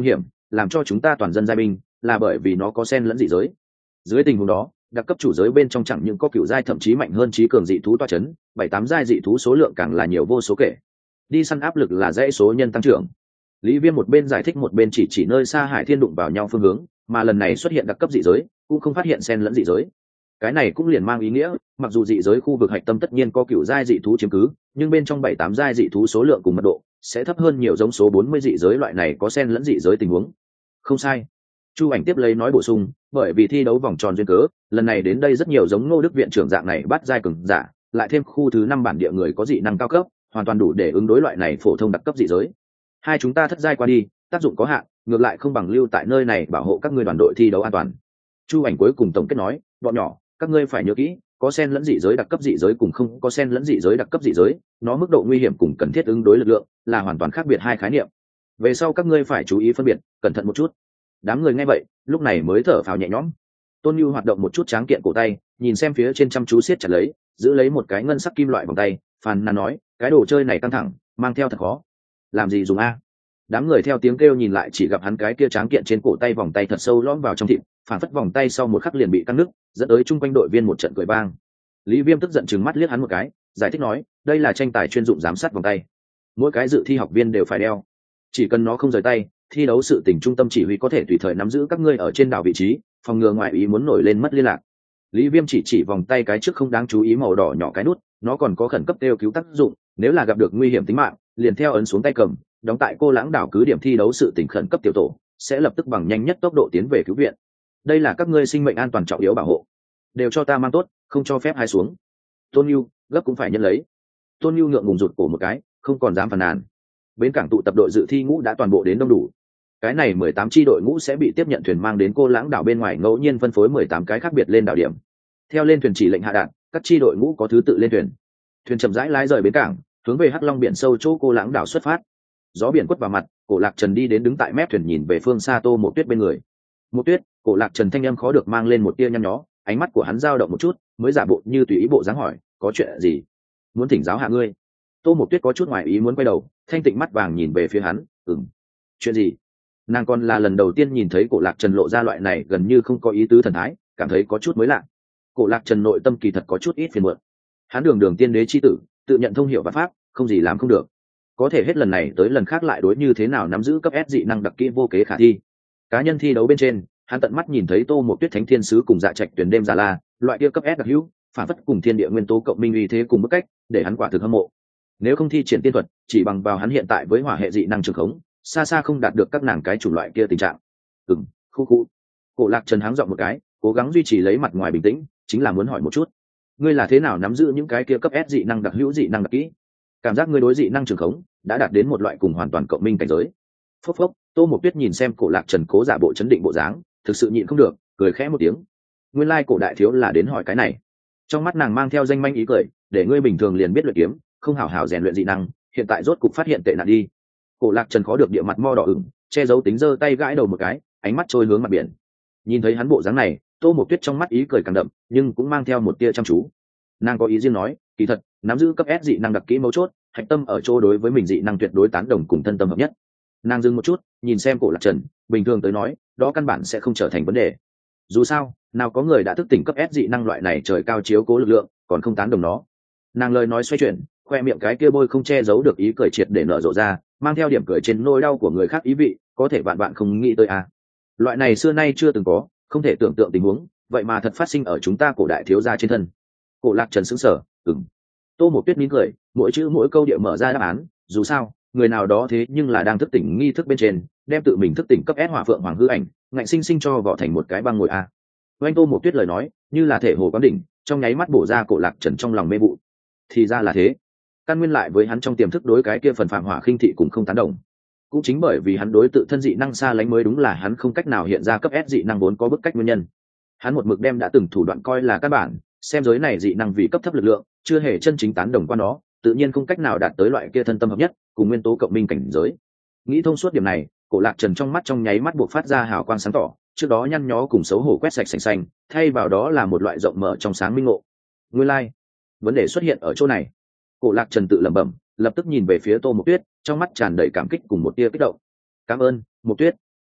làm cho chúng ta toàn dân giai binh là bởi vì nó có sen lẫn dị giới. Dưới tình huống đó, đặc cấp chủ giới bên trong chẳng những có cựu giai thậm chí mạnh hơn trí cường dị thú toa c h ấ n bảy tám giai dị thú số lượng càng là nhiều vô số kể. Đi săn áp lực là dãy số nhân tăng trưởng. Lý Viêm một bên giải thích một bên chỉ chỉ nơi xa Hải Thiên đụng vào nhau phương hướng, mà lần này xuất hiện đặc cấp dị giới cũng không phát hiện sen lẫn dị giới. Cái này cũng liền mang ý nghĩa, mặc dù dị giới khu vực hạch tâm tất nhiên có cựu giai dị thú chiếm cứ, nhưng bên trong bảy tám giai dị thú số lượng cùng mật độ sẽ thấp hơn nhiều giống số bốn mươi dị giới loại này có sen lẫn dị giới tình huống. Không sai. Chu Ảnh tiếp lấy nói bổ sung, bởi vì thi đấu vòng tròn duyên cớ, lần này đến đây rất nhiều giống Ngô Đức viện trưởng dạng này bắt giai cường giả, lại thêm khu thứ năm bản địa người có dị năng cao cấp, hoàn toàn đủ để ứng đối loại này phổ thông đặc cấp dị giới. Hai chúng ta thất giai qua đi, tác dụng có hạn, ngược lại không bằng lưu tại nơi này bảo hộ các ngươi đoàn đội thi đấu an toàn. Chu Ảnh cuối cùng tổng kết nói, bọn nhỏ, các ngươi phải nhớ kỹ, có sen lẫn dị giới đặc cấp dị giới cùng không có sen lẫn dị giới đặc cấp dị giới, nó mức độ nguy hiểm cùng cần thiết ứng đối lực lượng là hoàn toàn khác biệt hai khái niệm. Về sau các ngươi phải chú ý phân biệt, cẩn thận một chút. Đám người nghe vậy, lúc này mới thở phào nhẹ nhõm. Tôn Nhu hoạt động một chút tráng kiện cổ tay, nhìn xem phía trên chăm chú siết chặt lấy, giữ lấy một cái ngân sắc kim loại vòng tay, phàn nàn nói, cái đồ chơi này căng thẳng, mang theo thật khó. Làm gì dùng a? Đám người theo tiếng kêu nhìn lại chỉ gặp hắn cái kia tráng kiện trên cổ tay vòng tay thật sâu lõm vào trong thịt, phản phất vòng tay sau một khắc liền bị căng nứt, dẫn tới chung quanh đội viên một trận cười bang. Lý Viêm tức giận trừng mắt liếc hắn một cái, giải thích nói, đây là tranh tài chuyên dụng giám sát vòng tay, mỗi cái dự thi học viên đều phải đeo, chỉ cần nó không rời tay, thi đấu sự tình trung tâm chỉ huy có thể tùy thời nắm giữ các ngươi ở trên đảo vị trí, phòng ngừa ngoại ý muốn nổi lên mất liên lạc. Lý Viêm chỉ chỉ vòng tay cái trước không đáng chú ý màu đỏ nhỏ cái nút, nó còn có khẩn cấp kêu cứu tác dụng, nếu là gặp được nguy hiểm tính mạng, liền theo ấn xuống tay cầm, đóng tại Cô Lãng đảo cứ điểm thi đấu sự tình khẩn cấp tiểu tổ sẽ lập tức bằng nhanh nhất tốc độ tiến về cứu viện. Đây là các ngươi sinh mệnh an toàn trọng yếu bảo hộ, đều cho ta mang tốt, không cho phép hai xuống. Tôn Nhu, gấp cũng phải nhận lấy. Tôn Nhu ngượng ngùng rụt cổ một cái, không còn dám phàn nàn. Bến cảng tụ tập đội dự thi ngũ đã toàn bộ đến đông đủ. Cái này mười tám chi đội ngũ sẽ bị tiếp nhận thuyền mang đến Cô Lãng đảo bên ngoài, ngẫu nhiên phân phối mười tám cái khác biệt lên đảo điểm. Theo lên thuyền chỉ lệnh hạ đạn, các chi đội ngũ có thứ tự lên thuyền. Thuyền chậm rãi lái rời bến cảng, hướng về Hắc Long biển sâu chỗ Cô Lãng đảo xuất phát. Gió biển quất vào mặt, Cổ Lạc Trần đi đến đứng tại mép thuyền nhìn về phương xa Tô Mộ Tuyết bên người. Mộ Tuyết, Cổ Lạc Trần thanh âm khó được mang lên một tia nhăn nhó, ánh mắt của hắn dao động một chút, mới giả bộ như tùy ý bộ dáng hỏi, có chuyện gì? Muốn thỉnh giáo hạ ngươi. Tô Mộ Tuyết có chút ngoài ý muốn quay đầu, thanh tịnh mắt vàng nhìn về phía hắn, ừm, chuyện gì? Nàng còn là lần đầu tiên nhìn thấy Cổ Lạc Trần lộ ra loại này gần như không có ý tứ thần thái, cảm thấy có chút mới lạ. Cổ Lạc Trần nội tâm kỳ thật có chút ít phiền muộn. Hắn đường đường tiên đế chi tử, tự nhận thông hiểu vạn pháp, không gì làm không được. Có thể hết lần này tới lần khác lại đối như thế nào nắm giữ cấp S dị năng đặc kỹ vô kế khả thi. Cá nhân thi đấu bên trên, hắn tận mắt nhìn thấy Tô Mộ Tuyết Thánh Thiên Sứ cùng Dạ Trạch Tuyển đêm già la, loại kia cấp S đặc hữu, phản phất cùng thiên địa nguyên tố cộng minh uy thế cùng mức cách, để hắn quả thực hâm mộ. Nếu không thi triển tiên thuật, chỉ bằng vào hắn hiện tại với hỏa hệ dị năng trường khống, xa xa không đạt được các nàng cái chủng loại kia tình trạng. Ừm, khu khu. Cổ Lạc Trần háng giọng một cái, cố gắng duy trì lấy mặt ngoài bình tĩnh, chính là muốn hỏi một chút, ngươi là thế nào nắm giữ những cái kia cấp S dị năng đặc hữu dị năng đặc kỹ? Cảm giác ngươi đối dị năng trường khống đã đạt đến một loại cùng hoàn toàn cộng minh cảnh giới. Phốc phốc, Tô Mộ Tuyết nhìn xem Cổ Lạc Trần cố giả bộ chấn định bộ dáng, thực sự nhịn không được, cười khẽ một tiếng. Nguyên lai Cổ đại thiếu là đến hỏi cái này. Trong mắt nàng mang theo danh manh ý cười, để ngươi bình thường liền biết luyện kiếm, không hảo hảo rèn luyện dị năng, hiện tại rốt cục phát hiện tệ nạn đi. Cổ Lạc Trần khó được địa mặt mo đỏ ửng, che giấu tính giơ tay gãi đầu một cái, ánh mắt trôi hướng mặt biển. Nhìn thấy hắn bộ dáng này, Tô Mộ Tuyết trong mắt ý cười càng đậm, nhưng cũng mang theo một tia chăm chú. Nàng có ý riêng nói, kỳ thật, nắm giữ cấp S dị năng đặc kỹ mấu chốt, hạch tâm ở chỗ đối với mình dị năng tuyệt đối tán đồng cùng thân tâm hợp nhất. Nàng dừng một chút, nhìn xem Cổ Lạc Trần, bình thường tới nói, đó căn bản sẽ không trở thành vấn đề. Dù sao, nào có người đã thức tỉnh cấp S dị năng loại này trời cao chiếu cố lực lượng, còn không tán đồng nó. Nàng lời nói xoay chuyển, khoe miệng cái kia bôi không che giấu được ý cười triệt để nở rộ ra, mang theo điểm cười trên nỗi đau của người khác ý vị, có thể bạn bạn không nghĩ tới à. Loại này xưa nay chưa từng có, không thể tưởng tượng tình huống, vậy mà thật phát sinh ở chúng ta Cổ đại thiếu gia trên thân. Cổ Lạc Trần sững sờ, ừm. Tô Mộ Tuyết mỉm cười, mỗi chữ mỗi câu địa mở ra đáp án, dù sao, người nào đó thế nhưng là đang thức tỉnh nghi thức bên trên, đem tự mình thức tỉnh cấp S Hỏa Phượng Hoàng hư ảnh, ngạnh sinh sinh cho vỏ thành một cái băng ngồi a. Oanh Tô Mộ Tuyết lời nói, như là thể hồ quán đỉnh, trong nháy mắt bổ ra Cổ Lạc Trần trong lòng mê vụ. Thì ra là thế. Căn nguyên lại với hắn trong tiềm thức đối cái kia phần phạm hỏa khinh thị cũng không tán đồng. Cũng chính bởi vì hắn đối tự thân dị năng xa lánh mới đúng là hắn không cách nào hiện ra cấp S dị năng vốn có bức cách nguyên nhân. Hắn một mực đem đã từng thủ đoạn coi là căn bản, xem giới này dị năng vì cấp thấp lực lượng, chưa hề chân chính tán đồng qua nó, tự nhiên không cách nào đạt tới loại kia thân tâm hợp nhất, cùng nguyên tố cộng minh cảnh giới. Nghĩ thông suốt điểm này, Cổ Lạc Trần trong mắt trong nháy mắt buộc phát ra hào quang sáng tỏ, trước đó nhăn nhó cùng xấu hổ quét sạch sành xanh, thay vào đó là một loại rộng mở trong sáng minh ngộ. Nguyên lai, like. Vấn đề xuất hiện ở chỗ này. Cổ Lạc Trần tự lẩm bẩm, lập tức nhìn về phía Tô Mộ Tuyết, trong mắt tràn đầy cảm kích cùng một tia kích động. Cảm ơn, Mộ Tuyết.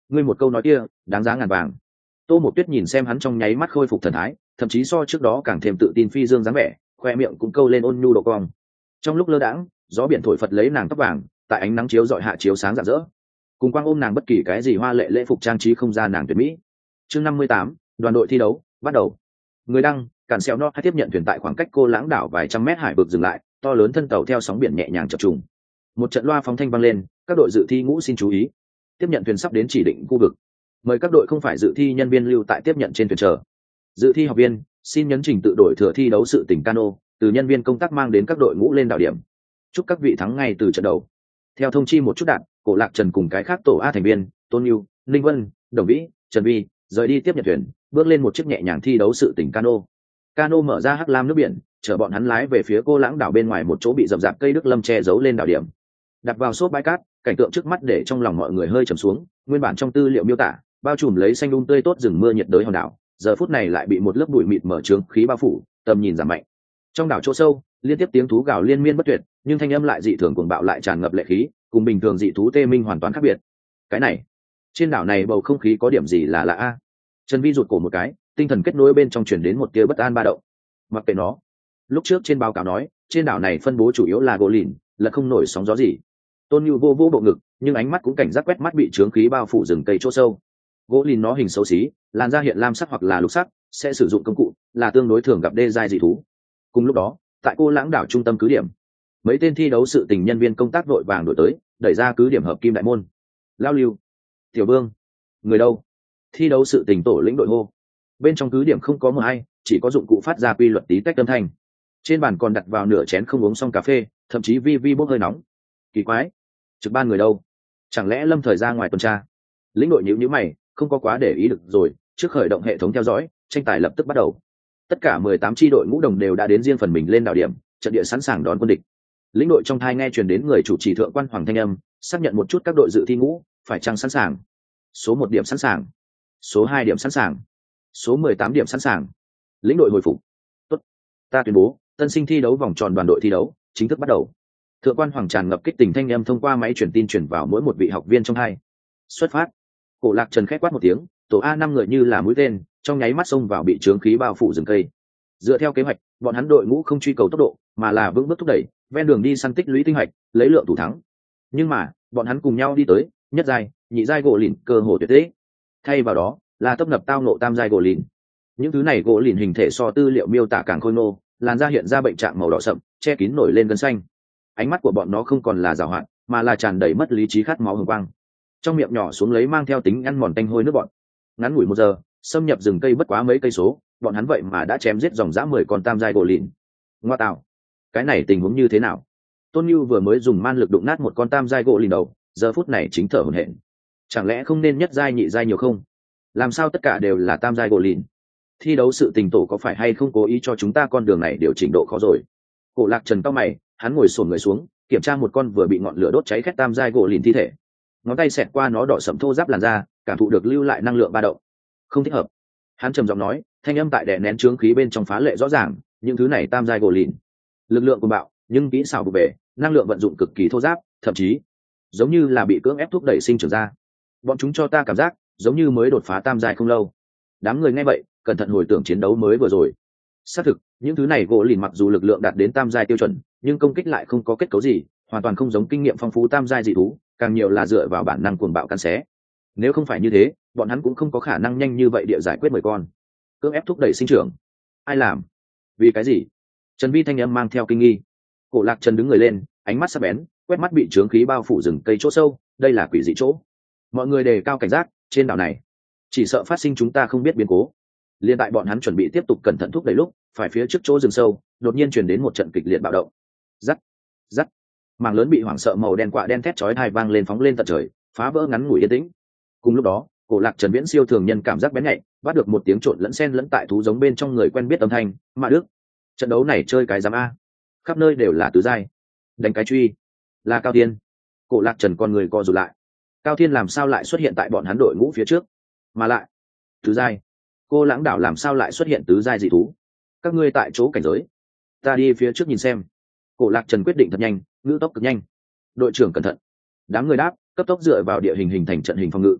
ngươi một câu nói kia đáng giá ngàn vàng. Tô Mộc Tuyết nhìn xem hắn trong nháy mắt khôi phục thần thái, thậm chí so trước đó càng thêm tự tin phi dương dáng vẻ, khoe miệng cũng câu lên ôn nhu độ cong. Trong lúc lơ đãng, gió biển thổi phật lấy nàng tóc vàng, tại ánh nắng chiếu dọi hạ chiếu sáng rạng rỡ, cùng quang ôm nàng bất kỳ cái gì hoa lệ lễ phục trang trí không ra nàng tuyệt mỹ. Chương năm mươi tám, đoàn đội thi đấu bắt đầu. Người đăng cản xeo no hay tiếp nhận thuyền tại khoảng cách cô lãng đảo vài trăm mét hải vực dừng lại, to lớn thân tàu theo sóng biển nhẹ nhàng chập trùng. Một trận loa phóng thanh vang lên, các đội dự thi ngũ xin chú ý, tiếp nhận thuyền sắp đến chỉ định khu vực, mời các đội không phải dự thi nhân viên lưu tại tiếp nhận trên thuyền chờ. Dự thi học viên xin nhấn trình tự đổi thừa thi đấu sự tỉnh cano, từ nhân viên công tác mang đến các đội ngũ lên đảo điểm. Chúc các vị thắng ngay từ trận đầu. Theo thông chi một chút đạn, Cổ Lạc Trần cùng cái khác tổ A thành viên Tôn Nhu, Ninh Vân, Đồng Vĩ, Trần Vi rời đi tiếp nhận thuyền, bước lên một chiếc nhẹ nhàng thi đấu sự tỉnh cano. Cano mở ra hắc lam nước biển, chở bọn hắn lái về phía cô lãng đảo bên ngoài một chỗ bị rậm rạp cây đức lâm che giấu lên đảo điểm. Đặt vào xốp bãi cát, cảnh tượng trước mắt để trong lòng mọi người hơi trầm xuống. Nguyên bản trong tư liệu miêu tả bao trùm lấy xanh um tươi tốt rừng mưa nhiệt đới hòn đảo, giờ phút này lại bị một lớp bụi mịt mở trướng khí bao phủ, tầm nhìn giảm mạnh. Trong đảo chỗ sâu, liên tiếp tiếng thú gào liên miên bất tuyệt, nhưng thanh âm lại dị thường cuồng bạo, lại tràn ngập lệ khí, cùng bình thường dị thú tê minh hoàn toàn khác biệt. Cái này, trên đảo này bầu không khí có điểm gì là lạ a? Trần Vi rụt cổ một cái, tinh thần kết nối bên trong truyền đến một tia bất an ba động. Mặc kệ nó, lúc trước trên báo cáo nói, trên đảo này phân bố chủ yếu là gỗ lìn, là không nổi sóng gió gì. Tôn Nhu vô vô bộ ngực, nhưng ánh mắt cũng cảnh giác quét mắt bị trướng khí bao phủ rừng cây chỗ sâu. Gỗ lìn nó hình xấu xí, làn da hiện lam sắc hoặc là lục sắc, sẽ sử dụng công cụ, là tương đối thường gặp đê giai dị thú. Cùng lúc đó, tại cô lãng đảo trung tâm cứ điểm, mấy tên thi đấu sự tình nhân viên công tác vội vàng đổi tới, đẩy ra cứ điểm hợp kim đại môn. Lao Lưu, Tiểu Vương, người đâu? Thi đấu sự tình tổ lĩnh đội hô. Bên trong cứ điểm không có mờ hay, chỉ có dụng cụ phát ra quy luật tí tách âm thanh. Trên bàn còn đặt vào nửa chén không uống xong cà phê, thậm chí vi vi bốc hơi nóng. Kỳ quái, trực ban người đâu? Chẳng lẽ lâm thời ra ngoài tuần tra? Lĩnh đội nhíu nhíu mày, không có quá để ý được rồi. Trước khởi động hệ thống theo dõi, tranh tài lập tức bắt đầu. Tất cả mười tám tri đội ngũ đồng đều đã đến riêng phần mình lên đảo điểm, trận địa sẵn sàng đón quân địch. Lĩnh đội trong thai nghe truyền đến người chủ trì thượng quan Hoàng thanh âm, xác nhận một chút các đội dự thi ngũ phải chăng sẵn sàng. Số một điểm sẵn sàng, số hai điểm sẵn sàng, số mười tám điểm sẵn sàng. Lĩnh đội hồi phục. Tốt, ta tuyên bố tân sinh thi đấu vòng tròn đoàn đội thi đấu chính thức bắt đầu. Thượng quan Hoàng tràn ngập kích tình thanh âm thông qua máy truyền tin truyền vào mỗi một vị học viên trong hai. Xuất phát. Cổ Lạc Trần khét quát một tiếng, tổ A năm người như là mũi tên, trong nháy mắt xông vào bị trướng khí bao phủ rừng cây. Dựa theo kế hoạch, bọn hắn đội ngũ không truy cầu tốc độ, mà là vững bước thúc đẩy, ven đường đi săn tích lũy tinh hạch, lấy lượng thủ thắng. Nhưng mà, bọn hắn cùng nhau đi tới, nhất giai, nhị giai gỗ lìn, cơ hồ tuyệt thế. Thay vào đó, là tấp nập tao nộ tam giai gỗ lìn. Những thứ này gỗ lìn hình thể so tư liệu miêu tả càng khôi ngô, làn da hiện ra bệnh trạng màu đỏ sậm, che kín nổi lên gân xanh. Ánh mắt của bọn nó không còn là giảo hoạt, mà là tràn đầy mất lý trí khát máu hừng quang. Trong miệng nhỏ xuống lấy mang theo tính ăn mòn tanh hôi nước bọn. Ngắn ngủi một giờ, xâm nhập rừng cây bất quá mấy cây số, bọn hắn vậy mà đã chém giết dòng dã mười con tam giai gỗ lìn. Ngoa tạo, cái này tình huống như thế nào? Tôn Nhu vừa mới dùng man lực đụng nát một con tam giai gỗ lìn đầu, giờ phút này chính thở hổn hển. Chẳng lẽ không nên nhất giai nhị giai nhiều không? Làm sao tất cả đều là tam giai gỗ lìn? Thi đấu sự tình tổ có phải hay không cố ý cho chúng ta con đường này điều chỉnh độ khó rồi? Cổ Lạc Trần cao mày, hắn ngồi xổm người xuống, kiểm tra một con vừa bị ngọn lửa đốt cháy khét tam giai gỗ lìn thi thể. Ngón tay xẹt qua nó đỏ sẫm thô ráp làn da, cảm thụ được lưu lại năng lượng ba động. Không thích hợp. Hắn trầm giọng nói, thanh âm tại đè nén trướng khí bên trong phá lệ rõ ràng, những thứ này tam giai gỗ lìn, lực lượng của bạo, nhưng kỹ xảo vụ bể, năng lượng vận dụng cực kỳ thô ráp, thậm chí giống như là bị cưỡng ép thúc đẩy sinh trưởng ra. Bọn chúng cho ta cảm giác giống như mới đột phá tam giai không lâu. Đám người nghe vậy, cẩn thận hồi tưởng chiến đấu mới vừa rồi. Xác thực, những thứ này gỗ lìn mặc dù lực lượng đạt đến tam giai tiêu chuẩn, nhưng công kích lại không có kết cấu gì, hoàn toàn không giống kinh nghiệm phong phú tam giai dị thú, càng nhiều là dựa vào bản năng cuồng bạo cắn xé. Nếu không phải như thế, bọn hắn cũng không có khả năng nhanh như vậy địa giải quyết mười con. Cưỡng ép thúc đẩy sinh trưởng, ai làm? Vì cái gì? Trần Vi thanh âm mang theo kinh nghi. Cổ Lạc Trần đứng người lên, ánh mắt sắc bén, quét mắt bị trướng khí bao phủ rừng cây chỗ sâu, đây là quỷ dị chỗ. Mọi người đề cao cảnh giác, trên đảo này chỉ sợ phát sinh chúng ta không biết biến cố. Liên tại bọn hắn chuẩn bị tiếp tục cẩn thận thúc đẩy lúc, phải phía trước chỗ rừng sâu, đột nhiên truyền đến một trận kịch liệt bạo động. Rắc, rắc. Mảng lớn bị hoảng sợ màu đen quạ đen thét chói tai vang lên phóng lên tận trời, phá vỡ ngắn ngủi yên tĩnh. Cùng lúc đó, Cổ Lạc Trần viễn siêu thường nhân cảm giác bén nhạy, bắt được một tiếng trộn lẫn xen lẫn tại thú giống bên trong người quen biết âm thanh, "Mã Đức, trận đấu này chơi cái giám a, khắp nơi đều là tứ giai, đánh cái truy, là Cao Thiên." Cổ Lạc Trần con người co rụt lại. Cao Thiên làm sao lại xuất hiện tại bọn hắn đội ngũ phía trước? Mà lại, tứ giai, cô lãng đảo làm sao lại xuất hiện tứ giai dị thú? Các ngươi tại chỗ cảnh giới, ta đi phía trước nhìn xem. Cổ Lạc Trần quyết định thật nhanh, ngữ tốc cực nhanh. Đội trưởng cẩn thận. Đám người đáp, cấp tốc dựa vào địa hình hình thành trận hình phòng ngự.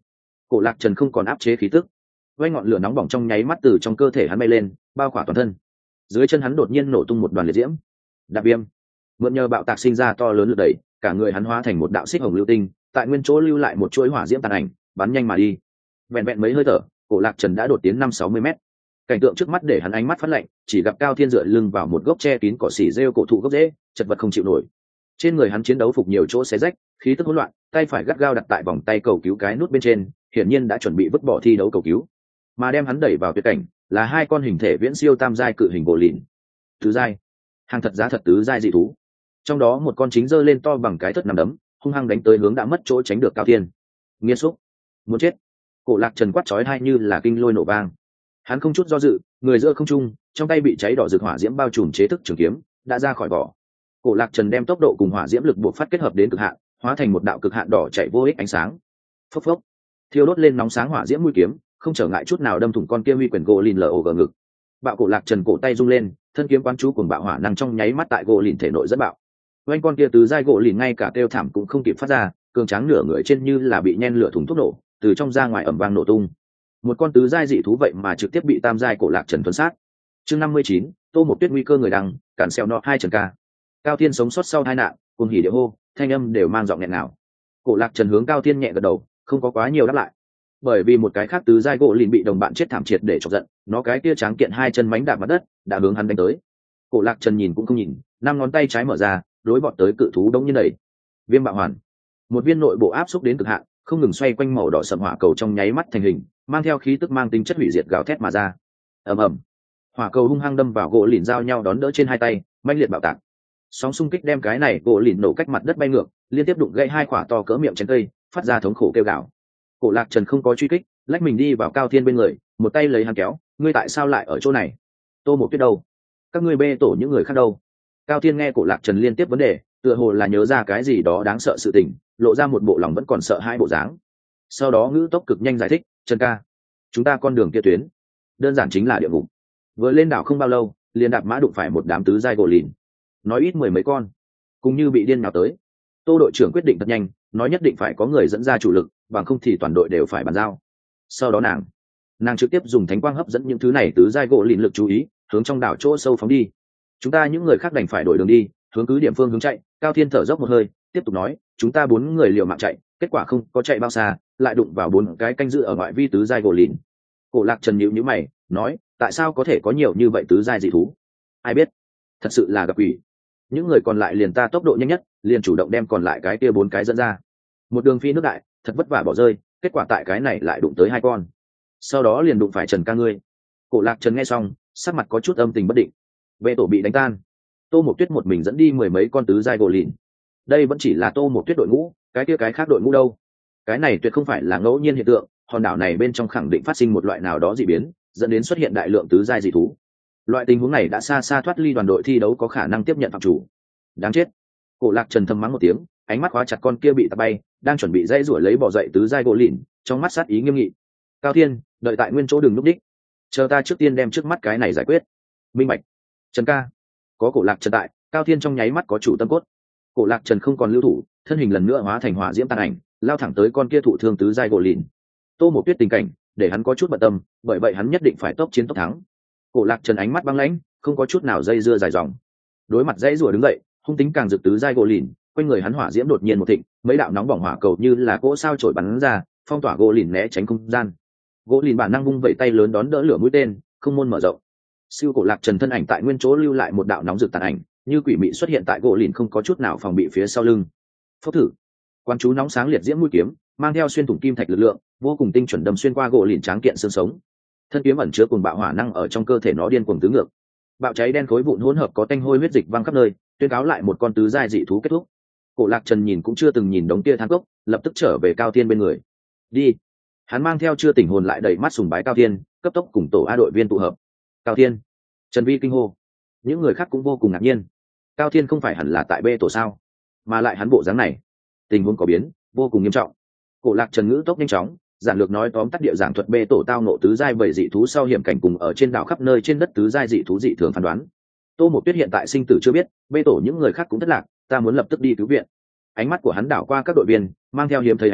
Cổ Lạc Trần không còn áp chế khí tức, vây ngọn lửa nóng bỏng trong nháy mắt từ trong cơ thể hắn bay lên, bao khỏa toàn thân. Dưới chân hắn đột nhiên nổ tung một đoàn liệt diễm, đạp viêm, mượn nhờ bạo tạc sinh ra to lớn lực đẩy, cả người hắn hóa thành một đạo xích hồng lưu tinh, tại nguyên chỗ lưu lại một chuỗi hỏa diễm tàn ảnh, bắn nhanh mà đi. Vẹn vẹn mấy hơi thở, Cổ Lạc Trần đã đột tiến năm sáu mươi mét. Cảnh tượng trước mắt để hắn ánh mắt phát lạnh, chỉ gặp Cao Thiên dựa lưng vào một gốc tre kín cỏ xỉ rêu cổ thụ gốc rễ, chật vật không chịu nổi. Trên người hắn chiến đấu phục nhiều chỗ xé rách, khí tức hỗn loạn, tay phải gắt gao đặt tại vòng tay cầu cứu cái nút bên trên, hiển nhiên đã chuẩn bị vứt bỏ thi đấu cầu cứu. Mà đem hắn đẩy vào tuyệt cảnh là hai con hình thể viễn siêu tam giai cự hình gỗ lìn. Tứ giai, hàng thật giá thật tứ giai dị thú. Trong đó một con chính giơ lên to bằng cái thất nằm đấm, hung hăng đánh tới hướng đã mất chỗ tránh được Cao Thiên. Nghiên xúc, muốn chết. Cổ Lạc Trần quát chói tai như là kinh lôi nổ vang. Hắn không chút do dự, người giữa không trung, trong tay bị cháy đỏ rực hỏa diễm bao trùm chế thức trường kiếm đã ra khỏi vỏ. Cổ Lạc Trần đem tốc độ cùng hỏa diễm lực buộc phát kết hợp đến cực hạn, hóa thành một đạo cực hạn đỏ chạy vô ích ánh sáng. Phốc phốc, thiêu đốt lên nóng sáng hỏa diễm mũi kiếm, không trở ngại chút nào đâm thủng con kia huy quyền gỗ lìn lở ổ gờ ngực. Bạo Cổ Lạc Trần cổ tay rung lên, thân kiếm quán chú cùng bạo hỏa năng trong nháy mắt tại gỗ lìn thể nội dẫn bạo. Oanh con kia tứ giai gỗ lìn ngay cả kêu thảm cũng không kịp phát ra, cường tráng nửa người trên như là bị nhen lửa thùng thuốc nổ, từ trong ra ngoài ầm vang nổ tung. Một con tứ giai dị thú vậy mà trực tiếp bị tam giai Cổ Lạc Trần tuấn sát. Chương năm mươi chín, Tô Mộc Tuyết nguy cơ người đăng, cản xeo nọ hai Trần ca. Cao Thiên sống sót sau tai nạn, cùng hỉ điệu hô, thanh âm đều mang giọng nghẹn ngào. Cổ Lạc Trần hướng Cao Thiên nhẹ gật đầu, không có quá nhiều đáp lại. Bởi vì một cái khác tứ giai gỗ lìn bị đồng bạn chết thảm triệt để chọc giận, nó cái kia tráng kiện hai chân mánh đạp mặt đất, đã hướng hắn đánh tới. Cổ Lạc Trần nhìn cũng không nhìn, năm ngón tay trái mở ra, đối bọn tới cự thú đống như đẩy. Viêm bạo hoàn, một viên nội bộ áp xúc đến cực hạn, không ngừng xoay quanh màu đỏ sẫm hỏa cầu trong nháy mắt thành hình, mang theo khí tức mang tính chất hủy diệt gào thét mà ra. Ầm ầm, hỏa cầu hung hăng đâm vào gỗ lìn giao nhau đón đỡ trên hai tay, mãnh liệt bạo tạc. Sóng xung kích đem cái này gỗ lìn nổ cách mặt đất bay ngược, liên tiếp đụng gãy hai quả to cỡ miệng chén cây, phát ra thống khổ kêu gào. Cổ Lạc Trần không có truy kích, lách mình đi vào Cao Thiên bên người, một tay lấy hắn kéo, ngươi tại sao lại ở chỗ này? Tô Mộc Tuyết đâu? Các ngươi bê tổ những người khác đâu? Cao Thiên nghe Cổ Lạc Trần liên tiếp vấn đề, tựa hồ là nhớ ra cái gì đó đáng sợ sự tình, lộ ra một bộ lòng vẫn còn sợ hai bộ dáng. Sau đó ngữ tốc cực nhanh giải thích, Trần ca, chúng ta con đường kia tuyến, đơn giản chính là địa ngục. Vừa lên đảo không bao lâu, liền đạp mã đụng phải một đám tứ giai gỗ lìn, nói ít mười mấy con, cũng như bị điên nào tới. Tô đội trưởng quyết định thật nhanh, nói nhất định phải có người dẫn ra chủ lực, bằng không thì toàn đội đều phải bàn giao. Sau đó nàng nàng trực tiếp dùng thánh quang hấp dẫn những thứ này tứ giai gỗ lìn lực chú ý, hướng trong đảo chỗ sâu phóng đi. Chúng ta những người khác đành phải đổi đường đi, hướng cứ điểm phương hướng chạy. Cao Thiên thở dốc một hơi, tiếp tục nói, chúng ta bốn người liều mạng chạy, kết quả không có chạy bao xa, lại đụng vào bốn cái canh giữ ở ngoại vi tứ giai gỗ lìn. Cổ Lạc Trần nhíu nhíu mày, nói, tại sao có thể có nhiều như vậy tứ giai dị thú? Ai biết, thật sự là gặp quỷ. Những người còn lại liền ta tốc độ nhanh nhất, liền chủ động đem còn lại cái kia bốn cái dẫn ra. Một đường phi nước đại, thật vất vả bỏ rơi, kết quả tại cái này lại đụng tới hai con. Sau đó liền đụng phải Trần ca ngươi. Cổ Lạc Trần nghe xong, sắc mặt có chút âm tình bất định. Vệ tổ bị đánh tan, Tô Mộc Tuyết một mình dẫn đi mười mấy con tứ giai gỗ lìn. Đây vẫn chỉ là Tô Mộc Tuyết đội ngũ, cái kia cái khác đội ngũ đâu? Cái này tuyệt không phải là ngẫu nhiên hiện tượng, hòn đảo này bên trong khẳng định phát sinh một loại nào đó dị biến, dẫn đến xuất hiện đại lượng tứ giai dị thú. Loại tình huống này đã xa xa thoát ly đoàn đội thi đấu có khả năng tiếp nhận phạm chủ. Đáng chết. Cổ Lạc Trần thầm mắng một tiếng, ánh mắt khóa chặt con kia bị tạt bay, đang chuẩn bị dãy rủi lấy bỏ dậy tứ giai gỗ lìn, trong mắt sát ý nghiêm nghị. Cao Thiên, đợi tại nguyên chỗ đừng núp đích, chờ ta trước tiên đem trước mắt cái này giải quyết. Minh bạch. Trần ca, có Cổ Lạc Trần tại, Cao Thiên trong nháy mắt có chủ tâm cốt. Cổ Lạc Trần không còn lưu thủ, thân hình lần nữa hóa thành hỏa diễm tàn ảnh, lao thẳng tới con kia thụ thương tứ giai gỗ lìn. Tô Mộc Tuyết tình cảnh để hắn có chút bận tâm, bởi vậy hắn nhất định phải tốc chiến tốc thắng. Cổ Lạc Trần ánh mắt băng lãnh, không có chút nào dây dưa dài dòng. Đối mặt dãy rủa đứng dậy, hung tính càng rực tứ giai gỗ lìn, quanh người hắn hỏa diễm đột nhiên một thịnh, mấy đạo nóng bỏng hỏa cầu như là cỗ sao chổi bắn ra, phong tỏa gỗ lìn né tránh không gian. Gỗ lìn bản năng vung vẩy tay lớn đón đỡ lửa mũi tên, không môn mở rộng. Siêu Cổ Lạc Trần thân ảnh tại nguyên chỗ lưu lại một đạo nóng rực tàn ảnh, như quỷ mị xuất hiện tại gỗ lìn không có chút nào phòng bị phía sau lưng. Phốc thử, quan chú nóng sáng liệt diễm mũi kiếm, mang theo xuyên thủng kim thạch lực lượng, vô cùng tinh chuẩn đâm xuyên qua gỗ lìn tráng kiện xương sống. Thân kiếm ẩn chứa cùng bạo hỏa năng ở trong cơ thể nó điên cuồng tứ ngược. Bạo cháy đen khối vụn hỗn hợp có tanh hôi huyết dịch văng khắp nơi, tuyên cáo lại một con tứ giai dị thú kết thúc. Cổ Lạc Trần nhìn cũng chưa từng nhìn đống kia than cốc, lập tức trở về Cao Thiên bên người. Đi. Hắn mang theo chưa tỉnh hồn lại đầy mắt sùng bái Cao Thiên, cấp tốc cùng tổ A đội viên tụ hợp. Cao Thiên. Trần Vi kinh hô. Những người khác cũng vô cùng ngạc nhiên. Cao Thiên không phải hẳn là tại B tổ sao? Mà lại hắn bộ dáng này, tình huống có biến, vô cùng nghiêm trọng. Cổ Lạc Trần ngữ tốc nhanh chóng, giản lược nói tóm tắt địa giảng thuật bê tổ tao nộ tứ giai bảy dị thú sau hiểm cảnh cùng ở trên đảo khắp nơi trên đất tứ giai dị thú dị thường phán đoán. Tô Mộc Tuyết hiện tại sinh tử chưa biết, bê tổ những người khác cũng thất lạc, ta muốn lập tức đi cứu viện. Ánh mắt của hắn đảo qua các đội viên, mang theo hiếm thấy ấy nấy,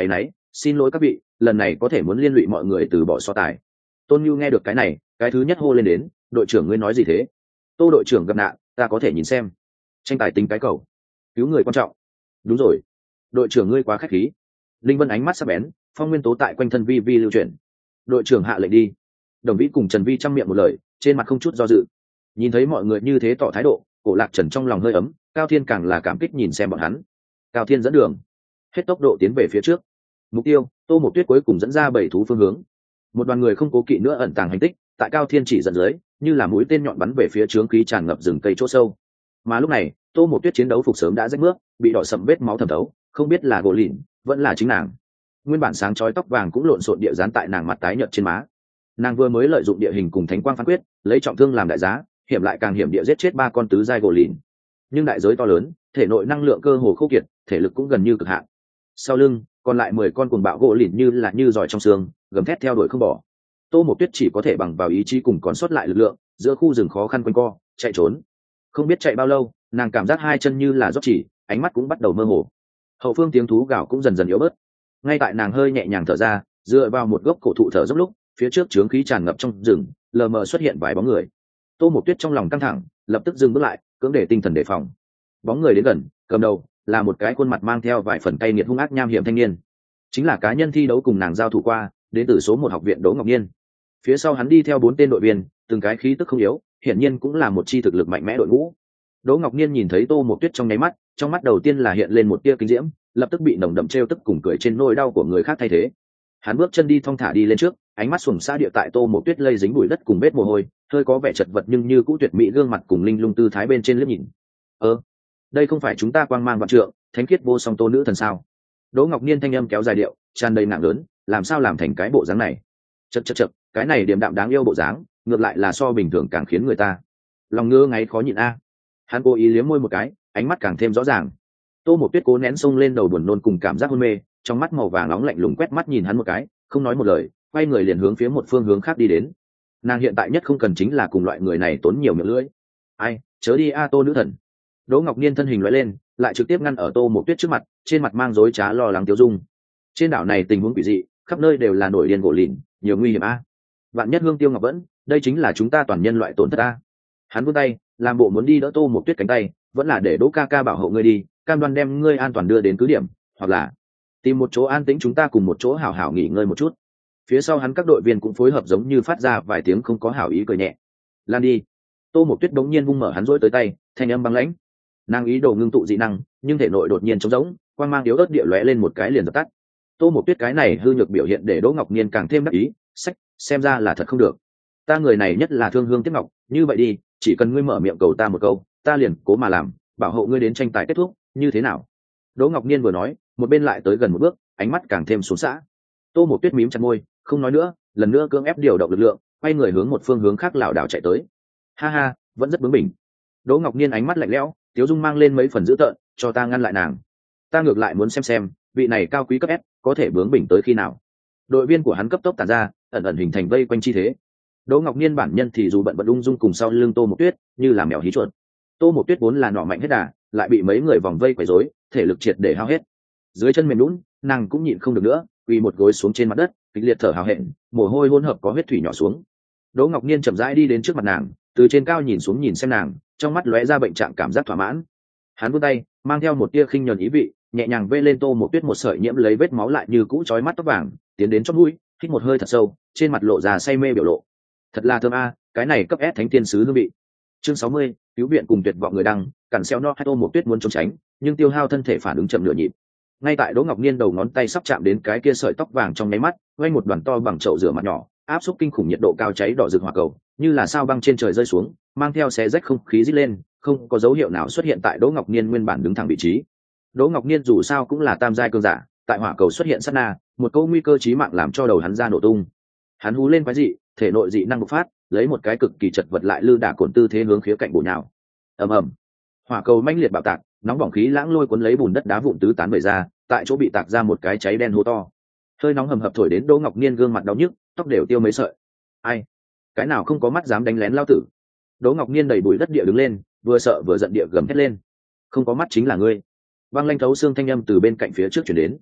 xin lỗi các vị, lần này có thể muốn liên lụy mọi người từ bỏ so tài. Tôn Nhu nghe được cái này, cái thứ nhất hô lên đến, đội trưởng ngươi nói gì thế? Tô đội trưởng gặp nạn, ta có thể nhìn xem. Tranh tài tính cái cầu, cứu người quan trọng. Đúng rồi, đội trưởng ngươi quá khách khí. Linh Vân ánh mắt sắc bén, phong nguyên tố tại quanh thân vi vi lưu chuyển. Đội trưởng hạ lệnh đi. Đồng Vĩ cùng Trần Vi chăm miệng một lời, trên mặt không chút do dự. Nhìn thấy mọi người như thế tỏ thái độ, Cổ Lạc Trần trong lòng hơi ấm, Cao Thiên càng là cảm kích nhìn xem bọn hắn. Cao Thiên dẫn đường, hết tốc độ tiến về phía trước. Mục tiêu, Tô Mộc Tuyết cuối cùng dẫn ra bảy thú phương hướng. Một đoàn người không cố kỵ nữa ẩn tàng hành tích, tại Cao Thiên chỉ dẫn dưới, như là mũi tên nhọn bắn về phía trướng khí tràn ngập rừng cây chỗ sâu. Mà lúc này, Tô Mộc Tuyết chiến đấu phục sớm đã rách mướp, bị đỏ sậm vết máu thẩm thấu, không biết là gỗ lìn, vẫn là chính nàng. Nguyên bản sáng chói tóc vàng cũng lộn xộn địa dán tại nàng mặt tái nhợt trên má. Nàng vừa mới lợi dụng địa hình cùng thánh quang phán quyết, lấy trọng thương làm đại giá, hiểm lại càng hiểm địa giết chết ba con tứ giai gỗ lìn. Nhưng đại giới to lớn, thể nội năng lượng cơ hồ khô kiệt, thể lực cũng gần như cực hạn. Sau lưng, còn lại mười con cuồng bạo gỗ lìn như là như giỏi trong xương, gầm thét theo đuổi không bỏ. Tô Mộc Tuyết chỉ có thể bằng vào ý chí cùng còn sót lại lực lượng, giữa khu rừng khó khăn quanh co, chạy trốn. Không biết chạy bao lâu, nàng cảm giác hai chân như là rót chỉ, ánh mắt cũng bắt đầu mơ hồ. Hậu phương tiếng thú gào cũng dần dần yếu bớt. Ngay tại nàng hơi nhẹ nhàng thở ra, dựa vào một gốc cổ thụ thở dốc lúc, phía trước trướng khí tràn ngập trong rừng, lờ mờ xuất hiện vài bóng người. Tô Mộc Tuyết trong lòng căng thẳng, lập tức dừng bước lại, cưỡng để tinh thần đề phòng. Bóng người đến gần, cầm đầu là một cái khuôn mặt mang theo vài phần cay nghiệt hung ác nham hiểm thanh niên, chính là cá nhân thi đấu cùng nàng giao thủ qua, đến từ số một học viện Đỗ Ngọc Nhiên. Phía sau hắn đi theo bốn tên đội viên, từng cái khí tức không yếu, hiển nhiên cũng là một chi thực lực mạnh mẽ đội ngũ. Đỗ Ngọc Nhiên nhìn thấy Tô Mộc Tuyết trong nháy mắt, trong mắt đầu tiên là hiện lên một tia kinh diễm, lập tức bị nồng đậm trêu tức cùng cười trên nỗi đau của người khác thay thế. Hắn bước chân đi thong thả đi lên trước, ánh mắt xuồng xa địa tại Tô Mộc Tuyết lây dính bụi đất cùng vết mồ hôi, hơi có vẻ chật vật nhưng như cũ tuyệt mỹ gương mặt cùng linh lung tư thái bên trên liếc nhìn. Ơ, đây không phải chúng ta quang mang vạn trượng, thánh khiết vô song Tô nữ thần sao? Đỗ Ngọc Nhiên thanh âm kéo dài điệu, tràn đầy nặng lớn, làm sao làm thành cái bộ dáng này? Chậc chậc chậc, cái này điềm đạm đáng yêu bộ dáng, ngược lại là so bình thường càng khiến người ta lòng ngứa ngáy khó nhịn a. Hắn cố ý liếm môi một cái, ánh mắt càng thêm rõ ràng. Tô Mộc Tuyết cố nén xông lên đầu buồn nôn cùng cảm giác hôn mê, trong mắt màu vàng nóng lạnh lùng quét mắt nhìn hắn một cái, không nói một lời, quay người liền hướng phía một phương hướng khác đi đến. Nàng hiện tại nhất không cần chính là cùng loại người này tốn nhiều miệng lưỡi. Ai, chớ đi a Tô nữ thần. Đỗ Ngọc Nhiên thân hình lóe lên, lại trực tiếp ngăn ở Tô Mộc Tuyết trước mặt, trên mặt mang dối trá lo lắng tiêu dung. Trên đảo này tình huống quỷ dị, khắp nơi đều là nổi điên gỗ lìn, nhiều nguy hiểm a. Vạn nhất Hương Tiêu Ngọc vẫn, đây chính là chúng ta toàn nhân loại tổn thất a. Hắn vươn tay, làm bộ muốn đi đỡ Tô Mộc Tuyết cánh tay, vẫn là để Đỗ ca ca bảo hộ ngươi đi, cam đoan đem ngươi an toàn đưa đến cứ điểm, hoặc là tìm một chỗ an tĩnh chúng ta cùng một chỗ hảo hảo nghỉ ngơi một chút. Phía sau hắn các đội viên cũng phối hợp giống như phát ra vài tiếng không có hảo ý cười nhẹ. Lan đi. Tô Mộc Tuyết đống nhiên vung mở hắn rỗi tới tay, thanh âm băng lãnh. Nàng ý đồ ngưng tụ dị năng, nhưng thể nội đột nhiên trống rỗng, quang mang yếu ớt địa lóe lên một cái liền dập tắt. Tô Mộc Tuyết cái này hư nhược biểu hiện để Đỗ Ngọc Nhiên càng thêm đắc ý, sách, xem ra là thật không được. Ta người này nhất là thương hương tiếc ngọc, như vậy đi, chỉ cần ngươi mở miệng cầu ta một câu, ta liền cố mà làm, bảo hộ ngươi đến tranh tài kết thúc, như thế nào? Đỗ Ngọc Nhiên vừa nói, một bên lại tới gần một bước, ánh mắt càng thêm xuống xã. Tô Mộc Tuyết mím chặt môi, không nói nữa, lần nữa cưỡng ép điều động lực lượng, quay người hướng một phương hướng khác lảo đảo chạy tới. Ha ha, vẫn rất bướng bỉnh. Đỗ Ngọc Nhiên ánh mắt lạnh lẽo, Tiếu Dung mang lên mấy phần dữ tợn, cho ta ngăn lại nàng. Ta ngược lại muốn xem xem, vị này cao quý cấp S, có thể bướng bỉnh tới khi nào. Đội viên của hắn cấp tốc tản ra, ẩn ẩn hình thành vây quanh chi thế. Đỗ Ngọc Nhiên bản nhân thì dù bận bận ung dung cùng sau lưng Tô Mộc Tuyết, như là mèo hí chuột. Tô Mộc Tuyết vốn là nọ mạnh hết đà, lại bị mấy người vòng vây quấy rối, thể lực triệt để hao hết. Dưới chân mềm nhũn, nàng cũng nhịn không được nữa, quỳ một gối xuống trên mặt đất, kịch liệt thở hào hẹn, mồ hôi hỗn hợp có huyết thủy nhỏ xuống. Đỗ Ngọc Nhiên chậm rãi đi đến trước mặt nàng, từ trên cao nhìn xuống nhìn xem nàng, trong mắt lóe ra bệnh trạng cảm giác thỏa mãn. Hắn vươn tay, mang theo một tia khinh nhờn ý vị, nhẹ nhàng vê lên Tô Mộc Tuyết một sợi nhiễm lấy vết máu lại như cũ chói mắt tóc vàng, tiến đến chóp mũi, hít một hơi thật sâu, trên mặt lộ ra say mê biểu lộ. Thật là thơm a, cái này cấp S thánh tiên sứ hương vị. Chương sáu mươi, cứu viện cùng tuyệt vọng người đăng, cản xeo no hai Tô Mộc Tuyết muốn trốn tránh, nhưng tiêu hao thân thể phản ứng chậm nửa nhịp. Ngay tại Đỗ Ngọc Nhiên đầu ngón tay sắp chạm đến cái kia sợi tóc vàng trong nháy mắt, quanh một đoàn to bằng chậu rửa mặt nhỏ, áp xúc kinh khủng nhiệt độ cao cháy đỏ rực hỏa cầu, như là sao băng trên trời rơi xuống, mang theo xé rách không khí rít lên, không có dấu hiệu nào xuất hiện tại Đỗ Ngọc Nhiên nguyên bản đứng thẳng vị trí. Đỗ Ngọc Nhiên dù sao cũng là tam giai cường giả, tại hỏa cầu xuất hiện sát na, một câu nguy cơ chí mạng làm cho đầu hắn ra nổ tung. Hắn hú lên quái dị, thể nội dị năng bộc phát, lấy một cái cực kỳ chật vật lại lư đả cổn tư thế hướng khía cạnh bổ nhào. Ầm ầm, hỏa cầu mãnh liệt bạo tạc, nóng bỏng khí lãng lôi cuốn lấy bùn đất đá vụn tứ tán bày ra, tại chỗ bị tạc ra một cái cháy đen hố to. Hơi nóng hầm hập thổi đến Đỗ Ngọc Nhiên gương mặt đau nhức, tóc đều tiêu mấy sợi. Ai, cái nào không có mắt dám đánh lén lao tử? Đỗ Ngọc Nhiên đầy bụi đất địa đứng lên, vừa sợ vừa giận địa gầm thét lên. Không có mắt chính là ngươi. Băng lanh thấu xương thanh âm từ bên cạnh phía trước chuyển đến.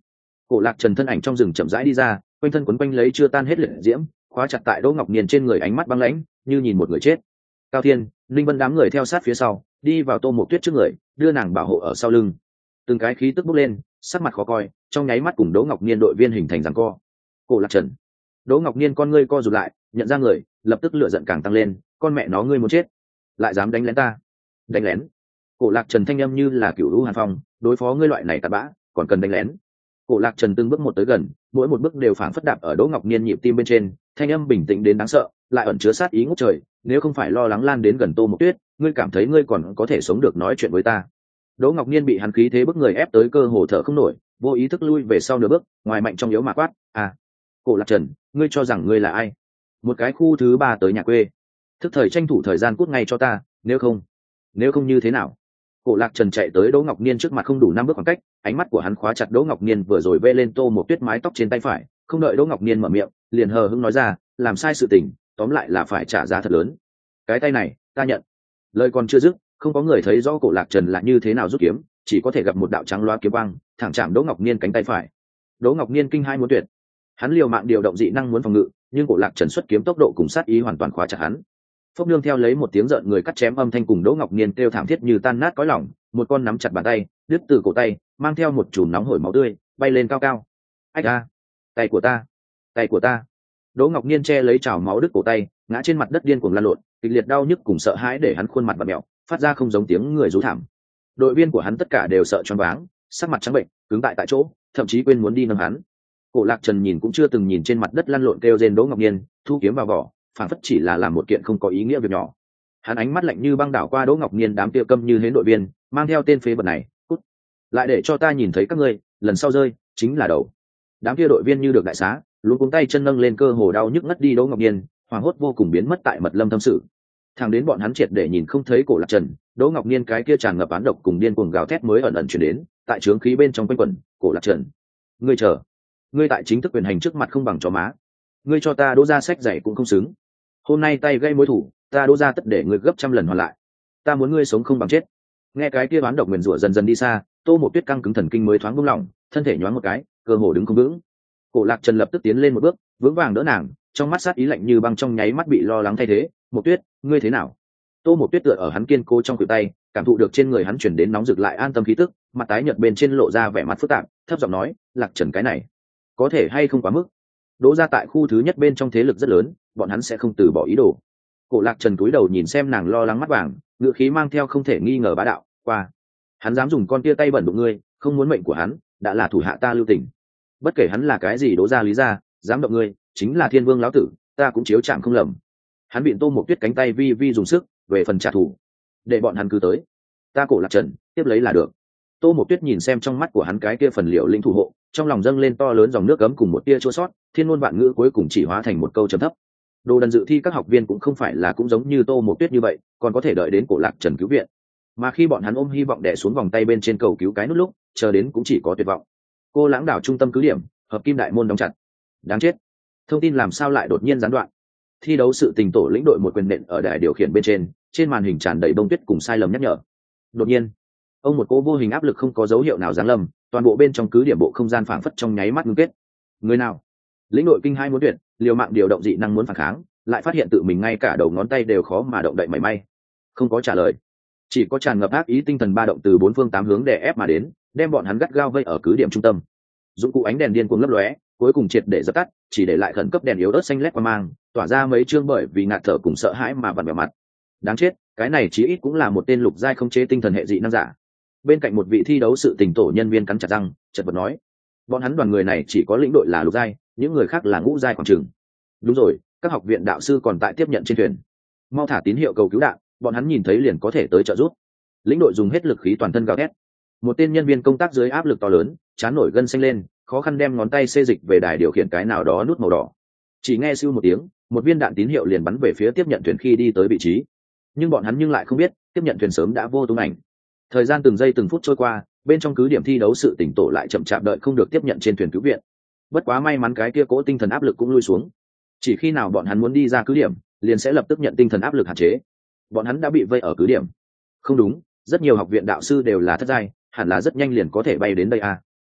Cổ Lạc Trần thân ảnh trong rừng chậm rãi đi ra, quanh thân quấn quanh lấy chưa tan hết liệt diễm, khóa chặt tại Đỗ Ngọc Niên trên người, ánh mắt băng lãnh như nhìn một người chết. Cao Thiên, Linh Vân đám người theo sát phía sau, đi vào Tô Mộc Tuyết trước người, đưa nàng bảo hộ ở sau lưng. Từng cái khí tức bốc lên, sắc mặt khó coi, trong nháy mắt cùng Đỗ Ngọc Niên đội viên hình thành giằng co. Cổ Lạc Trần. Đỗ Ngọc Niên con ngươi co rụt lại, nhận ra người, lập tức lửa giận càng tăng lên, con mẹ nó ngươi muốn chết, lại dám đánh lén ta. Đánh lén? Cổ Lạc Trần thanh âm như là cửu lũ hàn phong, đối phó ngươi loại này tạt bã, còn cần đánh lén. Cổ Lạc Trần từng bước một tới gần, mỗi một bước đều phảng phất đạp ở Đỗ Ngọc Niên nhịp tim bên trên, thanh âm bình tĩnh đến đáng sợ, lại ẩn chứa sát ý ngút trời. Nếu không phải lo lắng lan đến gần Tô Mộc Tuyết, ngươi cảm thấy ngươi còn có thể sống được nói chuyện với ta? Đỗ Ngọc Niên bị hắn khí thế bức người ép tới cơ hồ thở không nổi, vô ý thức lui về sau nửa bước, ngoài mạnh trong yếu mà quát, à, Cổ Lạc Trần, ngươi cho rằng ngươi là ai? Một cái khu thứ ba tới nhà quê, thức thời tranh thủ thời gian cút ngay cho ta, nếu không, nếu không như thế nào? Cổ Lạc Trần chạy tới Đỗ Ngọc Niên trước mặt không đủ năm bước khoảng cách, ánh mắt của hắn khóa chặt Đỗ Ngọc Niên vừa rồi vê lên Tô Mộc Tuyết mái tóc trên tay phải, không đợi Đỗ Ngọc Niên mở miệng, liền hờ hững nói ra, làm sai sự tình, tóm lại là phải trả giá thật lớn. Cái tay này, ta nhận. Lời còn chưa dứt, không có người thấy rõ Cổ Lạc Trần là như thế nào rút kiếm, chỉ có thể gặp một đạo trắng loá kiếm quang, thẳng chạm Đỗ Ngọc Niên cánh tay phải. Đỗ Ngọc Niên kinh hai muốn tuyệt, hắn liều mạng điều động dị năng muốn phòng ngự, nhưng Cổ Lạc Trần xuất kiếm tốc độ cùng sát ý hoàn toàn khóa chặt hắn. Phốc nương theo lấy một tiếng rợn người cắt chém âm thanh cùng Đỗ Ngọc Niên kêu thảm thiết như tan nát cõi lòng, một con nắm chặt bàn tay, đứt từ cổ tay, mang theo một chùm nóng hổi máu tươi, bay lên cao cao. Ách a, tay của ta, tay của ta! Đỗ Ngọc Niên che lấy chảo máu đứt cổ tay, ngã trên mặt đất điên cuồng lăn lộn, kịch liệt đau nhức cùng sợ hãi để hắn khuôn mặt bặm mèo, phát ra không giống tiếng người rú thảm. Đội viên của hắn tất cả đều sợ choáng váng, sắc mặt trắng bệnh, cứng tại tại chỗ, thậm chí quên muốn đi nâng hắn. Cổ Lạc Trần nhìn cũng chưa từng nhìn trên mặt đất lăn lộn kêu rên Đỗ Ngọc Niên, thu kiếm vào vỏ, phản phất chỉ là làm một kiện không có ý nghĩa việc nhỏ. Hắn ánh mắt lạnh như băng đảo qua Đỗ Ngọc Niên đám kia câm như hến đội viên, mang theo tên phế vật này, cút, lại để cho ta nhìn thấy các ngươi, lần sau rơi chính là đầu. Đám kia đội viên như được đại xá, luôn cuống tay chân nâng lên cơ hồ đau nhức ngất đi Đỗ Ngọc Niên, hoảng hốt vô cùng biến mất tại mật lâm tâm sự. Thằng đến bọn hắn triệt để nhìn không thấy Cổ Lạc Trần, Đỗ Ngọc Niên cái kia tràn ngập án độc cùng điên cuồng gào thét mới ẩn ẩn truyền đến, tại trướng khí bên trong quanh quẩn, Cổ Lạc Trần, ngươi chờ, ngươi tại chính thức quyền hành trước mặt không bằng chó má, ngươi cho ta Đỗ ra sách dạy cũng không xứng. Hôm nay tay gây mối thủ, ta Đỗ ra tất để ngươi gấp trăm lần hoàn lại, ta muốn ngươi sống không bằng chết. Nghe cái kia oán độc nguyền rủa dần dần đi xa, Tô Mộc Tuyết căng cứng thần kinh mới thoáng buông lỏng, thân thể nhoáng một cái, cơ hồ đứng không vững. Cổ Lạc Trần lập tức tiến lên một bước, vững vàng đỡ nàng, trong mắt sát ý lạnh như băng trong nháy mắt bị lo lắng thay thế. Mộc Tuyết, ngươi thế nào? Tô Mộc Tuyết tựa ở hắn kiên cố trong khuỷu tay, cảm thụ được trên người hắn chuyển đến nóng rực lại an tâm khí tức, mặt tái nhợt bên trên lộ ra vẻ mặt phức tạp, thấp giọng nói, Lạc Trần cái này, có thể hay không quá mức? Đỗ ra tại khu thứ nhất bên trong thế lực rất lớn, bọn hắn sẽ không từ bỏ ý đồ. Cổ Lạc Trần cúi đầu nhìn xem nàng lo lắng mắt vàng, ngựa khí mang theo không thể nghi ngờ bá đạo, qua, hắn dám dùng con tia tay bẩn đụng ngươi, không muốn mệnh của hắn, đã là thủ hạ ta lưu tình. Bất kể hắn là cái gì Đỗ ra lý ra, dám động ngươi, chính là Thiên Vương lão tử, ta cũng chiếu chạm không lầm. Hắn bị Tô Mộc Tuyết cánh tay vi vi dùng sức, về phần trả thù, để bọn hắn cứ tới, ta Cổ Lạc Trần tiếp lấy là được. Tô Mộc Tuyết nhìn xem trong mắt của hắn cái kia phần liệu linh thủ hộ, trong lòng dâng lên to lớn dòng nước ấm cùng một tia chua sót, thiên ngôn vạn ngữ cuối cùng chỉ hóa thành một câu trầm thấp. Đồ đần dự thi các học viên cũng không phải là cũng giống như Tô Mộc Tuyết như vậy, còn có thể đợi đến Cổ Lạc Trần cứu viện. Mà khi bọn hắn ôm hy vọng đè xuống vòng tay bên trên cầu cứu cái nút lúc, chờ đến cũng chỉ có tuyệt vọng. Cô Lãng đảo trung tâm cứ điểm, hợp kim đại môn đóng chặt. Đáng chết, thông tin làm sao lại đột nhiên gián đoạn? Thi đấu sự tình tổ lĩnh đội một quyền nện ở đài điều khiển bên trên, trên màn hình tràn đầy bông tuyết cùng sai lầm nhắc nhở. Đột nhiên, ông một cô vô hình áp lực không có dấu hiệu nào giáng lâm, toàn bộ bên trong cứ điểm bộ không gian phảng phất trong nháy mắt ngưng kết. Người nào? Lĩnh đội kinh hai muốn tuyệt, liều mạng điều động dị năng muốn phản kháng, lại phát hiện tự mình ngay cả đầu ngón tay đều khó mà động đậy mảy may. Không có trả lời, chỉ có tràn ngập ác ý tinh thần ba động từ bốn phương tám hướng đè ép mà đến, đem bọn hắn gắt gao vây ở cứ điểm trung tâm. Dụng cụ ánh đèn điên cuồng lấp lóe, cuối cùng triệt để dập tắt, chỉ để lại khẩn cấp đèn yếu ớt xanh lét qua mang, tỏa ra mấy chương bởi vì ngạt thở cùng sợ hãi mà vặn vẹo mặt. Đáng chết, cái này chí ít cũng là một tên lục giai không chế tinh thần hệ dị năng giả. Bên cạnh một vị thi đấu sự tình tổ nhân viên cắn chặt răng, chợt vật nói, bọn hắn đoàn người này chỉ có lĩnh đội là lục giai, những người khác là ngũ giai khoảng chừng. Đúng rồi, các học viện đạo sư còn tại tiếp nhận trên thuyền, mau thả tín hiệu cầu cứu đạn, bọn hắn nhìn thấy liền có thể tới trợ giúp. Lĩnh đội dùng hết lực khí toàn thân gào thét. Một tên nhân viên công tác dưới áp lực to lớn, chán nổi gân xanh lên, khó khăn đem ngón tay xê dịch về đài điều khiển cái nào đó nút màu đỏ. Chỉ nghe siêu một tiếng, một viên đạn tín hiệu liền bắn về phía tiếp nhận thuyền khi đi tới vị trí. Nhưng bọn hắn nhưng lại không biết, tiếp nhận thuyền sớm đã vô tung ảnh. Thời gian từng giây từng phút trôi qua, bên trong cứ điểm thi đấu sự tỉnh tổ lại chậm chạp đợi không được tiếp nhận trên thuyền cứu viện. Bất quá may mắn cái kia cố tinh thần áp lực cũng lui xuống. Chỉ khi nào bọn hắn muốn đi ra cứ điểm, liền sẽ lập tức nhận tinh thần áp lực hạn chế. Bọn hắn đã bị vây ở cứ điểm. Không đúng, rất nhiều học viện đạo sư đều là thất giai, hẳn là rất nhanh liền có thể bay đến đây à.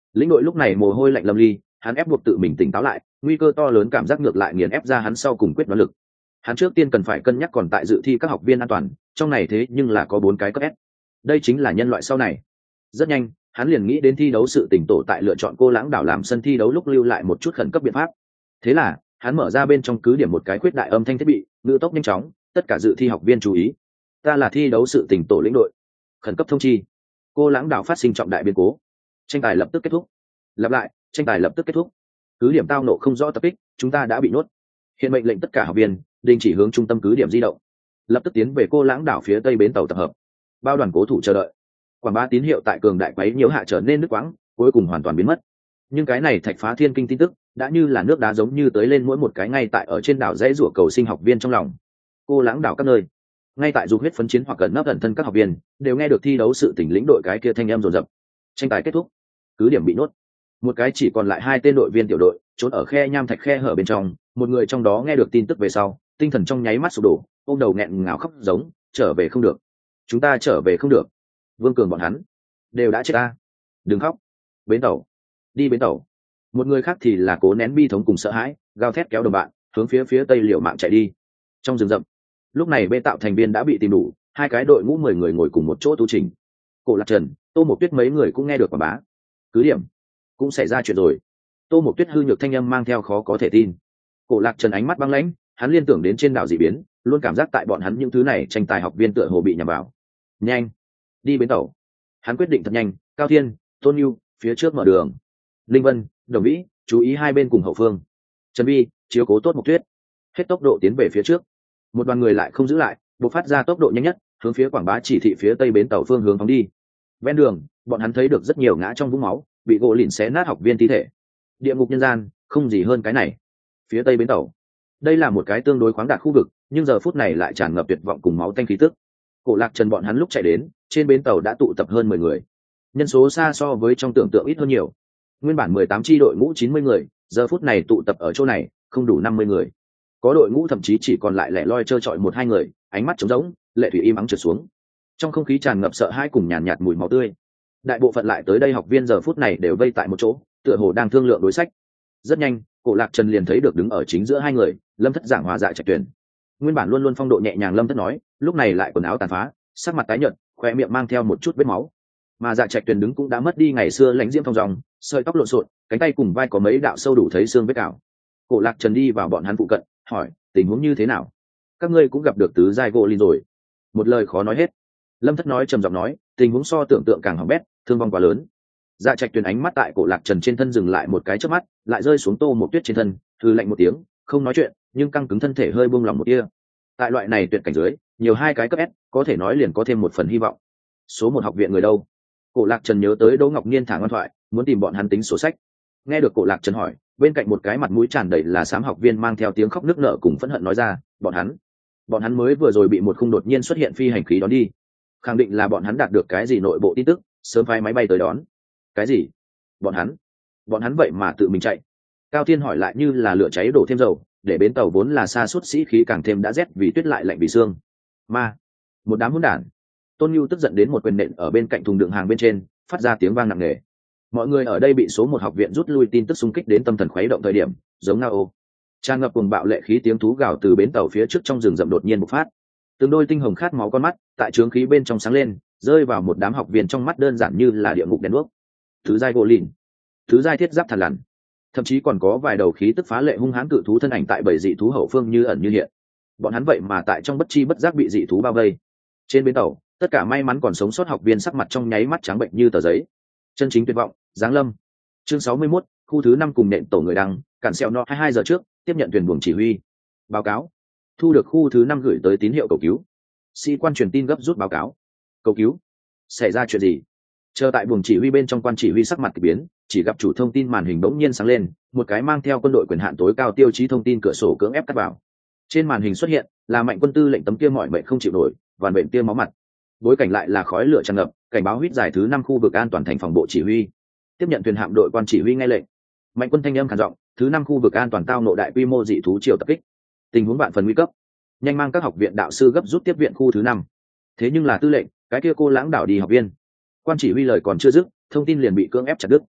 Lĩnh đội lúc này mồ hôi lạnh lâm ly, hắn ép buộc tự mình tỉnh táo lại, nguy cơ to lớn cảm giác ngược lại nghiền ép ra hắn sau cùng quyết đoán lực. Hắn trước tiên cần phải cân nhắc còn tại dự thi các học viên an toàn, trong này thế nhưng là có bốn cái cấp S. Đây chính là nhân loại sau này. Rất nhanh, hắn liền nghĩ đến thi đấu sự tỉnh tổ tại lựa chọn Cô Lãng đảo làm sân thi đấu lúc lưu lại một chút khẩn cấp biện pháp. Thế là, hắn mở ra bên trong cứ điểm một cái khuyết đại âm thanh thiết bị, ngữ tốc nhanh chóng, tất cả dự thi học viên chú ý. Ta là thi đấu sự tỉnh tổ lĩnh đội. Khẩn cấp thông chi. Cô Lãng đảo phát sinh trọng đại biến cố. Tranh tài lập tức kết thúc. Lặp lại, tranh tài lập tức kết thúc. Cứ điểm tao nộ không rõ tập kích, chúng ta đã bị nhốt. Hiện mệnh lệnh tất cả học viên đình chỉ hướng trung tâm cứ điểm di động, lập tức tiến về Cô Lãng đảo phía tây bến tàu tập hợp. Bao đoàn cố thủ chờ đợi. Quảng bá tín hiệu tại cường đại quấy nhiễu hạ trở nên nước quãng, cuối cùng hoàn toàn biến mất. Nhưng cái này thạch phá thiên kinh tin tức đã như là nước đá giống như tới lên mỗi một cái ngay tại ở trên đảo dãy rủa cầu sinh học viên trong lòng. Cô Lãng đảo các nơi, ngay tại dục huyết phấn chiến hoặc gần nấp ẩn thân các học viên đều nghe được thi đấu sự tỉnh lĩnh đội cái kia thanh em rồn rập. Tranh tài kết thúc, cứ điểm bị nhốt, một cái chỉ còn lại hai tên đội viên tiểu đội trốn ở khe nham thạch khe hở bên trong. Một người trong đó nghe được tin tức về sau, tinh thần trong nháy mắt sụp đổ, ôm đầu nghẹn ngào khóc giống, trở về không được, chúng ta trở về không được. Vương Cường bọn hắn đều đã chết ta, đừng khóc, bến tàu, đi bến tàu. Một người khác thì là cố nén bi thống cùng sợ hãi, gào thét kéo đồng bạn hướng phía phía tây liều mạng chạy đi. Trong rừng rậm, lúc này bê tạo thành viên đã bị tìm đủ, hai cái đội ngũ mười người ngồi cùng một chỗ tu trình. Cổ Lạc Trần, Tô Mộc Tuyết mấy người cũng nghe được quảng bá, cứ điểm cũng xảy ra chuyện rồi. Tô Mộc Tuyết hư nhược thanh âm mang theo khó có thể tin. Cổ Lạc Trần ánh mắt băng lãnh, hắn liên tưởng đến trên đảo dị biến, luôn cảm giác tại bọn hắn những thứ này tranh tài học viên tựa hồ bị nhầm vào. Nhanh, đi bến tàu. Hắn quyết định thật nhanh. Cao Thiên, Tôn Nhu, phía trước mở đường. Linh Vân, Đồng Vĩ, chú ý hai bên cùng hậu phương. Trần Vi, chiếu cố tốt Mộc Tuyết. Hết tốc độ tiến về phía trước. Một đoàn người lại không giữ lại, buộc phát ra tốc độ nhanh nhất, hướng phía quảng bá chỉ thị phía tây bến tàu phương hướng phóng đi. Ven đường, bọn hắn thấy được rất nhiều ngã trong vũng máu, bị gỗ lìn xé nát học viên thi thể. Địa ngục nhân gian, không gì hơn cái này. Phía tây bến tàu, đây là một cái tương đối khoáng đạt khu vực, nhưng giờ phút này lại tràn ngập tuyệt vọng cùng máu tanh khí tức. Cổ Lạc Trần bọn hắn lúc chạy đến, trên bến tàu đã tụ tập hơn mười người, nhân số xa so với trong tưởng tượng ít hơn nhiều. Nguyên bản mười tám chi đội ngũ chín mươi người, giờ phút này tụ tập ở chỗ này không đủ năm mươi người. Có đội ngũ thậm chí chỉ còn lại lẻ loi trơ trọi một hai người, ánh mắt trống rỗng, lệ thủy im ắng trượt xuống. Trong không khí tràn ngập sợ hãi cùng nhàn nhạt, nhạt mùi máu tươi. Đại bộ phận lại tới đây học viên giờ phút này đều vây tại một chỗ, tựa hồ đang thương lượng đối sách. Rất nhanh, Cổ Lạc Trần liền thấy được đứng ở chính giữa hai người, Lâm Thất giảng hòa Dạ Trạch Tuyển. Nguyên bản luôn luôn phong độ nhẹ nhàng Lâm Thất nói, lúc này lại quần áo tàn phá, sắc mặt tái nhợt, khoe miệng mang theo một chút vết máu. Mà Dạ Trạch Tuyển đứng cũng đã mất đi ngày xưa lãnh diễm thong dong, sợi tóc lộn xộn, cánh tay cùng vai có mấy đạo sâu đủ thấy xương vết cào. Cổ Lạc Trần đi vào bọn hắn phụ cận, hỏi, tình huống như thế nào? Các ngươi cũng gặp được tứ giai gỗ linh rồi? Một lời khó nói hết. Lâm Thất nói trầm giọng nói, tình huống so tưởng tượng càng hỏng bét, thương vong quá lớn. Dạ Trạch Tuyền ánh mắt tại Cổ Lạc Trần trên thân dừng lại một cái chớp mắt, lại rơi xuống Tô Mộc Tuyết trên thân, hừ lạnh một tiếng, không nói chuyện, nhưng căng cứng thân thể hơi buông lỏng một tia. Tại loại này tuyệt cảnh dưới, nhiều hai cái cấp S, có thể nói liền có thêm một phần hy vọng. Số một học viện người đâu? Cổ Lạc Trần nhớ tới Đỗ Ngọc Nhiên thả ngoan thoại, muốn tìm bọn hắn tính sổ sách. Nghe được Cổ Lạc Trần hỏi, bên cạnh một cái mặt mũi tràn đầy là xám học viên mang theo tiếng khóc nức nở cùng phẫn hận nói ra, bọn hắn, bọn hắn mới vừa rồi bị một khung đột nhiên xuất hiện phi hành khí đón đi, khẳng định là bọn hắn đạt được cái gì nội bộ tin tức, sớm phái máy bay tới đón. Cái gì? Bọn hắn? Bọn hắn vậy mà tự mình chạy? Cao Thiên hỏi lại như là lửa cháy đổ thêm dầu, để bến tàu vốn là xa suốt sĩ khí càng thêm đã rét vì tuyết lại lạnh vì xương. Ma, một đám hỗn đản. Tôn Nhu tức giận đến một quyền nện ở bên cạnh thùng đựng hàng bên trên, phát ra tiếng vang nặng nề. Mọi người ở đây bị số một học viện rút lui tin tức xung kích đến tâm thần khuấy động thời điểm, giống ngao tràn ngập cùng bạo lệ khí tiếng thú gào từ bến tàu phía trước trong rừng rậm đột nhiên bộc phát. Từng đôi tinh hồng khát máu con mắt tại trướng khí bên trong sáng lên, rơi vào một đám học viên trong mắt đơn giản như là địa ngục đen đuốc. Thứ giai gỗ lìn, thứ giai thiết giáp thằn lằn, thậm chí còn có vài đầu khí tức phá lệ hung hãn cự thú thân ảnh tại bảy dị thú hậu phương như ẩn như hiện. Bọn hắn vậy mà tại trong bất chi bất giác bị dị thú bao vây. Trên bến tàu, tất cả may mắn còn sống sót học viên sắc mặt trong nháy mắt trắng bệnh như tờ giấy. Chân chính tuyệt vọng, giáng lâm. Chương sáu mươi mốt, khu thứ năm cùng nện tổ người đăng, cản xeo no hai mươi hai giờ trước, tiếp nhận thuyền buồng chỉ huy. Báo cáo, thu được khu thứ năm gửi tới tín hiệu cầu cứu. Sĩ quan truyền tin gấp rút báo cáo. Cầu cứu? Xảy ra chuyện gì? Chờ tại buồng chỉ huy bên trong, quan chỉ huy sắc mặt kỳ biến, chỉ gặp chủ thông tin màn hình bỗng nhiên sáng lên, một cái mang theo quân đội quyền hạn tối cao tiêu chí thông tin cửa sổ cưỡng ép cắt vào. Trên màn hình xuất hiện là Mạnh Quân tư lệnh tấm kia mọi mệnh không chịu nổi, vằn bệnh tia máu mặt. Bối cảnh lại là khói lửa tràn ngập, cảnh báo huýt giải thứ năm khu vực an toàn thành phòng bộ chỉ huy. Tiếp nhận thuyền hạm đội quan chỉ huy nghe lệnh. Mạnh Quân thanh âm khàn giọng, thứ năm khu vực an toàn tao nộ đại quy mô dị thú triều tập kích, tình huống vạn phần nguy cấp, nhanh mang các học viện đạo sư gấp rút tiếp viện khu thứ năm. Thế nhưng là tư lệnh, cái kia Cô Lãng đảo đi học viên. Quan chỉ huy lời còn chưa dứt, thông tin liền bị cưỡng ép chặt đứt.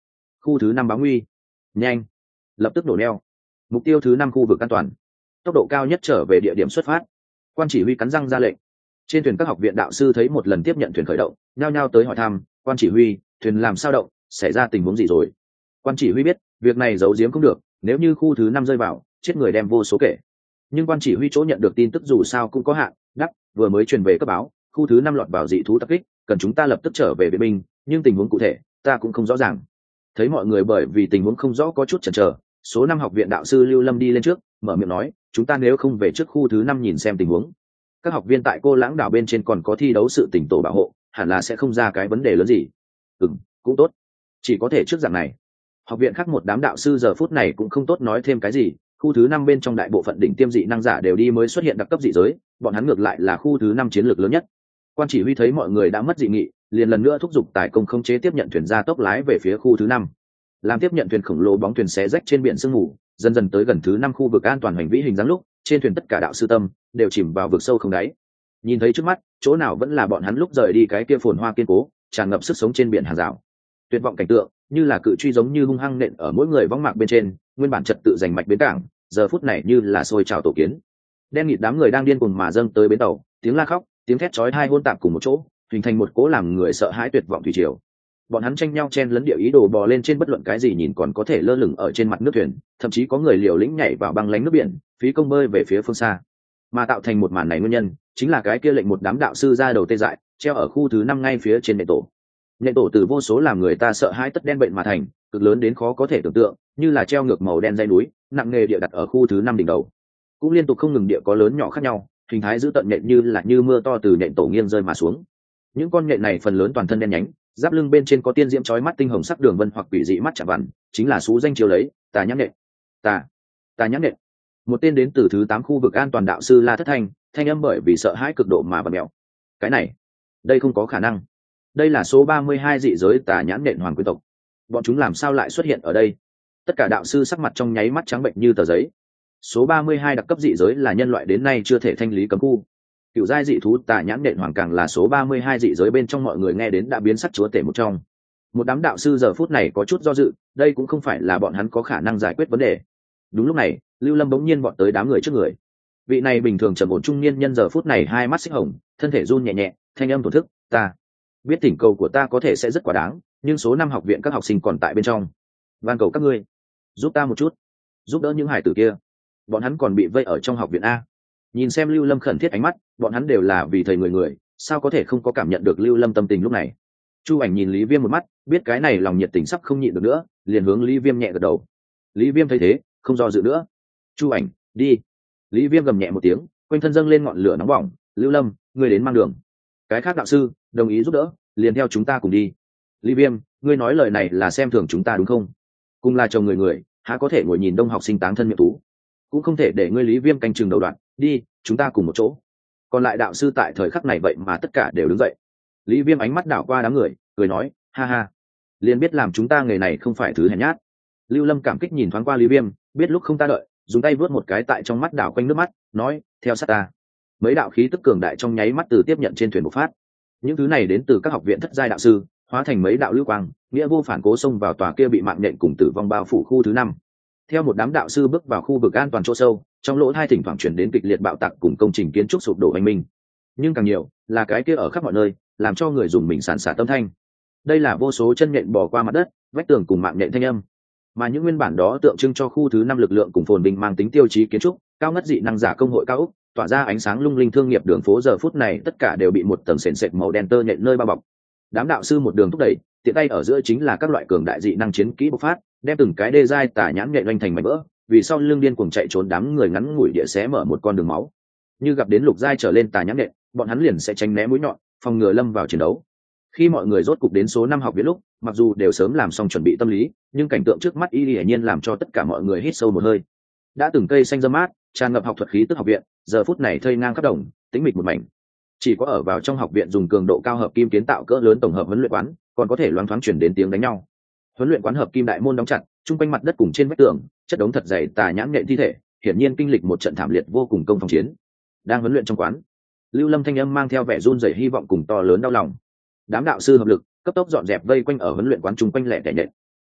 khu thứ năm báo nguy, nhanh, lập tức nổ neo, mục tiêu thứ năm khu vực an toàn, tốc độ cao nhất trở về địa điểm xuất phát. Quan chỉ huy cắn răng ra lệnh. Trên thuyền các học viện đạo sư thấy một lần tiếp nhận thuyền khởi động, nhao nhao tới hỏi thăm quan chỉ huy, thuyền làm sao động, xảy ra tình huống gì rồi. Quan chỉ huy biết việc này giấu giếm không được, nếu như khu thứ năm rơi vào, chết người đem vô số kể. Nhưng quan chỉ huy chỗ nhận được tin tức dù sao cũng có hạn, đắc vừa mới truyền về cấp báo khu thứ năm lọt vào dị thú tập kích, cần chúng ta lập tức trở về viện binh, nhưng tình huống cụ thể ta cũng không rõ ràng. Thấy mọi người bởi vì tình huống không rõ có chút chần chờ, số năm học viện đạo sư Lưu Lâm đi lên trước, mở miệng nói, chúng ta nếu không về trước khu thứ năm nhìn xem tình huống, các học viên tại Cô Lãng đảo bên trên còn có thi đấu sự tỉnh tổ bảo hộ, hẳn là sẽ không ra cái vấn đề lớn gì. Ừ, cũng tốt, chỉ có thể trước dạng này. Học viện khác một đám đạo sư giờ phút này cũng không tốt nói thêm cái gì, khu thứ năm bên trong đại bộ phận đỉnh tiêm dị năng giả đều đi mới xuất hiện đặc cấp dị giới, bọn hắn ngược lại là khu thứ năm chiến lược lớn nhất. Quan chỉ huy thấy mọi người đã mất dị nghị, liền lần nữa thúc giục tài công không chế tiếp nhận thuyền ra tốc lái về phía khu thứ năm. Làm tiếp nhận thuyền khổng lồ bóng thuyền xé rách trên biển sương mù, dần dần tới gần thứ năm khu vực an toàn hoành vĩ hình dáng lúc, trên thuyền tất cả đạo sư tâm đều chìm vào vực sâu không đáy. Nhìn thấy trước mắt, chỗ nào vẫn là bọn hắn lúc rời đi cái kia phồn hoa kiên cố, tràn ngập sức sống trên biển hàng rào. Tuyệt vọng cảnh tượng, như là cự truy giống như hung hăng nện ở mỗi người võng mạc bên trên, nguyên bản trật tự giành mạch bến cảng, giờ phút này như là sôi trào tổ kiến. Đen nghịt đám người đang điên cuồng mà dâng tới bến tàu, tiếng la khóc, tiếng thét chói tai hỗn tạp cùng một chỗ, hình thành một cỗ làm người sợ hãi tuyệt vọng thủy triều. Bọn hắn tranh nhau chen lấn địa ý đồ bò lên trên bất luận cái gì nhìn còn có thể lơ lửng ở trên mặt nước thuyền, thậm chí có người liều lĩnh nhảy vào băng lánh nước biển, phí công bơi về phía phương xa. Mà tạo thành một màn này nguyên nhân chính là cái kia lệnh một đám đạo sư ra đầu tê dại, treo ở khu thứ năm ngay phía trên nền tổ. Nền tổ từ vô số làm người ta sợ hãi tất đen bệnh mà thành, cực lớn đến khó có thể tưởng tượng, như là treo ngược màu đen dây núi, nặng nghề địa đặt ở khu thứ năm đỉnh đầu. Cũng liên tục không ngừng địa có lớn nhỏ khác nhau, hình thái giữ tận nện như là như mưa to từ nền tổ nghiêng rơi mà xuống. Những con nhện này phần lớn toàn thân đen nhánh, giáp lưng bên trên có tiên diễm chói mắt tinh hồng sắc đường vân hoặc quỷ dị mắt chạm vằn, chính là số danh chiếu lấy tà nhãn nhện. Tà, tà nhãn nhện. Một tên đến từ thứ tám khu vực an toàn đạo sư la thất thanh, thanh âm bởi vì sợ hãi cực độ mà bật mèo. Cái này, đây không có khả năng. Đây là số ba mươi hai dị giới tà nhãn nhện hoàng quý tộc. Bọn chúng làm sao lại xuất hiện ở đây? Tất cả đạo sư sắc mặt trong nháy mắt trắng bệnh như tờ giấy. Số ba mươi hai đặc cấp dị giới là nhân loại đến nay chưa thể thanh lý cấm khu. Cựu giai dị thú tà nhãn nhện hoàng càng là số ba mươi hai dị giới bên trong mọi người nghe đến đã biến sắc chúa tể một trong. Một đám đạo sư giờ phút này có chút do dự, đây cũng không phải là bọn hắn có khả năng giải quyết vấn đề. Đúng lúc này, Lưu Lâm bỗng nhiên bọn tới đám người trước người. Vị này bình thường trầm ổn trung niên nhân giờ phút này hai mắt xích hồng, thân thể run nhẹ nhẹ, thanh âm thổ thức, "Ta biết thỉnh cầu của ta có thể sẽ rất quá đáng, nhưng số năm học viện các học sinh còn tại bên trong. Van cầu các ngươi, giúp ta một chút, giúp đỡ những hải tử kia. Bọn hắn còn bị vây ở trong học viện a." Nhìn xem Lưu Lâm khẩn thiết ánh mắt, bọn hắn đều là vì thầy người người, sao có thể không có cảm nhận được Lưu Lâm tâm tình lúc này. Chu Ảnh nhìn Lý Viêm một mắt, biết cái này lòng nhiệt tình sắp không nhịn được nữa, liền hướng Lý Viêm nhẹ gật đầu. Lý Viêm thấy thế, không do dự nữa. "Chu Ảnh, đi." Lý Viêm gầm nhẹ một tiếng, quanh thân dâng lên ngọn lửa nóng bỏng, "Lưu Lâm, ngươi đến mang đường. Cái khác đạo sư đồng ý giúp đỡ, liền theo chúng ta cùng đi." "Lý Viêm, ngươi nói lời này là xem thường chúng ta đúng không? Cùng là chồng người người, há có thể ngồi nhìn đông học sinh táng thân miệng tú. Cũng không thể để ngươi Lý Viêm canh chừng đầu đoạn, đi, chúng ta cùng một chỗ." Còn lại đạo sư tại thời khắc này vậy mà tất cả đều đứng dậy. Lý Viêm ánh mắt đảo qua đám người, cười nói, "Ha ha, liền biết làm chúng ta nghề này không phải thứ hèn nhát." Lưu Lâm cảm kích nhìn thoáng qua Lý Viêm, biết lúc không ta đợi, dùng tay vớt một cái tại trong mắt đảo quanh nước mắt, nói, "Theo sát ta." Mấy đạo khí tức cường đại trong nháy mắt từ tiếp nhận trên thuyền bộc phát. Những thứ này đến từ các học viện thất giai đạo sư, hóa thành mấy đạo lưu quang, nghĩa vô phản cố xông vào tòa kia bị mạng nhện cùng tử vong bao phủ khu thứ năm. Theo một đám đạo sư bước vào khu vực an toàn chỗ sâu, trong lỗ hai thỉnh thoảng chuyển đến kịch liệt bạo tạc cùng công trình kiến trúc sụp đổ oanh minh. Nhưng càng nhiều là cái kia ở khắp mọi nơi, làm cho người dùng mình sàn xả tâm thanh. Đây là vô số chân nhện bò qua mặt đất, vách tường cùng mạng nhện thanh âm. Mà những nguyên bản đó tượng trưng cho khu thứ năm lực lượng cùng phồn vinh mang tính tiêu chí kiến trúc, cao ngất dị năng giả công hội cao ốc, tỏa ra ánh sáng lung linh thương nghiệp đường phố giờ phút này tất cả đều bị một tầng sền sệt màu đen tơ nhện nơi bao bọc. Đám đạo sư một đường thúc đẩy, tiện tay ở giữa chính là các loại cường đại dị năng chiến kỹ bộc phát, đem từng cái đê giai tả nhãn nhện oanh thành mảnh vỡ, vì sau lưng điên cuồng chạy trốn đám người ngắn ngủi địa xé mở một con đường máu. Như gặp đến lục giai trở lên tà nhãn nhện, bọn hắn liền sẽ tránh né mũi nhọn, phòng ngừa lâm vào chiến đấu. Khi mọi người rốt cục đến số năm học viện lúc, mặc dù đều sớm làm xong chuẩn bị tâm lý, nhưng cảnh tượng trước mắt y hiển nhiên làm cho tất cả mọi người hít sâu một hơi. Đã từng cây xanh râm mát, tràn ngập học thuật khí tức học viện, giờ phút này thây ngang khắp đồng, tĩnh mịch một mảnh. Chỉ có ở vào trong học viện dùng cường độ cao hợp kim kiến tạo cỡ lớn tổng hợp huấn luyện quán, còn có thể loáng thoáng truyền đến tiếng đánh nhau. Huấn luyện quán hợp kim đại môn đóng chặt, trung quanh mặt đất cùng trên vách tường, chất đống thật dày tà nhãn nhện thi thể, hiển nhiên kinh lịch một trận thảm liệt vô cùng công phòng chiến. Đang huấn luyện trong quán, Lưu Lâm thanh âm mang theo vẻ run rẩy hy vọng cùng to lớn đau lòng. Đám đạo sư hợp lực, cấp tốc dọn dẹp vây quanh ở huấn luyện quán trung quanh lẻ tẻ nhện.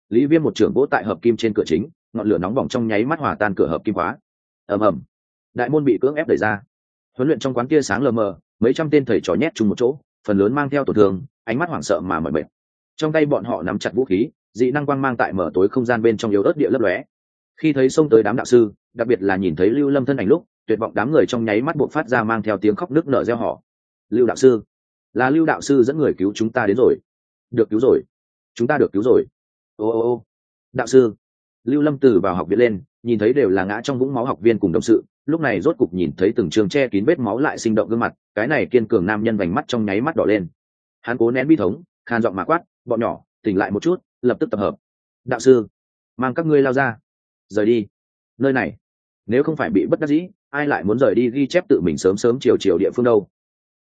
Lý Viêm một trưởng vỗ tại hợp kim trên cửa chính, ngọn lửa nóng bỏng trong nháy mắt hòa tan cửa hợp kim khóa. Ầm ầm, đại môn bị cưỡng ép đẩy ra. Huấn luyện trong quán tia sáng lờ mờ, mấy trăm tên thầy trò nhét chung một chỗ, phần lớn mang theo tổn thương, ánh mắt hoảng sợ mà mỏi mệt. Trong tay bọn họ nắm chặt vũ khí, dị năng quang mang tại mở tối không gian bên trong yếu ớt địa lấp lóe. Khi thấy xông tới đám đạo sư, đặc biệt là nhìn thấy Lưu Lâm thân ảnh lúc, tuyệt vọng đám người trong nháy mắt buộc phát ra mang theo tiếng khóc nức nở reo hò. Lưu đạo sư, là Lưu đạo sư dẫn người cứu chúng ta đến rồi. Được cứu rồi, chúng ta được cứu rồi. Ô ô ô, đạo sư. Lưu Lâm từ vào học viện lên, nhìn thấy đều là ngã trong vũng máu học viên cùng đồng sự, lúc này rốt cục nhìn thấy từng trường che kín vết máu lại sinh động gương mặt, cái này kiên cường nam nhân vành mắt trong nháy mắt đỏ lên. Hắn cố nén bi thống, khan giọng mà quát, bọn nhỏ, tỉnh lại một chút, lập tức tập hợp. Đạo sư, mang các ngươi lao ra, rời đi nơi này. Nếu không phải bị bất đắc dĩ, ai lại muốn rời đi ghi chép tự mình sớm sớm chiều chiều địa phương đâu.